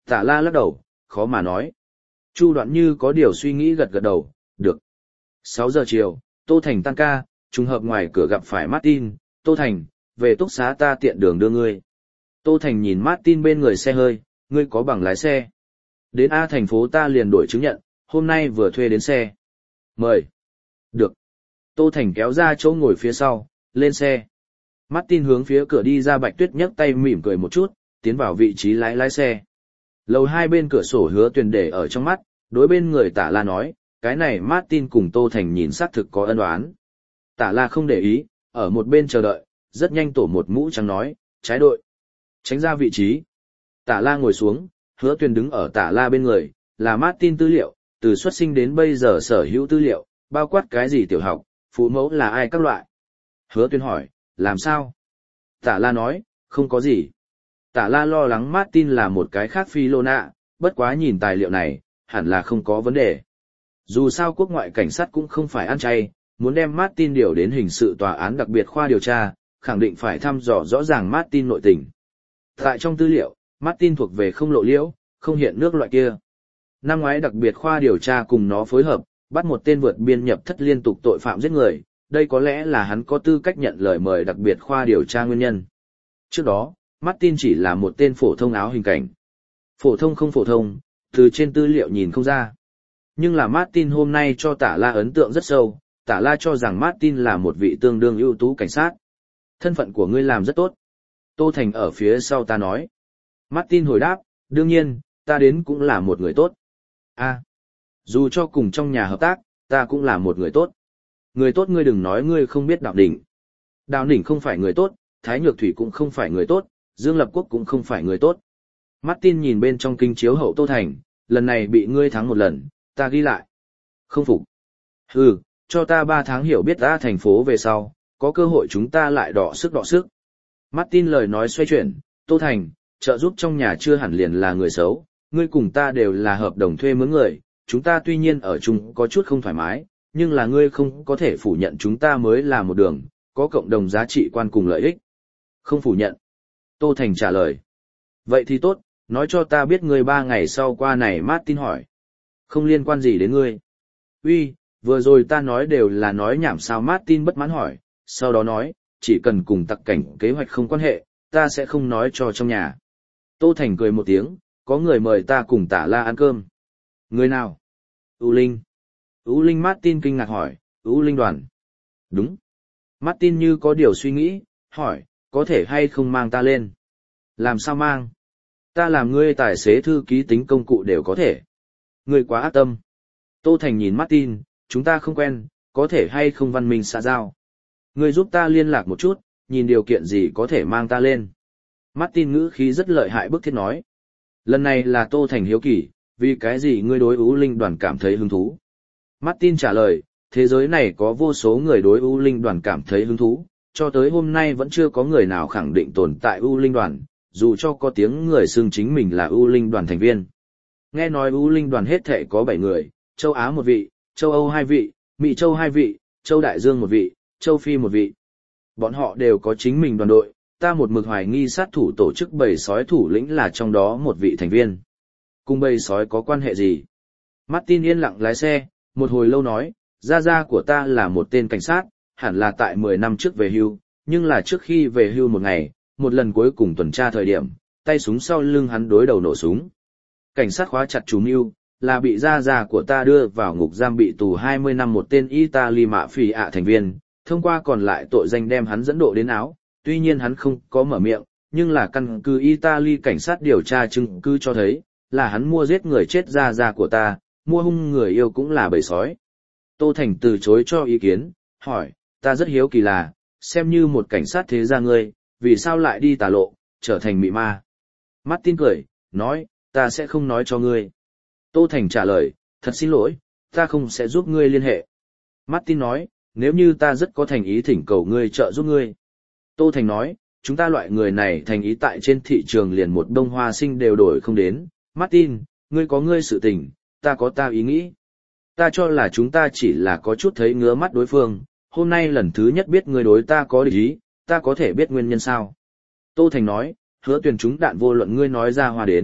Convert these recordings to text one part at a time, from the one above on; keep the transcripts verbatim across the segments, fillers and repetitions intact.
Tạ La lắc đầu, khó mà nói. Chu Đoạn Như có điều suy nghĩ gật gật đầu, được. sáu giờ chiều, Tô Thành tan ca, trùng hợp ngoài cửa gặp phải Martin, Tô Thành, về túc xá ta tiện đường đưa ngươi. Tô Thành nhìn Martin bên người xe hơi, ngươi có bằng lái xe. Đến A thành phố ta liền đổi chứng nhận, hôm nay vừa thuê đến xe. Mời. Được. Tô Thành kéo ra chỗ ngồi phía sau, lên xe. Martin hướng phía cửa đi ra. Bạch Tuyết nhấc tay mỉm cười một chút, tiến vào vị trí lái lái xe. Lầu hai bên cửa sổ Hứa Tuyền để ở trong mắt, đối bên người Tạ La nói, cái này Martin cùng Tô Thành nhìn xác thực có ân oán. Tạ La không để ý, ở một bên chờ đợi, rất nhanh tổ một mũ trắng nói, trái đội. Tránh ra vị trí. Tạ La ngồi xuống, Hứa Tuyền đứng ở Tạ La bên người, là Martin tư liệu, từ xuất sinh đến bây giờ sở hữu tư liệu, bao quát cái gì tiểu học, phụ mẫu là ai các loại. Hứa Tuyền hỏi, làm sao? Tạ La nói, không có gì. Tạ La lo lắng Martin là một cái khác phi lô nạ, bất quá nhìn tài liệu này, hẳn là không có vấn đề. Dù sao quốc ngoại cảnh sát cũng không phải ăn chay, muốn đem Martin điều đến hình sự tòa án đặc biệt khoa điều tra, khẳng định phải thăm dò rõ ràng Martin nội tình. Tại trong tư liệu, Martin thuộc về không lộ liễu, không hiện nước loại kia. Năm ngoái đặc biệt khoa điều tra cùng nó phối hợp, bắt một tên vượt biên nhập thất liên tục tội phạm giết người, đây có lẽ là hắn có tư cách nhận lời mời đặc biệt khoa điều tra nguyên nhân. Trước đó, Martin chỉ là một tên phổ thông áo hình cảnh. Phổ thông không phổ thông, từ trên tư liệu nhìn không ra. Nhưng là Martin hôm nay cho Tạ La ấn tượng rất sâu, Tạ La cho rằng Martin là một vị tương đương ưu tú cảnh sát. Thân phận của ngươi làm rất tốt. Tô Thành ở phía sau ta nói. Martin hồi đáp, đương nhiên, ta đến cũng là một người tốt. A, dù cho cùng trong nhà hợp tác, ta cũng là một người tốt. Người tốt ngươi đừng nói ngươi không biết Đạo Đỉnh. Đạo Đỉnh không phải người tốt, Thái Nhược Thủy cũng không phải người tốt, Dương Lập Quốc cũng không phải người tốt. Martin nhìn bên trong kinh chiếu hậu Tô Thành, lần này bị ngươi thắng một lần, ta ghi lại. Không phục. Hừ, cho ta ba tháng hiểu biết ta thành phố về sau, có cơ hội chúng ta lại đọ sức đọ sức. Martin lời nói xoay chuyển, Tô Thành, trợ giúp trong nhà chưa hẳn liền là người xấu, ngươi cùng ta đều là hợp đồng thuê mướn người, chúng ta tuy nhiên ở chung có chút không thoải mái, nhưng là ngươi không có thể phủ nhận chúng ta mới là một đường, có cộng đồng giá trị quan cùng lợi ích. Không phủ nhận. Tô Thành trả lời. Vậy thì tốt, nói cho ta biết ngươi ba ngày sau qua này. Martin hỏi. Không liên quan gì đến ngươi. Uy, vừa rồi ta nói đều là nói nhảm sao? Martin bất mãn hỏi, sau đó nói, chỉ cần cùng tặc cảnh kế hoạch không quan hệ, ta sẽ không nói cho trong nhà. Tô Thành cười một tiếng, có người mời ta cùng Tạ La ăn cơm. Người nào? U Linh. U Linh. Martin kinh ngạc hỏi, U Linh đoàn. Đúng. Martin như có điều suy nghĩ, hỏi, có thể hay không mang ta lên? Làm sao mang? Ta làm ngươi tài xế thư ký tính công cụ đều có thể. Ngươi quá ác tâm. Tô Thành nhìn Martin, chúng ta không quen, có thể hay không văn minh xã giao. Ngươi giúp ta liên lạc một chút, nhìn điều kiện gì có thể mang ta lên. Martin ngữ khí rất lợi hại bức thiết nói. Lần này là Tô Thành hiếu kỳ, vì cái gì ngươi đối U Linh đoàn cảm thấy hứng thú? Martin trả lời, thế giới này có vô số người đối U Linh đoàn cảm thấy hứng thú, cho tới hôm nay vẫn chưa có người nào khẳng định tồn tại U Linh đoàn, dù cho có tiếng người xưng chính mình là U Linh đoàn thành viên. Nghe nói U Linh đoàn hết thể có bảy người, châu Á một vị, châu Âu hai vị, Mỹ châu hai vị, châu Đại Dương một vị, châu Phi một vị. Bọn họ đều có chính mình đoàn đội, ta một mực hoài nghi sát thủ tổ chức bầy sói thủ lĩnh là trong đó một vị thành viên. Cùng bầy sói có quan hệ gì? Martin yên lặng lái xe, một hồi lâu nói, gia gia của ta là một tên cảnh sát, hẳn là tại mười năm trước về hưu, nhưng là trước khi về hưu một ngày, một lần cuối cùng tuần tra thời điểm, tay súng sau lưng hắn đối đầu nổ súng. Cảnh sát khóa chặt chủ mưu, là bị gia gia của ta đưa vào ngục giam bị tù hai mươi năm một tên Italy mạ phỉ ạ thành viên, thông qua còn lại tội danh đem hắn dẫn độ đến Áo, tuy nhiên hắn không có mở miệng, nhưng là căn cứ Italy cảnh sát điều tra chứng cứ cho thấy, là hắn mua giết người chết gia gia của ta, mua hung người yêu cũng là bầy sói. Tô Thành từ chối cho ý kiến, hỏi, ta rất hiếu kỳ là, xem như một cảnh sát thế gia ngươi, vì sao lại đi tà lộ, trở thành mị ma? Martin cười, nói, ta sẽ không nói cho ngươi. Tô Thành trả lời, thật xin lỗi, ta không sẽ giúp ngươi liên hệ. Martin nói, nếu như ta rất có thành ý thỉnh cầu ngươi trợ giúp ngươi. Tô Thành nói, chúng ta loại người này thành ý tại trên thị trường liền một bông hoa sinh đều đổi không đến. Martin, ngươi có ngươi sự tình, ta có ta ý nghĩ. Ta cho là chúng ta chỉ là có chút thấy ngứa mắt đối phương, hôm nay lần thứ nhất biết ngươi đối ta có địch ý, ta có thể biết nguyên nhân sao. Tô Thành nói, Hứa Tuyền chúng đạn vô luận ngươi nói ra hoa đến,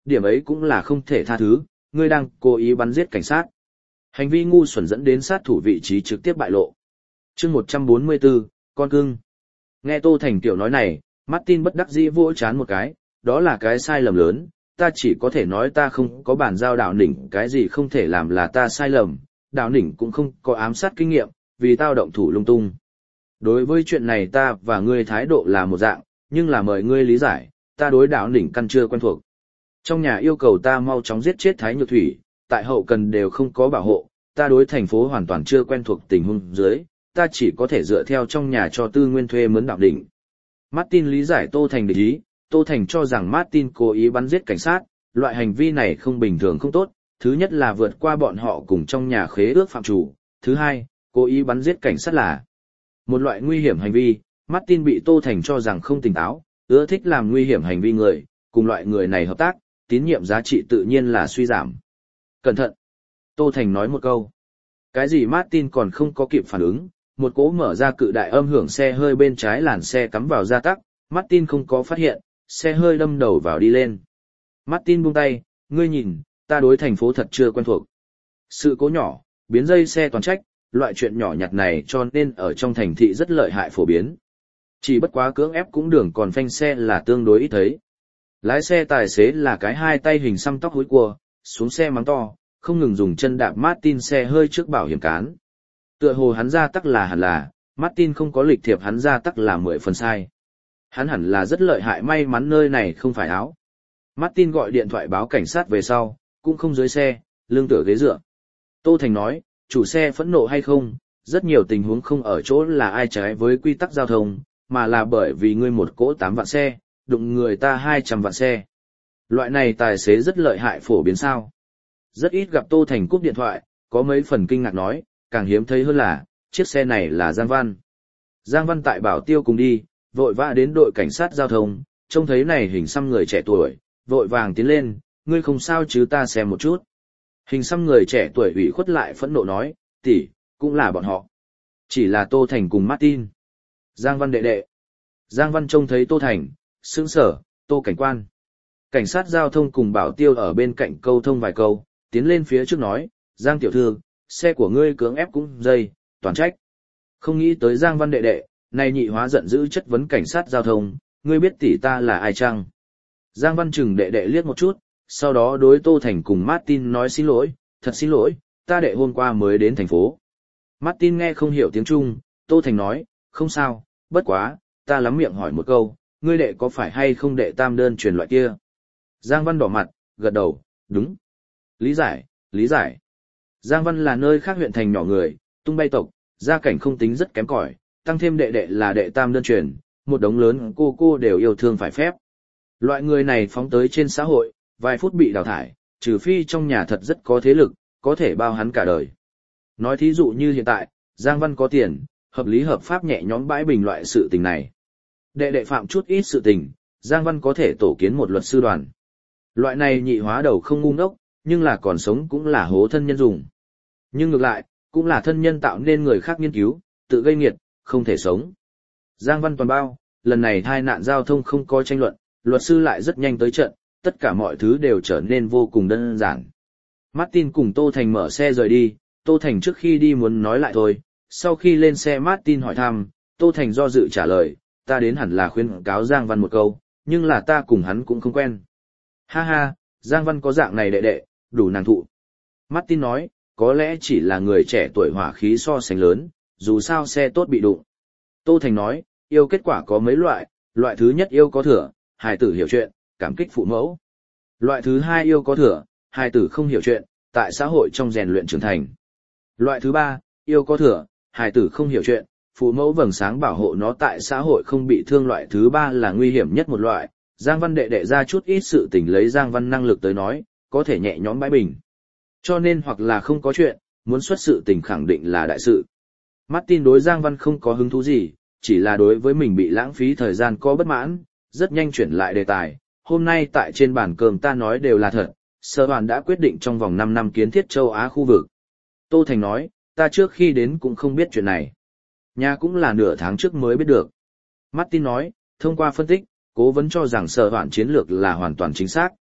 điểm ấy cũng là không thể tha thứ, ngươi đang cố ý bắn giết cảnh sát. Hành vi ngu xuẩn dẫn đến sát thủ vị trí trực tiếp bại lộ. Chương một trăm bốn mươi bốn, con cưng. Nghe Tô Thành tiểu nói này, Martin bất đắc dĩ vỗ chán một cái, đó là cái sai lầm lớn, ta chỉ có thể nói ta không có bản giao đạo đỉnh, cái gì không thể làm là ta sai lầm, đạo đỉnh cũng không có ám sát kinh nghiệm, vì tao động thủ lung tung. Đối với chuyện này ta và ngươi thái độ là một dạng, nhưng là mời ngươi lý giải, ta đối đạo đỉnh căn chưa quen thuộc. Trong nhà yêu cầu ta mau chóng giết chết Thái Nhược Thủy, tại hậu cần đều không có bảo hộ, ta đối thành phố hoàn toàn chưa quen thuộc tình huống dưới, ta chỉ có thể dựa theo trong nhà cho tư nguyên thuê mướn đạo đỉnh. Martin lý giải Tô Thành địch ý, Tô Thành cho rằng Martin cố ý bắn giết cảnh sát, loại hành vi này không bình thường không tốt, thứ nhất là vượt qua bọn họ cùng trong nhà khế ước phạm chủ, thứ hai, cố ý bắn giết cảnh sát là một loại nguy hiểm hành vi. Martin bị Tô Thành cho rằng không tỉnh táo, ưa thích làm nguy hiểm hành vi người, cùng loại người này hợp tác, tín nhiệm giá trị tự nhiên là suy giảm. Cẩn thận! Tô Thành nói một câu. Cái gì Martin còn không có kịp phản ứng, một cỗ mở ra cự đại âm hưởng xe hơi bên trái làn xe cắm vào gia tắc, Martin không có phát hiện, xe hơi đâm đầu vào đi lên. Martin buông tay, ngươi nhìn, ta đối thành phố thật chưa quen thuộc. Sự cố nhỏ, biến dây xe toàn trách, loại chuyện nhỏ nhặt này cho nên ở trong thành thị rất lợi hại phổ biến. Chỉ bất quá cưỡng ép cũng đường còn phanh xe là tương đối ít thấy. Lái xe tài xế là cái hai tay hình xăm tóc húi cua, xuống xe mắng to, không ngừng dùng chân đạp Martin xe hơi trước bảo hiểm cán. Tựa hồ hắn ra tắc là hẳn là, Martin không có lịch thiệp hắn ra tắc là mười phần sai. Hắn hẳn là rất lợi hại, may mắn nơi này không phải áo. Martin gọi điện thoại báo cảnh sát về sau, cũng không dưới xe, lưng tựa ghế dựa. Tô Thành nói, chủ xe phẫn nộ hay không, rất nhiều tình huống không ở chỗ là ai trái với quy tắc giao thông, mà là bởi vì ngươi một cỗ tám vạn xe, đụng người ta hai trăm vạn xe. Loại này tài xế rất lợi hại phổ biến sao. Rất ít gặp Tô Thành cúp điện thoại, có mấy phần kinh ngạc nói, càng hiếm thấy hơn là, chiếc xe này là Giang Văn. Giang Văn tại Bảo Tiêu cùng đi, vội vã đến đội cảnh sát giao thông, trông thấy này hình xăm người trẻ tuổi, vội vàng tiến lên, ngươi không sao chứ, ta xem một chút. Hình xăm người trẻ tuổi ủy khuất lại phẫn nộ nói, tỷ, cũng là bọn họ. Chỉ là Tô Thành cùng Martin. Giang Văn đệ đệ. Giang Văn trông thấy Tô Thành, sững sở, Tô cảnh quan. Cảnh sát giao thông cùng Bảo Tiêu ở bên cạnh câu thông vài câu, tiến lên phía trước nói, Giang tiểu thư, xe của ngươi cưỡng ép cũng dây, toàn trách. Không nghĩ tới Giang Văn đệ đệ, này nhị hóa giận dữ chất vấn cảnh sát giao thông, ngươi biết tỷ ta là ai chăng? Giang Văn chừng đệ đệ liếc một chút, sau đó đối Tô Thành cùng Martin nói xin lỗi, thật xin lỗi, ta đệ hôm qua mới đến thành phố. Martin nghe không hiểu tiếng Trung, Tô Thành nói, không sao, bất quá, ta lắm miệng hỏi một câu, ngươi đệ có phải hay không đệ tam đơn truyền loại kia? Giang Văn đỏ mặt, gật đầu, đúng. Lý giải, lý giải. Giang Văn là nơi khác huyện thành nhỏ người, tung bay tộc, gia cảnh không tính rất kém cỏi, tăng thêm đệ đệ là đệ tam đơn truyền, một đống lớn cô cô đều yêu thương phải phép. Loại người này phóng tới trên xã hội, vài phút bị đào thải, trừ phi trong nhà thật rất có thế lực, có thể bao hắn cả đời. Nói thí dụ như hiện tại, Giang Văn có tiền, hợp lý hợp pháp nhẹ nhõm bãi bình loại sự tình này. Đệ đệ phạm chút ít sự tình, Giang Văn có thể tổ kiến một luật sư đoàn. Loại này nhị hóa đầu không ngu ngốc, nhưng là còn sống cũng là hố thân nhân dùng. Nhưng ngược lại, cũng là thân nhân tạo nên người khác nghiên cứu, tự gây nghiệt, không thể sống. Giang Văn toàn bao, lần này tai nạn giao thông không có tranh luận, luật sư lại rất nhanh tới trận, tất cả mọi thứ đều trở nên vô cùng đơn giản. Martin cùng Tô Thành mở xe rời đi, Tô Thành trước khi đi muốn nói lại thôi, sau khi lên xe Martin hỏi thăm, Tô Thành do dự trả lời, ta đến hẳn là khuyên cáo Giang Văn một câu, nhưng là ta cùng hắn cũng không quen. Ha ha, Giang Văn có dạng này đệ đệ, đủ nàng thụ. Martin nói, có lẽ chỉ là người trẻ tuổi hỏa khí so sánh lớn, dù sao xe tốt bị đụng. Tô Thành nói, yêu kết quả có mấy loại, loại thứ nhất yêu có thừa, hài tử hiểu chuyện, cảm kích phụ mẫu. Loại thứ hai yêu có thừa, hài tử không hiểu chuyện, tại xã hội trong rèn luyện trưởng thành. Loại thứ ba, yêu có thừa, hài tử không hiểu chuyện, phụ mẫu vầng sáng bảo hộ nó tại xã hội không bị thương. Loại thứ ba là nguy hiểm nhất một loại, Giang Văn đệ đệ ra chút ít sự tình lấy Giang Văn năng lực tới nói, có thể nhẹ nhõm bãi bình. Cho nên hoặc là không có chuyện, muốn xuất sự tình khẳng định là đại sự. Martin đối Giang Văn không có hứng thú gì, chỉ là đối với mình bị lãng phí thời gian có bất mãn, rất nhanh chuyển lại đề tài. Hôm nay tại trên bàn cơm ta nói đều là thật, Sở Hoàn đã quyết định trong vòng năm năm kiến thiết châu Á khu vực. Tô Thành nói, ta trước khi đến cũng không biết chuyện này. Nhà cũng là nửa tháng trước mới biết được. Martin nói, thông qua phân tích, cố vấn cho rằng Sở Hoàn chiến lược là hoàn toàn chính xác.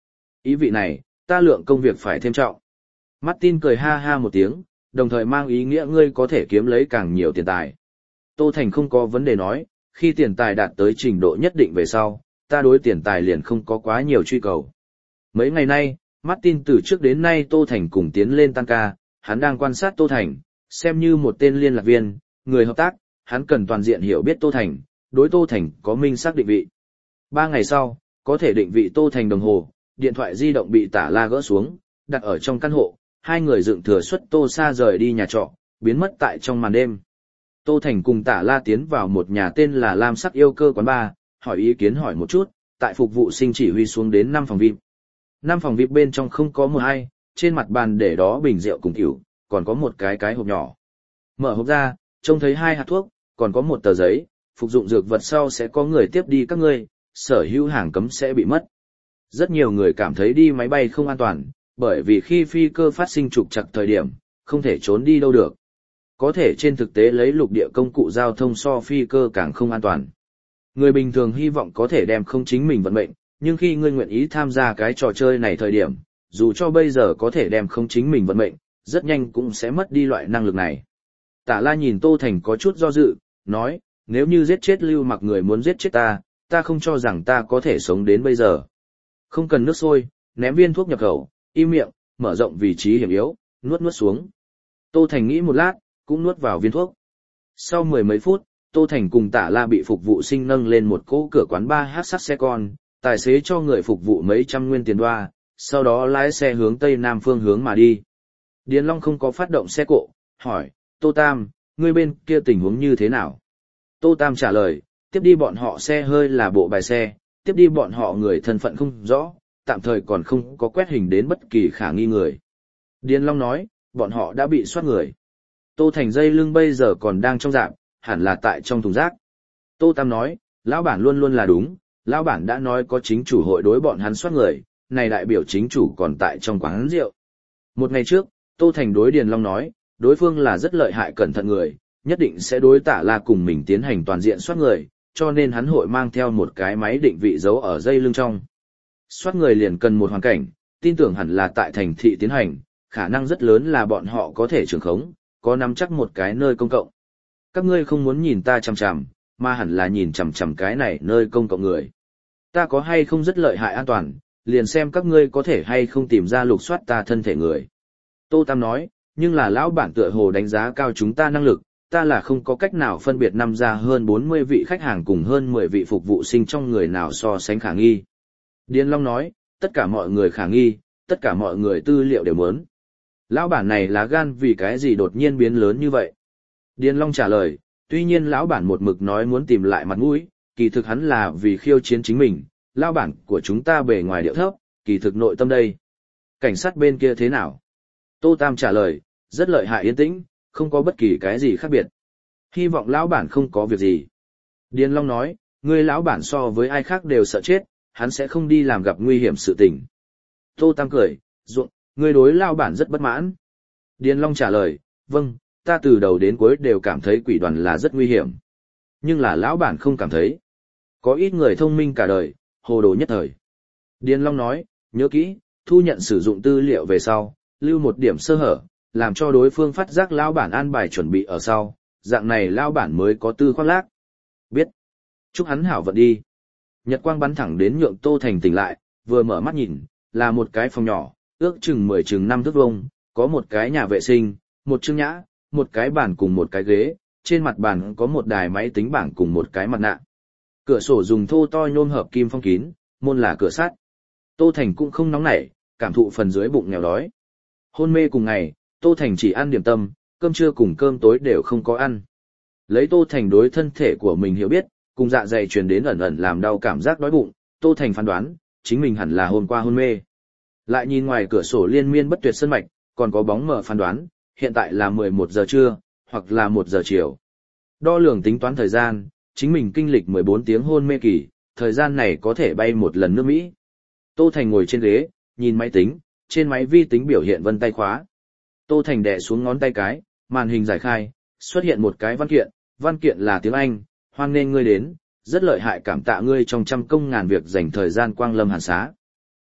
Ý vị này, ta lượng công việc phải thêm trọng. Martin cười ha ha một tiếng, đồng thời mang ý nghĩa ngươi có thể kiếm lấy càng nhiều tiền tài. Tô Thành không có vấn đề nói, khi tiền tài đạt tới trình độ nhất định về sau, ta đối tiền tài liền không có quá nhiều truy cầu. Mấy ngày nay, Martin từ trước đến nay Tô Thành cùng tiến lên tăng ca, hắn đang quan sát Tô Thành, xem như một tên liên lạc viên, người hợp tác, hắn cần toàn diện hiểu biết Tô Thành, đối Tô Thành có minh xác định vị. Ba ngày sau, có thể định vị Tô Thành đồng hồ, điện thoại di động bị Tả La gỡ xuống, đặt ở trong căn hộ, hai người dựng thừa suất Tô Sa rời đi nhà trọ, biến mất tại trong màn đêm. Tô Thành cùng Tả La tiến vào một nhà tên là Lam Sắc Yêu Cơ quán bar, hỏi ý kiến hỏi một chút, tại phục vụ sinh chỉ huy xuống đến năm phòng vi ai pi. Năm phòng vi ai pi bên trong không có một ai, trên mặt bàn để đó bình rượu cùng rượu, còn có một cái cái hộp nhỏ. Mở hộp ra, trông thấy hai hạt thuốc, còn có một tờ giấy, phục dụng dược vật sau sẽ có người tiếp đi các ngươi, sở hữu hàng cấm sẽ bị mất. Rất nhiều người cảm thấy đi máy bay không an toàn, bởi vì khi phi cơ phát sinh trục trặc thời điểm, không thể trốn đi đâu được. Có thể trên thực tế lấy lục địa công cụ giao thông so phi cơ càng không an toàn. Người bình thường hy vọng có thể đem không chính mình vận mệnh, nhưng khi ngươi nguyện ý tham gia cái trò chơi này thời điểm, dù cho bây giờ có thể đem không chính mình vận mệnh, rất nhanh cũng sẽ mất đi loại năng lực này. Tả La nhìn Tô Thành có chút do dự, nói, nếu như giết chết Lưu Mặc người muốn giết chết ta, ta không cho rằng ta có thể sống đến bây giờ. Không cần nước sôi, ném viên thuốc nhập khẩu, im miệng, mở rộng vị trí hiểm yếu, nuốt nuốt xuống. Tô Thành nghĩ một lát, cũng nuốt vào viên thuốc. Sau mười mấy phút, Tô Thành cùng Tả La bị phục vụ sinh nâng lên một cỗ cửa quán bar hát sắc xe con, tài xế cho người phục vụ mấy trăm nguyên tiền đoa, sau đó lái xe hướng tây nam phương hướng mà đi. Điền Long không có phát động xe cộ, hỏi, Tô Tam, ngươi bên kia tình huống như thế nào? Tô Tam trả lời, tiếp đi bọn họ xe hơi là bộ bài xe, tiếp đi bọn họ người thân phận không rõ, tạm thời còn không có quét hình đến bất kỳ khả nghi người. Điền Long nói, bọn họ đã bị soát người. Tô Thành dây lưng bây giờ còn đang trong dạng, hẳn là tại trong thùng rác. Tô Tam nói, lão bản luôn luôn là đúng, lão bản đã nói có chính chủ hội đối bọn hắn soát người, này đại biểu chính chủ còn tại trong quán rượu. Một ngày trước, Tô Thành đối Điền Long nói, đối phương là rất lợi hại cẩn thận người, nhất định sẽ đối Tả La cùng mình tiến hành toàn diện soát người, cho nên hắn hội mang theo một cái máy định vị giấu ở dây lưng trong. Soát người liền cần một hoàn cảnh, tin tưởng hẳn là tại thành thị tiến hành, khả năng rất lớn là bọn họ có thể trường khống, có nắm chắc một cái nơi công cộng. Các ngươi không muốn nhìn ta chằm chằm, mà hẳn là nhìn chằm chằm cái này nơi công cộng người. Ta có hay không rất lợi hại an toàn, liền xem các ngươi có thể hay không tìm ra lục soát ta thân thể người. Tô Tam nói, nhưng là lão bản tựa hồ đánh giá cao chúng ta năng lực, ta là không có cách nào phân biệt năm ra hơn bốn mươi vị khách hàng cùng hơn mười vị phục vụ sinh trong người nào so sánh khả nghi. Điền Long nói, tất cả mọi người khả nghi, tất cả mọi người tư liệu đều muốn. Lão bản này lá gan vì cái gì đột nhiên biến lớn như vậy? Điền Long trả lời, tuy nhiên lão bản một mực nói muốn tìm lại mặt mũi, kỳ thực hắn là vì khiêu chiến chính mình, lão bản của chúng ta bề ngoài điệu thấp, kỳ thực nội tâm đây. Cảnh sát bên kia thế nào? Tô Tam trả lời, rất lợi hại yên tĩnh, không có bất kỳ cái gì khác biệt. Hy vọng lão bản không có việc gì. Điền Long nói, ngươi lão bản so với ai khác đều sợ chết, hắn sẽ không đi làm gặp nguy hiểm sự tình. Tô Tam cười, ruộng, ngươi đối lão bản rất bất mãn. Điền Long trả lời, vâng, ta từ đầu đến cuối đều cảm thấy quỷ đoàn là rất nguy hiểm. Nhưng là lão bản không cảm thấy. Có ít người thông minh cả đời, hồ đồ nhất thời. Điền Long nói, nhớ kỹ, thu nhận sử dụng tư liệu về sau, lưu một điểm sơ hở, làm cho đối phương phát giác lão bản an bài chuẩn bị ở sau, dạng này lão bản mới có tư khoác lác. Biết. Chúc hắn hảo vận đi. Nhật quang bắn thẳng đến nhượng Tô Thành tỉnh lại, vừa mở mắt nhìn, là một cái phòng nhỏ, ước chừng mười chừng năm thước vuông, có một cái nhà vệ sinh, một chương nhã, một cái bàn cùng một cái ghế, trên mặt bàn có một đài máy tính bảng cùng một cái mặt nạ. Cửa sổ dùng thô to nhôm hợp kim phong kín, môn là cửa sắt. Tô Thành cũng không nóng nảy, cảm thụ phần dưới bụng nghèo đói. Hôn mê cùng ngày, Tô Thành chỉ ăn điểm tâm, cơm trưa cùng cơm tối đều không có ăn. Lấy Tô Thành đối thân thể của mình hiểu biết, cùng dạ dày truyền đến ẩn ẩn làm đau cảm giác đói bụng, Tô Thành phán đoán, chính mình hẳn là hôm qua hôn mê. Lại nhìn ngoài cửa sổ liên miên bất tuyệt sơn mạch, còn có bóng mờ phán đoán, hiện tại là mười một giờ trưa, hoặc là một giờ chiều. Đo lường tính toán thời gian, chính mình kinh lịch mười bốn tiếng hôn mê kỳ, thời gian này có thể bay một lần nước Mỹ. Tô Thành ngồi trên ghế, nhìn máy tính, trên máy vi tính biểu hiện vân tay khóa. Tô Thành đè xuống ngón tay cái, màn hình giải khai, xuất hiện một cái văn kiện, văn kiện là tiếng Anh, hoan nghênh ngươi đến, rất lợi hại cảm tạ ngươi trong trăm công ngàn việc dành thời gian quang lâm hàn xá.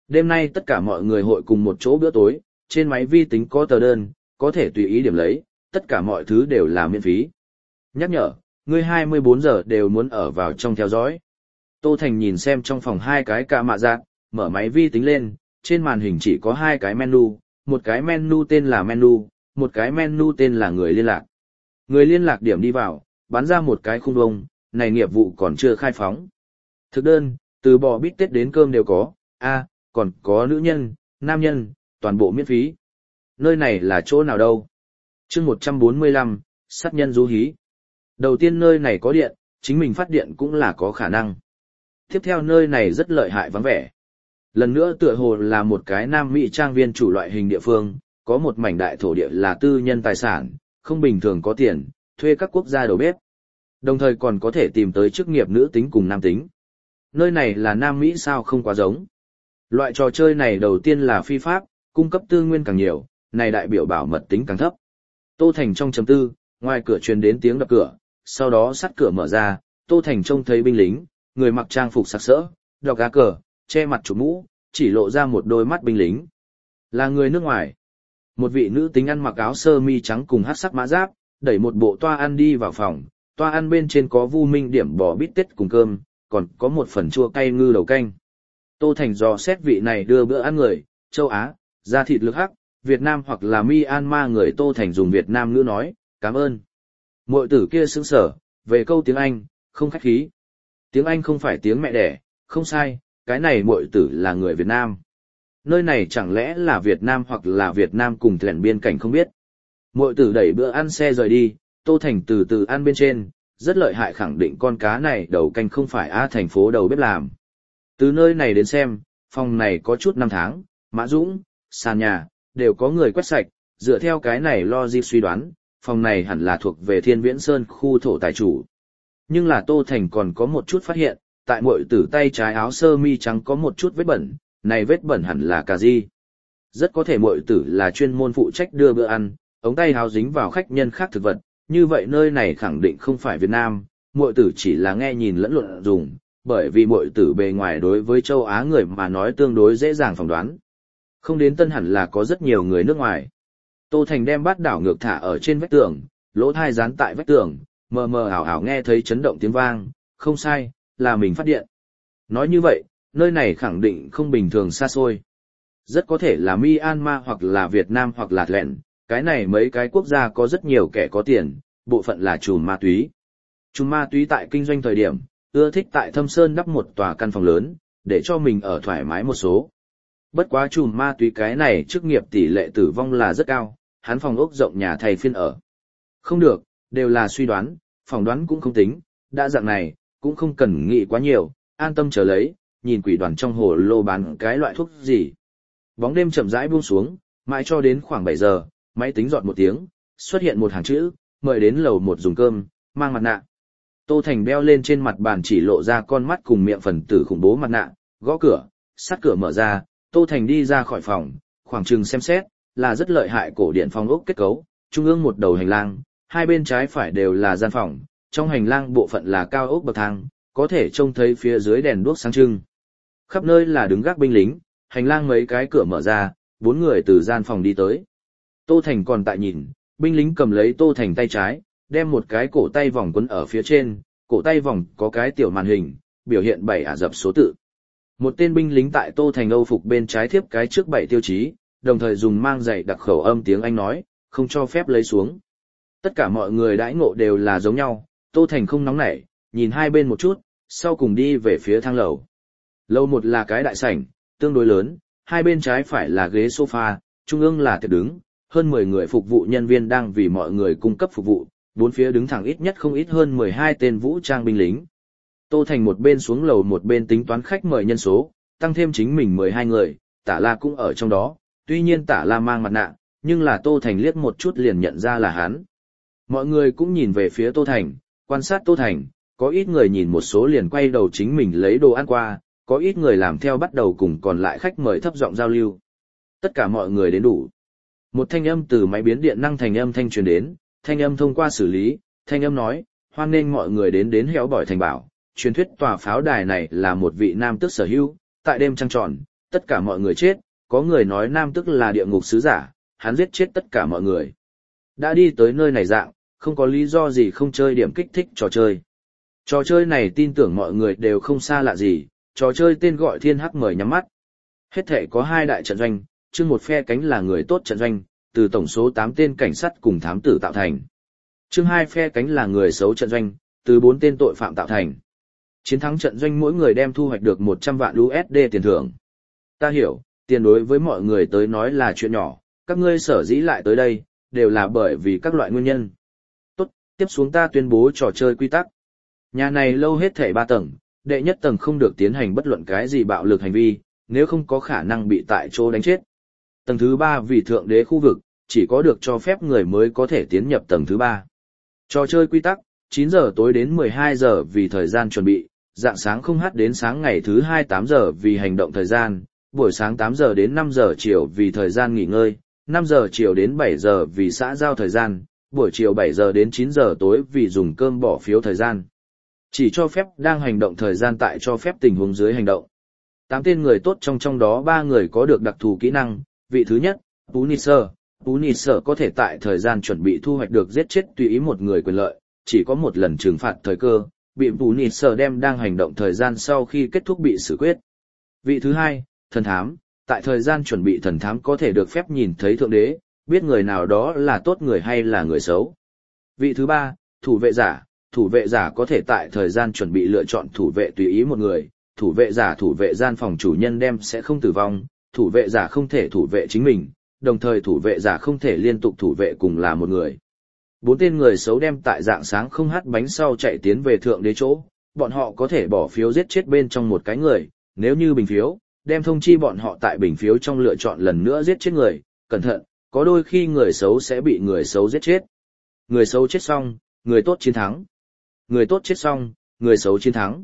Đêm nay tất cả mọi người hội cùng một chỗ bữa tối, trên máy vi tính có tờ đơn, có thể tùy ý điểm lấy, tất cả mọi thứ đều là miễn phí. Nhắc nhở, ngươi hai mươi bốn giờ đều muốn ở vào trong theo dõi. Tô Thành nhìn xem trong phòng hai cái cả mạ giác, mở máy vi tính lên, trên màn hình chỉ có hai cái menu, một cái menu tên là menu, một cái menu tên là người liên lạc. Người liên lạc điểm đi vào, bắn ra một cái khung vông, này nghiệp vụ còn chưa khai phóng. Thực đơn, từ bò bít tết đến cơm đều có, a còn có nữ nhân, nam nhân, toàn bộ miễn phí. Nơi này là chỗ nào đâu? chương một trăm bốn mươi lăm, sát nhân du hí. Đầu tiên nơi này có điện, chính mình phát điện cũng là có khả năng. Tiếp theo nơi này rất lợi hại vắng vẻ. Lần nữa tựa hồ là một cái Nam Mỹ trang viên chủ loại hình địa phương, có một mảnh đại thổ địa là tư nhân tài sản, không bình thường có tiền, thuê các quốc gia đầu bếp. Đồng thời còn có thể tìm tới chức nghiệp nữ tính cùng nam tính. Nơi này là Nam Mỹ sao không quá giống. Loại trò chơi này đầu tiên là phi pháp, cung cấp tư nguyên càng nhiều, này đại biểu bảo mật tính càng thấp. Tô Thành trong chấm tư, ngoài cửa truyền đến tiếng đập cửa, sau đó sắt cửa mở ra, Tô Thành trông thấy binh lính, người mặc trang phục sặc sỡ, đọc gá cờ, che mặt chụp mũ, chỉ lộ ra một đôi mắt binh lính. Là người nước ngoài. Một vị nữ tính ăn mặc áo sơ mi trắng cùng hắc sắc mã giáp, đẩy một bộ toa ăn đi vào phòng, toa ăn bên trên có vu minh điểm bò bít tết cùng cơm, còn có một phần chua cay ngư đầu canh. Tô Thành dò xét vị này đưa bữa ăn người, châu Á, da thịt lực hắc, Việt Nam hoặc là Myanmar người. Tô Thành dùng Việt Nam ngữ nói, cảm ơn. Muội tử kia sững sở, về câu tiếng Anh, không khách khí. Tiếng Anh không phải tiếng mẹ đẻ, không sai, cái này muội tử là người Việt Nam. Nơi này chẳng lẽ là Việt Nam hoặc là Việt Nam cùng thuyền biên cảnh không biết. Muội tử đẩy bữa ăn xe rời đi, Tô Thành từ từ ăn bên trên, rất lợi hại khẳng định con cá này đầu canh không phải A thành phố đầu bếp làm. Từ nơi này đến xem, phòng này có chút năm tháng, Mã Dũng, sàn nhà, đều có người quét sạch, dựa theo cái này logic suy đoán, phòng này hẳn là thuộc về Thiên Viễn Sơn khu thổ tài chủ. Nhưng là Tô Thành còn có một chút phát hiện, tại muội tử tay trái áo sơ mi trắng có một chút vết bẩn, này vết bẩn hẳn là cà ri. Rất có thể muội tử là chuyên môn phụ trách đưa bữa ăn, ống tay áo dính vào khách nhân khác thực vật, như vậy nơi này khẳng định không phải Việt Nam, muội tử chỉ là nghe nhìn lẫn luận dùng, bởi vì muội tử bề ngoài đối với châu Á người mà nói tương đối dễ dàng phỏng đoán. Không đến Tân hẳn là có rất nhiều người nước ngoài. Tô Thành đem bát đảo ngược thả ở trên vách tường, lỗ thai dán tại vách tường, mờ mờ ảo ảo nghe thấy chấn động tiếng vang, không sai, là mình phát điện. Nói như vậy, nơi này khẳng định không bình thường xa xôi. Rất có thể là Myanmar hoặc là Việt Nam hoặc là Lẹn, cái này mấy cái quốc gia có rất nhiều kẻ có tiền, bộ phận là trùm ma túy. Trùm ma túy tại kinh doanh thời điểm, ưa thích tại Thâm Sơn đắp một tòa căn phòng lớn, để cho mình ở thoải mái một số. Bất quá trùm ma túy cái này chức nghiệp tỷ lệ tử vong là rất cao, hắn phòng ốc rộng nhà thầy phiên ở. Không được, đều là suy đoán, phỏng đoán cũng không tính, đã dạng này, cũng không cần nghĩ quá nhiều, an tâm chờ lấy, nhìn quỷ đoàn trong hồ lô bán cái loại thuốc gì. Bóng đêm chậm rãi buông xuống, mãi cho đến khoảng bảy giờ, máy tính dọn một tiếng, xuất hiện một hàng chữ, mời đến lầu một dùng cơm, mang mặt nạ. Tô Thành đeo lên trên mặt bàn chỉ lộ ra con mắt cùng miệng phần tử khủng bố mặt nạ, gõ cửa, sát cửa mở ra, Tô Thành đi ra khỏi phòng, khoảng chừng xem xét, là rất lợi hại cổ điện phòng ốc kết cấu, trung ương một đầu hành lang, hai bên trái phải đều là gian phòng, trong hành lang bộ phận là cao ốc bậc thang, có thể trông thấy phía dưới đèn đuốc sáng trưng. Khắp nơi là đứng gác binh lính, hành lang mấy cái cửa mở ra, bốn người từ gian phòng đi tới. Tô Thành còn tại nhìn, binh lính cầm lấy Tô Thành tay trái, đem một cái cổ tay vòng quấn ở phía trên, cổ tay vòng có cái tiểu màn hình, biểu hiện bảy ả dập số tự. Một tên binh lính tại Tô Thành Âu phục bên trái thiếp cái trước bảy tiêu chí, đồng thời dùng mang giày đặc khẩu âm tiếng Anh nói, không cho phép lấy xuống. Tất cả mọi người đãi ngộ đều là giống nhau, Tô Thành không nóng nảy, nhìn hai bên một chút, sau cùng đi về phía thang lầu. Lầu một là cái đại sảnh, tương đối lớn, hai bên trái phải là ghế sofa, trung ương là tiệc đứng, hơn mười người phục vụ nhân viên đang vì mọi người cung cấp phục vụ, bốn phía đứng thẳng ít nhất không ít hơn mười hai tên vũ trang binh lính. Tô Thành một bên xuống lầu một bên tính toán khách mời nhân số, tăng thêm chính mình mười hai người, Tả La cũng ở trong đó, tuy nhiên Tả La mang mặt nạ, nhưng là Tô Thành liếc một chút liền nhận ra là hắn. Mọi người cũng nhìn về phía Tô Thành, quan sát Tô Thành, có ít người nhìn một số liền quay đầu chính mình lấy đồ ăn qua, có ít người làm theo bắt đầu cùng còn lại khách mời thấp giọng giao lưu. Tất cả mọi người đến đủ. Một thanh âm từ máy biến điện năng thành âm thanh truyền đến, thanh âm thông qua xử lý, thanh âm nói, hoan nghênh mọi người đến đến Héo Bỏi Thành Bảo, truyền thuyết tòa pháo đài này là một vị nam tước sở hữu, tại đêm trăng tròn, Tất cả mọi người chết, có người nói nam tức là địa ngục sứ giả, hắn giết chết tất cả mọi người. Đã đi tới nơi này dạng, không có lý do gì không chơi điểm kích thích trò chơi. Trò chơi này tin tưởng mọi người đều không xa lạ gì, trò chơi tên gọi Thiên Hắc mời nhắm mắt. Hết thể có hai đại trận doanh, chương một phe cánh là người tốt trận doanh, từ tổng số tám tên cảnh sát cùng thám tử tạo thành. Chương hai phe cánh là người xấu trận doanh, từ bốn tên tội phạm tạo thành. Chiến thắng trận doanh mỗi người đem thu hoạch được một trăm vạn u ét đê tiền thưởng. Ta hiểu, tiền đối với mọi người tới nói là chuyện nhỏ, các ngươi sở dĩ lại tới đây, đều là bởi vì các loại nguyên nhân. Tốt, tiếp xuống ta tuyên bố trò chơi quy tắc. Nhà này lâu hết thảy ba tầng, đệ nhất tầng không được tiến hành bất luận cái gì bạo lực hành vi, nếu không có khả năng bị tại chỗ đánh chết. Tầng thứ ba vì thượng đế khu vực, chỉ có được cho phép người mới có thể tiến nhập tầng thứ ba. Trò chơi quy tắc, chín giờ tối đến mười hai giờ vì thời gian chuẩn bị, dạng sáng không hát đến sáng ngày thứ hai tám giờ vì hành động thời gian, buổi sáng tám giờ đến năm giờ chiều vì thời gian nghỉ ngơi, năm giờ chiều đến bảy giờ vì xã giao thời gian, buổi chiều bảy giờ đến chín giờ tối vì dùng cơm bỏ phiếu thời gian. Chỉ cho phép đang hành động thời gian tại cho phép tình huống dưới hành động. Tám tên người tốt trong trong đó ba người có được đặc thù kỹ năng, vị thứ nhất, Punisher. Punisher có thể tại thời gian chuẩn bị thu hoạch được giết chết tùy ý một người quyền lợi, chỉ có một lần trừng phạt thời cơ, bị Punisher đem đang hành động thời gian sau khi kết thúc bị xử quyết. Vị thứ hai, thần thám, tại thời gian chuẩn bị thần thám có thể được phép nhìn thấy thượng đế, biết người nào đó là tốt người hay là người xấu. Vị thứ ba, thủ vệ giả, thủ vệ giả có thể tại thời gian chuẩn bị lựa chọn thủ vệ tùy ý một người, thủ vệ giả thủ vệ gian phòng chủ nhân đem sẽ không tử vong, thủ vệ giả không thể thủ vệ chính mình, đồng thời thủ vệ giả không thể liên tục thủ vệ cùng là một người. Bốn tên người xấu đem tại dạng sáng không hát bánh sau chạy tiến về thượng đế chỗ, bọn họ có thể bỏ phiếu giết chết bên trong một cái người, nếu như bình phiếu, đem thông chi bọn họ tại bình phiếu trong lựa chọn lần nữa giết chết người, cẩn thận, có đôi khi người xấu sẽ bị người xấu giết chết. Người xấu chết xong, người tốt chiến thắng. Người tốt chết xong, người xấu chiến thắng.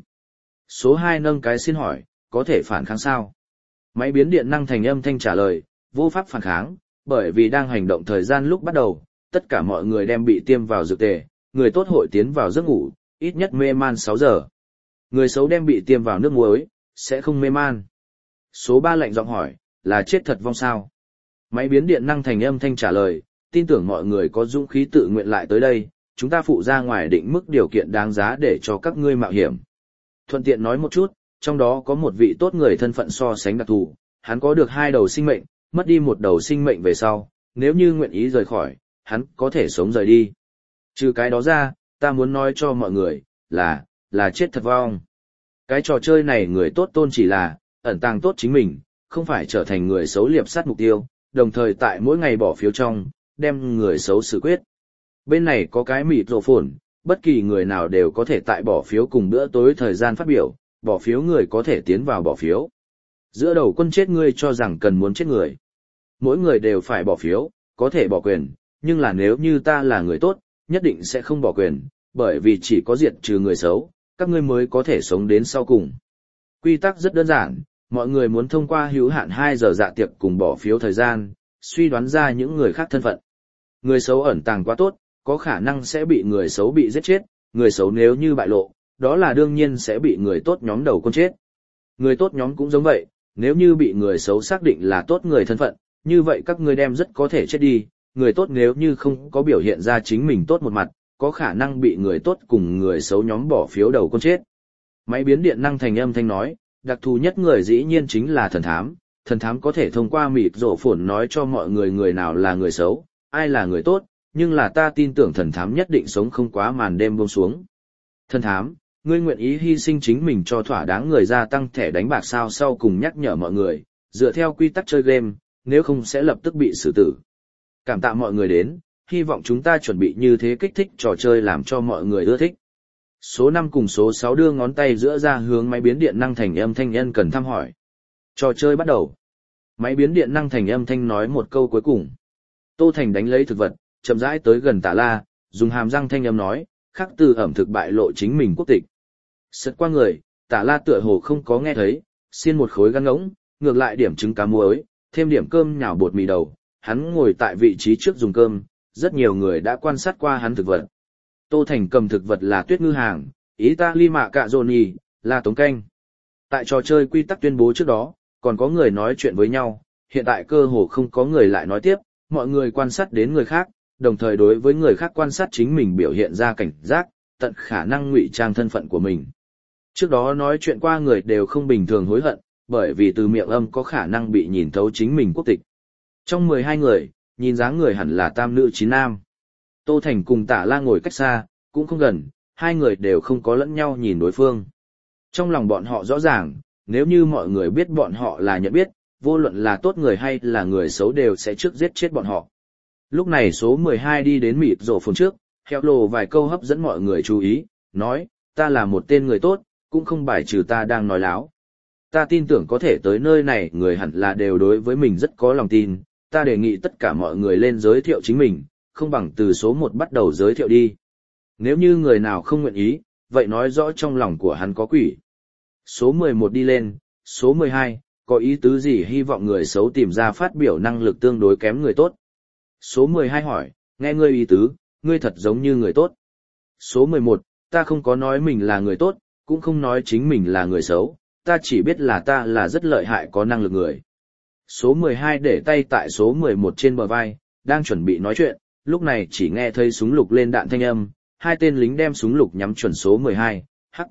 Số hai nâng cái xin hỏi, có thể phản kháng sao? Máy biến điện năng thành âm thanh trả lời, vô pháp phản kháng, bởi vì đang hành động thời gian lúc bắt đầu, tất cả mọi người đem bị tiêm vào dược tề, người tốt hội tiến vào giấc ngủ, ít nhất mê man sáu giờ. Người xấu đem bị tiêm vào nước muối, sẽ không mê man. Số ba lạnh giọng hỏi, là chết thật vong sao? Máy biến điện năng thành âm thanh trả lời, tin tưởng mọi người có dũng khí tự nguyện lại tới đây, chúng ta phụ ra ngoài định mức điều kiện đáng giá để cho các ngươi mạo hiểm. Thuận tiện nói một chút, trong đó có một vị tốt người thân phận so sánh đặc thù, hắn có được hai đầu sinh mệnh, mất đi một đầu sinh mệnh về sau, nếu như nguyện ý rời khỏi, hắn có thể sống rời đi. Trừ cái đó ra, ta muốn nói cho mọi người, là, là chết thật vong. Cái trò chơi này người tốt tôn chỉ là, ẩn tàng tốt chính mình, không phải trở thành người xấu liệp sát mục tiêu, đồng thời tại mỗi ngày bỏ phiếu trong, đem người xấu xử quyết. Bên này có cái mịt rộ phồn, bất kỳ người nào đều có thể tại bỏ phiếu cùng bữa tối thời gian phát biểu, bỏ phiếu người có thể tiến vào bỏ phiếu. Giữa đầu quân chết ngươi cho rằng cần muốn chết người. Mỗi người đều phải bỏ phiếu, có thể bỏ quyền, nhưng là nếu như ta là người tốt, nhất định sẽ không bỏ quyền, bởi vì chỉ có diệt trừ người xấu, các ngươi mới có thể sống đến sau cùng. Quy tắc rất đơn giản, mọi người muốn thông qua hữu hạn hai giờ dạ tiệc cùng bỏ phiếu thời gian, suy đoán ra những người khác thân phận. Người xấu ẩn tàng quá tốt, có khả năng sẽ bị người xấu bị giết chết, người xấu nếu như bại lộ, đó là đương nhiên sẽ bị người tốt nhóm đầu quân chết. Người tốt nhóm cũng giống vậy, nếu như bị người xấu xác định là tốt người thân phận, như vậy các ngươi đem rất có thể chết đi, người tốt nếu như không có biểu hiện ra chính mình tốt một mặt, có khả năng bị người tốt cùng người xấu nhóm bỏ phiếu đầu quân chết. Máy biến điện năng thành âm thanh nói, đặc thù nhất người dĩ nhiên chính là thần thám, thần thám có thể thông qua mịt rộ phồn nói cho mọi người người nào là người xấu, ai là người tốt, nhưng là ta tin tưởng thần thám nhất định sống không quá màn đêm buông xuống. Thần thám, ngươi nguyện ý hy sinh chính mình cho thỏa đáng người gia tăng thẻ đánh bạc sao sau cùng nhắc nhở mọi người, dựa theo quy tắc chơi game, nếu không sẽ lập tức bị xử tử. Cảm tạ mọi người đến, hy vọng chúng ta chuẩn bị như thế kích thích trò chơi làm cho mọi người ưa thích. Số năm cùng số sáu đưa ngón tay giữa ra hướng máy biến điện năng thành âm thanh nhân cần thăm hỏi. Trò chơi bắt đầu. Máy biến điện năng thành âm thanh nói một câu cuối cùng. Tô Thành đánh lấy thực vật, chậm rãi tới gần Tả La, dùng hàm răng thanh âm nói, khắc từ ẩm thực bại lộ chính mình quốc tịch. Sật qua người, Tả La tựa hồ không có nghe thấy, xiên một khối gan ngỗng, ngược lại điểm trứng cá muối, thêm điểm cơm nhào bột mì đầu, hắn ngồi tại vị trí trước dùng cơm, rất nhiều người đã quan sát qua hắn thực vật. Tô Thành cầm thực vật là tuyết ngư hàng, Italy mạ cạ dồn nhì, là tống canh. Tại trò chơi quy tắc tuyên bố trước đó, còn có người nói chuyện với nhau, hiện tại cơ hồ không có người lại nói tiếp, mọi người quan sát đến người khác, đồng thời đối với người khác quan sát chính mình biểu hiện ra cảnh giác, tận khả năng ngụy trang thân phận của mình. Trước đó nói chuyện qua người đều không bình thường hối hận, bởi vì từ miệng âm có khả năng bị nhìn thấu chính mình quốc tịch. Trong mười hai người, nhìn dáng người hẳn là tam nữ chín nam. Tô Thành cùng Tả La ngồi cách xa, cũng không gần, hai người đều không có lẫn nhau nhìn đối phương. Trong lòng bọn họ rõ ràng, nếu như mọi người biết bọn họ là nhận biết, vô luận là tốt người hay là người xấu đều sẽ trước giết chết bọn họ. Lúc này số mười hai đi đến mịt rổ phồn trước, heo lồ vài câu hấp dẫn mọi người chú ý, nói, ta là một tên người tốt, cũng không bài trừ ta đang nói láo. Ta tin tưởng có thể tới nơi này người hẳn là đều đối với mình rất có lòng tin, ta đề nghị tất cả mọi người lên giới thiệu chính mình, không bằng từ số một bắt đầu giới thiệu đi. Nếu như người nào không nguyện ý, vậy nói rõ trong lòng của hắn có quỷ. Số mười một đi lên, số mười hai, có ý tứ gì hy vọng người xấu tìm ra phát biểu năng lực tương đối kém người tốt. Số mười hai hỏi, nghe ngươi ý tứ, ngươi thật giống như người tốt. Số mười một, ta không có nói mình là người tốt, cũng không nói chính mình là người xấu, ta chỉ biết là ta là rất lợi hại có năng lực người. Số mười hai để tay tại số mười một trên bờ vai, đang chuẩn bị nói chuyện, lúc này chỉ nghe thấy súng lục lên đạn thanh âm, hai tên lính đem súng lục nhắm chuẩn số mười hai, hắc.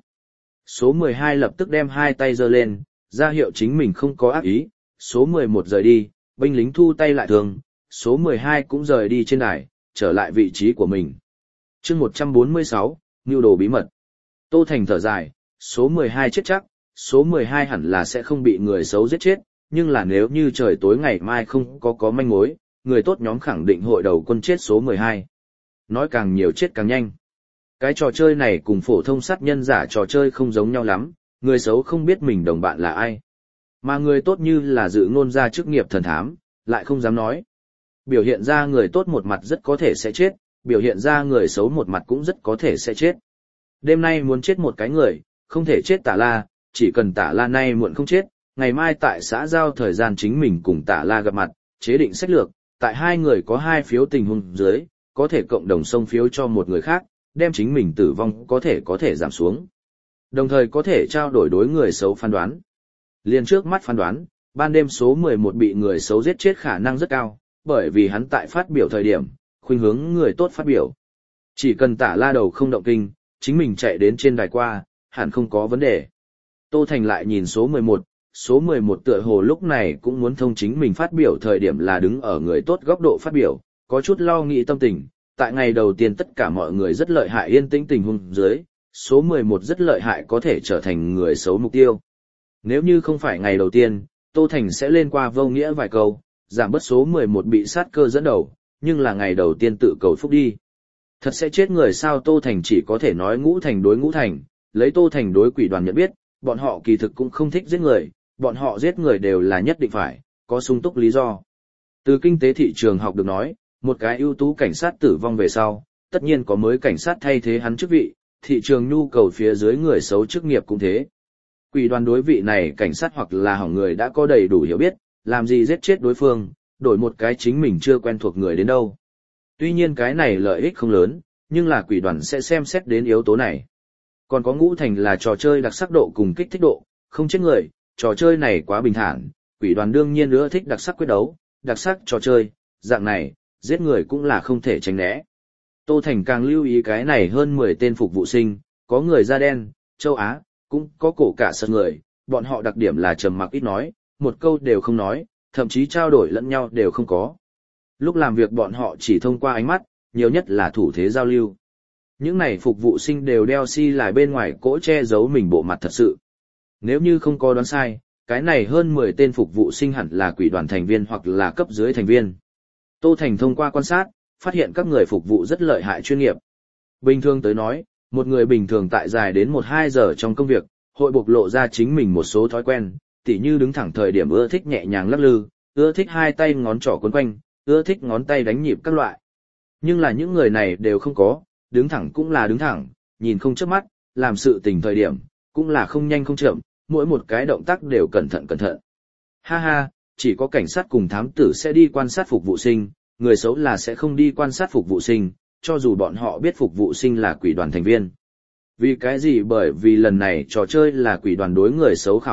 Số mười hai lập tức đem hai tay giơ lên, ra hiệu chính mình không có ác ý, số mười một rời đi, binh lính thu tay lại thường, số mười hai cũng rời đi trên đài, trở lại vị trí của mình. chương một trăm bốn mươi sáu, Mưu đồ bí mật. Tô Thành thở dài, số mười hai chết chắc, số mười hai hẳn là sẽ không bị người xấu giết chết, nhưng là nếu như trời tối ngày mai không có có manh mối, người tốt nhóm khẳng định hội đầu quân chết số mười hai. Nói càng nhiều chết càng nhanh. Cái trò chơi này cùng phổ thông sát nhân giả trò chơi không giống nhau lắm, người xấu không biết mình đồng bạn là ai. Mà người tốt như là dự ngôn ra chức nghiệp thần thám, lại không dám nói. Biểu hiện ra người tốt một mặt rất có thể sẽ chết, biểu hiện ra người xấu một mặt cũng rất có thể sẽ chết. Đêm nay muốn chết một cái người, không thể chết Tả La, chỉ cần Tả La nay muộn không chết, ngày mai tại xã giao thời gian chính mình cùng Tả La gặp mặt, chế định sách lược, tại hai người có hai phiếu tình huống dưới, có thể cộng đồng xông phiếu cho một người khác, đem chính mình tử vong có thể có thể giảm xuống. Đồng thời có thể trao đổi đối người xấu phán đoán. Liên trước mắt phán đoán, ban đêm số mười một bị người xấu giết chết khả năng rất cao, bởi vì hắn tại phát biểu thời điểm, khuynh hướng người tốt phát biểu. Chỉ cần Tả La đầu không động kinh, chính mình chạy đến trên đài qua, hẳn không có vấn đề. Tô Thành lại nhìn số mười một, số mười một tựa hồ lúc này cũng muốn thông chính mình phát biểu thời điểm là đứng ở người tốt góc độ phát biểu, có chút lo nghĩ tâm tình. Tại ngày đầu tiên tất cả mọi người rất lợi hại yên tĩnh tình huống dưới, số mười một rất lợi hại có thể trở thành người xấu mục tiêu. Nếu như không phải ngày đầu tiên, Tô Thành sẽ lên qua vô nghĩa vài câu, giảm bớt số mười một bị sát cơ dẫn đầu, nhưng là ngày đầu tiên tự cầu phúc đi. Thật sẽ chết người sao? Tô Thành chỉ có thể nói Ngũ Thành đối Ngũ Thành, lấy Tô Thành đối Quỷ Đoàn nhận biết, bọn họ kỳ thực cũng không thích giết người, bọn họ giết người đều là nhất định phải, có sung túc lý do. Từ kinh tế thị trường học được nói, một cái ưu tú cảnh sát tử vong về sau, tất nhiên có mới cảnh sát thay thế hắn chức vị, thị trường nhu cầu phía dưới người xấu chức nghiệp cũng thế. Quỷ Đoàn đối vị này cảnh sát hoặc là hỏng người đã có đầy đủ hiểu biết, làm gì giết chết đối phương, đổi một cái chính mình chưa quen thuộc người đến đâu. Tuy nhiên cái này lợi ích không lớn, nhưng là Quỷ Đoàn sẽ xem xét đến yếu tố này. Còn có Ngũ Thành là trò chơi đặc sắc độ cùng kích thích độ, không chết người, trò chơi này quá bình thản, Quỷ Đoàn đương nhiên ưa thích đặc sắc quyết đấu, đặc sắc trò chơi, dạng này, giết người cũng là không thể tránh né. Tô Thành càng lưu ý cái này hơn mười tên phục vụ sinh, có người da đen, châu Á, cũng có cổ cả sân người, bọn họ đặc điểm là trầm mặc ít nói, một câu đều không nói, thậm chí trao đổi lẫn nhau đều không có. Lúc làm việc bọn họ chỉ thông qua ánh mắt, nhiều nhất là thủ thế giao lưu. Những này phục vụ sinh đều đeo xi lại bên ngoài cỗ che giấu mình bộ mặt thật sự. Nếu như không có đoán sai, cái này hơn mười tên phục vụ sinh hẳn là Quỷ Đoàn thành viên hoặc là cấp dưới thành viên. Tô Thành thông qua quan sát, phát hiện các người phục vụ rất lợi hại chuyên nghiệp. Bình thường tới nói, một người bình thường tại dài đến một hai giờ trong công việc, hội bộc lộ ra chính mình một số thói quen, tỉ như đứng thẳng thời điểm ưa thích nhẹ nhàng lắc lư, ưa thích hai tay ngón trỏ quấn quanh, ưa thích ngón tay đánh nhịp các loại. Nhưng là những người này đều không có, đứng thẳng cũng là đứng thẳng, nhìn không chớp mắt, làm sự tình thời điểm, cũng là không nhanh không chậm, mỗi một cái động tác đều cẩn thận cẩn thận. Ha ha, chỉ có cảnh sát cùng thám tử sẽ đi quan sát phục vụ sinh, người xấu là sẽ không đi quan sát phục vụ sinh, cho dù bọn họ biết phục vụ sinh là Quỷ Đoàn thành viên. Vì cái gì? Bởi vì lần này trò chơi là Quỷ Đoàn đối người xấu khảo hạch,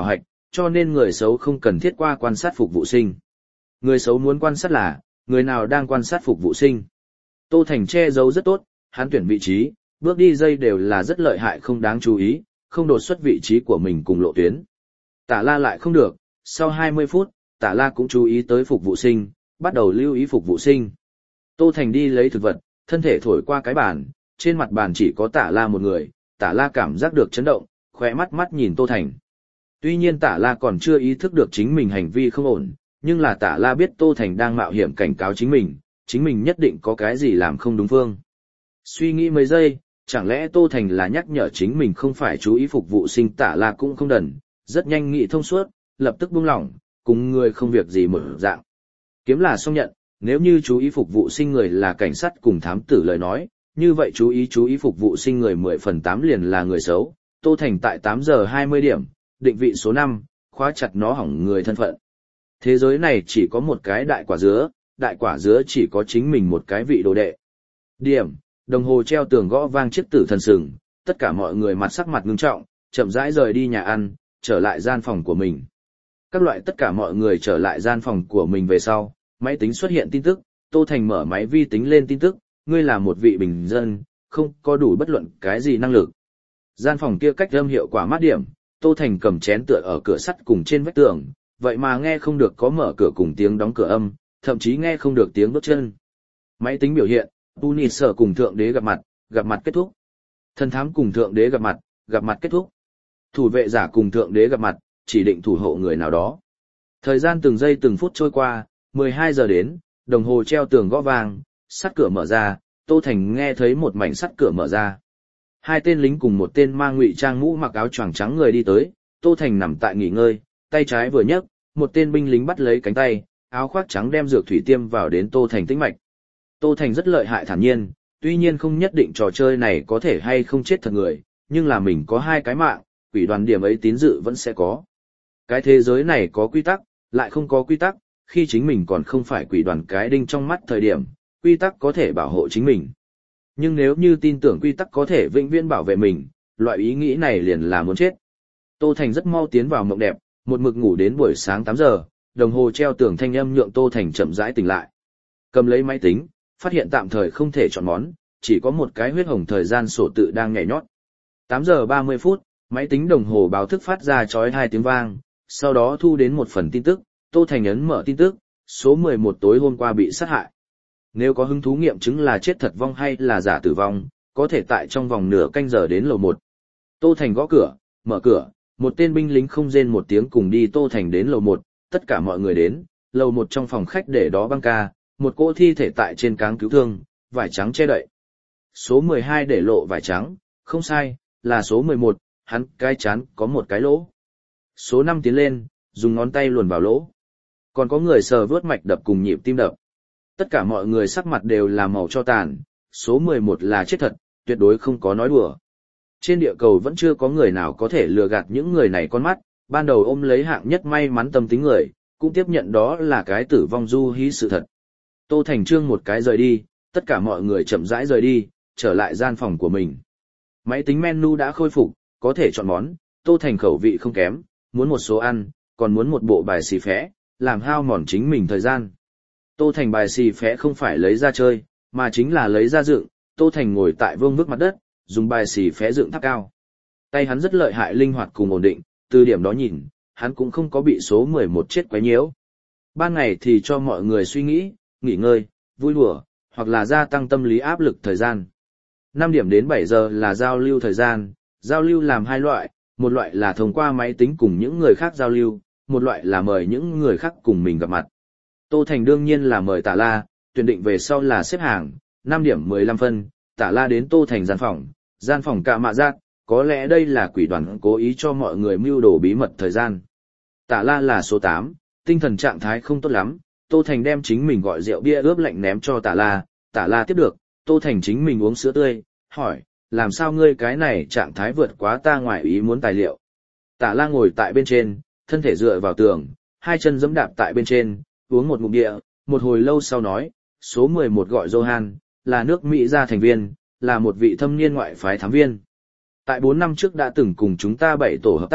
cho nên người xấu không cần thiết qua quan sát phục vụ sinh. Người xấu muốn quan sát là, người nào đang quan sát phục vụ sinh. Tô Thành che giấu rất tốt, hắn tuyển vị trí, bước đi dây đều là rất lợi hại không đáng chú ý, không đột xuất vị trí của mình cùng lộ tuyến. Tả La lại không được, sau hai mươi phút, Tả La cũng chú ý tới phục vụ sinh, bắt đầu lưu ý phục vụ sinh. Tô Thành đi lấy thực vật, thân thể thổi qua cái bàn, trên mặt bàn chỉ có Tả La một người, Tả La cảm giác được chấn động, khóe mắt mắt nhìn Tô Thành. Tuy nhiên Tả La còn chưa ý thức được chính mình hành vi không ổn, nhưng là Tả La biết Tô Thành đang mạo hiểm cảnh cáo chính mình, chính mình nhất định có cái gì làm không đúng phương. Suy nghĩ mấy giây, chẳng lẽ Tô Thành là nhắc nhở chính mình không phải chú ý phục vụ sinh. Tả La cũng không đần, rất nhanh nghĩ thông suốt, lập tức buông lỏng, cùng người không việc gì mở dạng. Kiếm là xong nhận, nếu như chú ý phục vụ sinh người là cảnh sát cùng thám tử lời nói, như vậy chú ý chú ý phục vụ sinh người mười phần tám liền là người xấu. Tô Thành tại tám giờ hai mươi điểm, định vị số năm, khóa chặt nó hỏng người thân phận. Thế giới này chỉ có một cái đại quả dứa, đại quả dứa chỉ có chính mình một cái vị đồ đệ. Điểm, đồng hồ treo tường gõ vang chiếc tử thần sừng, tất cả mọi người mặt sắc mặt ngưng trọng, chậm rãi rời đi nhà ăn, trở lại gian phòng của mình. Các loại tất cả mọi người trở lại gian phòng của mình về sau, máy tính xuất hiện tin tức, Tô Thành mở máy vi tính lên tin tức, ngươi là một vị bình dân, không có đủ bất luận cái gì năng lực. Gian phòng kia cách âm hiệu quả mát điểm, Tô Thành cầm chén tựa ở cửa sắt cùng trên vách tường, vậy mà nghe không được có mở cửa cùng tiếng đóng cửa âm, thậm chí nghe không được tiếng bước chân. Máy tính biểu hiện, Tunis cùng Thượng Đế gặp mặt, gặp mặt kết thúc. Thần thám cùng Thượng Đế gặp mặt, gặp mặt kết thúc. Thủ vệ giả cùng Thượng Đế gặp mặt, chỉ định thủ hộ người nào đó. Thời gian từng giây từng phút trôi qua, mười hai giờ đến, đồng hồ treo tường gõ vang, sắt cửa mở ra, Tô Thành nghe thấy một mảnh sắt cửa mở ra. Hai tên lính cùng một tên mang ngụy trang mũ mặc áo choàng trắng người đi tới, Tô Thành nằm tại nghỉ ngơi, tay trái vừa nhấc, một tên binh lính bắt lấy cánh tay, áo khoác trắng đem dược thủy tiêm vào đến Tô Thành tĩnh mạch. Tô Thành rất lợi hại thản nhiên, tuy nhiên không nhất định trò chơi này có thể hay không chết thật người, nhưng là mình có hai cái mạng, quỷ đoàn điểm ấy tín dự vẫn sẽ có. Cái thế giới này có quy tắc, lại không có quy tắc, khi chính mình còn không phải quỷ đoàn cái đinh trong mắt thời điểm, quy tắc có thể bảo hộ chính mình. Nhưng nếu như tin tưởng quy tắc có thể vĩnh viễn bảo vệ mình, loại ý nghĩ này liền là muốn chết. Tô Thành rất mau tiến vào mộng đẹp, một mực ngủ đến buổi sáng tám giờ, đồng hồ treo tường thanh âm nhượng Tô Thành chậm rãi tỉnh lại. Cầm lấy máy tính, phát hiện tạm thời không thể chọn món, chỉ có một cái huyết hồng thời gian sổ tự đang nhảy nhót. tám giờ ba mươi phút, máy tính đồng hồ báo thức phát ra chói hai tiếng vang, sau đó thu đến một phần tin tức, Tô Thành ấn mở tin tức, số mười một tối hôm qua bị sát hại. Nếu có hứng thú nghiệm chứng là chết thật vong hay là giả tử vong, có thể tại trong vòng nửa canh giờ đến lầu một. Tô Thành gõ cửa, mở cửa, một tên binh lính không rên một tiếng cùng đi Tô Thành đến lầu một, tất cả mọi người đến, lầu một trong phòng khách để đó băng ca, một cỗ thi thể tại trên cáng cứu thương, vải trắng che đậy. Số mười hai để lộ vải trắng, không sai, là số mười một, hắn cái chán có một cái lỗ. Số năm tiến lên, dùng ngón tay luồn vào lỗ. Còn có người sờ vớt mạch đập cùng nhịp tim đập. Tất cả mọi người sắc mặt đều là màu cho tàn, số mười một là chết thật, tuyệt đối không có nói đùa. Trên địa cầu vẫn chưa có người nào có thể lừa gạt những người này con mắt, ban đầu ôm lấy hạng nhất may mắn tâm tính người, cũng tiếp nhận đó là cái tử vong du hí sự thật. Tô Thành Trương một cái rời đi, tất cả mọi người chậm rãi rời đi, trở lại gian phòng của mình. Máy tính menu đã khôi phục, có thể chọn món, Tô Thành khẩu vị không kém, muốn một số ăn, còn muốn một bộ bài xì phé, làm hao mòn chính mình thời gian. Tô Thành bài xì phé không phải lấy ra chơi, mà chính là lấy ra dựng, Tô Thành ngồi tại vương vức mặt đất, dùng bài xì phé dựng tháp cao. Tay hắn rất lợi hại linh hoạt cùng ổn định, từ điểm đó nhìn, hắn cũng không có bị số mười một chết quấy nhiễu. Ban ngày thì cho mọi người suy nghĩ, nghỉ ngơi, vui đùa, hoặc là gia tăng tâm lý áp lực thời gian. năm điểm đến bảy giờ là giao lưu thời gian, giao lưu làm hai loại, một loại là thông qua máy tính cùng những người khác giao lưu, một loại là mời những người khác cùng mình gặp mặt. Tô Thành đương nhiên là mời Tả La, tuyển định về sau là xếp hàng, năm điểm mười lăm phân, Tả La đến Tô Thành gian phòng, gian phòng cả mạ giác, có lẽ đây là quỷ đoàn cố ý cho mọi người mưu đồ bí mật thời gian. Tả La là số tám, tinh thần trạng thái không tốt lắm, Tô Thành đem chính mình gọi rượu bia ướp lạnh ném cho Tả La, Tả La tiếp được, Tô Thành chính mình uống sữa tươi, hỏi, làm sao ngươi cái này trạng thái vượt quá ta ngoài ý muốn tài liệu. Tả La ngồi tại bên trên, thân thể dựa vào tường, hai chân giẫm đạp tại bên trên, uống một ngụm địa, một hồi lâu sau nói, số mười một gọi Johan, là nước Mỹ gia thành viên, là một vị thâm niên ngoại phái thám viên. Tại bốn năm trước đã từng cùng chúng ta bảy tổ hợp tác,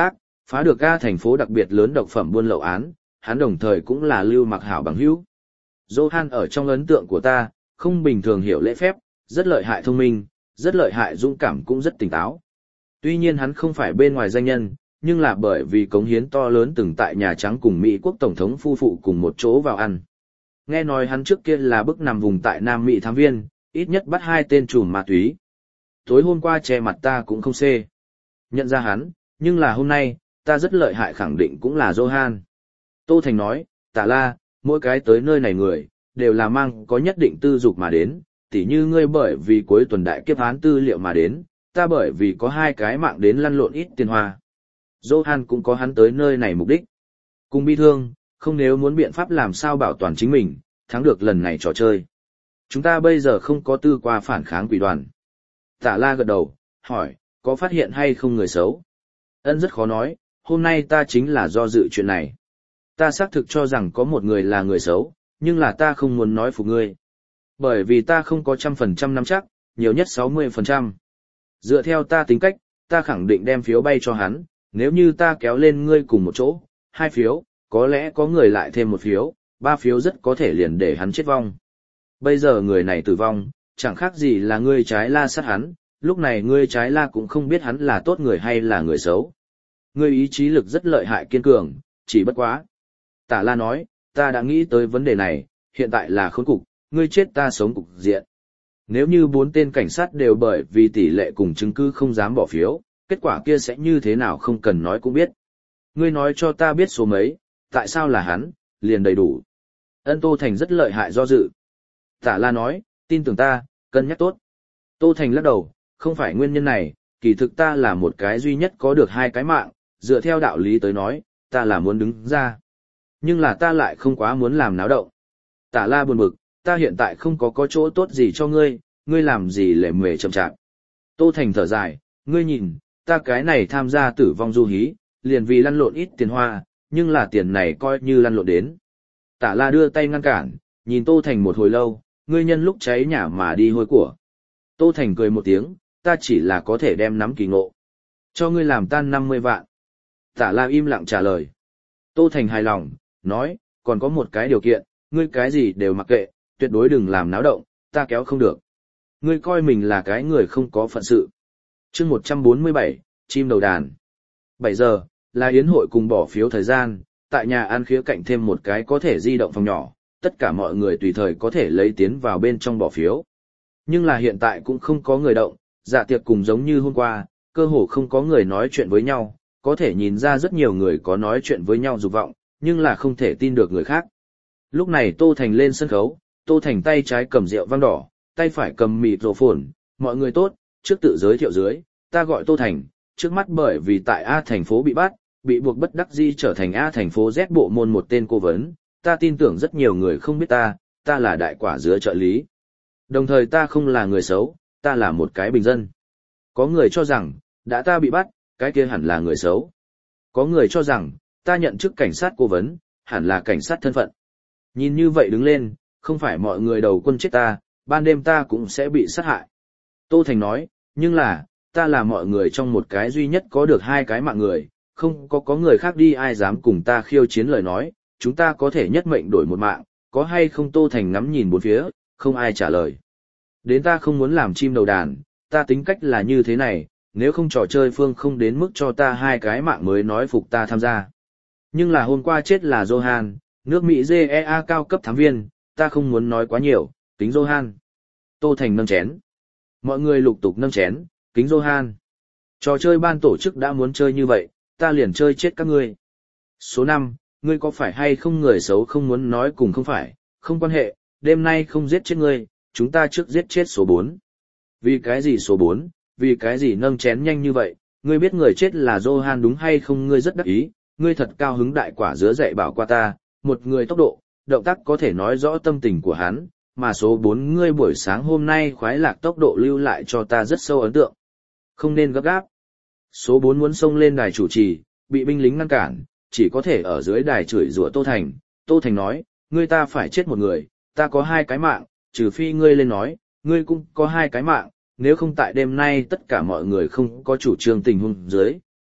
phá được A thành phố đặc biệt lớn độc phẩm buôn lậu án, hắn đồng thời cũng là Lưu Mặc Hảo bằng hữu. Johan ở trong ấn tượng của ta, không bình thường hiểu lễ phép, rất lợi hại thông minh, rất lợi hại dũng cảm cũng rất tỉnh táo. Tuy nhiên hắn không phải bên ngoài danh nhân, nhưng là bởi vì cống hiến to lớn từng tại Nhà Trắng cùng Mỹ quốc Tổng thống phu phụ cùng một chỗ vào ăn. Nghe nói hắn trước kia là bức nằm vùng tại Nam Mỹ thám viên, ít nhất bắt hai tên trùm ma túy. Tối hôm qua che mặt ta cũng không xê. Nhận ra hắn, nhưng là hôm nay, ta rất lợi hại khẳng định cũng là Johan. Tô Thành nói, Tạ La, mỗi cái tới nơi này người, đều là mang có nhất định tư dục mà đến, tỉ như ngươi bởi vì cuối tuần đại kiếp án tư liệu mà đến, ta bởi vì có hai cái mạng đến lăn lộn ít tiền hoa. Johan cũng có hắn tới nơi này mục đích. Cùng bi thương, không nếu muốn biện pháp làm sao bảo toàn chính mình, thắng được lần này trò chơi. Chúng ta bây giờ không có tư qua phản kháng quỷ đoàn. Tạ La gật đầu, hỏi, có phát hiện hay không người xấu? Ân rất khó nói, hôm nay ta chính là do dự chuyện này. Ta xác thực cho rằng có một người là người xấu, nhưng là ta không muốn nói phục ngươi. Bởi vì ta không có trăm phần trăm nắm chắc, nhiều nhất sáu mươi phần trăm. Dựa theo ta tính cách, ta khẳng định đem phiếu bay cho hắn, nếu như ta kéo lên ngươi cùng một chỗ, hai phiếu, có lẽ có người lại thêm một phiếu, ba phiếu rất có thể liền để hắn chết vong. Bây giờ người này tử vong, chẳng khác gì là ngươi trái la sát hắn, lúc này ngươi trái la cũng không biết hắn là tốt người hay là người xấu. Ngươi ý chí lực rất lợi hại kiên cường, chỉ bất quá. Tả La nói, ta đã nghĩ tới vấn đề này, hiện tại là khốn cục, ngươi chết ta sống cục diện. Nếu như bốn tên cảnh sát đều bởi vì tỷ lệ cùng chứng cứ không dám bỏ phiếu, kết quả kia sẽ như thế nào không cần nói cũng biết. Ngươi nói cho ta biết số mấy, tại sao là hắn, liền đầy đủ. Ân Tô Thành rất lợi hại do dự. Tả La nói, tin tưởng ta, cân nhắc tốt. Tô Thành lắc đầu, không phải nguyên nhân này, kỳ thực ta là một cái duy nhất có được hai cái mạng, dựa theo đạo lý tới nói, ta là muốn đứng ra. Nhưng là ta lại không quá muốn làm náo động. Tả La buồn bực, ta hiện tại không có có chỗ tốt gì cho ngươi, ngươi làm gì lề mề chậm chạp. Tô Thành thở dài, ngươi nhìn, ta cái này tham gia tử vong du hí, liền vì lăn lộn ít tiền hoa, nhưng là tiền này coi như lăn lộn đến. Tả La đưa tay ngăn cản, nhìn Tô Thành một hồi lâu, ngươi nhân lúc cháy nhà mà đi hôi của. Tô Thành cười một tiếng, ta chỉ là có thể đem nắm kỳ ngộ. Cho ngươi làm tan năm mươi vạn. Tả La im lặng trả lời. Tô Thành hài lòng, nói, còn có một cái điều kiện, ngươi cái gì đều mặc kệ, tuyệt đối đừng làm náo động, ta kéo không được. Ngươi coi mình là cái người không có phận sự. chương một trăm bốn mươi bảy, chim đầu đàn. bảy giờ, là yến hội cùng bỏ phiếu thời gian, tại nhà ăn khía cạnh thêm một cái có thể di động phòng nhỏ, tất cả mọi người tùy thời có thể lấy tiến vào bên trong bỏ phiếu. Nhưng là hiện tại cũng không có người động, dạ tiệc cùng giống như hôm qua, cơ hồ không có người nói chuyện với nhau, có thể nhìn ra rất nhiều người có nói chuyện với nhau dục vọng, nhưng là không thể tin được người khác. Lúc này Tô Thành lên sân khấu, Tô Thành tay trái cầm rượu vang đỏ, tay phải cầm mịt rổ phồn, mọi người tốt, trước tự giới thiệu dưới, ta gọi Tô Thành, trước mắt bởi vì tại A thành phố bị bắt, bị buộc bất đắc dĩ trở thành A thành phố Z bộ môn một tên cố vấn, ta tin tưởng rất nhiều người không biết ta, ta là đại quả dứa trợ lý. Đồng thời ta không là người xấu, ta là một cái bình dân. Có người cho rằng, đã ta bị bắt, cái kia hẳn là người xấu. Có người cho rằng, ta nhận chức cảnh sát cố vấn, hẳn là cảnh sát thân phận. Nhìn như vậy đứng lên, không phải mọi người đầu quân chết ta, ban đêm ta cũng sẽ bị sát hại. Tô Thành nói, nhưng là, ta là mọi người trong một cái duy nhất có được hai cái mạng người, không có có người khác đi ai dám cùng ta khiêu chiến lời nói, chúng ta có thể nhất mệnh đổi một mạng, có hay không? Tô Thành ngắm nhìn bốn phía, không ai trả lời. Đến ta không muốn làm chim đầu đàn, ta tính cách là như thế này, nếu không trò chơi phương không đến mức cho ta hai cái mạng mới nói phục ta tham gia. Nhưng là hôm qua chết là Johan, nước Mỹ giê e a cao cấp thám viên, ta không muốn nói quá nhiều, kính Johan. Tô Thành nâng chén. Mọi người lục tục nâng chén, kính Johan. Trò chơi ban tổ chức đã muốn chơi như vậy, ta liền chơi chết các ngươi. Số năm, ngươi có phải hay không người xấu không muốn nói cùng không phải, không quan hệ, đêm nay không giết chết ngươi, chúng ta trước giết chết số bốn. Vì cái gì số bốn, vì cái gì nâng chén nhanh như vậy, ngươi biết người chết là Johan đúng hay không? Ngươi rất đắc ý, ngươi thật cao hứng. Đại quả dứa dạy bảo qua ta, một người tốc độ, động tác có thể nói rõ tâm tình của hắn, mà số bốn ngươi buổi sáng hôm nay khoái lạc tốc độ lưu lại cho ta rất sâu ấn tượng. Không nên gấp gáp. Số bốn muốn xông lên đài chủ trì, bị binh lính ngăn cản, chỉ có thể ở dưới đài chửi rủa Tô Thành. Tô Thành nói, ngươi ta phải chết một người, ta có hai cái mạng, trừ phi ngươi lên nói, ngươi cũng có hai cái mạng, nếu không tại đêm nay tất cả mọi người không có chủ trương tình huống dưới,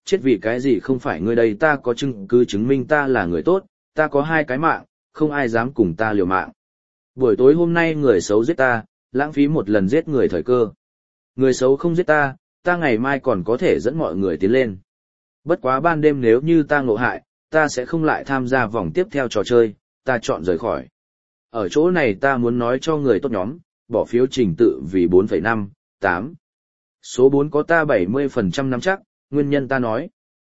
chết vì cái gì không phải ngươi đây, ta có chứng cứ chứng minh ta là người tốt, ta có hai cái mạng, không ai dám cùng ta liều mạng. Buổi tối hôm nay người xấu giết ta, lãng phí một lần giết người thời cơ. Người xấu không giết ta, ta ngày mai còn có thể dẫn mọi người tiến lên. Bất quá ban đêm nếu như ta ngộ hại, ta sẽ không lại tham gia vòng tiếp theo trò chơi, ta chọn rời khỏi. Ở chỗ này ta muốn nói cho người tốt nhóm, bỏ phiếu trình tự vì bốn phẩy năm, tám. Số bốn có ta bảy mươi phần trăm nắm chắc, nguyên nhân ta nói.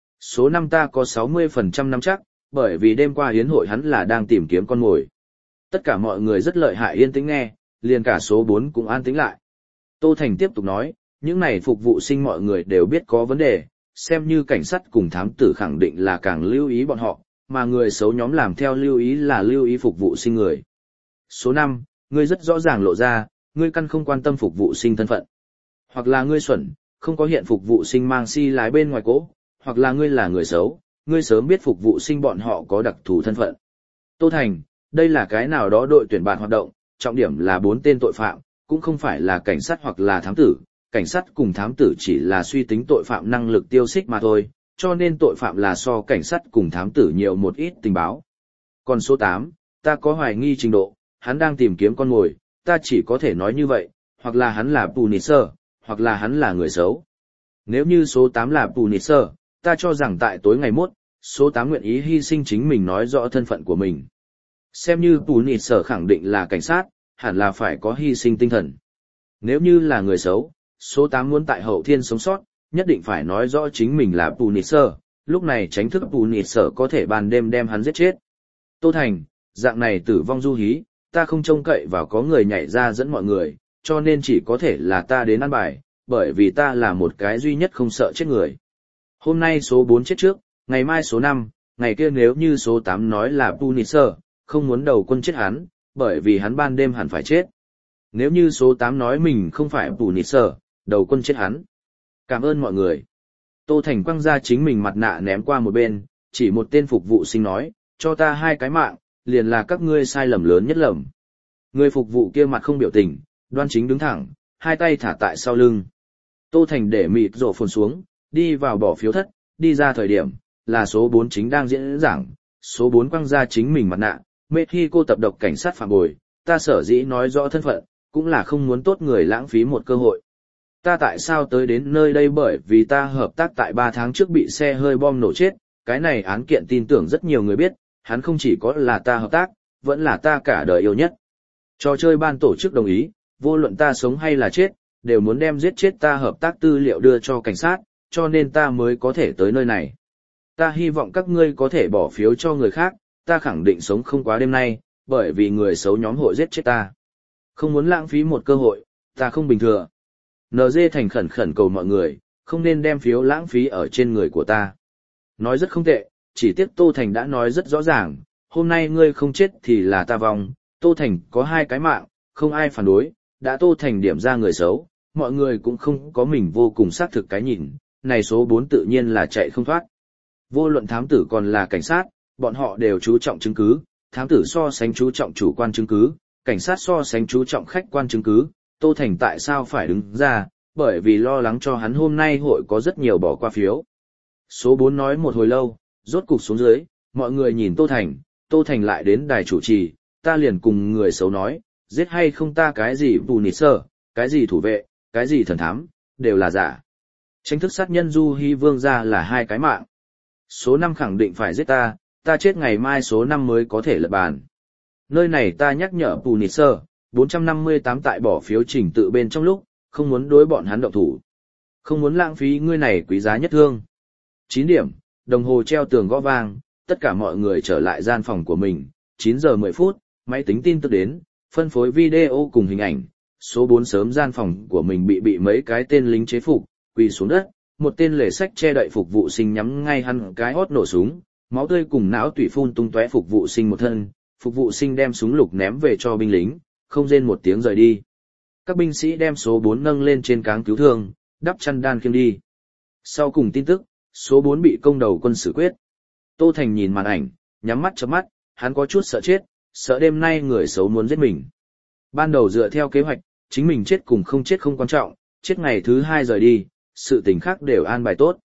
Số năm ta có sáu mươi phần trăm nắm chắc, bởi vì đêm qua hiến hội hắn là đang tìm kiếm con mồi. Tất cả mọi người rất lợi hại yên tĩnh nghe, liền cả số bốn cũng an tĩnh lại. Tô Thành tiếp tục nói, những này phục vụ sinh mọi người đều biết có vấn đề, xem như cảnh sát cùng thám tử khẳng định là càng lưu ý bọn họ, mà người xấu nhóm làm theo lưu ý là lưu ý phục vụ sinh người. Số năm, ngươi rất rõ ràng lộ ra, ngươi căn không quan tâm phục vụ sinh thân phận. Hoặc là ngươi xuẩn, không có hiện phục vụ sinh mang si lái bên ngoài cỗ, hoặc là ngươi là người xấu, ngươi sớm biết phục vụ sinh bọn họ có đặc thù thân phận. Tô Thành, đây là cái nào đó đội tuyển bạn hoạt động, trọng điểm là bốn tên tội phạm, cũng không phải là cảnh sát hoặc là thám tử. Cảnh sát cùng thám tử chỉ là suy tính tội phạm năng lực tiêu xích mà thôi, cho nên tội phạm là so cảnh sát cùng thám tử nhiều một ít tình báo. Còn số tám, ta có hoài nghi trình độ, hắn đang tìm kiếm con mồi, ta chỉ có thể nói như vậy, hoặc là hắn là Punisher, hoặc là hắn là người xấu. Nếu như số tám là Punisher, ta cho rằng tại tối ngày mốt, số tám nguyện ý hy sinh chính mình nói rõ thân phận của mình. Xem như Punisher khẳng định là cảnh sát, hẳn là phải có hy sinh tinh thần. Nếu như là người xấu, số tám muốn tại hậu thiên sống sót, nhất định phải nói rõ chính mình là Punisher, lúc này tránh thức Punisher có thể ban đêm đem hắn giết chết. Tô Thành, dạng này tử vong du hí, ta không trông cậy vào có người nhảy ra dẫn mọi người, cho nên chỉ có thể là ta đến ăn bài, bởi vì ta là một cái duy nhất không sợ chết người. Hôm nay số bốn chết trước, ngày mai số năm, ngày kia nếu như số tám nói là Punisher, không muốn đầu quân chết hắn, bởi vì hắn ban đêm hẳn phải chết. Nếu như số tám nói mình không phải Punisher, đầu quân chết hắn. Cảm ơn mọi người. Tô Thành quăng ra chính mình mặt nạ ném qua một bên, chỉ một tên phục vụ sinh nói, cho ta hai cái mạng, liền là các ngươi sai lầm lớn nhất lầm. Người phục vụ kia mặt không biểu tình, đoan chính đứng thẳng, hai tay thả tại sau lưng. Tô Thành để mịt rổ phồn xuống, đi vào bỏ phiếu thất, đi ra thời điểm, là số bốn chính đang diễn giảng, số bốn quăng ra chính mình mặt nạ, Mexico tập độc cảnh sát phạm bồi, ta sở dĩ nói rõ thân phận, cũng là không muốn tốt người lãng phí một cơ hội. Ta tại sao tới đến nơi đây bởi vì ta hợp tác tại ba tháng trước bị xe hơi bom nổ chết, cái này án kiện tin tưởng rất nhiều người biết, hắn không chỉ có là ta hợp tác, vẫn là ta cả đời yêu nhất. Trò chơi ban tổ chức đồng ý, vô luận ta sống hay là chết, đều muốn đem giết chết ta hợp tác tư liệu đưa cho cảnh sát, cho nên ta mới có thể tới nơi này. Ta hy vọng các ngươi có thể bỏ phiếu cho người khác, ta khẳng định sống không quá đêm nay, bởi vì người xấu nhóm hội giết chết ta. Không muốn lãng phí một cơ hội, ta không bình thường. en giê thành khẩn khẩn cầu mọi người, không nên đem phiếu lãng phí ở trên người của ta. Nói rất không tệ, chỉ tiếc Tô Thành đã nói rất rõ ràng, hôm nay ngươi không chết thì là ta vong, Tô Thành có hai cái mạng, không ai phản đối, đã Tô Thành điểm ra người xấu, mọi người cũng không có mình vô cùng xác thực cái nhìn, này số bốn tự nhiên là chạy không thoát. Vô luận thám tử còn là cảnh sát, bọn họ đều chú trọng chứng cứ, thám tử so sánh chú trọng chủ quan chứng cứ, cảnh sát so sánh chú trọng khách quan chứng cứ, Tô Thành tại sao phải đứng ra, bởi vì lo lắng cho hắn hôm nay hội có rất nhiều bỏ qua phiếu. Số bốn nói một hồi lâu, rốt cục xuống dưới, mọi người nhìn Tô Thành, Tô Thành lại đến đài chủ trì, ta liền cùng người xấu nói, giết hay không ta cái gì Punisher, cái gì thủ vệ, cái gì thần thám, đều là giả. Tranh thức sát nhân Du Hy Vương ra là hai cái mạng. Số năm khẳng định phải giết ta, ta chết ngày mai số năm mới có thể lật bàn. Nơi này ta nhắc nhở Punisher, bốn trăm năm mươi tám tại bỏ phiếu trình tự bên trong lúc, không muốn đối bọn hắn động thủ. Không muốn lãng phí ngươi này quý giá nhất thương. chín điểm, đồng hồ treo tường gõ vang, tất cả mọi người trở lại gian phòng của mình, chín giờ mười phút, máy tính tin tức đến, phân phối video cùng hình ảnh, số bốn sớm gian phòng của mình bị bị mấy cái tên lính chế phục, quỳ xuống đất, một tên lề sách che đậy phục vụ sinh nhắm ngay hắn cái hót nổ súng, máu tươi cùng não tủy phun tung tóe phục vụ sinh một thân, phục vụ sinh đem súng lục ném về cho binh lính, không rên một tiếng rời đi. Các binh sĩ đem số bốn nâng lên trên cáng cứu thương, đắp chăn đan khiêng đi. Sau cùng tin tức, số bốn bị công đầu quân xử quyết. Tô Thành nhìn màn ảnh, nhắm mắt chớp mắt, hắn có chút sợ chết, sợ đêm nay người xấu muốn giết mình. Ban đầu dựa theo kế hoạch, chính mình chết cùng không chết không quan trọng, chết ngày thứ hai rời đi, sự tình khác đều an bài tốt.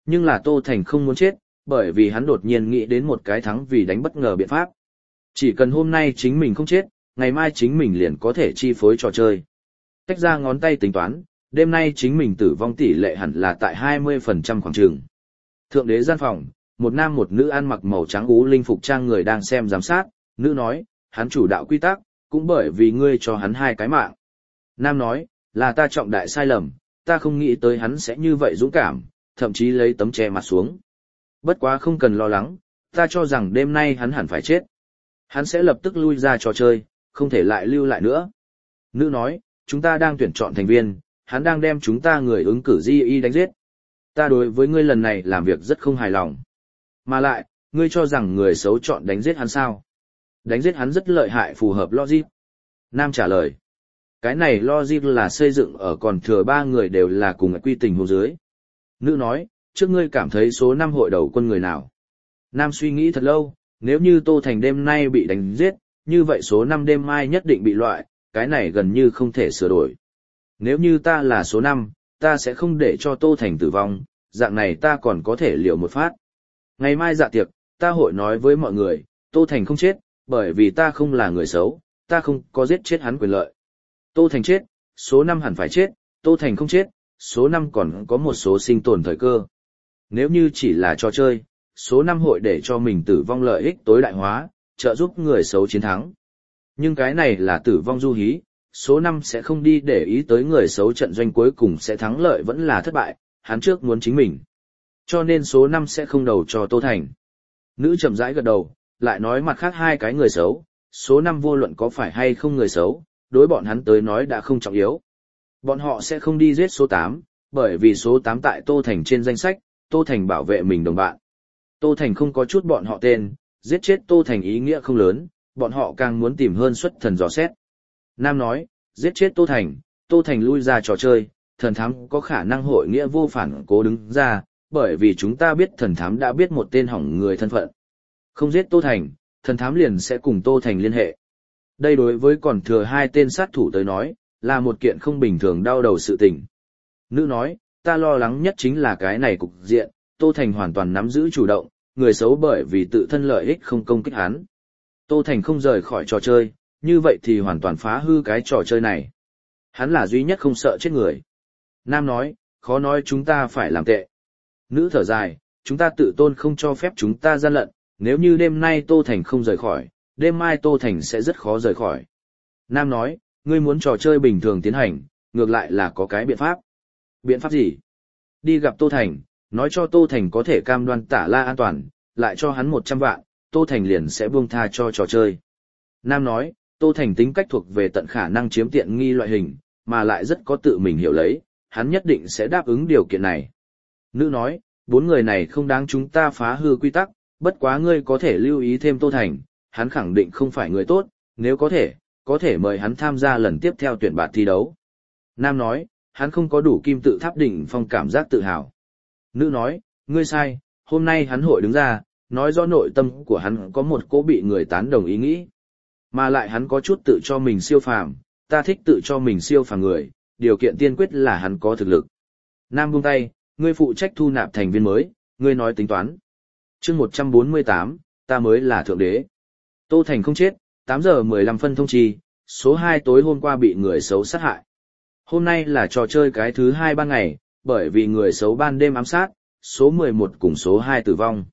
Nhưng là Tô Thành không muốn chết, bởi vì hắn đột nhiên nghĩ đến một cái thắng vì đánh bất ngờ biện pháp. Chỉ cần hôm nay chính mình không chết, ngày mai chính mình liền có thể chi phối trò chơi. Tách ra ngón tay tính toán, đêm nay chính mình tử vong tỷ lệ hẳn là tại hai mươi phần trăm khoảng trường. Thượng đế gian phòng, một nam một nữ ăn mặc màu trắng ú linh phục trang người đang xem giám sát, nữ nói, hắn chủ đạo quy tắc, cũng bởi vì ngươi cho hắn hai cái mạng. Nam nói, là ta trọng đại sai lầm, ta không nghĩ tới hắn sẽ như vậy dũng cảm, thậm chí lấy tấm che mặt xuống. Bất quá không cần lo lắng, ta cho rằng đêm nay hắn hẳn phải chết. Hắn sẽ lập tức lui ra trò chơi, không thể lại lưu lại nữa. Nữ nói, chúng ta đang tuyển chọn thành viên, hắn đang đem chúng ta người ứng cử gi i đánh giết. Ta đối với ngươi lần này làm việc rất không hài lòng. Mà lại, ngươi cho rằng người xấu chọn đánh giết hắn sao? Đánh giết hắn rất lợi hại phù hợp logic. Nam trả lời. Cái này logic là xây dựng ở còn thừa ba người đều là cùng quy tình huống dưới. Nữ nói, trước ngươi cảm thấy số năm hội đầu quân người nào? Nam suy nghĩ thật lâu, nếu như Tô Thành đêm nay bị đánh giết, như vậy số năm đêm mai nhất định bị loại, cái này gần như không thể sửa đổi. Nếu như ta là số năm, ta sẽ không để cho Tô Thành tử vong, dạng này ta còn có thể liều một phát. Ngày mai dạ tiệc, ta hội nói với mọi người, Tô Thành không chết, bởi vì ta không là người xấu, ta không có giết chết hắn quyền lợi. Tô Thành chết, số năm hẳn phải chết, Tô Thành không chết, số năm còn có một số sinh tồn thời cơ. Nếu như chỉ là trò chơi, số năm hội để cho mình tử vong lợi ích tối đại hóa, trợ giúp người xấu chiến thắng. Nhưng cái này là tử vong du hí, số năm sẽ không đi để ý tới người xấu trận doanh cuối cùng sẽ thắng lợi vẫn là thất bại, hắn trước muốn chính mình. Cho nên số năm sẽ không đầu cho Tô Thành. Nữ chậm rãi gật đầu, lại nói mặt khác hai cái người xấu, số năm vô luận có phải hay không người xấu, đối bọn hắn tới nói đã không trọng yếu. Bọn họ sẽ không đi giết số tám, bởi vì số tám tại Tô Thành trên danh sách, Tô Thành bảo vệ mình đồng bạn. Tô Thành không có chút bọn họ tên, giết chết Tô Thành ý nghĩa không lớn, bọn họ càng muốn tìm hơn xuất thần dò xét. Nam nói, giết chết Tô Thành, Tô Thành lui ra trò chơi, thần thám có khả năng hội nghĩa vô phản cố đứng ra, bởi vì chúng ta biết thần thám đã biết một tên hỏng người thân phận. Không giết Tô Thành, thần thám liền sẽ cùng Tô Thành liên hệ. Đây đối với còn thừa hai tên sát thủ tới nói, là một kiện không bình thường đau đầu sự tình. Nữ nói, ta lo lắng nhất chính là cái này cục diện, Tô Thành hoàn toàn nắm giữ chủ động, người xấu bởi vì tự thân lợi ích không công kích hắn. Tô Thành không rời khỏi trò chơi, như vậy thì hoàn toàn phá hư cái trò chơi này. Hắn là duy nhất không sợ chết người. Nam nói, khó nói chúng ta phải làm tệ. Nữ thở dài, chúng ta tự tôn không cho phép chúng ta gian lận, nếu như đêm nay Tô Thành không rời khỏi, đêm mai Tô Thành sẽ rất khó rời khỏi. Nam nói, ngươi muốn trò chơi bình thường tiến hành, ngược lại là có cái biện pháp. Biện pháp gì? Đi gặp Tô Thành, nói cho Tô Thành có thể cam đoan Tả La an toàn, lại cho hắn một trăm vạn, Tô Thành liền sẽ buông tha cho trò chơi. Nam nói, Tô Thành tính cách thuộc về tận khả năng chiếm tiện nghi loại hình, mà lại rất có tự mình hiểu lấy, hắn nhất định sẽ đáp ứng điều kiện này. Nữ nói, bốn người này không đáng chúng ta phá hư quy tắc, bất quá ngươi có thể lưu ý thêm Tô Thành, hắn khẳng định không phải người tốt, nếu có thể, có thể mời hắn tham gia lần tiếp theo tuyển bạt thi đấu. Nam nói, hắn không có đủ kim tự tháp đỉnh phong cảm giác tự hào. Nữ nói, ngươi sai, hôm nay hắn hội đứng ra, nói rõ nội tâm của hắn có một cố bị người tán đồng ý nghĩ. Mà lại hắn có chút tự cho mình siêu phàm, ta thích tự cho mình siêu phàm người, điều kiện tiên quyết là hắn có thực lực. Nam buông tay, ngươi phụ trách thu nạp thành viên mới, ngươi nói tính toán. Chương một trăm bốn mươi tám, ta mới là thượng đế. Tô Thành không chết, tám giờ mười lăm phân thông chi, số hai tối hôm qua bị người xấu sát hại. Hôm nay là trò chơi cái thứ hai ban ngày, bởi vì người xấu ban đêm ám sát, số mười một cùng số hai tử vong.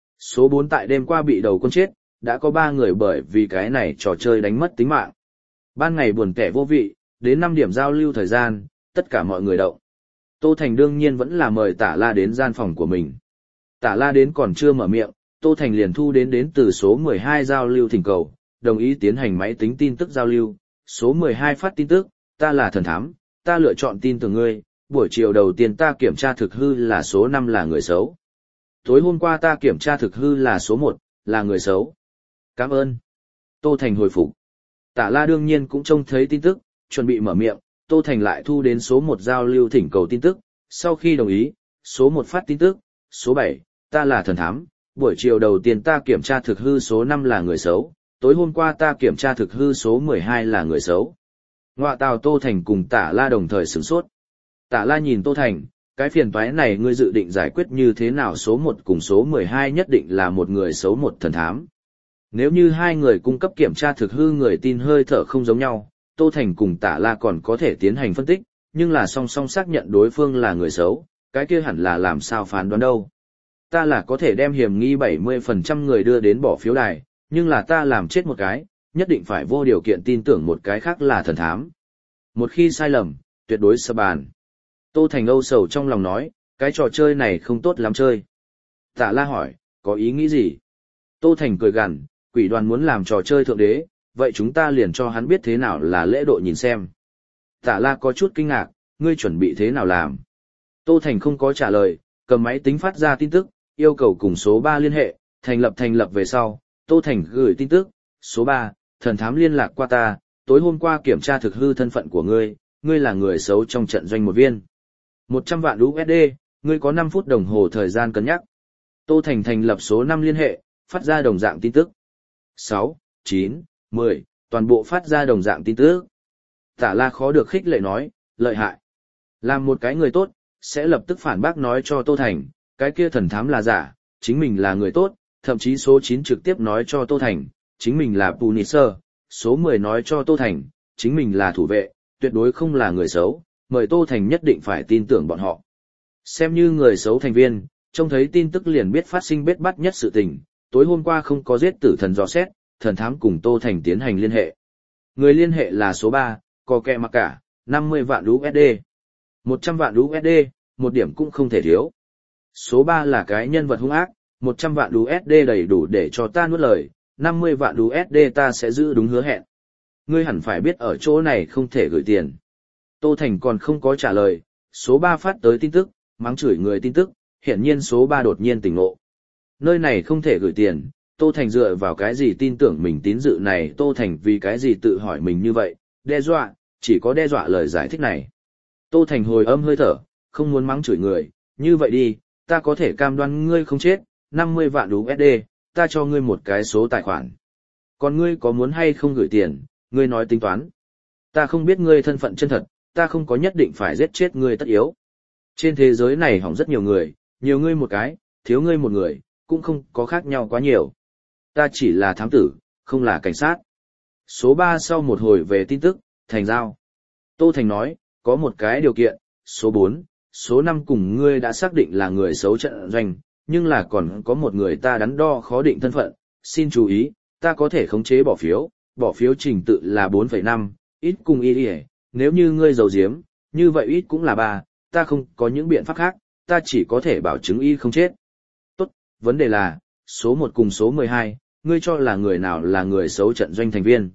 Số bốn tại đêm qua bị đầu quân chết, đã có ba người bởi vì cái này trò chơi đánh mất tính mạng. Ban ngày buồn kẻ vô vị, đến năm điểm giao lưu thời gian, tất cả mọi người động. Tô Thành đương nhiên vẫn là mời Tả La đến gian phòng của mình. Tả La đến còn chưa mở miệng, Tô Thành liền thu đến đến từ số mười hai giao lưu thỉnh cầu, đồng ý tiến hành máy tính tin tức giao lưu. Số mười hai phát tin tức, ta là thần thám, ta lựa chọn tin tưởng ngươi, buổi chiều đầu tiên ta kiểm tra thực hư là số năm là người xấu. Tối hôm qua ta kiểm tra thực hư là số một, là người xấu. Cảm ơn. Tô Thành hồi phục. Tả La đương nhiên cũng trông thấy tin tức, chuẩn bị mở miệng, Tô Thành lại thu đến số một giao lưu thỉnh cầu tin tức, sau khi đồng ý, số một phát tin tức, số bảy, ta là thần thám, buổi chiều đầu tiên ta kiểm tra thực hư số năm là người xấu, tối hôm qua ta kiểm tra thực hư số mười hai là người xấu. Ngoạ tào Tô Thành cùng Tả La đồng thời sửng sốt. Tả La nhìn Tô Thành, cái phiền toái này ngươi dự định giải quyết như thế nào? Số một cùng số mười hai nhất định là một người xấu một thần thám. Nếu như hai người cung cấp kiểm tra thực hư người tin hơi thở không giống nhau, Tô Thành cùng Tả La còn có thể tiến hành phân tích, nhưng là song song xác nhận đối phương là người xấu, cái kia hẳn là làm sao phán đoán đâu. Ta là có thể đem hiểm nghi bảy mươi phần trăm người đưa đến bỏ phiếu đài, nhưng là ta làm chết một cái, nhất định phải vô điều kiện tin tưởng một cái khác là thần thám. Một khi sai lầm, tuyệt đối sập bàn. Tô Thành âu sầu trong lòng nói, cái trò chơi này không tốt lắm chơi. Tả La hỏi, có ý nghĩ gì? Tô Thành cười gằn, quỷ đoàn muốn làm trò chơi thượng đế, vậy chúng ta liền cho hắn biết thế nào là lễ độ nhìn xem. Tả La có chút kinh ngạc, ngươi chuẩn bị thế nào làm? Tô Thành không có trả lời, cầm máy tính phát ra tin tức, yêu cầu cùng số ba liên hệ, thành lập thành lập về sau, Tô Thành gửi tin tức, số ba, thần thám liên lạc qua ta, tối hôm qua kiểm tra thực hư thân phận của ngươi, ngươi là người xấu trong trận doanh một viên. một trăm vạn u ét đê, ngươi có năm phút đồng hồ thời gian cân nhắc. Tô Thành thành lập số năm liên hệ, phát ra đồng dạng tin tức. sáu, chín, mười, toàn bộ phát ra đồng dạng tin tức. Tả La khó được khích lệ nói, lợi hại. Làm một cái người tốt, sẽ lập tức phản bác nói cho Tô Thành, cái kia thần thám là giả, chính mình là người tốt, thậm chí số chín trực tiếp nói cho Tô Thành, chính mình là Punisher, số mười nói cho Tô Thành, chính mình là thủ vệ, tuyệt đối không là người xấu, mời Tô Thành nhất định phải tin tưởng bọn họ. Xem như người xấu thành viên, trông thấy tin tức liền biết phát sinh bết bắt nhất sự tình, tối hôm qua không có giết tử thần dò xét, thần thám cùng Tô Thành tiến hành liên hệ. Người liên hệ là số ba, có kẹ mặc cả, năm mươi vạn u ét đê. một trăm vạn u ét đê, một điểm cũng không thể thiếu. Số ba là cái nhân vật hung ác, một trăm vạn u ét đê đầy đủ để cho ta nuốt lời, năm mươi vạn u ét đê ta sẽ giữ đúng hứa hẹn. Ngươi hẳn phải biết ở chỗ này không thể gửi tiền. Tô Thành còn không có trả lời, số ba phát tới tin tức, mắng chửi người tin tức, hiển nhiên số ba đột nhiên tỉnh ngộ. Nơi này không thể gửi tiền, Tô Thành dựa vào cái gì tin tưởng mình tín dự này, Tô Thành vì cái gì tự hỏi mình như vậy, đe dọa, chỉ có đe dọa lời giải thích này. Tô Thành hồi âm hơi thở, không muốn mắng chửi người, như vậy đi, ta có thể cam đoan ngươi không chết, năm mươi vạn u ét đê, ta cho ngươi một cái số tài khoản. Còn ngươi có muốn hay không gửi tiền, ngươi nói tính toán. Ta không biết ngươi thân phận chân thật, ta không có nhất định phải giết chết ngươi tất yếu. Trên thế giới này hỏng rất nhiều người, nhiều ngươi một cái, thiếu ngươi một người, cũng không có khác nhau quá nhiều. Ta chỉ là thám tử, không là cảnh sát. Số ba sau một hồi về tin tức, Thành giao. Tô Thành nói, có một cái điều kiện, số bốn, số năm cùng ngươi đã xác định là người xấu trận doanh, nhưng là còn có một người ta đắn đo khó định thân phận, xin chú ý, ta có thể khống chế bỏ phiếu, bỏ phiếu trình tự là bốn phẩy năm, ít cùng y đi, nếu như ngươi giấu giếm, như vậy ít cũng là ba, ta không có những biện pháp khác, ta chỉ có thể bảo chứng y không chết. Tốt, vấn đề là, số một cùng số mười hai, ngươi cho là người nào là người xấu trận doanh thành viên.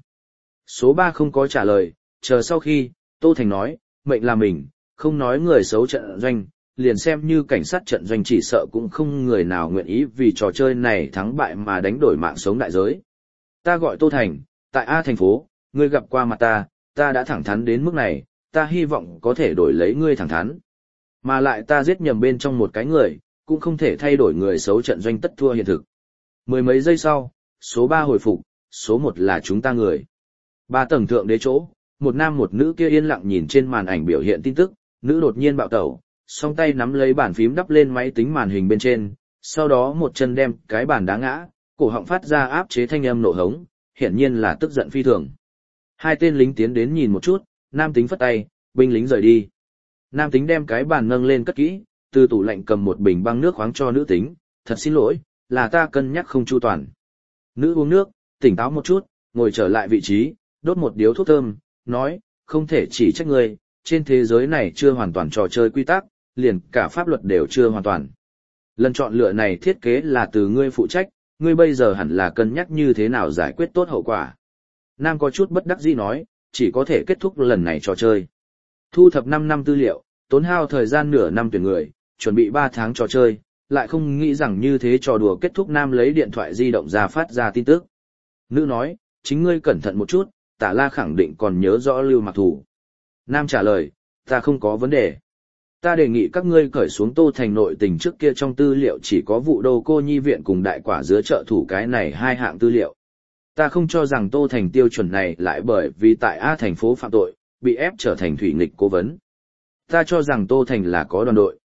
Số ba không có trả lời, chờ sau khi, Tô Thành nói, mệnh là mình, không nói người xấu trận doanh, liền xem như cảnh sát trận doanh chỉ sợ cũng không người nào nguyện ý vì trò chơi này thắng bại mà đánh đổi mạng sống đại giới. Ta gọi Tô Thành, tại A thành phố, ngươi gặp qua mặt ta, ta đã thẳng thắn đến mức này, ta hy vọng có thể đổi lấy ngươi thẳng thắn. Mà lại ta giết nhầm bên trong một cái người, cũng không thể thay đổi người xấu trận doanh tất thua hiện thực. Mười mấy giây sau, số ba hồi phục, số một là chúng ta người. Ba tầng thượng đế chỗ, một nam một nữ kia yên lặng nhìn trên màn ảnh biểu hiện tin tức, nữ đột nhiên bạo tẩu, song tay nắm lấy bàn phím đắp lên máy tính màn hình bên trên, sau đó một chân đem cái bàn đá ngã, cổ họng phát ra áp chế thanh âm nổ hống, hiển nhiên là tức giận phi thường. Hai tên lính tiến đến nhìn một chút, nam tính phất tay, binh lính rời đi. Nam tính đem cái bàn nâng lên cất kỹ, từ tủ lạnh cầm một bình băng nước khoáng cho nữ tính, thật xin lỗi, là ta cân nhắc không chu toàn. Nữ uống nước, tỉnh táo một chút, ngồi trở lại vị trí, đốt một điếu thuốc thơm, nói, không thể chỉ trách ngươi, trên thế giới này chưa hoàn toàn trò chơi quy tắc, liền cả pháp luật đều chưa hoàn toàn. Lần chọn lựa này thiết kế là từ ngươi phụ trách, ngươi bây giờ hẳn là cân nhắc như thế nào giải quyết tốt hậu quả. Nam có chút bất đắc dĩ nói, chỉ có thể kết thúc lần này trò chơi. Thu thập năm năm tư liệu, tốn hao thời gian nửa năm tuyển người, chuẩn bị ba tháng trò chơi, lại không nghĩ rằng như thế trò đùa kết thúc. Nam lấy điện thoại di động ra phát ra tin tức. Nữ nói, chính ngươi cẩn thận một chút, Tả La khẳng định còn nhớ rõ Lưu Mặc Thủ. Nam trả lời, ta không có vấn đề. Ta đề nghị các ngươi cởi xuống Tô Thành nội tình, trước kia trong tư liệu chỉ có vụ đô cô nhi viện cùng đại quả dứa trợ thủ cái này hai hạng tư liệu. Ta không cho rằng Tô Thành tiêu chuẩn này lại bởi vì tại A thành phố phạm tội, bị ép trở thành thủy nghịch cố vấn. Ta cho rằng Tô Thành là có đoàn đội,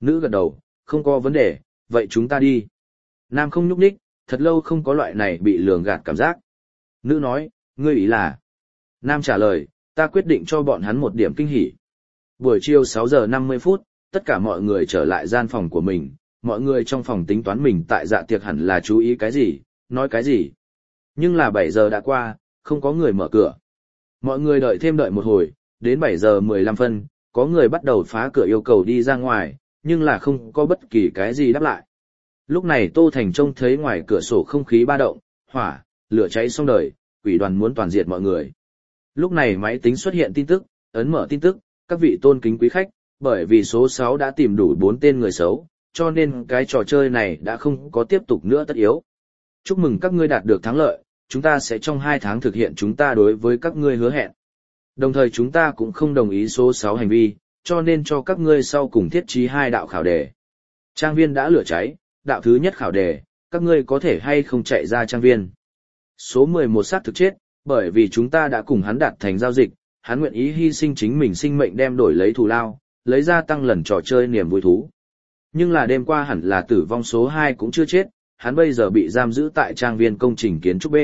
Nữ gật đầu, không có vấn đề, vậy chúng ta đi. Nam không nhúc nhích, thật lâu không có loại này bị lường gạt cảm giác. Nữ nói, ngươi ý là. Nam trả lời, ta quyết định cho bọn hắn một điểm kinh hỉ. Buổi chiều sáu giờ năm mươi phút, tất cả mọi người trở lại gian phòng của mình, mọi người trong phòng tính toán mình tại dạ tiệc hẳn là chú ý cái gì, nói cái gì. Nhưng là bảy giờ đã qua, không có người mở cửa. Mọi người đợi thêm đợi một hồi, đến bảy giờ mười lăm phân, có người bắt đầu phá cửa yêu cầu đi ra ngoài, nhưng là không có bất kỳ cái gì đáp lại. Lúc này Tô Thành trông thấy ngoài cửa sổ không khí ba động, hỏa, lửa cháy xong đời, quỷ đoàn muốn toàn diệt mọi người. Lúc này máy tính xuất hiện tin tức, ấn mở tin tức, các vị tôn kính quý khách, bởi vì số sáu đã tìm đủ bốn tên người xấu, cho nên cái trò chơi này đã không có tiếp tục nữa tất yếu. Chúc mừng các ngươi đạt được thắng lợi, chúng ta sẽ trong hai tháng thực hiện chúng ta đối với các ngươi hứa hẹn. Đồng thời chúng ta cũng không đồng ý số sáu hành vi, cho nên cho các ngươi sau cùng thiết trí hai đạo khảo đề. Trang viên đã lửa cháy, đạo thứ nhất khảo đề, các ngươi có thể hay không chạy ra trang viên. Số mười một xác thực chết, bởi vì chúng ta đã cùng hắn đạt thành giao dịch, hắn nguyện ý hy sinh chính mình sinh mệnh đem đổi lấy thù lao, lấy ra tăng lần trò chơi niềm vui thú. Nhưng là đêm qua hẳn là tử vong số hai cũng chưa chết, hắn bây giờ bị giam giữ tại trang viên công trình kiến trúc B.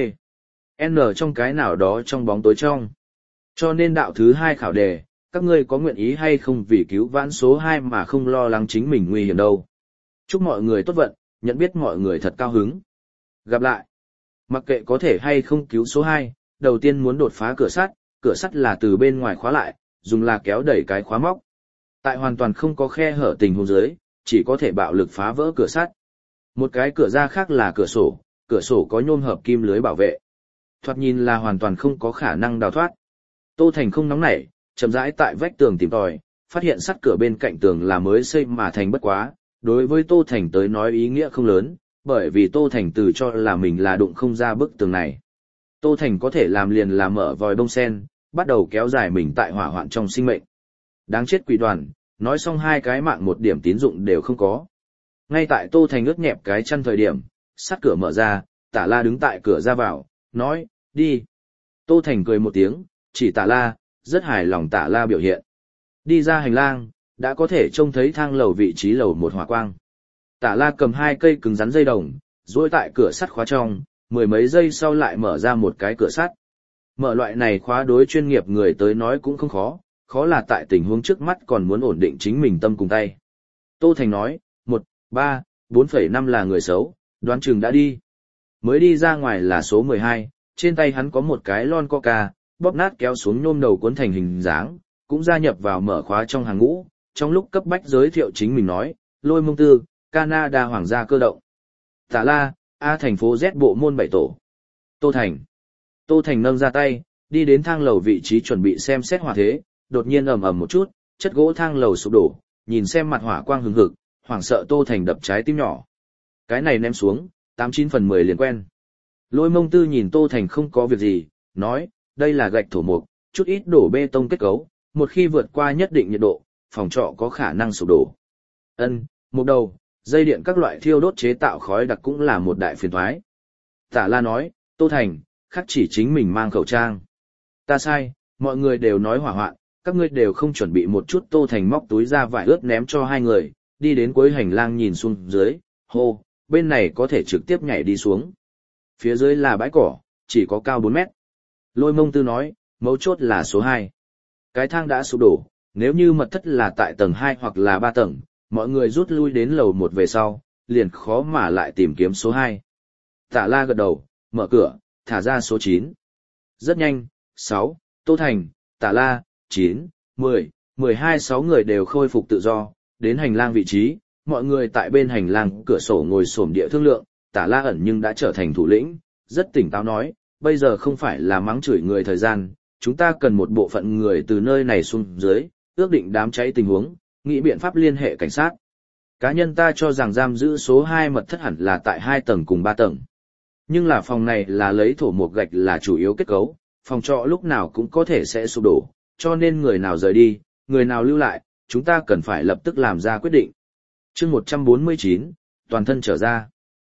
N trong cái nào đó trong bóng tối trong. Cho nên đạo thứ hai khảo đề, các ngươi có nguyện ý hay không vì cứu vãn số hai mà không lo lắng chính mình nguy hiểm đâu. Chúc mọi người tốt vận, nhận biết mọi người thật cao hứng. Gặp lại. Mặc kệ có thể hay không cứu số hai, đầu tiên muốn đột phá cửa sắt, cửa sắt là từ bên ngoài khóa lại, dùng là kéo đẩy cái khóa móc. Tại hoàn toàn không có khe hở tình huống dưới, chỉ có thể bạo lực phá vỡ cửa sắt. Một cái cửa ra khác là cửa sổ, cửa sổ có nhôm hợp kim lưới bảo vệ. Thoạt nhìn là hoàn toàn không có khả năng đào thoát. Tô Thành không nóng nảy, chậm rãi tại vách tường tìm tòi, phát hiện sắt cửa bên cạnh tường là mới xây mà thành bất quá. Đối với Tô Thành tới nói ý nghĩa không lớn, bởi vì Tô Thành tự cho là mình là đụng không ra bức tường này. Tô Thành có thể làm liền là mở vòi bông sen, bắt đầu kéo dài mình tại hỏa hoạn trong sinh mệnh. Đáng chết quỷ đoàn, nói xong hai cái mạng một điểm tín dụng đều không có. Ngay tại Tô Thành ướt nhẹp cái chân thời điểm, sắt cửa mở ra, Tả La đứng tại cửa ra vào, nói, đi. Tô Thành cười một tiếng, chỉ Tả La, rất hài lòng Tả La biểu hiện. Đi ra hành lang, đã có thể trông thấy thang lầu vị trí lầu một hỏa quang. Tả La cầm hai cây cứng rắn dây đồng, duỗi tại cửa sắt khóa trong, mười mấy giây sau lại mở ra một cái cửa sắt. Mở loại này khóa đối chuyên nghiệp người tới nói cũng không khó, khó là tại tình huống trước mắt còn muốn ổn định chính mình tâm cùng tay. Tô Thành nói, một, ba, bốn phẩy năm là người xấu, đoán chừng đã đi. Mới đi ra ngoài là số mười hai, trên tay hắn có một cái lon coca, bóp nát kéo xuống nhôm đầu cuốn thành hình dáng, cũng gia nhập vào mở khóa trong hàng ngũ, trong lúc cấp bách giới thiệu chính mình nói, Lôi Mông Tư, Canada Hoàng gia cơ động. Tả La, A thành phố Z bộ môn bảy tổ. Tô Thành. Tô Thành nâng ra tay, đi đến thang lầu vị trí chuẩn bị xem xét hỏa thế, đột nhiên ầm ầm một chút, chất gỗ thang lầu sụp đổ, nhìn xem mặt hỏa quang hừng hực, hoảng sợ Tô Thành đập trái tim nhỏ. Cái này ném xuống, tám chín phần mười liền quen. Lôi Mông Tư nhìn Tô Thành không có việc gì, nói, đây là gạch thổ mục, chút ít đổ bê tông kết cấu, một khi vượt qua nhất định nhiệt độ, phòng trọ có khả năng sụp đổ. Ân, một đầu, dây điện các loại thiêu đốt chế tạo khói đặc cũng là một đại phiền toái. Tả La nói, Tô Thành, khắc chỉ chính mình mang khẩu trang. Ta sai, mọi người đều nói hỏa hoạn, các ngươi đều không chuẩn bị một chút. Tô Thành móc túi ra vải ướt ném cho hai người, đi đến cuối hành lang nhìn xuống dưới, hô, bên này có thể trực tiếp nhảy đi xuống. Phía dưới là bãi cỏ, chỉ có cao bốn mét. Lôi Mông Tư nói, mấu chốt là số hai. Cái thang đã sụp đổ, nếu như mật thất là tại tầng hai hoặc là ba tầng, mọi người rút lui đến lầu một về sau, liền khó mà lại tìm kiếm số hai. Tả La gật đầu, mở cửa, thả ra số chín. Rất nhanh, sáu, Tô Thành, Tả La, chín, mười, mười hai sáu người đều khôi phục tự do, đến hành lang vị trí, mọi người tại bên hành lang cửa sổ ngồi xổm địa thương lượng, Tả La ẩn nhưng đã trở thành thủ lĩnh, rất tỉnh táo nói, bây giờ không phải là mắng chửi người thời gian, chúng ta cần một bộ phận người từ nơi này xuống dưới, ước định đám cháy tình huống, nghĩ biện pháp liên hệ cảnh sát. Cá nhân ta cho rằng giam giữ số hai mật thất hẳn là tại hai tầng cùng ba tầng. Nhưng là phòng này là lấy thổ một gạch là chủ yếu kết cấu, phòng trọ lúc nào cũng có thể sẽ sụp đổ, cho nên người nào rời đi, người nào lưu lại, chúng ta cần phải lập tức làm ra quyết định. Chương một trăm bốn mươi chín, toàn thân trở ra.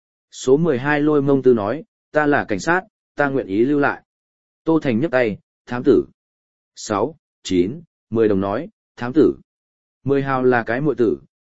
Số mười hai Lôi Mông Tư nói, ta là cảnh sát, ta nguyện ý lưu lại. Tô Thành nhấc tay, thám tử. sáu, chín, mười đồng nói, thám tử. mười hào là cái muội tử,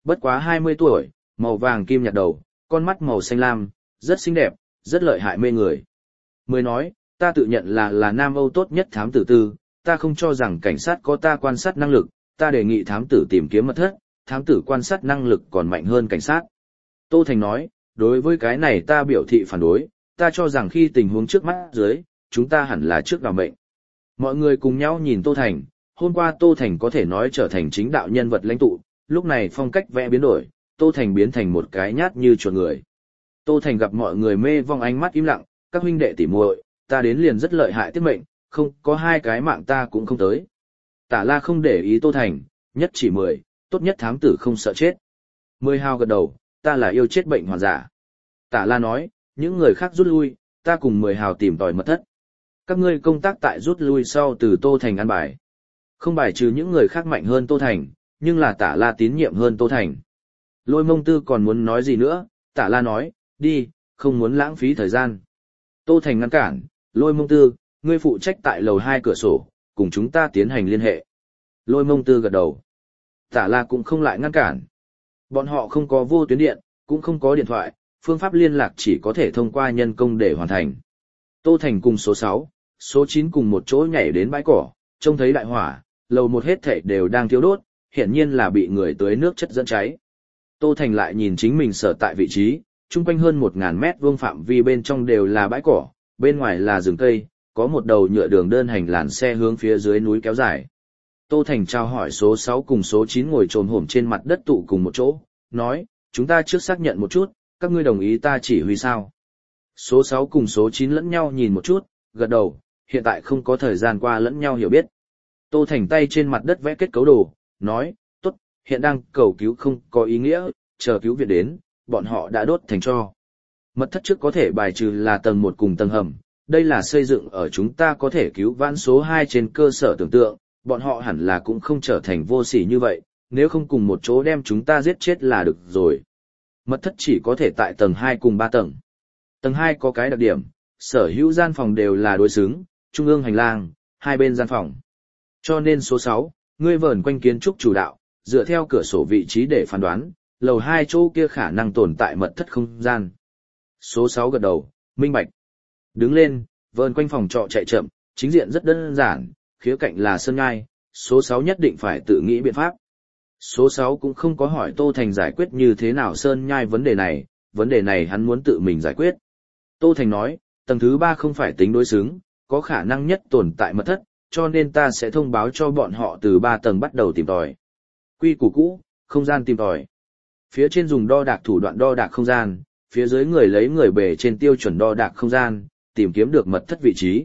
bất quá hai mươi tuổi, màu vàng kim nhạt đầu, con mắt màu xanh lam, rất xinh đẹp, rất lợi hại mê người. Mới nói, ta tự nhận là là Nam Âu tốt nhất thám tử tư, ta không cho rằng cảnh sát có ta quan sát năng lực, ta đề nghị thám tử tìm kiếm mật thất, thám tử quan sát năng lực còn mạnh hơn cảnh sát. Tô Thành nói, đối với cái này ta biểu thị phản đối, ta cho rằng khi tình huống trước mắt dưới, chúng ta hẳn là trước đào mệnh. Mọi người cùng nhau nhìn Tô Thành, hôm qua Tô Thành có thể nói trở thành chính đạo nhân vật lãnh tụ, lúc này phong cách vẽ biến đổi, Tô Thành biến thành một cái nhát như chuột người. Tô Thành gặp mọi người mê vong ánh mắt im lặng, các huynh đệ tỉ muội, ta đến liền rất lợi hại tiết mệnh, không có hai cái mạng ta cũng không tới. Tả La không để ý Tô Thành, nhất chỉ mười, tốt nhất thám tử không sợ chết. Mười hào gật đầu, ta là yêu chết bệnh hoàn giả. Tả La nói, những người khác rút lui, ta cùng mười hào tìm tòi mật thất. Các ngươi công tác tại rút lui sau từ Tô Thành ăn bài. Không bài trừ những người khác mạnh hơn Tô Thành, nhưng là Tả La tín nhiệm hơn Tô Thành. Lôi Mông Tư còn muốn nói gì nữa, Tả La nói, đi, không muốn lãng phí thời gian. Tô Thành ngăn cản, Lôi Mông Tư, ngươi phụ trách tại lầu hai cửa sổ, cùng chúng ta tiến hành liên hệ. Lôi Mông Tư gật đầu. Tả La cũng không lại ngăn cản. Bọn họ không có vô tuyến điện, cũng không có điện thoại, phương pháp liên lạc chỉ có thể thông qua nhân công để hoàn thành. Tô Thành cùng số sáu, số chín cùng một chỗ nhảy đến bãi cỏ, trông thấy đại hỏa, lầu một hết thảy đều đang thiêu đốt, hiển nhiên là bị người tưới nước chất dẫn cháy. Tô Thành lại nhìn chính mình sở tại vị trí, chung quanh hơn một ngàn mét vuông phạm vi bên trong đều là bãi cỏ, bên ngoài là rừng cây, có một đầu nhựa đường đơn hành làn xe hướng phía dưới núi kéo dài. Tô Thành trao hỏi số sáu cùng số chín ngồi trồm hổm trên mặt đất tụ cùng một chỗ, nói, chúng ta trước xác nhận một chút, các ngươi đồng ý ta chỉ huy sao. Số sáu cùng số chín lẫn nhau nhìn một chút, gật đầu, hiện tại không có thời gian qua lẫn nhau hiểu biết. Tô Thành tay trên mặt đất vẽ kết cấu đồ, nói, tốt, hiện đang cầu cứu không có ý nghĩa, chờ cứu viện đến, bọn họ đã đốt thành tro. Mật thất trước có thể bài trừ là tầng một cùng tầng hầm, đây là xây dựng ở chúng ta có thể cứu vãn số hai trên cơ sở tưởng tượng, bọn họ hẳn là cũng không trở thành vô sỉ như vậy, nếu không cùng một chỗ đem chúng ta giết chết là được rồi. Mật thất chỉ có thể tại tầng hai cùng ba tầng. Tầng hai có cái đặc điểm, sở hữu gian phòng đều là đối xứng, trung ương hành lang, hai bên gian phòng. Cho nên số sáu, ngươi vờn quanh kiến trúc chủ đạo, dựa theo cửa sổ vị trí để phán đoán, lầu hai chỗ kia khả năng tồn tại mật thất không gian. Số sáu gật đầu, minh bạch. Đứng lên, vờn quanh phòng trọ chạy chậm, chính diện rất đơn giản, khía cạnh là sơn ngai, số sáu nhất định phải tự nghĩ biện pháp. Số sáu cũng không có hỏi Tô Thành giải quyết như thế nào sơn nhai vấn đề này, vấn đề này hắn muốn tự mình giải quyết. Tô Thành nói, tầng thứ ba không phải tính đối xứng, có khả năng nhất tồn tại mật thất, cho nên ta sẽ thông báo cho bọn họ từ ba tầng bắt đầu tìm tòi. Quy củ cũ, không gian tìm tòi. Phía trên dùng đo đạc thủ đoạn đo đạc không gian, phía dưới người lấy người bề trên tiêu chuẩn đo đạc không gian, tìm kiếm được mật thất vị trí.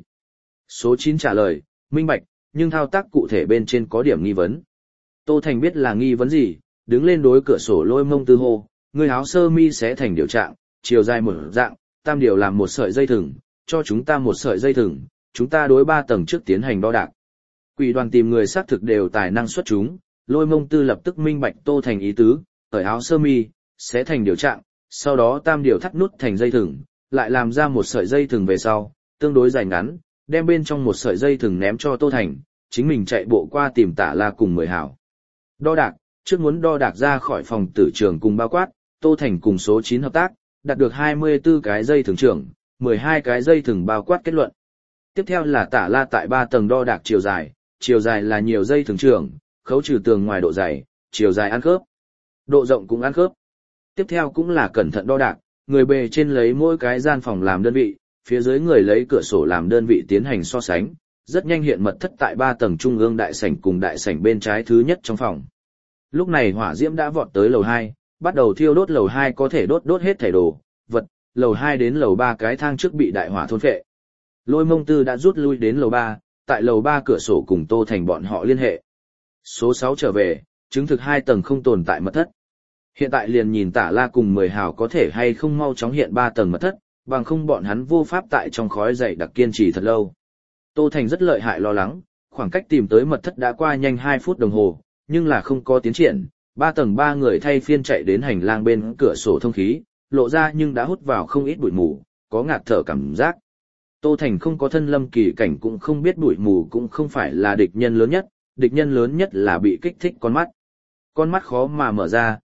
Số chín trả lời, minh bạch, nhưng thao tác cụ thể bên trên có điểm nghi vấn. Tô Thành biết là nghi vấn gì, đứng lên đối cửa sổ Lôi Mông Tư hô, người áo sơ mi sẽ thành điều trạng, chiều dài một dạng, tam điều làm một sợi dây thừng, cho chúng ta một sợi dây thừng, chúng ta đối ba tầng trước tiến hành đo đạc. Quỷ đoàn tìm người xác thực đều tài năng xuất chúng, Lôi Mông Tư lập tức minh bạch Tô Thành ý tứ, cởi áo sơ mi, sẽ thành điều trạng, sau đó tam điều thắt nút thành dây thừng, lại làm ra một sợi dây thừng về sau, tương đối dài ngắn, đem bên trong một sợi dây thừng ném cho Tô Thành, chính mình chạy bộ qua tìm Tả La cùng mười hảo. Đo đạc, trước muốn đo đạc ra khỏi phòng tử trường cùng bao quát, Tô Thành cùng số chín hợp tác, đạt được hai mươi tư cái dây thừng trưởng, mười hai cái dây thừng bao quát kết luận. Tiếp theo là Tả La tại ba tầng đo đạc chiều dài, chiều dài là nhiều dây thừng trưởng, khấu trừ tường ngoài độ dày, chiều dài ăn khớp. Độ rộng cũng ăn khớp. Tiếp theo cũng là cẩn thận đo đạc, người bề trên lấy mỗi cái gian phòng làm đơn vị, phía dưới người lấy cửa sổ làm đơn vị tiến hành so sánh, rất nhanh hiện mật thất tại ba tầng trung ương đại sảnh cùng đại sảnh bên trái thứ nhất trong phòng. Lúc này hỏa diễm đã vọt tới lầu hai, bắt đầu thiêu đốt lầu hai có thể đốt đốt hết thảy đồ, vật, lầu hai đến lầu ba cái thang trước bị đại hỏa thôn phệ. Lôi Mông Tư đã rút lui đến lầu ba, tại lầu ba cửa sổ cùng Tô Thành bọn họ liên hệ. Số sáu trở về, chứng thực hai tầng không tồn tại mật thất. Hiện tại liền nhìn Tả La cùng mười hào có thể hay không mau chóng hiện ba tầng mật thất, bằng không bọn hắn vô pháp tại trong khói dậy đặc kiên trì thật lâu. Tô Thành rất lợi hại lo lắng, khoảng cách tìm tới mật thất đã qua nhanh hai phút đồng hồ, nhưng là không có tiến triển, ba tầng ba người thay phiên chạy đến hành lang bên cửa sổ thông khí, lộ ra nhưng đã hút vào không ít bụi mù, có ngạt thở cảm giác. Tô Thành không có thân lâm kỳ cảnh cũng không biết bụi mù cũng không phải là địch nhân lớn nhất, địch nhân lớn nhất là bị kích thích con mắt. Con mắt khó mà mở ra,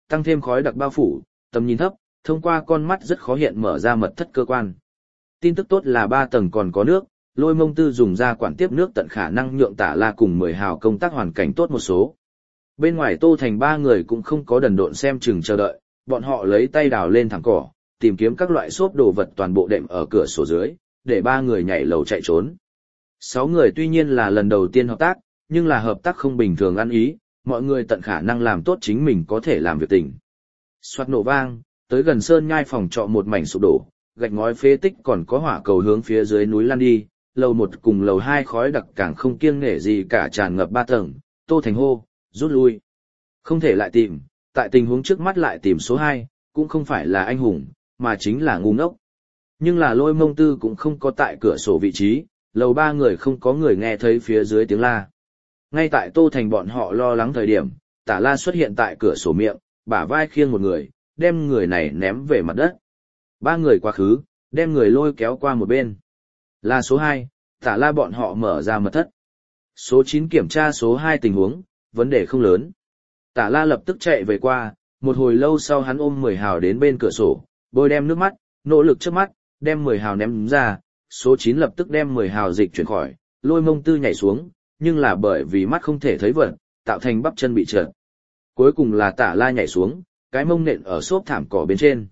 tăng thêm khói đặc bao phủ, tầm nhìn thấp, thông qua con mắt rất khó hiện mở ra mật thất cơ quan. Tin tức tốt là ba tầng còn có nước, Lôi Mông Tư dùng ra quản tiếp nước tận khả năng nhượng Tả La cùng mười hào công tác hoàn cảnh tốt một số. Bên ngoài Tô Thành ba người cũng không có đần độn xem chừng chờ đợi, bọn họ lấy tay đào lên thẳng cỏ, tìm kiếm các loại xốp đồ vật toàn bộ đệm ở cửa sổ dưới, để ba người nhảy lầu chạy trốn. Sáu người tuy nhiên là lần đầu tiên hợp tác, nhưng là hợp tác không bình thường ăn ý, mọi người tận khả năng làm tốt chính mình có thể làm việc tình. Soạt nổ vang, tới gần sơn nhai phòng trọ một mảnh sụp đổ, gạch ngói phế tích còn có hỏa cầu hướng phía dưới núi lăn đi, lầu một cùng lầu hai khói đặc càng không kiêng nể gì cả tràn ngập ba tầng, Tô Thành hô, rút lui. Không thể lại tìm, tại tình huống trước mắt lại tìm số hai, cũng không phải là anh hùng, mà chính là ngu ngốc. Nhưng là Lôi Mông Tư cũng không có tại cửa sổ vị trí, lầu ba người không có người nghe thấy phía dưới tiếng la. Ngay tại Tô Thành bọn họ lo lắng thời điểm, Tả La xuất hiện tại cửa sổ miệng, bả vai khiêng một người, đem người này ném về mặt đất. Ba người quá khứ, đem người lôi kéo qua một bên. Là số hai, Tả La bọn họ mở ra mật thất. Số chín kiểm tra số hai tình huống, vấn đề không lớn. Tả La lập tức chạy về qua, một hồi lâu sau hắn ôm mười hào đến bên cửa sổ, bôi đem nước mắt, nỗ lực trước mắt, đem mười hào ném ra, số chín lập tức đem mười hào dịch chuyển khỏi, Lôi Mông Tư nhảy xuống, nhưng là bởi vì mắt không thể thấy vật, tạo thành bắp chân bị trượt. Cuối cùng là Tả La nhảy xuống, cái mông nện ở xốp thảm cỏ bên trên.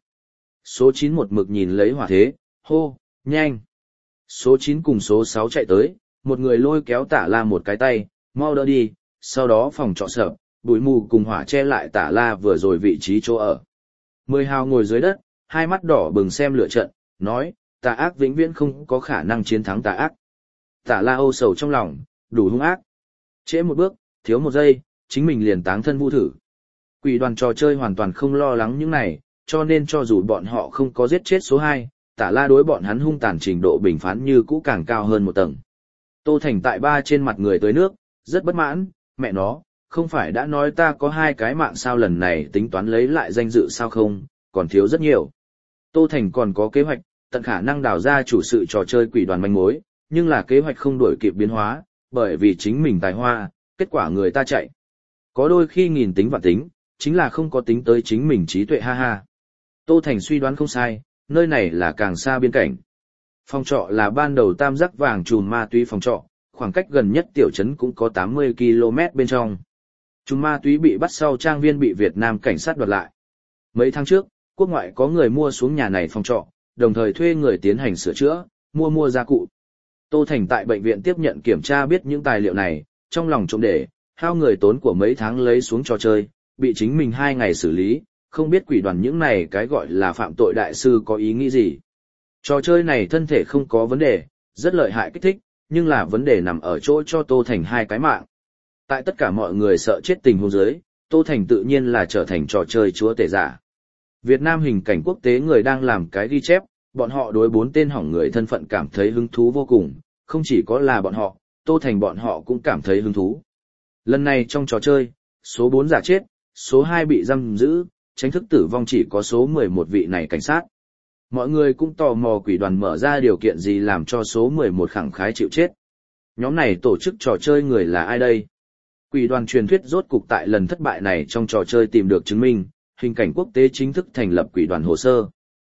Số chín một mực nhìn lấy hỏa thế, hô, nhanh. Số chín cùng số sáu chạy tới, một người lôi kéo Tả La một cái tay, mau đỡ đi, sau đó phòng trọ sợ, bụi mù cùng hỏa che lại Tả La vừa rồi vị trí chỗ ở. Mười hào ngồi dưới đất, hai mắt đỏ bừng xem lửa trận, nói, tà ác vĩnh viễn không có khả năng chiến thắng tà ác. Tả La âu sầu trong lòng, đủ hung ác. Trễ một bước, thiếu một giây, chính mình liền táng thân vu thử. Quỷ đoàn trò chơi hoàn toàn không lo lắng những này, cho nên cho dù bọn họ không có giết chết số hai, Tả La đối bọn hắn hung tàn trình độ bình phán như cũ càng cao hơn một tầng. Tô Thành tại ba trên mặt người tới nước, rất bất mãn, mẹ nó, không phải đã nói ta có hai cái mạng sao, lần này tính toán lấy lại danh dự sao không, còn thiếu rất nhiều. Tô Thành còn có kế hoạch, tận khả năng đào ra chủ sự trò chơi quỷ đoàn manh mối, nhưng là kế hoạch không đổi kịp biến hóa, bởi vì chính mình tài hoa, kết quả người ta chạy. Có đôi khi nghìn tính vạn tính, chính là không có tính tới chính mình trí tuệ ha ha. Tô Thành suy đoán không sai, nơi này là càng xa biên cảnh. Phòng trọ là ban đầu tam giác vàng chùm ma túy phòng trọ, khoảng cách gần nhất tiểu trấn cũng có tám mươi ki lô mét bên trong. Chùm ma túy bị bắt sau trang viên bị Việt Nam cảnh sát đoạt lại. Mấy tháng trước, quốc ngoại có người mua xuống nhà này phòng trọ, đồng thời thuê người tiến hành sửa chữa, mua mua gia cụ. Tô Thành tại bệnh viện tiếp nhận kiểm tra biết những tài liệu này, trong lòng trộm để, hao người tốn của mấy tháng lấy xuống trò chơi, bị chính mình hai ngày xử lý, không biết quỷ đoàn những này cái gọi là phạm tội đại sư có ý nghĩ gì. Trò chơi này thân thể không có vấn đề, rất lợi hại kích thích, nhưng là vấn đề nằm ở chỗ cho Tô Thành hai cái mạng. Tại tất cả mọi người sợ chết tình huống dưới, Tô Thành tự nhiên là trở thành trò chơi chúa tể giả. Việt Nam hình cảnh quốc tế người đang làm cái ghi chép, bọn họ đối bốn tên hỏng người thân phận cảm thấy hứng thú vô cùng, không chỉ có là bọn họ, Tô Thành bọn họ cũng cảm thấy hứng thú. Lần này trong trò chơi, số bốn giả chết, số hai bị giam giữ, tránh thức tử vong chỉ có số mười một vị này cảnh sát. Mọi người cũng tò mò quỷ đoàn mở ra điều kiện gì làm cho số mười một khẳng khái chịu chết. Nhóm này tổ chức trò chơi người là ai đây? Quỷ đoàn truyền thuyết rốt cục tại lần thất bại này trong trò chơi tìm được chứng minh, hình cảnh quốc tế chính thức thành lập quỷ đoàn hồ sơ.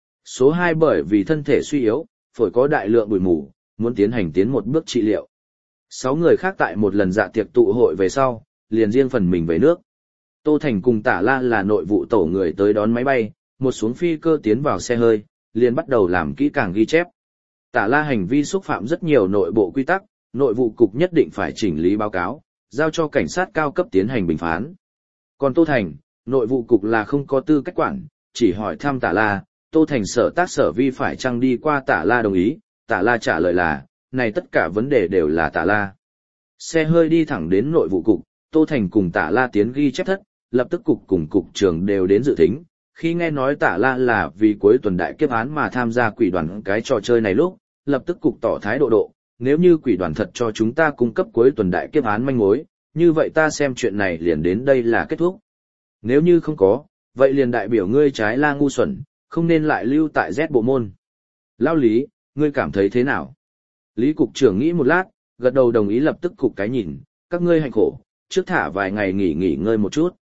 Số hai bởi vì thân thể suy yếu, phổi có đại lượng bụi mù, muốn tiến hành tiến một bước trị liệu. Sáu người khác tại một lần dạ tiệc tụ hội về sau, liền riêng phần mình về nước. Tô Thành cùng Tả La là nội vụ tổ người tới đón máy bay, một xuống phi cơ tiến vào xe hơi, liền bắt đầu làm kỹ càng ghi chép. Tả La hành vi xúc phạm rất nhiều nội bộ quy tắc, nội vụ cục nhất định phải chỉnh lý báo cáo, giao cho cảnh sát cao cấp tiến hành bình phán. Còn Tô Thành, nội vụ cục là không có tư cách quản, chỉ hỏi thăm Tả La, Tô Thành sở tác sở vi phải chăng đi qua Tả La đồng ý, Tả La trả lời là, này tất cả vấn đề đều là Tả La. Xe hơi đi thẳng đến nội vụ cục, Tô Thành cùng Tả La tiến ghi chép thất, lập tức cục cùng cục trưởng đều đến dự thính. Khi nghe nói Tả La là vì cuối tuần đại kiếp án mà tham gia quỷ đoàn cái trò chơi này lúc, lập tức cục tỏ thái độ độ, nếu như quỷ đoàn thật cho chúng ta cung cấp cuối tuần đại kiếp án manh mối, như vậy ta xem chuyện này liền đến đây là kết thúc. Nếu như không có, vậy liền đại biểu ngươi trái la ngu xuẩn, không nên lại lưu tại Z bộ môn. Lao Lý, ngươi cảm thấy thế nào? Lý cục trưởng nghĩ một lát, gật đầu đồng ý lập tức cục cái nhìn, các ngươi hạnh khổ, trước thả vài ngày nghỉ nghỉ ngơi một chút.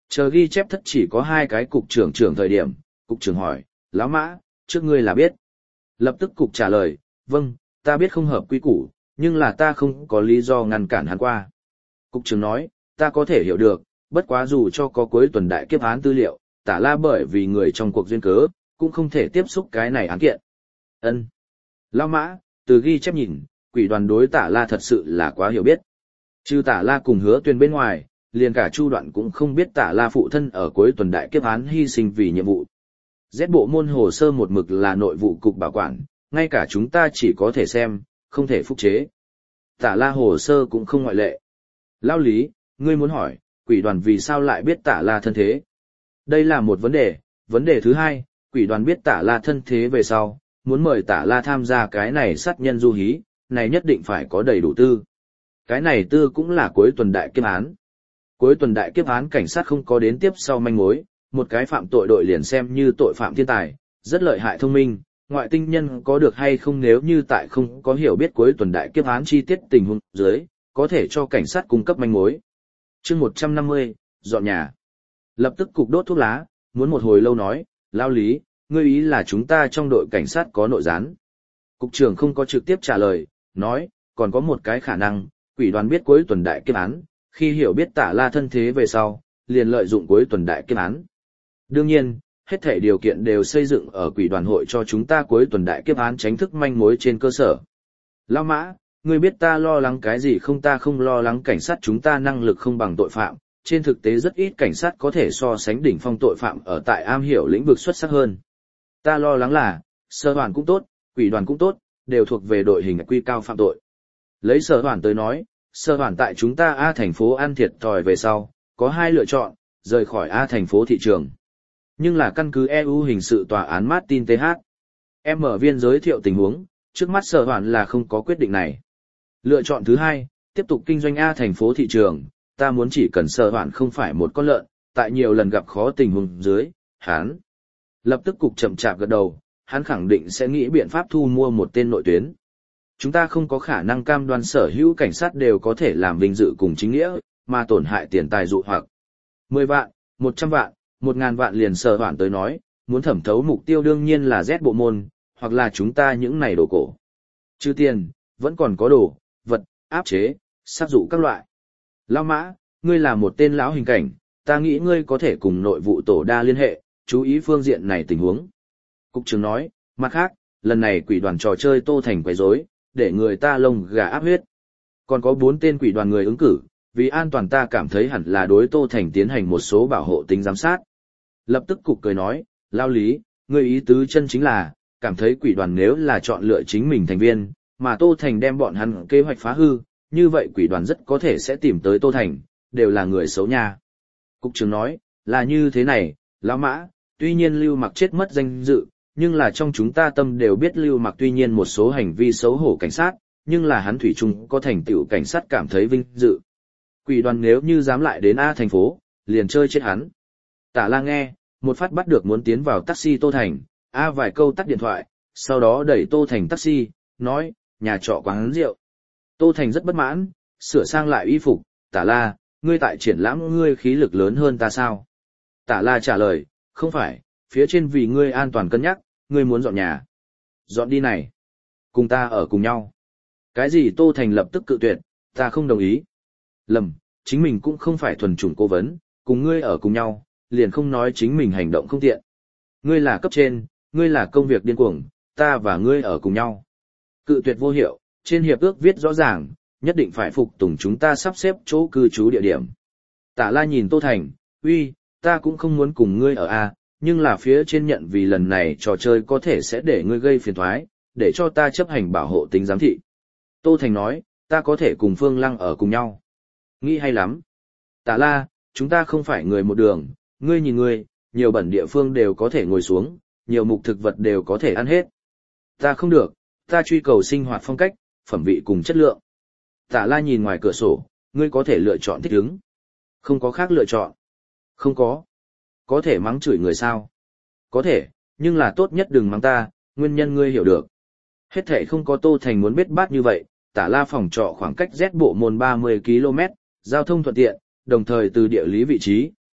Chờ ghi chép thất chỉ có hai cái cục trưởng trưởng thời điểm, cục trưởng hỏi, lão Mã, trước ngươi là biết. Lập tức cục trả lời, vâng, ta biết không hợp quy củ, nhưng là ta không có lý do ngăn cản hắn qua. Cục trưởng nói, ta có thể hiểu được, bất quá dù cho có cuối tuần đại kiếp án tư liệu, Tả La bởi vì người trong cuộc duyên cớ, cũng không thể tiếp xúc cái này án kiện. Ân. Lão Mã, từ ghi chép nhìn, quỷ đoàn đối Tả La thật sự là quá hiểu biết. Trừ Tả La cùng Hứa Tuyền bên ngoài, liền cả Chu Đoạn cũng không biết Tả La phụ thân ở cuối tuần đại kiếp án hy sinh vì nhiệm vụ. Z bộ môn hồ sơ một mực là nội vụ cục bảo quản, ngay cả chúng ta chỉ có thể xem, không thể phúc chế. Tả La hồ sơ cũng không ngoại lệ. Lão Lý, ngươi muốn hỏi, quỷ đoàn vì sao lại biết Tả La thân thế? Đây là một vấn đề. Vấn đề thứ hai, quỷ đoàn biết Tả La thân thế về sau, muốn mời Tả La tham gia cái này sát nhân du hí, này nhất định phải có đầy đủ tư. Cái này tư cũng là cuối tuần đại kiếp án. Cuối tuần đại kiếp án cảnh sát không có đến tiếp sau manh mối, một cái phạm tội đội liền xem như tội phạm thiên tài, rất lợi hại thông minh, ngoại tinh nhân có được hay không nếu như tại không có hiểu biết cuối tuần đại kiếp án chi tiết tình huống dưới, có thể cho cảnh sát cung cấp manh mối. Chương một trăm năm mươi, dọn nhà. Lập tức cục đốt thuốc lá, muốn một hồi lâu nói, Lão Lý, ngươi ý là chúng ta trong đội cảnh sát có nội gián. Cục trưởng không có trực tiếp trả lời, nói, còn có một cái khả năng, quỷ đoàn biết cuối tuần đại kiếp án, khi hiểu biết Tả La thân thế về sau, liền lợi dụng cuối tuần đại kiếp án. Đương nhiên, hết thể điều kiện đều xây dựng ở quỷ đoàn hội cho chúng ta cuối tuần đại kiếp án tránh thức manh mối trên cơ sở. Lão Mã, ngươi biết ta lo lắng cái gì không? Ta không lo lắng cảnh sát chúng ta năng lực không bằng tội phạm, trên thực tế rất ít cảnh sát có thể so sánh đỉnh phong tội phạm ở tại am hiểu lĩnh vực xuất sắc hơn. Ta lo lắng là, sở đoàn cũng tốt, quỷ đoàn cũng tốt, đều thuộc về đội hình quy cao phạm tội. Lấy sở đoàn tới nói, sở đoàn tại chúng ta A thành phố ăn thiệt thòi về sau, có hai lựa chọn, rời khỏi A thành phố thị trường. Nhưng là căn cứ e u hình sự tòa án Martin tê hát. Em mở viên giới thiệu tình huống, trước mắt sở đoàn là không có quyết định này. Lựa chọn thứ hai, tiếp tục kinh doanh A thành phố thị trường, ta muốn chỉ cần sở đoàn không phải một con lợn, tại nhiều lần gặp khó tình huống dưới, hắn. Lập tức cục chậm chạp gật đầu, hắn khẳng định sẽ nghĩ biện pháp thu mua một tên nội tuyến. Chúng ta không có khả năng cam đoan sở hữu cảnh sát đều có thể làm vinh dự cùng chính nghĩa, mà tổn hại tiền tài dụ hoặc. mười vạn, một trăm vạn, một ngàn vạn liền sở đoàn tới nói, muốn thẩm thấu mục tiêu đương nhiên là Z bộ môn, hoặc là chúng ta những này đồ cổ. Trừ tiền, vẫn còn có đồ, vật, áp chế, sát dụ các loại. Lão Mã, ngươi là một tên lão hình cảnh, ta nghĩ ngươi có thể cùng nội vụ tổ đa liên hệ, chú ý phương diện này tình huống. Cục trưởng nói, mặt khác, lần này quỷ đoàn trò chơi Tô Thành quấy rối, để người ta lông gà áp huyết. Còn có bốn tên quỷ đoàn người ứng cử, vì an toàn ta cảm thấy hẳn là đối Tô Thành tiến hành một số bảo hộ tính giám sát. Lập tức cục cười nói, Lão Lý, ngươi ý tứ chân chính là, cảm thấy quỷ đoàn nếu là chọn lựa chính mình thành viên, mà Tô Thành đem bọn hắn kế hoạch phá hư, như vậy quỷ đoàn rất có thể sẽ tìm tới Tô Thành, đều là người xấu nha. Cục trưởng nói, là như thế này, Lão Mã, tuy nhiên Lưu Mặc chết mất danh dự, nhưng là trong chúng ta tâm đều biết Lưu Mặc tuy nhiên một số hành vi xấu hổ cảnh sát, nhưng là hắn thủy chung có thành tựu cảnh sát cảm thấy vinh dự. Quỷ đoàn nếu như dám lại đến A thành phố, liền chơi chết hắn. Tả La nghe, một phát bắt được muốn tiến vào taxi Tô Thành, A vài câu tắt điện thoại, sau đó đẩy Tô Thành taxi, nói, nhà trọ quán rượu. Tô Thành rất bất mãn, sửa sang lại y phục, Tả La, ngươi tại triển lãm ngươi khí lực lớn hơn ta sao? Tả La trả lời, không phải, phía trên vì ngươi an toàn cân nhắc, ngươi muốn dọn nhà. Dọn đi này. Cùng ta ở cùng nhau. Cái gì Tô Thành lập tức cự tuyệt, ta không đồng ý. Lầm, chính mình cũng không phải thuần chủng cố vấn, cùng ngươi ở cùng nhau, liền không nói chính mình hành động không tiện. Ngươi là cấp trên, ngươi là công việc điên cuồng, ta và ngươi ở cùng nhau. Cự tuyệt vô hiệu, trên hiệp ước viết rõ ràng, nhất định phải phục tùng chúng ta sắp xếp chỗ cư trú địa điểm. Tả La nhìn Tô Thành, uy, ta cũng không muốn cùng ngươi ở A, nhưng là phía trên nhận vì lần này trò chơi có thể sẽ để ngươi gây phiền toái, để cho ta chấp hành bảo hộ tính giám thị. Tô Thành nói, ta có thể cùng Phương Lăng ở cùng nhau. Nghĩ hay lắm. Tả La, chúng ta không phải người một đường, ngươi nhìn ngươi, nhiều bẩn địa phương đều có thể ngồi xuống, nhiều mục thực vật đều có thể ăn hết. Ta không được, ta truy cầu sinh hoạt phong cách, phẩm vị cùng chất lượng. Tả La nhìn ngoài cửa sổ, ngươi có thể lựa chọn thích ứng. Không có khác lựa chọn. Không có. Có thể mắng chửi người sao? Có thể, nhưng là tốt nhất đừng mắng ta, nguyên nhân ngươi hiểu được. Hết thể không có Tô Thành muốn biết bát như vậy, Tả La phòng trọ khoảng cách Z bộ môn ba mươi ki lô mét, giao thông thuận tiện, đồng thời từ địa lý vị trí,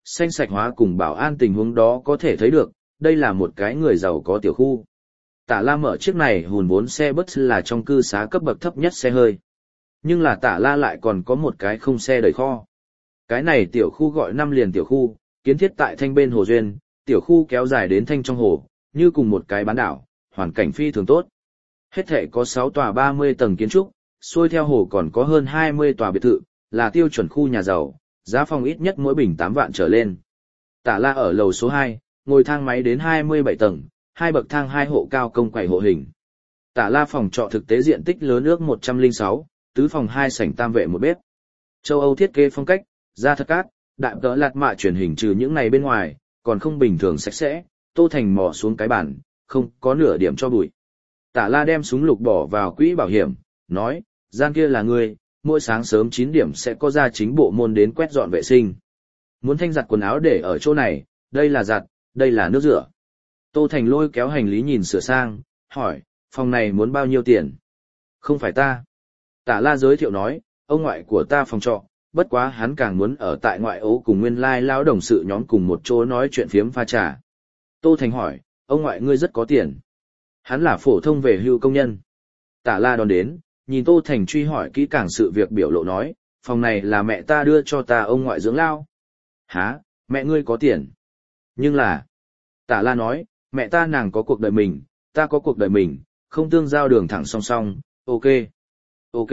xanh sạch hóa cùng bảo an tình huống đó có thể thấy được, đây là một cái người giàu có tiểu khu. Tạ La mở chiếc này hùn vốn xe bus là trong cư xá cấp bậc thấp nhất xe hơi. Nhưng là Tạ La lại còn có một cái không xe đầy kho. Cái này tiểu khu gọi năm liền tiểu khu, kiến thiết tại thanh bên hồ duyên, tiểu khu kéo dài đến thanh trong hồ, như cùng một cái bán đảo, hoàn cảnh phi thường tốt. Hết thể có sáu tòa ba mươi tầng kiến trúc, xuôi theo hồ còn có hơn hai mươi tòa biệt thự, là tiêu chuẩn khu nhà giàu, giá phòng ít nhất mỗi bình tám vạn trở lên. Tạ La ở lầu số hai, ngồi thang máy đến hai mươi bảy tầng, hai bậc thang hai hộ cao công quầy hộ hình. Tạ La phòng trọ thực tế diện tích lớn ước một trăm lẻ sáu, tứ phòng hai sảnh tam vệ một bếp. Châu Âu thiết kế phong cách, da thật cát, đại tợ lạt mạ truyền hình trừ những này bên ngoài, còn không bình thường sạch sẽ, Tô Thành mò xuống cái bàn, không có nửa điểm cho bụi. Tạ La đem súng lục bỏ vào quỹ bảo hiểm, nói, gian kia là ngươi, mỗi sáng sớm chín điểm sẽ có gia chính bộ môn đến quét dọn vệ sinh. Muốn thanh giặt quần áo để ở chỗ này, đây là giặt, đây là nước rửa. Tô Thành lôi kéo hành lý nhìn sửa sang, hỏi, phòng này muốn bao nhiêu tiền? Không phải ta. Tạ La giới thiệu nói, ông ngoại của ta phòng trọ, bất quá hắn càng muốn ở tại ngoại ố cùng nguyên lai lao đồng sự nhóm cùng một chỗ nói chuyện phiếm pha trà. Tô Thành hỏi, ông ngoại ngươi rất có tiền. Hắn là phổ thông về hưu công nhân. Tạ La đón đến, nhìn Tô Thành truy hỏi kỹ càng sự việc biểu lộ nói, phòng này là mẹ ta đưa cho ta ông ngoại dưỡng lao. Hả, mẹ ngươi có tiền. Nhưng là, Tạ La nói, mẹ ta nàng có cuộc đời mình, ta có cuộc đời mình, không tương giao đường thẳng song song, ok. Ok.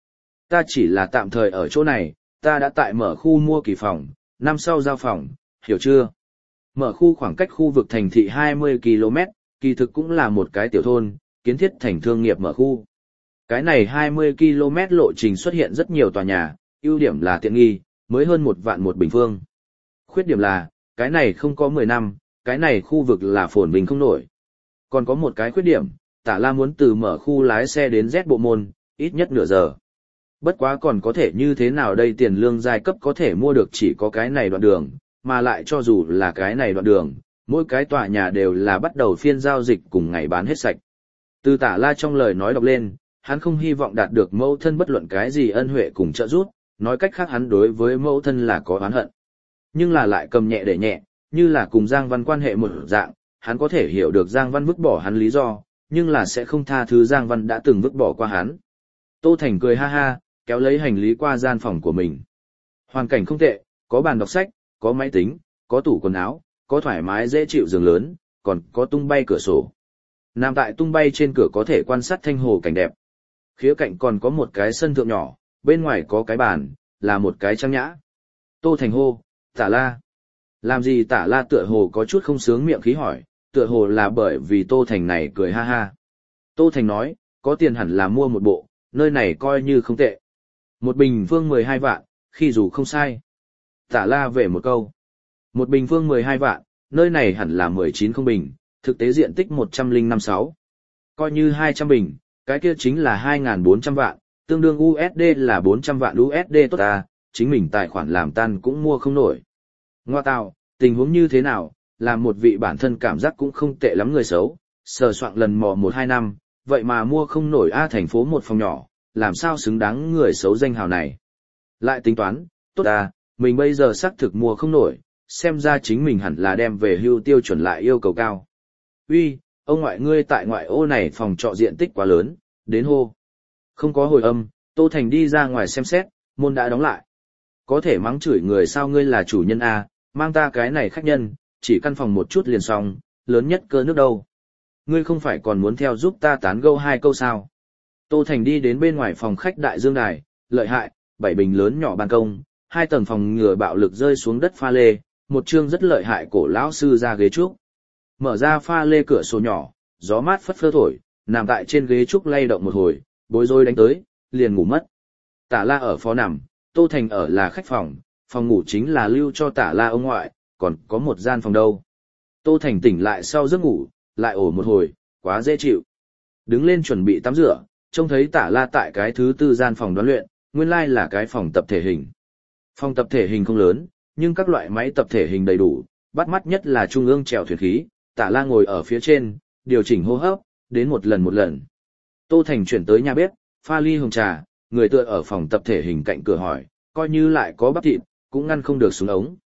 Ta chỉ là tạm thời ở chỗ này, ta đã tại mở khu mua kỳ phòng, năm sau giao phòng, hiểu chưa? Mở khu khoảng cách khu vực thành thị hai mươi ki lô mét, kỳ thực cũng là một cái tiểu thôn, kiến thiết thành thương nghiệp mở khu. Cái này hai mươi ki lô mét lộ trình xuất hiện rất nhiều tòa nhà, ưu điểm là tiện nghi, mới hơn một vạn một bình phương. Khuyết điểm là, cái này không có mười năm, cái này khu vực là phồn vinh không nổi. Còn có một cái khuyết điểm, Tạ La muốn từ mở khu lái xe đến Z bộ môn, ít nhất nửa giờ. Bất quá còn có thể như thế nào đây, tiền lương giai cấp có thể mua được chỉ có cái này đoạn đường, mà lại cho dù là cái này đoạn đường, mỗi cái tòa nhà đều là bắt đầu phiên giao dịch cùng ngày bán hết sạch. Từ Tạ La trong lời nói đọc lên, hắn không hy vọng đạt được mẫu thân bất luận cái gì ân huệ cùng trợ giúp, nói cách khác hắn đối với mẫu thân là có oán hận. Nhưng là lại cầm nhẹ để nhẹ, như là cùng Giang Văn quan hệ một dạng, hắn có thể hiểu được Giang Văn vứt bỏ hắn lý do, nhưng là sẽ không tha thứ Giang Văn đã từng vứt bỏ qua hắn. Tô Thành cười ha ha, kéo lấy hành lý qua gian phòng của mình. Hoàn cảnh không tệ, có bàn đọc sách, có máy tính, có tủ quần áo, có thoải mái dễ chịu giường lớn, còn có tung bay cửa sổ. Nằm tại tung bay trên cửa có thể quan sát thanh hồ cảnh đẹp. Khía cạnh còn có một cái sân thượng nhỏ, bên ngoài có cái bàn, là một cái trang nhã. Tô Thành hô, Tạ La. Làm gì Tạ La tựa hồ có chút không sướng miệng khí hỏi, tựa hồ là bởi vì Tô Thành này cười ha ha. Tô Thành nói, có tiền hẳn là mua một bộ, nơi này coi như không tệ. Một bình phương mười hai vạn, khi dù không sai. Tạ La về một câu. Một bình phương mười hai vạn, nơi này hẳn là mười chín không bình, thực tế diện tích một trăm lẻ năm sáu. Coi như hai trăm bình, cái kia chính là hai nghìn bốn trăm vạn, tương đương u ét đê là bốn trăm vạn u ét đê tốt ta, chính mình tài khoản làm tan cũng mua không nổi. Ngoa tào, tình huống như thế nào, làm một vị bản thân cảm giác cũng không tệ lắm người xấu, sờ soạn lần mò một hai năm, vậy mà mua không nổi A thành phố một phòng nhỏ, làm sao xứng đáng người xấu danh hào này. Lại tính toán, tốt à, mình bây giờ xác thực mua không nổi, xem ra chính mình hẳn là đem về hưu tiêu chuẩn lại yêu cầu cao. Uy, ông ngoại ngươi tại ngoại ô này phòng trọ diện tích quá lớn, đến hô. Không có hồi âm, Tô Thành đi ra ngoài xem xét, môn đã đóng lại. Có thể mắng chửi người sao ngươi là chủ nhân A, mang ta cái này khách nhân, chỉ căn phòng một chút liền xong, lớn nhất cơ nước đâu. Ngươi không phải còn muốn theo giúp ta tán gẫu hai câu sao. Tô Thành đi đến bên ngoài phòng khách đại dương đài, lợi hại, bảy bình lớn nhỏ ban công, hai tầng phòng ngừa bạo lực rơi xuống đất pha lê, một chương rất lợi hại cổ lão sư ra ghế trúc. Mở ra pha lê cửa sổ nhỏ, gió mát phất phơ thổi, nằm tại trên ghế trúc lay động một hồi, bối rối đánh tới, liền ngủ mất. Tạ La ở phó nằm, Tô Thành ở là khách phòng, phòng ngủ chính là lưu cho Tạ La ông ngoại, còn có một gian phòng đâu. Tô Thành tỉnh lại sau giấc ngủ, lại ổ một hồi, quá dễ chịu. Đứng lên chuẩn bị tắm rửa, trông thấy Tạ La tại cái thứ tư gian phòng đoán luyện, nguyên lai là cái phòng tập thể hình. Phòng tập thể hình không lớn, nhưng các loại máy tập thể hình đầy đủ, bắt mắt nhất là trung ương chèo thuyền khí, Tạ La ngồi ở phía trên, điều chỉnh hô hấp, đến một lần một lần. Tô Thành chuyển tới nhà bếp, pha ly hồng trà, người tựa ở phòng tập thể hình cạnh cửa hỏi, coi như lại có bắp thịt, cũng ngăn không được xuống ống.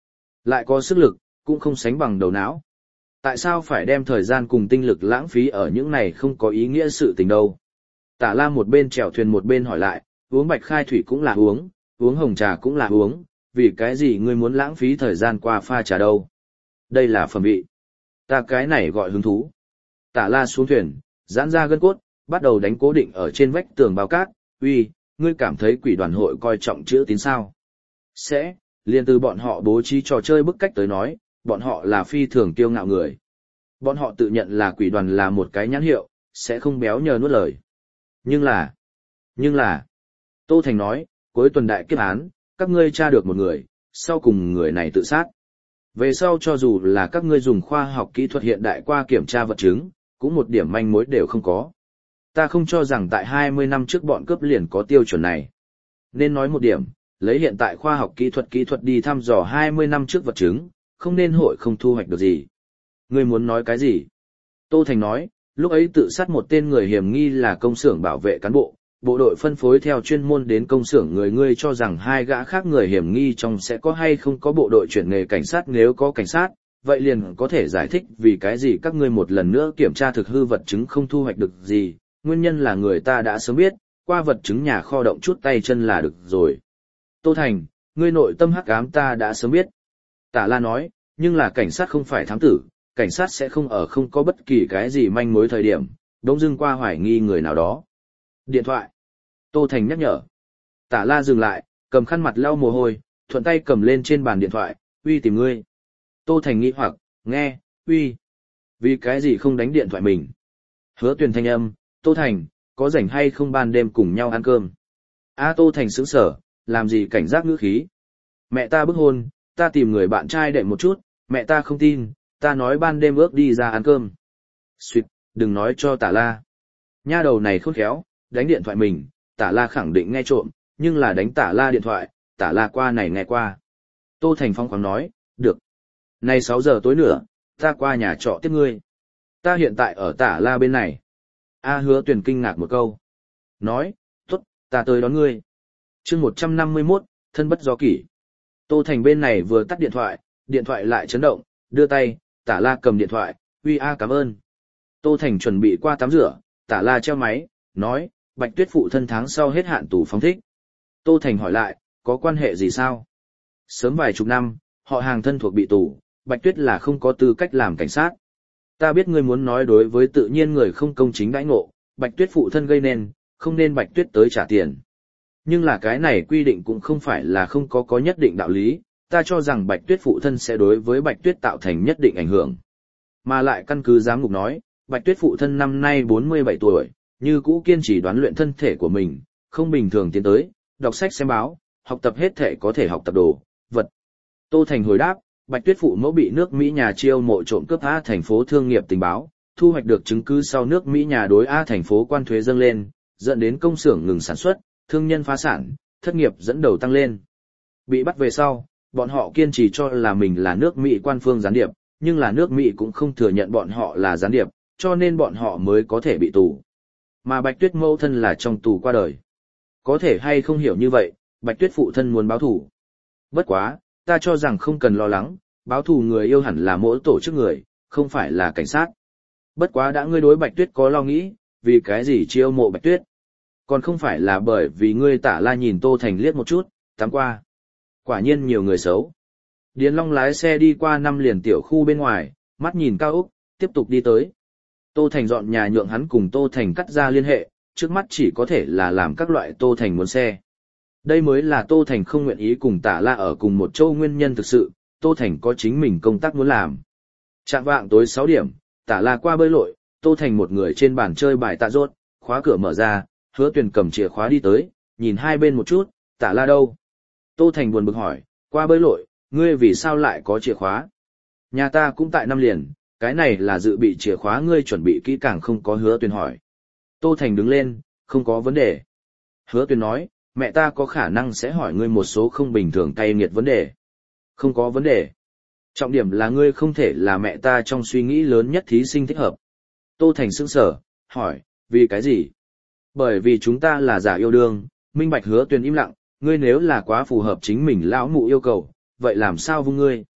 Lại có sức lực, cũng không sánh bằng đầu não. Tại sao phải đem thời gian cùng tinh lực lãng phí ở những này không có ý nghĩa sự tình đâu? Tả La một bên chèo thuyền một bên hỏi lại, uống bạch khai thủy cũng là uống, uống hồng trà cũng là uống, vì cái gì ngươi muốn lãng phí thời gian qua pha trà đâu? Đây là phẩm vị. Ta cái này gọi hứng thú. Tả La xuống thuyền, giãn ra gân cốt, bắt đầu đánh cố định ở trên vách tường bao cát. Uy, ngươi cảm thấy quỷ đoàn hội coi trọng chữ tín sao? Sẽ, liền từ bọn họ bố trí trò chơi bức cách tới nói, bọn họ là phi thường kiêu ngạo người. Bọn họ tự nhận là quỷ đoàn là một cái nhãn hiệu, sẽ không béo nhờ nuốt lời. Nhưng là, nhưng là, Tô Thành nói, cuối tuần đại kết án, các ngươi tra được một người, sau cùng người này tự sát. Về sau cho dù là các ngươi dùng khoa học kỹ thuật hiện đại qua kiểm tra vật chứng, cũng một điểm manh mối đều không có. Ta không cho rằng tại hai mươi năm trước bọn cướp liền có tiêu chuẩn này. Nên nói một điểm, lấy hiện tại khoa học kỹ thuật kỹ thuật đi thăm dò hai mươi năm trước vật chứng, không nên hội không thu hoạch được gì. Ngươi muốn nói cái gì? Tô Thành nói, lúc ấy tự sát một tên người hiểm nghi là công xưởng bảo vệ cán bộ, bộ đội phân phối theo chuyên môn đến công xưởng người ngươi cho rằng hai gã khác người hiểm nghi trong sẽ có hay không có bộ đội chuyển nghề cảnh sát, nếu có cảnh sát, vậy liền có thể giải thích vì cái gì các ngươi một lần nữa kiểm tra thực hư vật chứng không thu hoạch được gì, nguyên nhân là người ta đã sớm biết, qua vật chứng nhà kho động chút tay chân là được rồi. Tô Thành, ngươi nội tâm hắc ám ta đã sớm biết. Tả La nói, nhưng là cảnh sát không phải thám tử, cảnh sát sẽ không ở không có bất kỳ cái gì manh mối thời điểm, đống dưng qua hoài nghi người nào đó. Điện thoại. Tô Thành nhắc nhở. Tả La dừng lại, cầm khăn mặt lau mồ hôi, thuận tay cầm lên trên bàn điện thoại, uy tìm ngươi. Tô Thành nghĩ hoặc, nghe, uy. Vì cái gì không đánh điện thoại mình? Hứa Tuyền thanh âm, Tô Thành, có rảnh hay không ban đêm cùng nhau ăn cơm? A Tô Thành sững sở, làm gì cảnh giác ngữ khí? Mẹ ta bức hôn, ta tìm người bạn trai đệm một chút, mẹ ta không tin, ta nói ban đêm ước đi ra ăn cơm. Xuyệt, đừng nói cho Tả La. Nha đầu này khôn khéo, đánh điện thoại mình, Tả La khẳng định nghe trộm, nhưng là đánh Tả La điện thoại, Tả La qua này nghe qua. Tô Thành phong khoáng nói, được. Này sáu giờ tối nữa, ta qua nhà trọ tiếp ngươi. Ta hiện tại ở Tả La bên này. A Hứa Tuyền kinh ngạc một câu. Nói, tốt, ta tới đón ngươi. chương một trăm năm mươi mốt, thân bất do kỷ. Tô Thành bên này vừa tắt điện thoại, điện thoại lại chấn động, đưa tay, Tả La cầm điện thoại, uy a cảm ơn. Tô Thành chuẩn bị qua tắm rửa, Tả La treo máy, nói, Bạch Tuyết phụ thân tháng sau hết hạn tù phóng thích. Tô Thành hỏi lại, có quan hệ gì sao? Sớm vài chục năm, họ hàng thân thuộc bị tù, Bạch Tuyết là không có tư cách làm cảnh sát. Ta biết ngươi muốn nói đối với tự nhiên người không công chính đãi ngộ, Bạch Tuyết phụ thân gây nên, không nên Bạch Tuyết tới trả tiền. Nhưng là cái này quy định cũng không phải là không có có nhất định đạo lý, ta cho rằng Bạch Tuyết phụ thân sẽ đối với Bạch Tuyết tạo thành nhất định ảnh hưởng. Mà lại căn cứ giám mục nói, Bạch Tuyết phụ thân năm nay bốn mươi bảy tuổi, như cũ kiên trì đoán luyện thân thể của mình, không bình thường tiến tới, đọc sách xem báo, học tập hết thể có thể học tập đồ, vật. Tô Thành hồi đáp, Bạch Tuyết phụ mẫu bị nước Mỹ nhà chiêu mộ trộm cướp A thành phố thương nghiệp tình báo, thu hoạch được chứng cứ sau nước Mỹ nhà đối A thành phố quan thuế dâng lên, dẫn đến công xưởng ngừng sản xuất, thương nhân phá sản, thất nghiệp dẫn đầu tăng lên. Bị bắt về sau, bọn họ kiên trì cho là mình là nước Mỹ quan phương gián điệp, nhưng là nước Mỹ cũng không thừa nhận bọn họ là gián điệp, cho nên bọn họ mới có thể bị tù. Mà Bạch Tuyết mẫu thân là trong tù qua đời. Có thể hay không hiểu như vậy, Bạch Tuyết phụ thân muốn báo thù. Bất quá, ta cho rằng không cần lo lắng, báo thù người yêu hẳn là mỗi tổ chức người, không phải là cảnh sát. Bất quá đã ngươi đối Bạch Tuyết có lo nghĩ, vì cái gì chiêu mộ Bạch Tuyết? Còn không phải là bởi vì ngươi Tả La nhìn Tô Thành liếc một chút, tắm qua. Quả nhiên nhiều người xấu. Điền Long lái xe đi qua năm liền tiểu khu bên ngoài, mắt nhìn cao ốc, tiếp tục đi tới. Tô Thành dọn nhà nhượng hắn cùng Tô Thành cắt ra liên hệ, trước mắt chỉ có thể là làm các loại Tô Thành muốn xe. Đây mới là Tô Thành không nguyện ý cùng Tả La ở cùng một châu nguyên nhân thực sự, Tô Thành có chính mình công tác muốn làm. Chạm vạng tối sáu điểm, Tả La qua bơi lội, Tô Thành một người trên bàn chơi bài tạ rốt, khóa cửa mở ra, Hứa Tuyền cầm chìa khóa đi tới, nhìn hai bên một chút, Tả La đâu? Tô Thành buồn bực hỏi, qua bơi lội, ngươi vì sao lại có chìa khóa? Nhà ta cũng tại năm liền, cái này là dự bị chìa khóa ngươi chuẩn bị kỹ càng không có Hứa Tuyền hỏi. Tô Thành đứng lên, không có vấn đề. Hứa Tuyền nói, mẹ ta có khả năng sẽ hỏi ngươi một số không bình thường cay nghiệt vấn đề. Không có vấn đề. Trọng điểm là ngươi không thể là mẹ ta trong suy nghĩ lớn nhất thí sinh thích hợp. Tô Thành sững sờ, hỏi, vì cái gì? Bởi vì chúng ta là giả yêu đương, minh bạch. Hứa Tuyền im lặng, ngươi nếu là quá phù hợp chính mình lão mụ yêu cầu, vậy làm sao vung ngươi?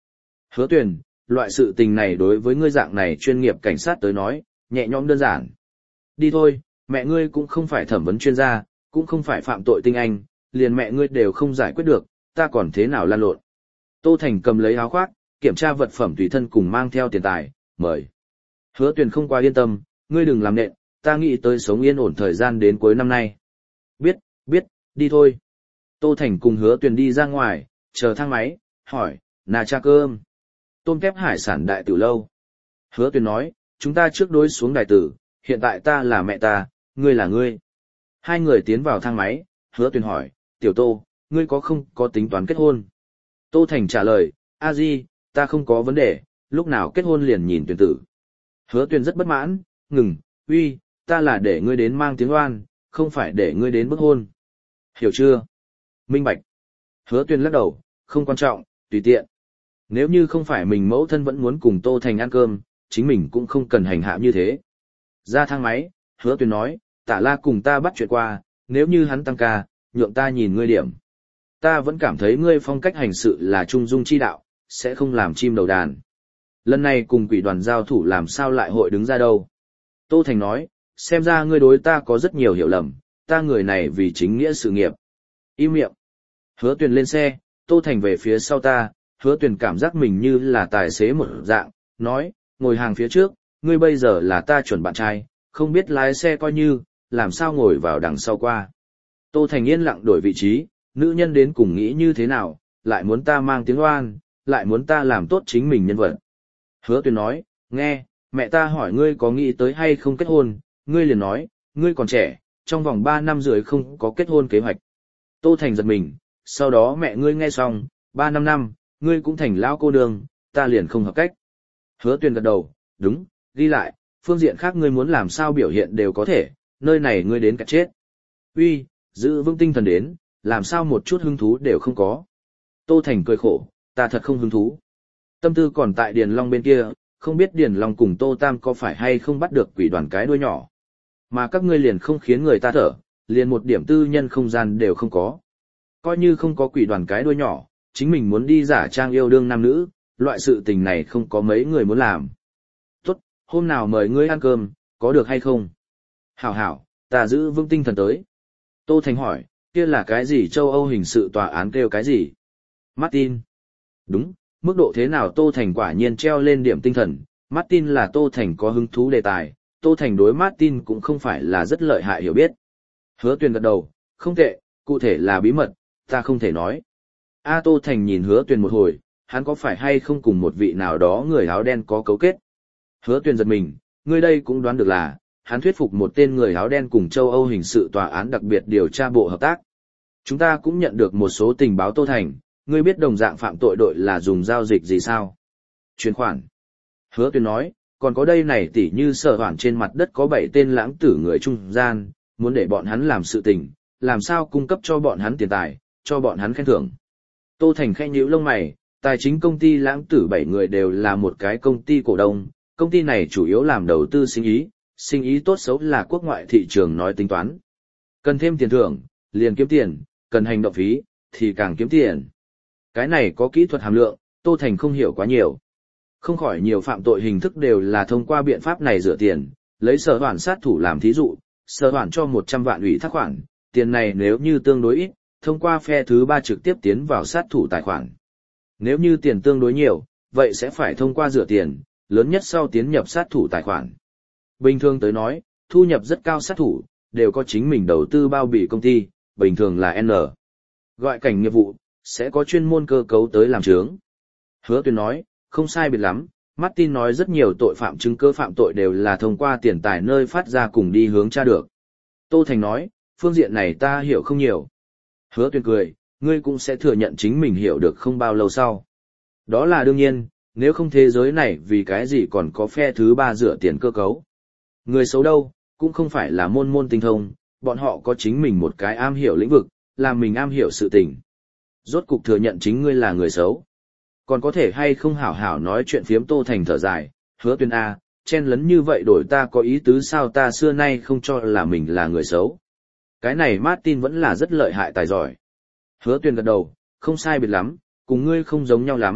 Hứa Tuyền, loại sự tình này đối với ngươi dạng này chuyên nghiệp cảnh sát tới nói, nhẹ nhõm đơn giản. Đi thôi, mẹ ngươi cũng không phải thẩm vấn chuyên gia, cũng không phải phạm tội tinh anh, liền mẹ ngươi đều không giải quyết được, ta còn thế nào lan lộn. Tô Thành cầm lấy áo khoác, kiểm tra vật phẩm tùy thân cùng mang theo tiền tài, mời. Hứa Tuyền không quá yên tâm, ngươi đừng làm nện, ta nghĩ tới sống yên ổn thời gian đến cuối năm nay. Biết, biết, đi thôi. Tô Thành cùng Hứa Tuyền đi ra ngoài, chờ thang máy, hỏi, nà cha cơm. Tôm kép hải sản đại tử lâu. Hứa Tuyền nói, chúng ta trước đối xuống đại tử, hiện tại ta là mẹ ta, ngươi là ngươi. Hai người tiến vào thang máy, Hứa Tuyền hỏi, tiểu Tô, ngươi có không có tính toán kết hôn? Tô Thành trả lời, a di, ta không có vấn đề, lúc nào kết hôn liền nhìn Tuyền tử. Hứa Tuyền rất bất mãn, ngừng, uy, ta là để ngươi đến mang tiếng oan, không phải để ngươi đến bức hôn. Hiểu chưa? Minh bạch. Hứa Tuyền lắc đầu, không quan trọng, tùy tiện. Nếu như không phải mình mẫu thân vẫn muốn cùng Tô Thành ăn cơm, chính mình cũng không cần hành hạ như thế. Ra thang máy, Hứa Tuyền nói, Tả La cùng ta bắt chuyện qua, nếu như hắn tăng ca, nhượng ta nhìn ngươi điểm. Ta vẫn cảm thấy ngươi phong cách hành sự là trung dung chi đạo, sẽ không làm chim đầu đàn. Lần này cùng quỷ đoàn giao thủ làm sao lại hội đứng ra đâu. Tô Thành nói, xem ra ngươi đối ta có rất nhiều hiểu lầm, ta người này vì chính nghĩa sự nghiệp. Im miệng. Hứa Tuyền lên xe, Tô Thành về phía sau ta, Hứa Tuyền cảm giác mình như là tài xế một dạng, nói, ngồi hàng phía trước, ngươi bây giờ là ta chuẩn bạn trai, không biết lái xe coi như, làm sao ngồi vào đằng sau qua. Tô Thành yên lặng đổi vị trí, nữ nhân đến cùng nghĩ như thế nào, lại muốn ta mang tiếng oan, lại muốn ta làm tốt chính mình nhân vật. Hứa Tuyền nói, nghe, mẹ ta hỏi ngươi có nghĩ tới hay không kết hôn, ngươi liền nói, ngươi còn trẻ, trong vòng ba năm rưỡi không có kết hôn kế hoạch. Tô Thành giật mình, sau đó mẹ ngươi nghe xong, ba năm năm, ngươi cũng thành lão cô nương, ta liền không hợp cách. Hứa Tuyền gật đầu, đúng, ghi lại, phương diện khác ngươi muốn làm sao biểu hiện đều có thể, nơi này ngươi đến cả chết. Uy, giữ vững tinh thần đến, làm sao một chút hứng thú đều không có. Tô Thành cười khổ, ta thật không hứng thú. Tâm tư còn tại Điền Long bên kia, không biết Điền Long cùng Tô Tam có phải hay không bắt được quỷ đoàn cái đuôi nhỏ. Mà các ngươi liền không khiến người ta thở, liền một điểm tư nhân không gian đều không có. Coi như không có quỷ đoàn cái đuôi nhỏ, chính mình muốn đi giả trang yêu đương nam nữ, loại sự tình này không có mấy người muốn làm. Tốt, hôm nào mời ngươi ăn cơm, có được hay không? Hảo hảo, ta giữ vững tinh thần tới. Tô Thành hỏi, kia là cái gì châu Âu hình sự tòa án kêu cái gì? Martin. Đúng, mức độ thế nào Tô Thành quả nhiên treo lên điểm tinh thần, Martin là Tô Thành có hứng thú đề tài, Tô Thành đối Martin cũng không phải là rất lợi hại hiểu biết. Hứa Tuyền gật đầu, không tệ, cụ thể là bí mật, ta không thể nói. A Tô Thành nhìn Hứa Tuyền một hồi, hắn có phải hay không cùng một vị nào đó người áo đen có cấu kết? Hứa Tuyền giật mình, người đây cũng đoán được là, hắn thuyết phục một tên người áo đen cùng châu Âu hình sự tòa án đặc biệt điều tra bộ hợp tác. Chúng ta cũng nhận được một số tình báo Tô Thành, ngươi biết đồng dạng phạm tội đội là dùng giao dịch gì sao? Chuyển khoản. Hứa Tuyền nói, còn có đây này tỉ như sở hoảng trên mặt đất có bảy tên lãng tử người trung gian, muốn để bọn hắn làm sự tình, làm sao cung cấp cho bọn hắn tiền tài, cho bọn hắn khen thưởng. Tô Thành khẽ nhíu lông mày, tài chính công ty lãng tử bảy người đều là một cái công ty cổ đông, công ty này chủ yếu làm đầu tư sinh ý, sinh ý tốt xấu là quốc ngoại thị trường nói tính toán. Cần thêm tiền thưởng, liền kiếm tiền, cần hành động phí, thì càng kiếm tiền. Cái này có kỹ thuật hàm lượng, Tô Thành không hiểu quá nhiều. Không khỏi nhiều phạm tội hình thức đều là thông qua biện pháp này rửa tiền, lấy sở hoản sát thủ làm thí dụ, sở hoản cho một trăm vạn ủy thác khoản, tiền này nếu như tương đối ít, thông qua phe thứ ba trực tiếp tiến vào sát thủ tài khoản. Nếu như tiền tương đối nhiều, vậy sẽ phải thông qua rửa tiền, lớn nhất sau tiến nhập sát thủ tài khoản. Bình thường tới nói, thu nhập rất cao sát thủ, đều có chính mình đầu tư bao bì công ty, bình thường là N. Gọi cảnh nghiệp vụ, sẽ có chuyên môn cơ cấu tới làm chướng. Hứa Tuyền nói, không sai biệt lắm, Martin nói rất nhiều tội phạm chứng cứ phạm tội đều là thông qua tiền tài nơi phát ra cùng đi hướng tra được. Tô Thành nói, phương diện này ta hiểu không nhiều. Hứa Tuyền cười, ngươi cũng sẽ thừa nhận chính mình hiểu được không bao lâu sau. Đó là đương nhiên, nếu không thế giới này vì cái gì còn có phe thứ ba rửa tiền cơ cấu. Người xấu đâu, cũng không phải là môn môn tinh thông, bọn họ có chính mình một cái am hiểu lĩnh vực, làm mình am hiểu sự tình. Rốt cục thừa nhận chính ngươi là người xấu. Còn có thể hay không hảo hảo nói chuyện phiếm Tô Thành thở dài, Hứa Tuyền A, chen lấn như vậy đổi ta có ý tứ sao ta xưa nay không cho là mình là người xấu. Cái này Martin vẫn là rất lợi hại tài giỏi. Hứa Tuyền gật đầu, không sai biệt lắm, cùng ngươi không giống nhau lắm,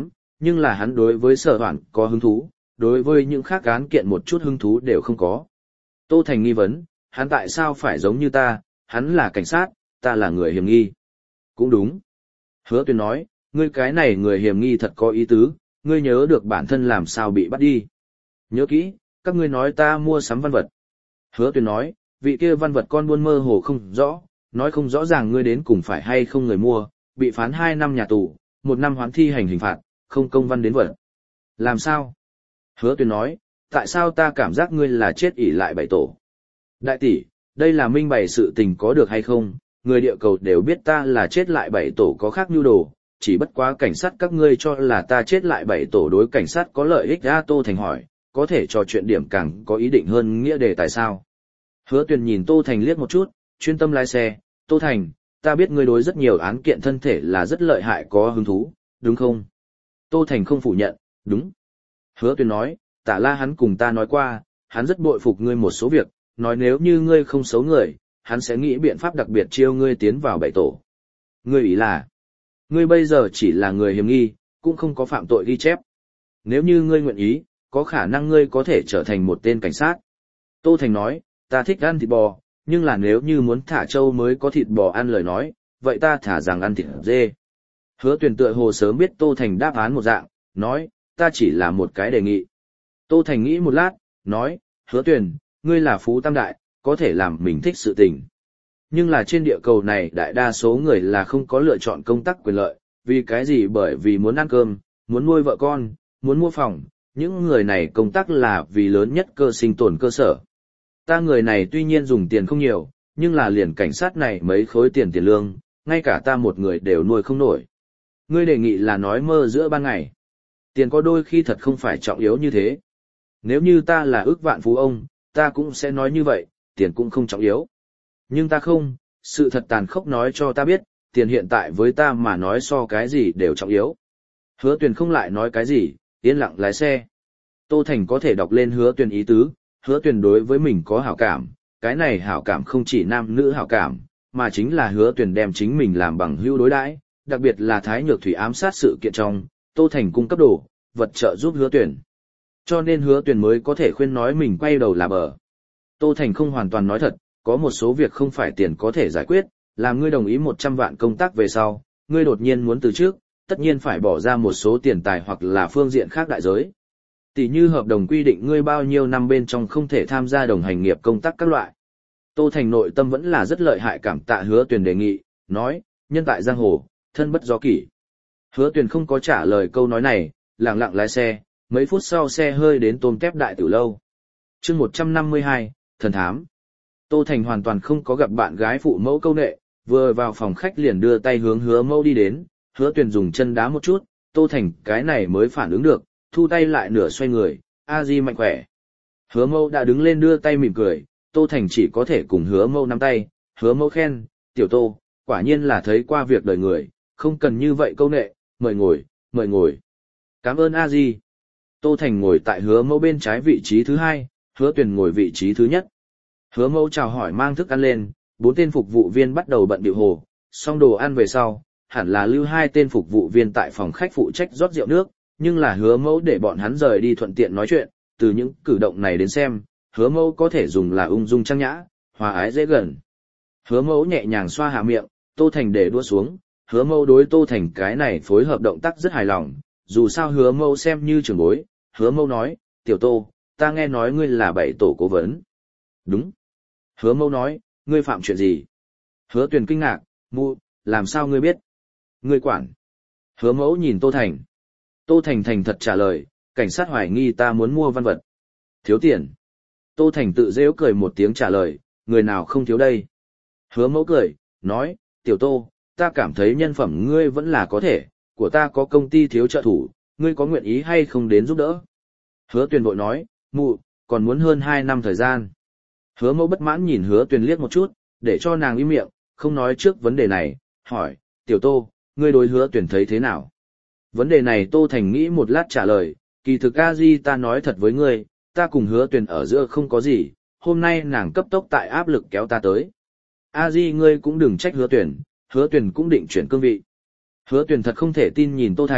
nhưng là hắn đối với sở hoạn có hứng thú, đối với những khác án kiện một chút hứng thú đều không có. Tô Thành nghi vấn, hắn tại sao phải giống như ta, hắn là cảnh sát, ta là người hiểm nghi. Cũng đúng. Hứa Tuyền nói, ngươi cái này người hiểm nghi thật có ý tứ, ngươi nhớ được bản thân làm sao bị bắt đi. Nhớ kỹ, các ngươi nói ta mua sắm văn vật. Hứa Tuyền nói, vị kia văn vật con buôn mơ hồ không rõ, nói không rõ ràng ngươi đến cùng phải hay không người mua, bị phán hai năm nhà tù, một năm hoán thi hành hình phạt, không công văn đến vật. Làm sao? Hứa Tuyền nói, tại sao ta cảm giác ngươi là chết ỷ lại bảy tổ? Đại tỷ, đây là minh bày sự tình có được hay không? Người địa cầu đều biết ta là chết lại bảy tổ có khác nhu đồ, chỉ bất quá cảnh sát các ngươi cho là ta chết lại bảy tổ đối cảnh sát có lợi ích. A Tô Thành hỏi, có thể trò chuyện điểm càng có ý định hơn nghĩa đề tại sao? Hứa Tuyền nhìn Tô Thành liếc một chút, chuyên tâm lái xe, Tô Thành, ta biết ngươi đối rất nhiều án kiện thân thể là rất lợi hại có hứng thú, đúng không? Tô Thành không phủ nhận, đúng. Hứa Tuyền nói, Tả La hắn cùng ta nói qua, hắn rất bội phục ngươi một số việc, nói nếu như ngươi không xấu người, hắn sẽ nghĩ biện pháp đặc biệt chiêu ngươi tiến vào bảy tổ. Ngươi ý là, ngươi bây giờ chỉ là người hiểm nghi, cũng không có phạm tội ghi chép. Nếu như ngươi nguyện ý, có khả năng ngươi có thể trở thành một tên cảnh sát. Tô Thành nói, ta thích ăn thịt bò, nhưng là nếu như muốn thả trâu mới có thịt bò ăn lời nói, vậy ta thả rằng ăn thịt dê. Hứa Tuyền tựa hồ sớm biết Tô Thành đáp án một dạng, nói, ta chỉ là một cái đề nghị. Tô Thành nghĩ một lát, nói, Hứa Tuyền, ngươi là phú tam đại, có thể làm mình thích sự tình. Nhưng là trên địa cầu này đại đa số người là không có lựa chọn công tác quyền lợi, vì cái gì? Bởi vì muốn ăn cơm, muốn nuôi vợ con, muốn mua phòng, những người này công tác là vì lớn nhất cơ sinh tồn cơ sở. Ta người này tuy nhiên dùng tiền không nhiều, nhưng là liền cảnh sát này mấy khối tiền tiền lương, ngay cả ta một người đều nuôi không nổi. Ngươi đề nghị là nói mơ giữa ban ngày. Tiền có đôi khi thật không phải trọng yếu như thế. Nếu như ta là ước vạn phú ông, ta cũng sẽ nói như vậy, tiền cũng không trọng yếu. Nhưng ta không, sự thật tàn khốc nói cho ta biết, tiền hiện tại với ta mà nói so cái gì đều trọng yếu. Hứa Tuyền không lại nói cái gì, yên lặng lái xe. Tô Thành có thể đọc lên Hứa Tuyền ý tứ, Hứa Tuyền đối với mình có hảo cảm, cái này hảo cảm không chỉ nam nữ hảo cảm, mà chính là Hứa Tuyền đem chính mình làm bằng hữu đối đãi, đặc biệt là Thái Nhược Thủy ám sát sự kiện trong, Tô Thành cung cấp đồ, vật trợ giúp Hứa Tuyền. Cho nên Hứa Tuyền mới có thể khuyên nói mình quay đầu là bờ. Tô Thành không hoàn toàn nói thật, có một số việc không phải tiền có thể giải quyết, làm ngươi đồng ý một trăm vạn công tác về sau, ngươi đột nhiên muốn từ trước, tất nhiên phải bỏ ra một số tiền tài hoặc là phương diện khác đại giới. Tỷ như hợp đồng quy định ngươi bao nhiêu năm bên trong không thể tham gia đồng hành nghiệp công tác các loại. Tô Thành nội tâm vẫn là rất lợi hại cảm tạ Hứa Tuyền đề nghị, nói, nhân tại giang hồ, thân bất do kỷ. Hứa Tuyền không có trả lời câu nói này, lặng lặng lái xe, mấy phút sau xe hơi đến tôm tép đại tử lâu. chương một trăm năm mươi hai, thần thám. Tô Thành hoàn toàn không có gặp bạn gái phụ mẫu câu nệ, vừa vào phòng khách liền đưa tay hướng Hứa Mẫu đi đến, Hứa Tuyền dùng chân đá một chút, Tô Thành cái này mới phản ứng được, thu tay lại nửa xoay người, a di mạnh khỏe. Hứa Mẫu đã đứng lên đưa tay mỉm cười, Tô Thành chỉ có thể cùng Hứa Mẫu nắm tay, Hứa Mẫu khen, tiểu Tô, quả nhiên là thấy qua việc đời người, không cần như vậy câu nệ, mời ngồi, mời ngồi. Cảm ơn a di. Tô Thành ngồi tại Hứa Mẫu bên trái vị trí thứ hai, Hứa Tuyền ngồi vị trí thứ nhất. Hứa Mẫu chào hỏi mang thức ăn lên, bốn tên phục vụ viên bắt đầu bận điệu hồ, xong đồ ăn về sau, hẳn là lưu hai tên phục vụ viên tại phòng khách phụ trách rót rượu nước, nhưng là Hứa Mẫu để bọn hắn rời đi thuận tiện nói chuyện, từ những cử động này đến xem, Hứa Mẫu có thể dùng là ung dung trang nhã, hòa ái dễ gần. Hứa Mẫu nhẹ nhàng xoa hạ miệng, Tô Thành để đua xuống, Hứa Mẫu đối Tô Thành cái này phối hợp động tác rất hài lòng, dù sao Hứa Mẫu xem như trưởng bối. Hứa Mẫu nói, tiểu Tô, ta nghe nói ngươi là bảy tổ cố vấn. Đúng. Hứa Mẫu nói, ngươi phạm chuyện gì? Hứa Tuyền kinh ngạc, mụ, làm sao ngươi biết? Ngươi quản. Hứa Mẫu nhìn Tô Thành. Tô Thành thành thật trả lời, cảnh sát hoài nghi ta muốn mua văn vật. Thiếu tiền. Tô Thành tự rêu cười một tiếng trả lời, người nào không thiếu đây? Hứa Mẫu cười, nói, tiểu Tô, ta cảm thấy nhân phẩm ngươi vẫn là có thể, của ta có công ty thiếu trợ thủ, ngươi có nguyện ý hay không đến giúp đỡ? Hứa Tuyền vội nói, mụ, còn muốn hơn hai năm thời gian. Hứa Mẫu bất mãn nhìn Hứa Tuyền liếc một chút, để cho nàng im miệng, không nói trước vấn đề này, hỏi, tiểu Tô, ngươi đối Hứa Tuyền thấy thế nào? Vấn đề này Tô Thành nghĩ một lát trả lời, kỳ thực a di ta nói thật với ngươi, ta cùng Hứa Tuyền ở giữa không có gì, hôm nay nàng cấp tốc tại áp lực kéo ta tới. A di ngươi cũng đừng trách Hứa Tuyền, Hứa Tuyền cũng định chuyển cương vị. Hứa Tuyền thật không thể tin nhìn Tô Thành,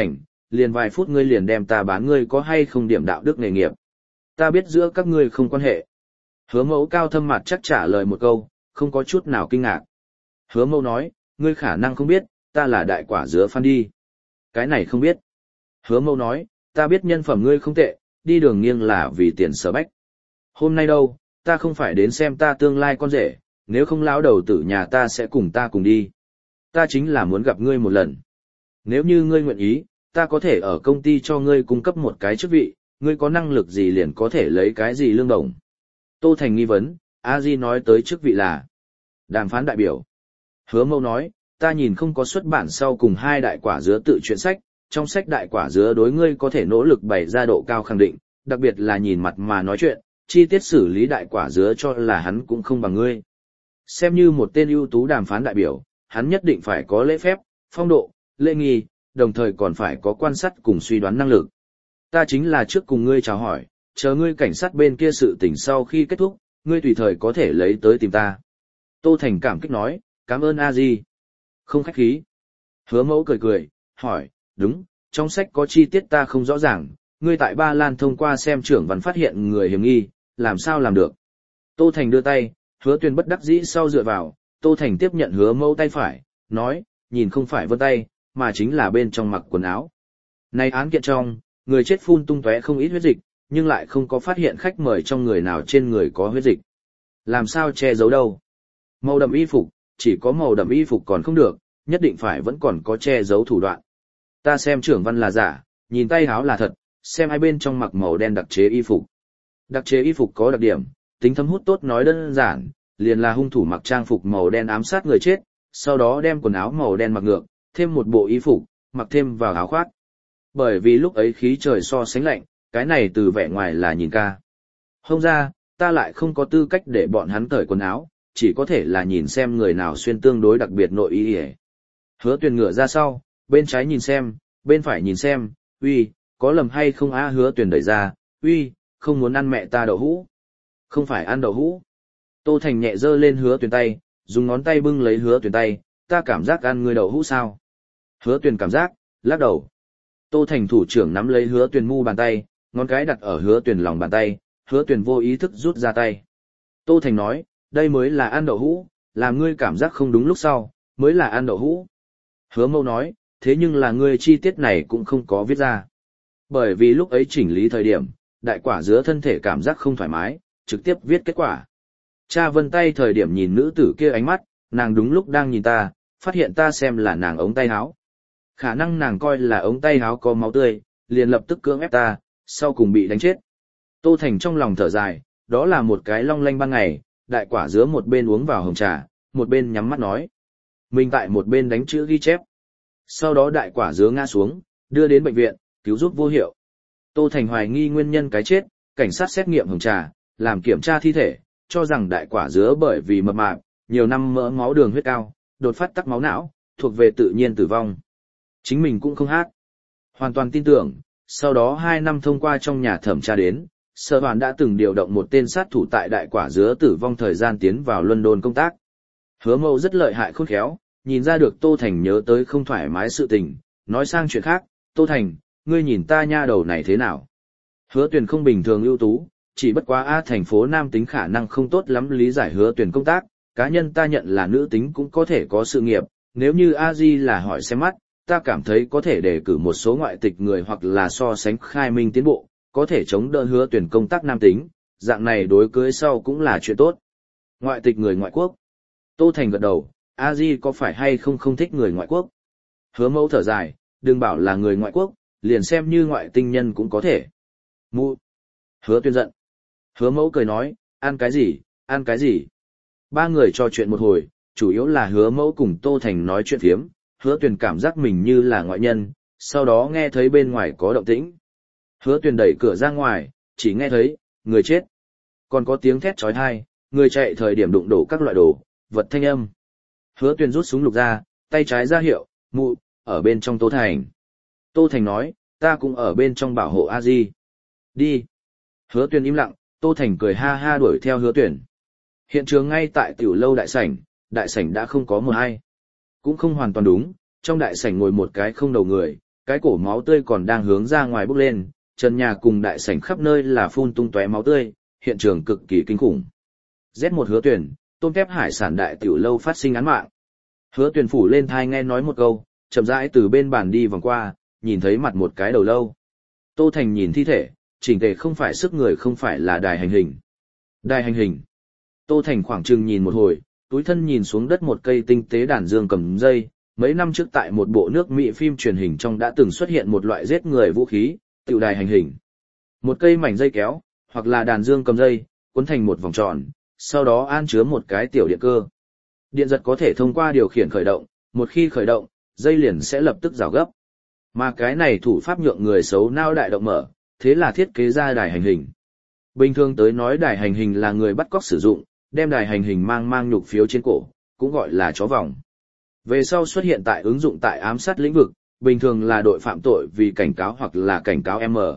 liền vài phút ngươi liền đem ta bán, ngươi có hay không điểm đạo đức nghề nghiệp. Ta biết giữa các ngươi không quan hệ. Hứa mẫu cao thâm mặt chắc trả lời một câu, không có chút nào kinh ngạc. Hứa mẫu nói, ngươi khả năng không biết, ta là đại quả dứa Phan đi. Cái này không biết. Hứa mẫu nói, ta biết nhân phẩm ngươi không tệ, đi đường nghiêng là vì tiền sở bách. Hôm nay đâu, ta không phải đến xem ta tương lai con rể, nếu không lão đầu tử nhà ta sẽ cùng ta cùng đi. Ta chính là muốn gặp ngươi một lần. Nếu như ngươi nguyện ý, ta có thể ở công ty cho ngươi cung cấp một cái chức vị, ngươi có năng lực gì liền có thể lấy cái gì lương đồng. Tô Thành nghi vấn, A Di nói tới chức vị là đàm phán đại biểu. Hứa mẫu nói, ta nhìn không có xuất bản sau cùng hai đại quả dứa tự truyện sách, trong sách đại quả dứa đối ngươi có thể nỗ lực bày ra độ cao khẳng định, đặc biệt là nhìn mặt mà nói chuyện, chi tiết xử lý đại quả dứa cho là hắn cũng không bằng ngươi. Xem như một tên ưu tú đàm phán đại biểu, hắn nhất định phải có lễ phép, phong độ, lễ nghi, đồng thời còn phải có quan sát cùng suy đoán năng lực. Ta chính là trước cùng ngươi chào hỏi, chờ ngươi cảnh sát bên kia sự tình sau khi kết thúc, ngươi tùy thời có thể lấy tới tìm ta. Tô Thành cảm kích nói, cảm ơn A Di. Không khách khí. Hứa mẫu cười cười, hỏi, đúng, trong sách có chi tiết ta không rõ ràng, ngươi tại Ba Lan thông qua xem trưởng văn phát hiện người hiểm nghi, làm sao làm được. Tô Thành đưa tay, Hứa Tuyền bất đắc dĩ sau dựa vào, Tô Thành tiếp nhận hứa mẫu tay phải, nói, nhìn không phải vân tay, mà chính là bên trong mặc quần áo. Này án kiện trong, người chết phun tung tóe không ít huyết dịch, nhưng lại không có phát hiện khách mời trong người nào trên người có huyết dịch. Làm sao che giấu đâu? Màu đậm y phục, chỉ có màu đậm y phục còn không được, nhất định phải vẫn còn có che giấu thủ đoạn. Ta xem trưởng văn là giả, nhìn tay áo là thật, xem hai bên trong mặc màu đen đặc chế y phục. Đặc chế y phục có đặc điểm, tính thấm hút tốt nói đơn giản, liền là hung thủ mặc trang phục màu đen ám sát người chết, sau đó đem quần áo màu đen mặc ngược, thêm một bộ y phục, mặc thêm vào áo khoác. Bởi vì lúc ấy khí trời so sánh lạnh, cái này từ vẻ ngoài là nhìn ca. Hông ra, ta lại không có tư cách để bọn hắn cởi quần áo, chỉ có thể là nhìn xem người nào xuyên tương đối đặc biệt nội y hề. Hứa Tuyền ngửa ra sau, bên trái nhìn xem, bên phải nhìn xem, uy, có lầm hay không á? Hứa Tuyền đẩy ra, uy, không muốn ăn mẹ ta đậu hũ. Không phải ăn đậu hũ. Tô Thành nhẹ giơ lên Hứa Tuyền tay, dùng ngón tay bưng lấy Hứa Tuyền tay, ta cảm giác ăn người đậu hũ sao? Hứa Tuyền cảm giác, lắc đầu. Tô Thành thủ trưởng nắm lấy Hứa Tuyền mu bàn tay, ngón cái đặt ở Hứa Tuyền lòng bàn tay, Hứa Tuyền vô ý thức rút ra tay. Tô Thành nói, đây mới là ăn đậu hũ, làm ngươi cảm giác không đúng lúc sau, mới là ăn đậu hũ. Hứa Mâu nói, thế nhưng là ngươi chi tiết này cũng không có viết ra. Bởi vì lúc ấy chỉnh lý thời điểm, đại quả dứa thân thể cảm giác không thoải mái, trực tiếp viết kết quả. Cha vân tay thời điểm nhìn nữ tử kia ánh mắt, nàng đúng lúc đang nhìn ta, phát hiện ta xem là nàng ống tay áo. Khả năng nàng coi là ống tay áo có máu tươi, liền lập tức cưỡng ép ta, sau cùng bị đánh chết. Tô Thành trong lòng thở dài, đó là một cái long lanh ban ngày, đại quả dứa một bên uống vào hồng trà, một bên nhắm mắt nói. Mình tại một bên đánh chữ ghi chép. Sau đó đại quả dứa ngã xuống, đưa đến bệnh viện, cứu giúp vô hiệu. Tô Thành hoài nghi nguyên nhân cái chết, cảnh sát xét nghiệm hồng trà, làm kiểm tra thi thể, cho rằng đại quả dứa bởi vì mập mạp, nhiều năm mỡ máu đường huyết cao, đột phát tắc máu não, thuộc về tự nhiên tử vong. Chính mình cũng không hát. Hoàn toàn tin tưởng, sau đó hai năm thông qua trong nhà thẩm tra đến, sở đoàn đã từng điều động một tên sát thủ tại đại quả dứa tử vong thời gian tiến vào London công tác. Hứa Mâu rất lợi hại khôn khéo, nhìn ra được Tô Thành nhớ tới không thoải mái sự tình, nói sang chuyện khác, Tô Thành, ngươi nhìn ta nha đầu này thế nào? Hứa Tuyền không bình thường ưu tú, chỉ bất quá A thành phố Nam tính khả năng không tốt lắm lý giải Hứa Tuyền công tác, cá nhân ta nhận là nữ tính cũng có thể có sự nghiệp, nếu như A Di là hỏi xem mắt, ta cảm thấy có thể đề cử một số ngoại tịch người hoặc là so sánh khai minh tiến bộ, có thể chống đỡ Hứa Tuyền công tác nam tính, dạng này đối cưới sau cũng là chuyện tốt. Ngoại tịch người ngoại quốc. Tô Thành gật đầu, A Di có phải hay không không thích người ngoại quốc? Hứa Mẫu thở dài, đừng bảo là người ngoại quốc, liền xem như ngoại tinh nhân cũng có thể. Mụ. Hứa Tuyền giận. Hứa Mẫu cười nói, ăn cái gì, ăn cái gì? Ba người trò chuyện một hồi, chủ yếu là Hứa Mẫu cùng Tô Thành nói chuyện phiếm, Hứa Tuyền cảm giác mình như là ngoại nhân, sau đó nghe thấy bên ngoài có động tĩnh. Hứa Tuyền đẩy cửa ra ngoài, chỉ nghe thấy, người chết. Còn có tiếng thét chói tai, người chạy thời điểm đụng đổ các loại đồ, vật thanh âm. Hứa Tuyền rút súng lục ra, tay trái ra hiệu, mụ, ở bên trong Tô Thành. Tô Thành nói, ta cũng ở bên trong bảo hộ A Di. Đi. Hứa Tuyền im lặng, Tô Thành cười ha ha đuổi theo Hứa Tuyền. Hiện trường ngay tại tiểu lâu đại sảnh, đại sảnh đã không có một ai. Cũng không hoàn toàn đúng, trong đại sảnh ngồi một cái không đầu người, cái cổ máu tươi còn đang hướng ra ngoài bốc lên, trần nhà cùng đại sảnh khắp nơi là phun tung tóe máu tươi, hiện trường cực kỳ kinh khủng. Z một Hứa Tuyền, tôm tép hải sản đại tiểu lâu phát sinh án mạng. Hứa Tuyền phủ lên thai nghe nói một câu, chậm rãi từ bên bàn đi vòng qua, nhìn thấy mặt một cái đầu lâu. Tô Thành nhìn thi thể, chỉnh tề không phải sức người không phải là đài hành hình. Đài hành hình. Tô Thành khoảng chừng nhìn một hồi, túi thân nhìn xuống đất một cây tinh tế đàn dương cầm dây. Mấy năm trước tại một bộ nước Mỹ phim truyền hình trong đã từng xuất hiện một loại giết người vũ khí, tiểu đài hành hình. Một cây mảnh dây kéo, hoặc là đàn dương cầm dây, cuốn thành một vòng tròn, sau đó an chứa một cái tiểu điện cơ. Điện giật có thể thông qua điều khiển khởi động, một khi khởi động, dây liền sẽ lập tức rào gấp. Mà cái này thủ pháp nhượng người xấu nao đại động mở, thế là thiết kế ra đài hành hình. Bình thường tới nói đài hành hình là người bắt cóc sử dụng, đem đài hành hình mang mang nhục phiếu trên cổ, cũng gọi là chó vòng. Về sau xuất hiện tại ứng dụng tại ám sát lĩnh vực, bình thường là đội phạm tội vì cảnh cáo hoặc là cảnh cáo M.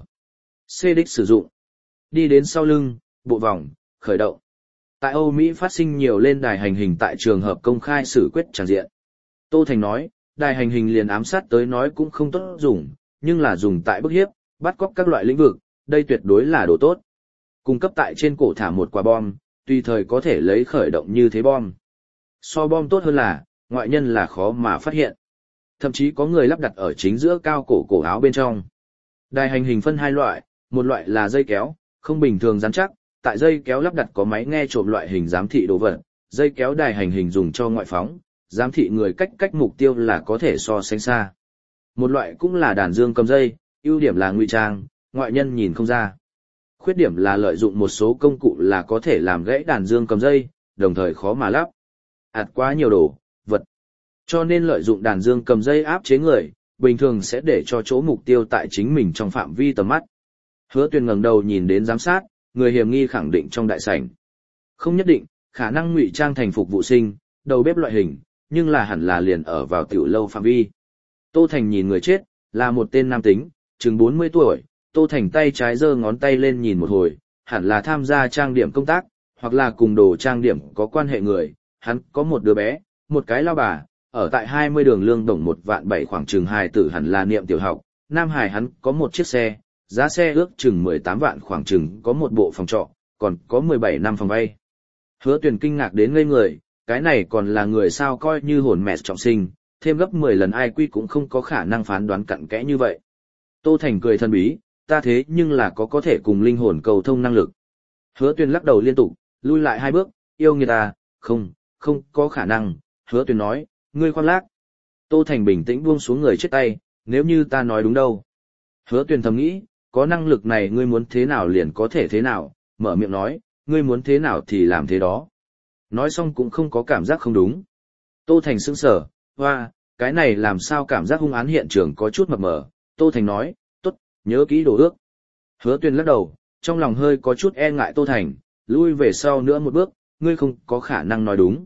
C đích sử dụng. Đi đến sau lưng, bộ vòng, khởi động. Tại Âu Mỹ phát sinh nhiều lên đài hành hình tại trường hợp công khai xử quyết tràng diện. Tô Thành nói, đài hành hình liền ám sát tới nói cũng không tốt dùng, nhưng là dùng tại bức hiếp, bắt cóc các loại lĩnh vực, đây tuyệt đối là đồ tốt. Cung cấp tại trên cổ thả một quả bom, tùy thời có thể lấy khởi động như thế bom. So bom tốt hơn là, ngoại nhân là khó mà phát hiện. Thậm chí có người lắp đặt ở chính giữa cao cổ cổ áo bên trong. Đài hành hình phân hai loại, một loại là dây kéo, không bình thường rắn chắc, tại dây kéo lắp đặt có máy nghe trộm loại hình giám thị đồ vật, dây kéo đài hành hình dùng cho ngoại phóng, giám thị người cách cách mục tiêu là có thể so sánh xa. Một loại cũng là đàn dương cầm dây, ưu điểm là ngụy trang, ngoại nhân nhìn không ra. Khuyết điểm là lợi dụng một số công cụ là có thể làm gãy đàn dương cầm dây, đồng thời khó mà lắp. Ảt quá nhiều đồ, vật. Cho nên lợi dụng đàn dương cầm dây áp chế người, bình thường sẽ để cho chỗ mục tiêu tại chính mình trong phạm vi tầm mắt. Hứa Tuyền ngẩng đầu nhìn đến giám sát, người hiểm nghi khẳng định trong đại sảnh. Không nhất định, khả năng ngụy trang thành phục vụ sinh, đầu bếp loại hình, nhưng là hẳn là liền ở vào tiểu lâu phạm vi. Tô Thành nhìn người chết, là một tên nam tính, chừng bốn mươi tuổi, Tô Thành tay trái giơ ngón tay lên nhìn một hồi, hẳn là tham gia trang điểm công tác, hoặc là cùng đồ trang điểm có quan hệ người, hắn có một đứa bé, một cái lao bà, ở tại hai mươi đường Lương Đồng một vạn bảy khoảng chừng hài tử hẳn là niệm tiểu học, nam hài hắn có một chiếc xe, giá xe ước chừng mười tám vạn khoảng chừng có một bộ phòng trọ, còn có mười bảy năm phòng vay. Hứa Tuyền kinh ngạc đến ngây người, cái này còn là người sao coi như hồn mẹ trọng sinh, thêm gấp mười lần I Q cũng không có khả năng phán đoán cặn kẽ như vậy. Tô Thành cười thân bí, ta thế nhưng là có có thể cùng linh hồn cầu thông năng lực. Hứa Tuyền lắc đầu liên tục, lui lại hai bước, yêu người ta, không, không có khả năng. Hứa Tuyền nói, ngươi khoan lác. Tô Thành bình tĩnh buông xuống người chết tay, nếu như ta nói đúng đâu. Hứa Tuyền thầm nghĩ, có năng lực này ngươi muốn thế nào liền có thể thế nào, mở miệng nói, ngươi muốn thế nào thì làm thế đó. Nói xong cũng không có cảm giác không đúng. Tô Thành sững sờ, hoa, cái này làm sao cảm giác hung án hiện trường có chút mập mờ. Tô Thành nói, tốt, nhớ kỹ đồ ước. Hứa Tuyền lắc đầu, trong lòng hơi có chút e ngại Tô Thành, lui về sau nữa một bước, ngươi không có khả năng nói đúng.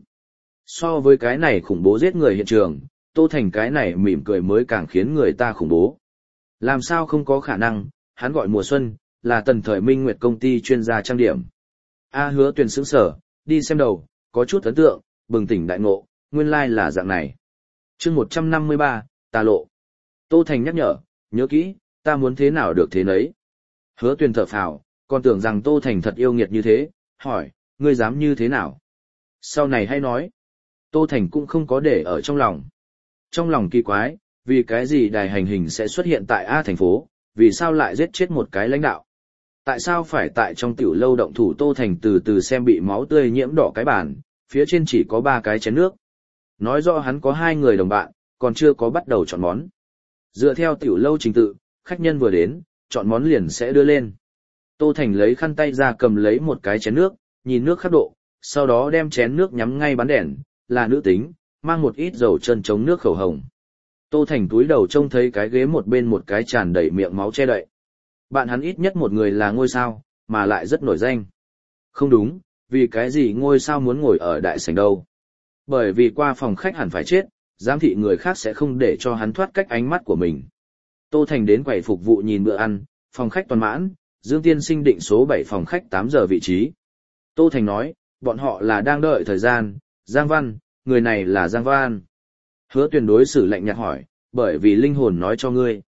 So với cái này khủng bố giết người hiện trường, Tô Thành cái này mỉm cười mới càng khiến người ta khủng bố. Làm sao không có khả năng, hắn gọi mùa xuân, là Tần Thời Minh Nguyệt công ty chuyên gia trang điểm. A Hứa Tuyền sững sở, đi xem đầu, có chút ấn tượng, bừng tỉnh đại ngộ, nguyên lai là dạng này. Chương một trăm năm mươi ba, tà lộ. Tô Thành nhắc nhở, nhớ kỹ, ta muốn thế nào được thế nấy. Hứa Tuyền thở phào, còn tưởng rằng Tô Thành thật yêu nghiệt như thế, hỏi, ngươi dám như thế nào? Sau này hay nói. Tô Thành cũng không có để ở trong lòng. Trong lòng kỳ quái, vì cái gì đài hành hình sẽ xuất hiện tại A thành phố, vì sao lại giết chết một cái lãnh đạo? Tại sao phải tại trong tiểu lâu động thủ? Tô Thành từ từ xem bị máu tươi nhiễm đỏ cái bàn, phía trên chỉ có ba cái chén nước. Nói rõ hắn có hai người đồng bạn, còn chưa có bắt đầu chọn món. Dựa theo tiểu lâu trình tự, khách nhân vừa đến, chọn món liền sẽ đưa lên. Tô Thành lấy khăn tay ra cầm lấy một cái chén nước, nhìn nước khắc độ, sau đó đem chén nước nhắm ngay bắn đèn, là nữ tính, mang một ít dầu chân chống nước khẩu hồng. Tô Thành túi đầu trông thấy cái ghế một bên một cái tràn đầy miệng máu che đậy. Bạn hắn ít nhất một người là ngôi sao, mà lại rất nổi danh. Không đúng, vì cái gì ngôi sao muốn ngồi ở đại sảnh đâu? Bởi vì qua phòng khách hẳn phải chết, giám thị người khác sẽ không để cho hắn thoát cách ánh mắt của mình. Tô Thành đến quầy phục vụ nhìn bữa ăn, phòng khách toàn mãn, Dương Tiên Sinh định số bảy phòng khách tám giờ vị trí. Tô Thành nói, bọn họ là đang đợi thời gian, Giang Văn, người này là Giang Văn. Hứa Tuyền đối xử lạnh nhạt hỏi, bởi vì linh hồn nói cho ngươi.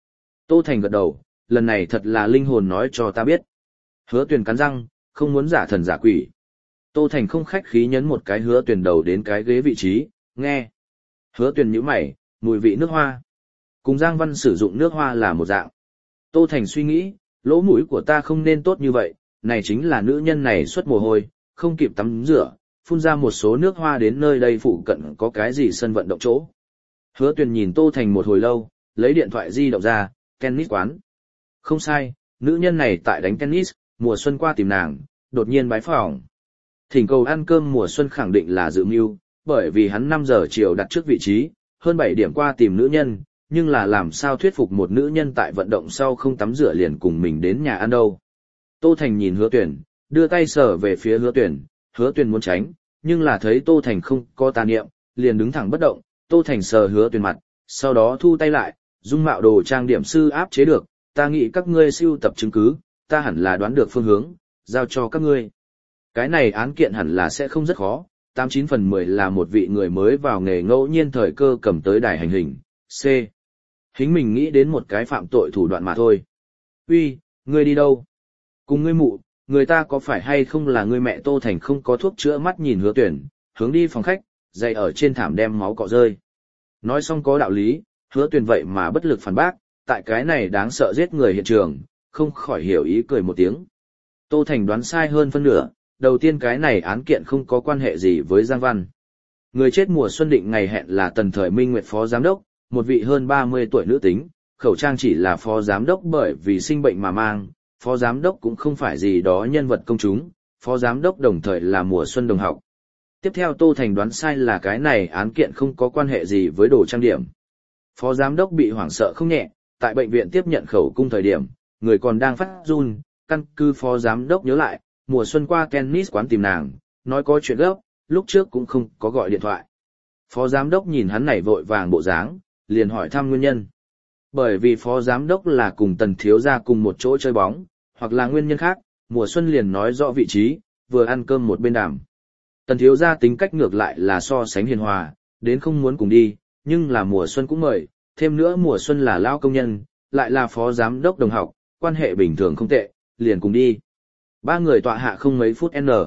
Tô Thành gật đầu, lần này thật là linh hồn nói cho ta biết. Hứa Tuyền cắn răng, không muốn giả thần giả quỷ. Tô Thành không khách khí nhấn một cái Hứa Tuyền đầu đến cái ghế vị trí, nghe. Hứa Tuyền nhíu mày, mùi vị nước hoa. Cùng Giang Văn sử dụng nước hoa là một dạng. Tô Thành suy nghĩ, lỗ mũi của ta không nên tốt như vậy, này chính là nữ nhân này xuất mồ hôi, không kịp tắm rửa, phun ra một số nước hoa đến nơi đây phụ cận có cái gì sân vận động chỗ. Hứa Tuyền nhìn Tô Thành một hồi lâu, lấy điện thoại di động ra, tennis quán. Không sai, nữ nhân này tại đánh tennis, mùa xuân qua tìm nàng, đột nhiên bái phỏng. Thỉnh cầu ăn cơm mùa xuân khẳng định là dự mưu, bởi vì hắn năm giờ chiều đặt trước vị trí, hơn bảy điểm qua tìm nữ nhân, nhưng là làm sao thuyết phục một nữ nhân tại vận động sau không tắm rửa liền cùng mình đến nhà ăn đâu. Tô Thành nhìn Hứa Tuyền, đưa tay sờ về phía Hứa Tuyền, Hứa Tuyền muốn tránh, nhưng là thấy Tô Thành không có tà niệm, liền đứng thẳng bất động, Tô Thành sờ Hứa Tuyền mặt, sau đó thu tay lại, dung mạo đồ trang điểm sư áp chế được, ta nghĩ các ngươi sưu tập chứng cứ, ta hẳn là đoán được phương hướng, giao cho các ngươi. Cái này án kiện hẳn là sẽ không rất khó, tám chín phần mười là một vị người mới vào nghề ngẫu nhiên thời cơ cầm tới đài hành hình. C. Hính mình nghĩ đến một cái phạm tội thủ đoạn mà thôi. Uy, ngươi đi đâu? Cùng ngươi mụ, người ta có phải hay không là ngươi mẹ? Tô Thành không có thuốc chữa mắt nhìn Hứa Tuyền, hướng đi phòng khách, dày ở trên thảm đem máu cọ rơi. Nói xong có đạo lý, Hứa Tuyền vậy mà bất lực phản bác, tại cái này đáng sợ giết người hiện trường, không khỏi hiểu ý cười một tiếng. Tô Thành đoán sai hơn phân nửa, đầu tiên cái này án kiện không có quan hệ gì với Giang Văn. Người chết mùa xuân định ngày hẹn là Tần Thời Minh Nguyệt phó giám đốc, một vị hơn ba mươi tuổi nữ tính, khẩu trang chỉ là phó giám đốc bởi vì sinh bệnh mà mang, phó giám đốc cũng không phải gì đó nhân vật công chúng, phó giám đốc đồng thời là mùa xuân đồng học. Tiếp theo Tô Thành đoán sai là cái này án kiện không có quan hệ gì với đồ trang điểm. Phó giám đốc bị hoảng sợ không nhẹ, tại bệnh viện tiếp nhận khẩu cung thời điểm, người còn đang phát run, căn cứ phó giám đốc nhớ lại, mùa xuân qua tennis quán tìm nàng, nói có chuyện gấp, lúc trước cũng không có gọi điện thoại. Phó giám đốc nhìn hắn này vội vàng bộ dáng, liền hỏi thăm nguyên nhân. Bởi vì phó giám đốc là cùng Tần thiếu gia cùng một chỗ chơi bóng, hoặc là nguyên nhân khác, mùa xuân liền nói rõ vị trí, vừa ăn cơm một bên đàm. Tần thiếu gia tính cách ngược lại là so sánh hiền hòa, đến không muốn cùng đi, nhưng là mùa xuân cũng mời, thêm nữa mùa xuân là lao công nhân, lại là phó giám đốc đồng học, quan hệ bình thường không tệ, liền cùng đi. Ba người tọa hạ không mấy phút n.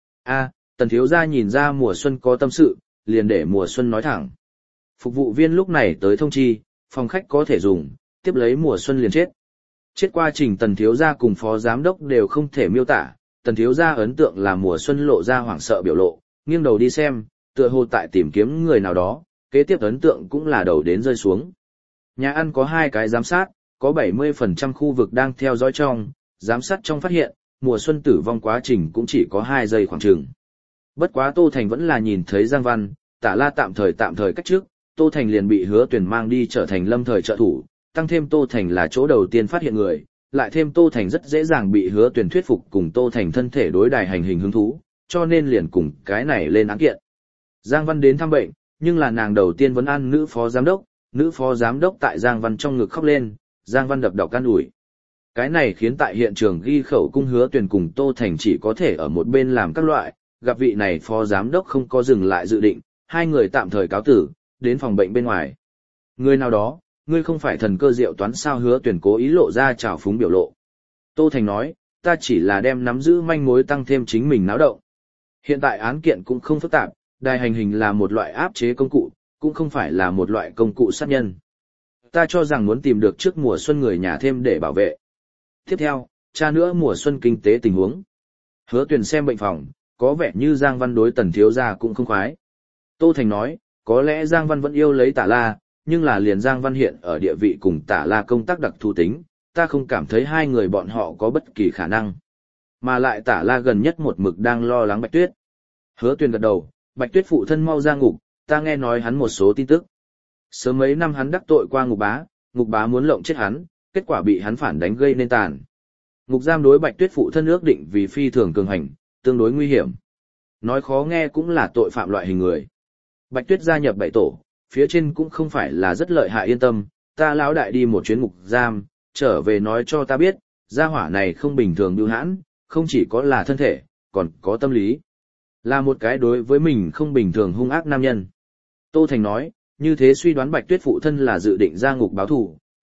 A, Tần thiếu gia nhìn ra mùa xuân có tâm sự, liền để mùa xuân nói thẳng. Phục vụ viên lúc này tới thông chi, phòng khách có thể dùng, tiếp lấy mùa xuân liền chết. Chết quá trình Tần thiếu gia cùng phó giám đốc đều không thể miêu tả, Tần thiếu gia ấn tượng là mùa xuân lộ ra hoảng sợ biểu lộ, nghiêng đầu đi xem, tựa hồ tại tìm kiếm người nào đó, kế tiếp ấn tượng cũng là đầu đến rơi xuống. Nhà ăn có hai cái giám sát, có bảy mươi phần trăm khu vực đang theo dõi trong, giám sát trong phát hiện, mùa xuân tử vong quá trình cũng chỉ có hai giây khoảng chừng. Bất quá Tô Thành vẫn là nhìn thấy Giang Văn, Tả La tạm thời tạm thời cách trước, Tô Thành liền bị Hứa Tuyền mang đi trở thành lâm thời trợ thủ, tăng thêm Tô Thành là chỗ đầu tiên phát hiện người, lại thêm Tô Thành rất dễ dàng bị Hứa Tuyền thuyết phục cùng Tô Thành thân thể đối đài hành hình hứng thú, cho nên liền cùng cái này lên án kiện. Giang Văn đến thăm bệnh, nhưng là nàng đầu tiên vấn an nữ phó giám đốc, nữ phó giám đốc tại Giang Văn trong ngực khóc lên, Giang Văn đập đọc can ủi. Cái này khiến tại hiện trường ghi khẩu cung Hứa Tuyền cùng Tô Thành chỉ có thể ở một bên làm các loại, gặp vị này phó giám đốc không có dừng lại dự định, hai người tạm thời cáo tử, đến phòng bệnh bên ngoài. Người nào đó, ngươi không phải thần cơ diệu toán sao? Hứa Tuyền cố ý lộ ra trào phúng biểu lộ. Tô Thành nói, ta chỉ là đem nắm giữ manh mối tăng thêm chính mình náo động. Hiện tại án kiện cũng không phức tạp, đài hành hình là một loại áp chế công cụ, cũng không phải là một loại công cụ sát nhân. Ta cho rằng muốn tìm được trước mùa xuân người nhà thêm để bảo vệ. Tiếp theo, tra nữa mùa xuân kinh tế tình huống. Hứa Tuyền xem bệnh phòng, có vẻ như Giang Văn đối Tần thiếu gia cũng không khoái. Tô Thành nói, có lẽ Giang Văn vẫn yêu lấy Tả La, nhưng là liền Giang Văn hiện ở địa vị cùng Tả La công tác đặc thù tính, ta không cảm thấy hai người bọn họ có bất kỳ khả năng. Mà lại Tả La gần nhất một mực đang lo lắng Bạch Tuyết. Hứa Tuyền gật đầu, Bạch Tuyết phụ thân mau ra ngục, ta nghe nói hắn một số tin tức. Sớm mấy năm hắn đắc tội qua Ngục Bá, Ngục Bá muốn lộng chết hắn, kết quả bị hắn phản đánh gây nên tàn. Ngục giam đối Bạch Tuyết phụ thân ước định vì phi thường cường hành, tương đối nguy hiểm. Nói khó nghe cũng là tội phạm loại hình người. Bạch Tuyết gia nhập bảy tổ, phía trên cũng không phải là rất lợi hại, yên tâm, ta lão đại đi một chuyến ngục giam, trở về nói cho ta biết, gia hỏa này không bình thường bưu hãn, không chỉ có là thân thể, còn có tâm lý. Là một cái đối với mình không bình thường hung ác nam nhân. Tô Thành nói, như thế suy đoán Bạch Tuyết phụ thân là dự định ra ngục báo thù,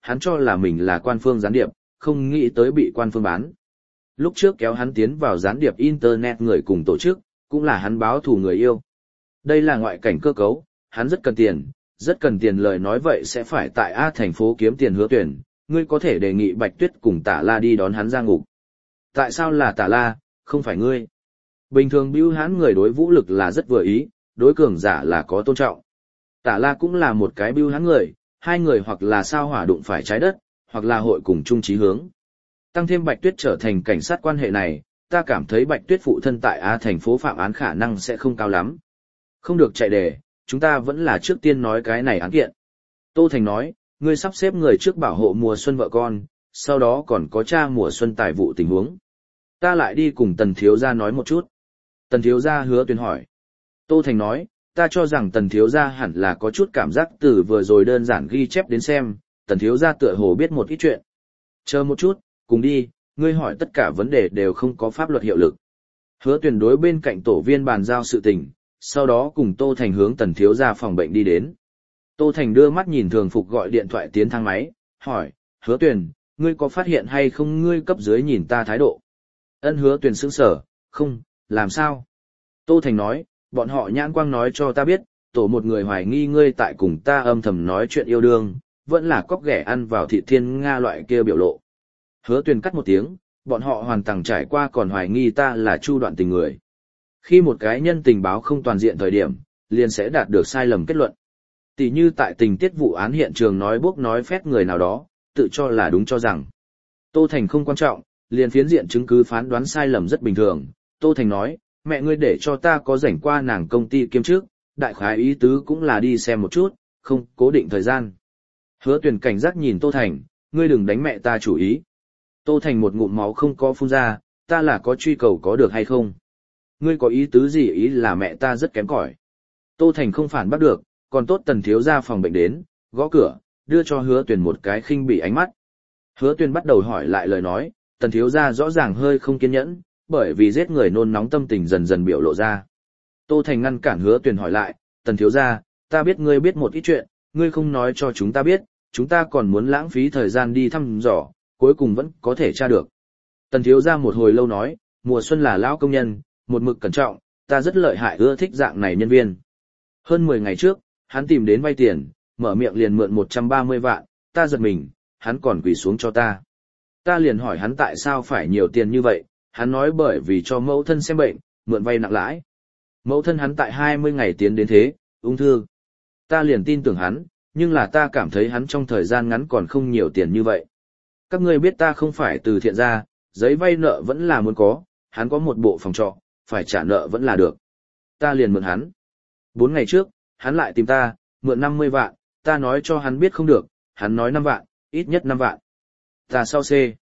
hắn cho là mình là quan phương gián điệp, không nghĩ tới bị quan phương bán. Lúc trước kéo hắn tiến vào gián điệp Internet người cùng tổ chức, cũng là hắn báo thù người yêu. Đây là ngoại cảnh cơ cấu, hắn rất cần tiền, rất cần tiền lời nói vậy sẽ phải tại A thành phố kiếm tiền Hứa Tuyển, ngươi có thể đề nghị Bạch Tuyết cùng Tả La đi đón hắn ra ngục. Tại sao là Tả La, không phải ngươi? Bình thường bưu hãn người đối vũ lực là rất vừa ý, đối cường giả là có tôn trọng. Tả La cũng là một cái bưu hãn người, hai người hoặc là sao hỏa đụng phải trái đất, hoặc là hội cùng chung chí hướng. Tăng thêm Bạch Tuyết trở thành cảnh sát quan hệ này, ta cảm thấy Bạch Tuyết phụ thân tại A thành phố phạm án khả năng sẽ không cao lắm. Không được chạy đề, chúng ta vẫn là trước tiên nói cái này án kiện. Tô Thành nói, ngươi sắp xếp người trước bảo hộ mùa xuân vợ con, sau đó còn có tra mùa xuân tài vụ tình huống. Ta lại đi cùng Tần Thiếu Gia nói một chút. Tần Thiếu Gia Hứa Tuyển hỏi. Tô Thành nói, ta cho rằng Tần Thiếu Gia hẳn là có chút cảm giác từ vừa rồi đơn giản ghi chép đến xem, Tần Thiếu Gia tựa hồ biết một ít chuyện. Chờ một chút, cùng đi, ngươi hỏi tất cả vấn đề đều không có pháp luật hiệu lực. Hứa Tuyển đối bên cạnh tổ viên bàn giao sự tình, sau đó cùng Tô Thành hướng Tần Thiếu Gia phòng bệnh đi đến. Tô Thành đưa mắt nhìn thường phục gọi điện thoại tiến thang máy, hỏi, Hứa Tuyển, ngươi có phát hiện hay không ngươi cấp dưới nhìn ta thái độ? Ân Hứa Tuyển sững sở, không, làm sao? Tô Thành nói, bọn họ nhãn quang nói cho ta biết, tổ một người hoài nghi ngươi tại cùng ta âm thầm nói chuyện yêu đương, vẫn là cóc ghẻ ăn vào thị thiên Nga loại kia biểu lộ. Hứa Tuyển cắt một tiếng, bọn họ hoàn toàn trải qua còn hoài nghi ta là Chu Đoạn Tình người. Khi một cái nhân tình báo không toàn diện thời điểm, liền sẽ đạt được sai lầm kết luận. Tỷ như tại tình tiết vụ án hiện trường nói bốc nói phét người nào đó, tự cho là đúng cho rằng Tô Thành không quan trọng, liền phiến diện chứng cứ phán đoán sai lầm rất bình thường. Tô Thành nói, mẹ ngươi để cho ta có rảnh qua nàng công ty kiêm trước, đại khái ý tứ cũng là đi xem một chút, không cố định thời gian. Hứa Tuyển cảnh giác nhìn Tô Thành, ngươi đừng đánh mẹ ta chủ ý. Tô Thành một ngụm máu không có phun ra, ta là có truy cầu có được hay không? Ngươi có ý tứ gì ý là mẹ ta rất kém cỏi. Tô Thành không phản bắt được, còn tốt Tần Thiếu Gia phòng bệnh đến, gõ cửa, đưa cho Hứa Tuyển một cái khinh bỉ ánh mắt. Hứa Tuyển bắt đầu hỏi lại lời nói, Tần Thiếu Gia rõ ràng hơi không kiên nhẫn, bởi vì giết người nôn nóng tâm tình dần dần biểu lộ ra. Tô Thành ngăn cản Hứa Tuyển hỏi lại, Tần Thiếu Gia, ta biết ngươi biết một ít chuyện, ngươi không nói cho chúng ta biết, chúng ta còn muốn lãng phí thời gian đi thăm dò, cuối cùng vẫn có thể tra được. Tần Thiếu Gia một hồi lâu nói, mùa xuân là lão công nhân, một mực cẩn trọng, ta rất lợi hại ưa thích dạng này nhân viên. Hơn mười ngày trước, hắn tìm đến vay tiền, mở miệng liền mượn một trăm ba mươi vạn, ta giật mình, hắn còn quỳ xuống cho ta. Ta liền hỏi hắn tại sao phải nhiều tiền như vậy, hắn nói bởi vì cho mẫu thân xem bệnh, mượn vay nặng lãi. Mẫu thân hắn tại hai mươi ngày tiến đến thế, ung thư. Ta liền tin tưởng hắn, nhưng là ta cảm thấy hắn trong thời gian ngắn còn không nhiều tiền như vậy. Các ngươi biết ta không phải từ thiện ra, giấy vay nợ vẫn là muốn có, hắn có một bộ phòng trọ, phải trả nợ vẫn là được. Ta liền mượn hắn. Bốn ngày trước, hắn lại tìm ta, mượn năm mươi vạn, ta nói cho hắn biết không được, hắn nói năm vạn, ít nhất năm vạn. Ta sau C.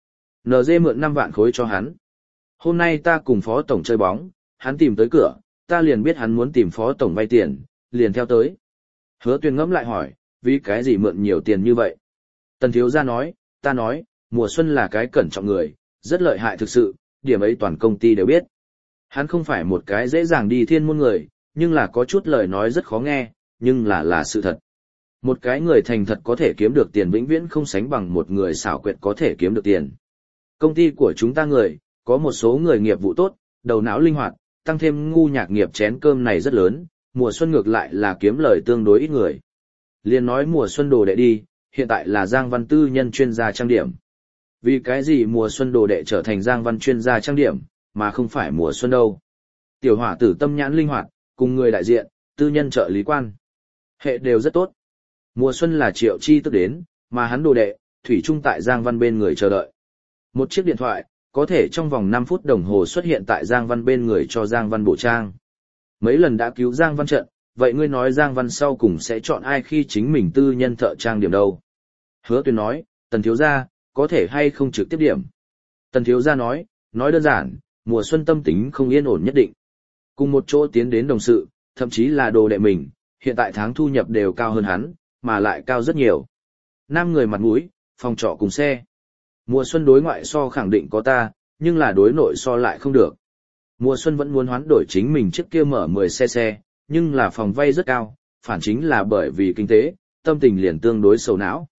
en giê mượn năm vạn khối cho hắn. Hôm nay ta cùng phó tổng chơi bóng, hắn tìm tới cửa, ta liền biết hắn muốn tìm phó tổng vay tiền, liền theo tới. Hứa Tuyển ngẫm lại hỏi, vì cái gì mượn nhiều tiền như vậy? Tần Thiếu Gia nói, ta nói, mùa xuân là cái cẩn trọng người, rất lợi hại thực sự, điểm ấy toàn công ty đều biết. Hắn không phải một cái dễ dàng đi thiên môn người, nhưng là có chút lời nói rất khó nghe, nhưng là là sự thật. Một cái người thành thật có thể kiếm được tiền vĩnh viễn không sánh bằng một người xảo quyệt có thể kiếm được tiền. Công ty của chúng ta người, có một số người nghiệp vụ tốt, đầu não linh hoạt, tăng thêm ngu nhạc nghiệp chén cơm này rất lớn, mùa xuân ngược lại là kiếm lời tương đối ít người. Liên nói mùa xuân đồ đệ đi, hiện tại là Giang Văn tư nhân chuyên gia trang điểm. Vì cái gì mùa xuân đồ đệ trở thành Giang Văn chuyên gia trang điểm, mà không phải mùa xuân đâu? Tiểu hỏa tử tâm nhãn linh hoạt, cùng người đại diện, tư nhân trợ lý quan. Hệ đều rất tốt. Mùa xuân là Triệu Chi tức đến, mà hắn đồ đệ, thủy chung tại Giang Văn bên người chờ đợi. Một chiếc điện thoại, có thể trong vòng năm phút đồng hồ xuất hiện tại Giang Văn bên người cho Giang Văn bổ trang. Mấy lần đã cứu Giang Văn trận, vậy ngươi nói Giang Văn sau cùng sẽ chọn ai khi chính mình tư nhân thợ trang điểm đâu? Hứa Tuyển nói, Tần Thiếu Gia, có thể hay không trực tiếp điểm. Tần Thiếu Gia nói, nói đơn giản, mùa xuân tâm tính không yên ổn nhất định. Cùng một chỗ tiến đến đồng sự, thậm chí là đồ đệ mình, hiện tại tháng thu nhập đều cao hơn hắn, mà lại cao rất nhiều. Nam người mặt mũi, phòng trọ cùng xe. Mùa xuân đối ngoại so khẳng định có ta, nhưng là đối nội so lại không được. Mùa xuân vẫn muốn hoán đổi chính mình trước kia mở mười xe xe, nhưng là phòng vay rất cao, phản chính là bởi vì kinh tế, tâm tình liền tương đối sầu não.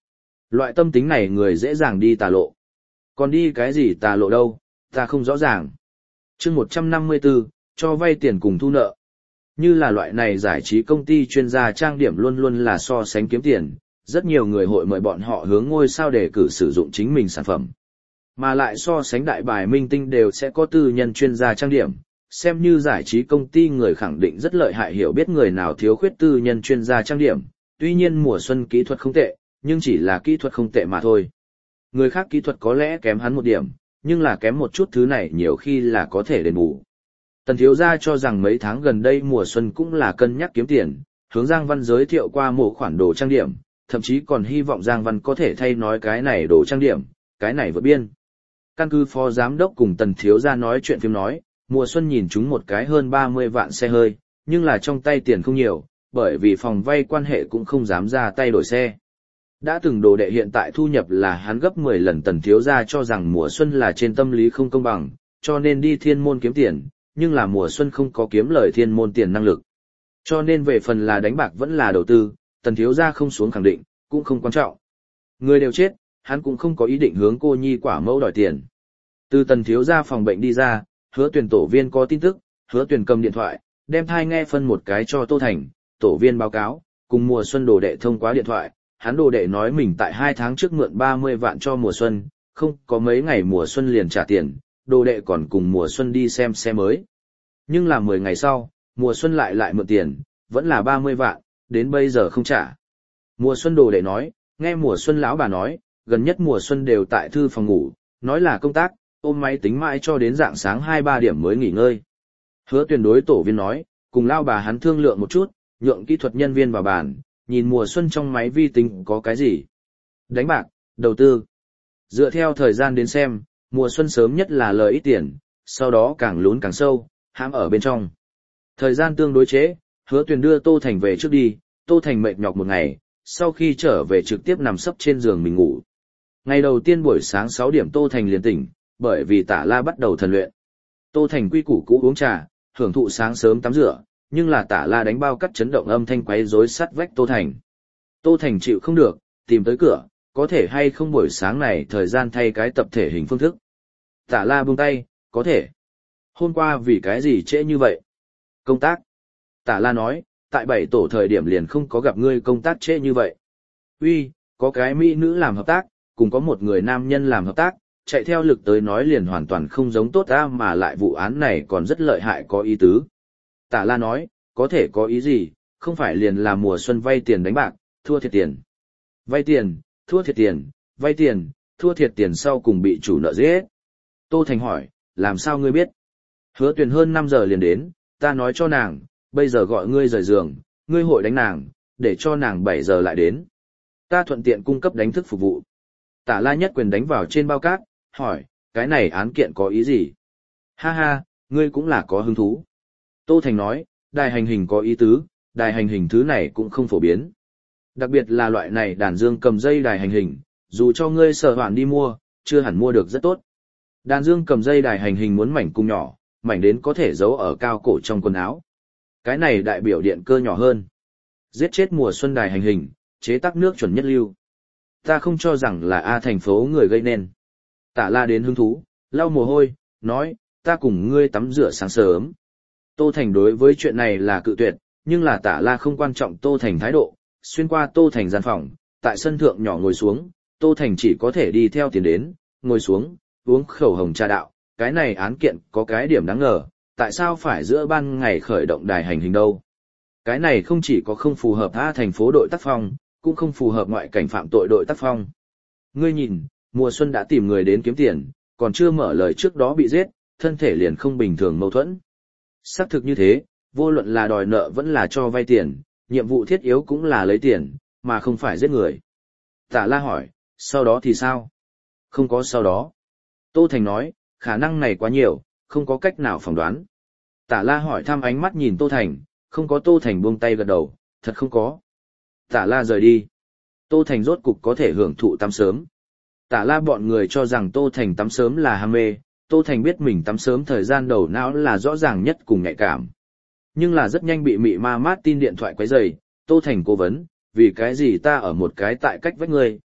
Loại tâm tính này người dễ dàng đi tà lộ. Còn đi cái gì tà lộ đâu, ta không rõ ràng. chương một trăm năm mươi tư, cho vay tiền cùng thu nợ. Như là loại này giải trí công ty chuyên gia trang điểm luôn luôn là so sánh kiếm tiền, rất nhiều người hội mời bọn họ hướng ngôi sao để cử sử dụng chính mình sản phẩm. Mà lại so sánh đại bài minh tinh đều sẽ có tư nhân chuyên gia trang điểm, xem như giải trí công ty người khẳng định rất lợi hại hiểu biết người nào thiếu khuyết tư nhân chuyên gia trang điểm, tuy nhiên mùa xuân kỹ thuật không tệ, nhưng chỉ là kỹ thuật không tệ mà thôi. Người khác kỹ thuật có lẽ kém hắn một điểm, nhưng là kém một chút thứ này nhiều khi là có thể đền bù. Tần thiếu gia cho rằng mấy tháng gần đây mùa xuân cũng là cân nhắc kiếm tiền, hướng Giang Văn giới thiệu qua một khoản đồ trang điểm, thậm chí còn hy vọng Giang Văn có thể thay nói cái này đồ trang điểm, cái này vượt biên. Căn cứ phó giám đốc cùng tần thiếu gia nói chuyện phim nói, mùa xuân nhìn chúng một cái hơn ba mươi vạn xe hơi, nhưng là trong tay tiền không nhiều, bởi vì phòng vay quan hệ cũng không dám ra tay đổi xe. Đã từng đồ đệ hiện tại thu nhập là hắn gấp mười lần tần thiếu gia cho rằng mùa xuân là trên tâm lý không công bằng, cho nên đi thiên môn kiếm tiền, nhưng là mùa xuân không có kiếm lời thiên môn tiền năng lực. Cho nên về phần là đánh bạc vẫn là đầu tư, tần thiếu gia không xuống khẳng định, cũng không quan trọng. Người đều chết, hắn cũng không có ý định hướng cô nhi quả mẫu đòi tiền. Từ tần thiếu gia phòng bệnh đi ra, Hứa Tuyền tổ viên có tin tức, Hứa Tuyền cầm điện thoại, đem thai nghe phân một cái cho Tô Thành, tổ viên báo cáo, cùng mùa xuân đồ đệ thông qua điện thoại, hắn đồ đệ nói mình tại hai tháng trước mượn ba mươi vạn cho mùa xuân, không có mấy ngày mùa xuân liền trả tiền, đồ đệ còn cùng mùa xuân đi xem xe mới. Nhưng là mười ngày sau, mùa xuân lại lại mượn tiền, vẫn là ba mươi vạn, đến bây giờ không trả. Mùa xuân đồ đệ nói, nghe mùa xuân lão bà nói, gần nhất mùa xuân đều tại thư phòng ngủ, nói là công tác, ôm máy tính mãi cho đến rạng sáng hai ba điểm mới nghỉ ngơi. Hứa Tuyền đối tổ viên nói, cùng lao bà hắn thương lượng một chút, nhượng kỹ thuật nhân viên vào bàn, nhìn mùa xuân trong máy vi tính có cái gì. Đánh bạc, đầu tư. Dựa theo thời gian đến xem, mùa xuân sớm nhất là lời ít tiền, sau đó càng lún càng sâu, hãm ở bên trong. Thời gian tương đối chế, Hứa Tuyền đưa Tô Thành về trước đi, Tô Thành mệt nhọc một ngày, sau khi trở về trực tiếp nằm sấp trên giường mình ngủ. Ngày đầu tiên buổi sáng sáu điểm Tô Thành liền tỉnh, bởi vì Tả La bắt đầu thần luyện. Tô Thành quy củ cũ uống trà, hưởng thụ sáng sớm tắm rửa, nhưng là Tả La đánh bao cắt chấn động âm thanh quấy rối sắt vách Tô Thành. Tô Thành chịu không được, tìm tới cửa, có thể hay không buổi sáng này thời gian thay cái tập thể hình phương thức. Tả La buông tay, có thể. Hôm qua vì cái gì trễ như vậy? Công tác. Tả La nói, tại bảy tổ thời điểm liền không có gặp ngươi công tác trễ như vậy. Uy, có cái mỹ nữ làm hợp tác, cùng có một người nam nhân làm hợp tác, chạy theo lực tới nói liền hoàn toàn không giống tốt ra mà lại vụ án này còn rất lợi hại có ý tứ. Tả La nói, có thể có ý gì, không phải liền là mùa xuân vay tiền đánh bạc, thua thiệt tiền. Vay tiền, thua thiệt tiền, vay tiền, thua thiệt tiền sau cùng bị chủ nợ giết. Tô Thành hỏi, làm sao ngươi biết? Hứa Tuyền hơn năm giờ liền đến, ta nói cho nàng, bây giờ gọi ngươi rời giường, ngươi hội đánh nàng, để cho nàng bảy giờ lại đến. Ta thuận tiện cung cấp đánh thức phục vụ. Tả La nhất quyền đánh vào trên bao cát, hỏi, cái này án kiện có ý gì? Ha ha, ngươi cũng là có hứng thú. Tô Thành nói, đài hành hình có ý tứ, đài hành hình thứ này cũng không phổ biến. Đặc biệt là loại này đàn dương cầm dây đài hành hình, dù cho ngươi sở hoạn đi mua, chưa hẳn mua được rất tốt. Đàn dương cầm dây đài hành hình muốn mảnh cung nhỏ, mảnh đến có thể giấu ở cao cổ trong quần áo. Cái này đại biểu điện cơ nhỏ hơn. Giết chết mùa xuân đài hành hình, chế tác nước chuẩn nhất lưu. Ta không cho rằng là A thành phố người gây nên. Tả La đến hứng thú, lau mồ hôi, nói, ta cùng ngươi tắm rửa sáng sớm. Tô Thành đối với chuyện này là cự tuyệt, nhưng là Tả La không quan trọng Tô Thành thái độ, xuyên qua Tô Thành gian phòng, tại sân thượng nhỏ ngồi xuống, Tô Thành chỉ có thể đi theo tiền đến, ngồi xuống, uống khẩu hồng trà đạo, cái này án kiện có cái điểm đáng ngờ, tại sao phải giữa ban ngày khởi động đài hành hình đâu? Cái này không chỉ có không phù hợp A thành phố đội tác phong, cũng không phù hợp ngoại cảnh phạm tội đội tác phong. Ngươi nhìn, mùa xuân đã tìm người đến kiếm tiền, còn chưa mở lời trước đó bị giết, thân thể liền không bình thường mâu thuẫn. Xác thực như thế, vô luận là đòi nợ vẫn là cho vay tiền, nhiệm vụ thiết yếu cũng là lấy tiền, mà không phải giết người. Tả La hỏi, sau đó thì sao? Không có sau đó. Tô Thành nói, khả năng này quá nhiều, không có cách nào phỏng đoán. Tả La hỏi thăm ánh mắt nhìn Tô Thành, không có. Tô Thành buông tay gật đầu, thật không có. Tả La rời đi. Tô Thành rốt cục có thể hưởng thụ tắm sớm. Tả La bọn người cho rằng Tô Thành tắm sớm là ham mê, Tô Thành biết mình tắm sớm thời gian đầu não là rõ ràng nhất cùng nhạy cảm. Nhưng là rất nhanh bị mị ma mát tin điện thoại quấy rầy, Tô Thành cố vấn, vì cái gì ta ở một cái tại cách vách ngươi,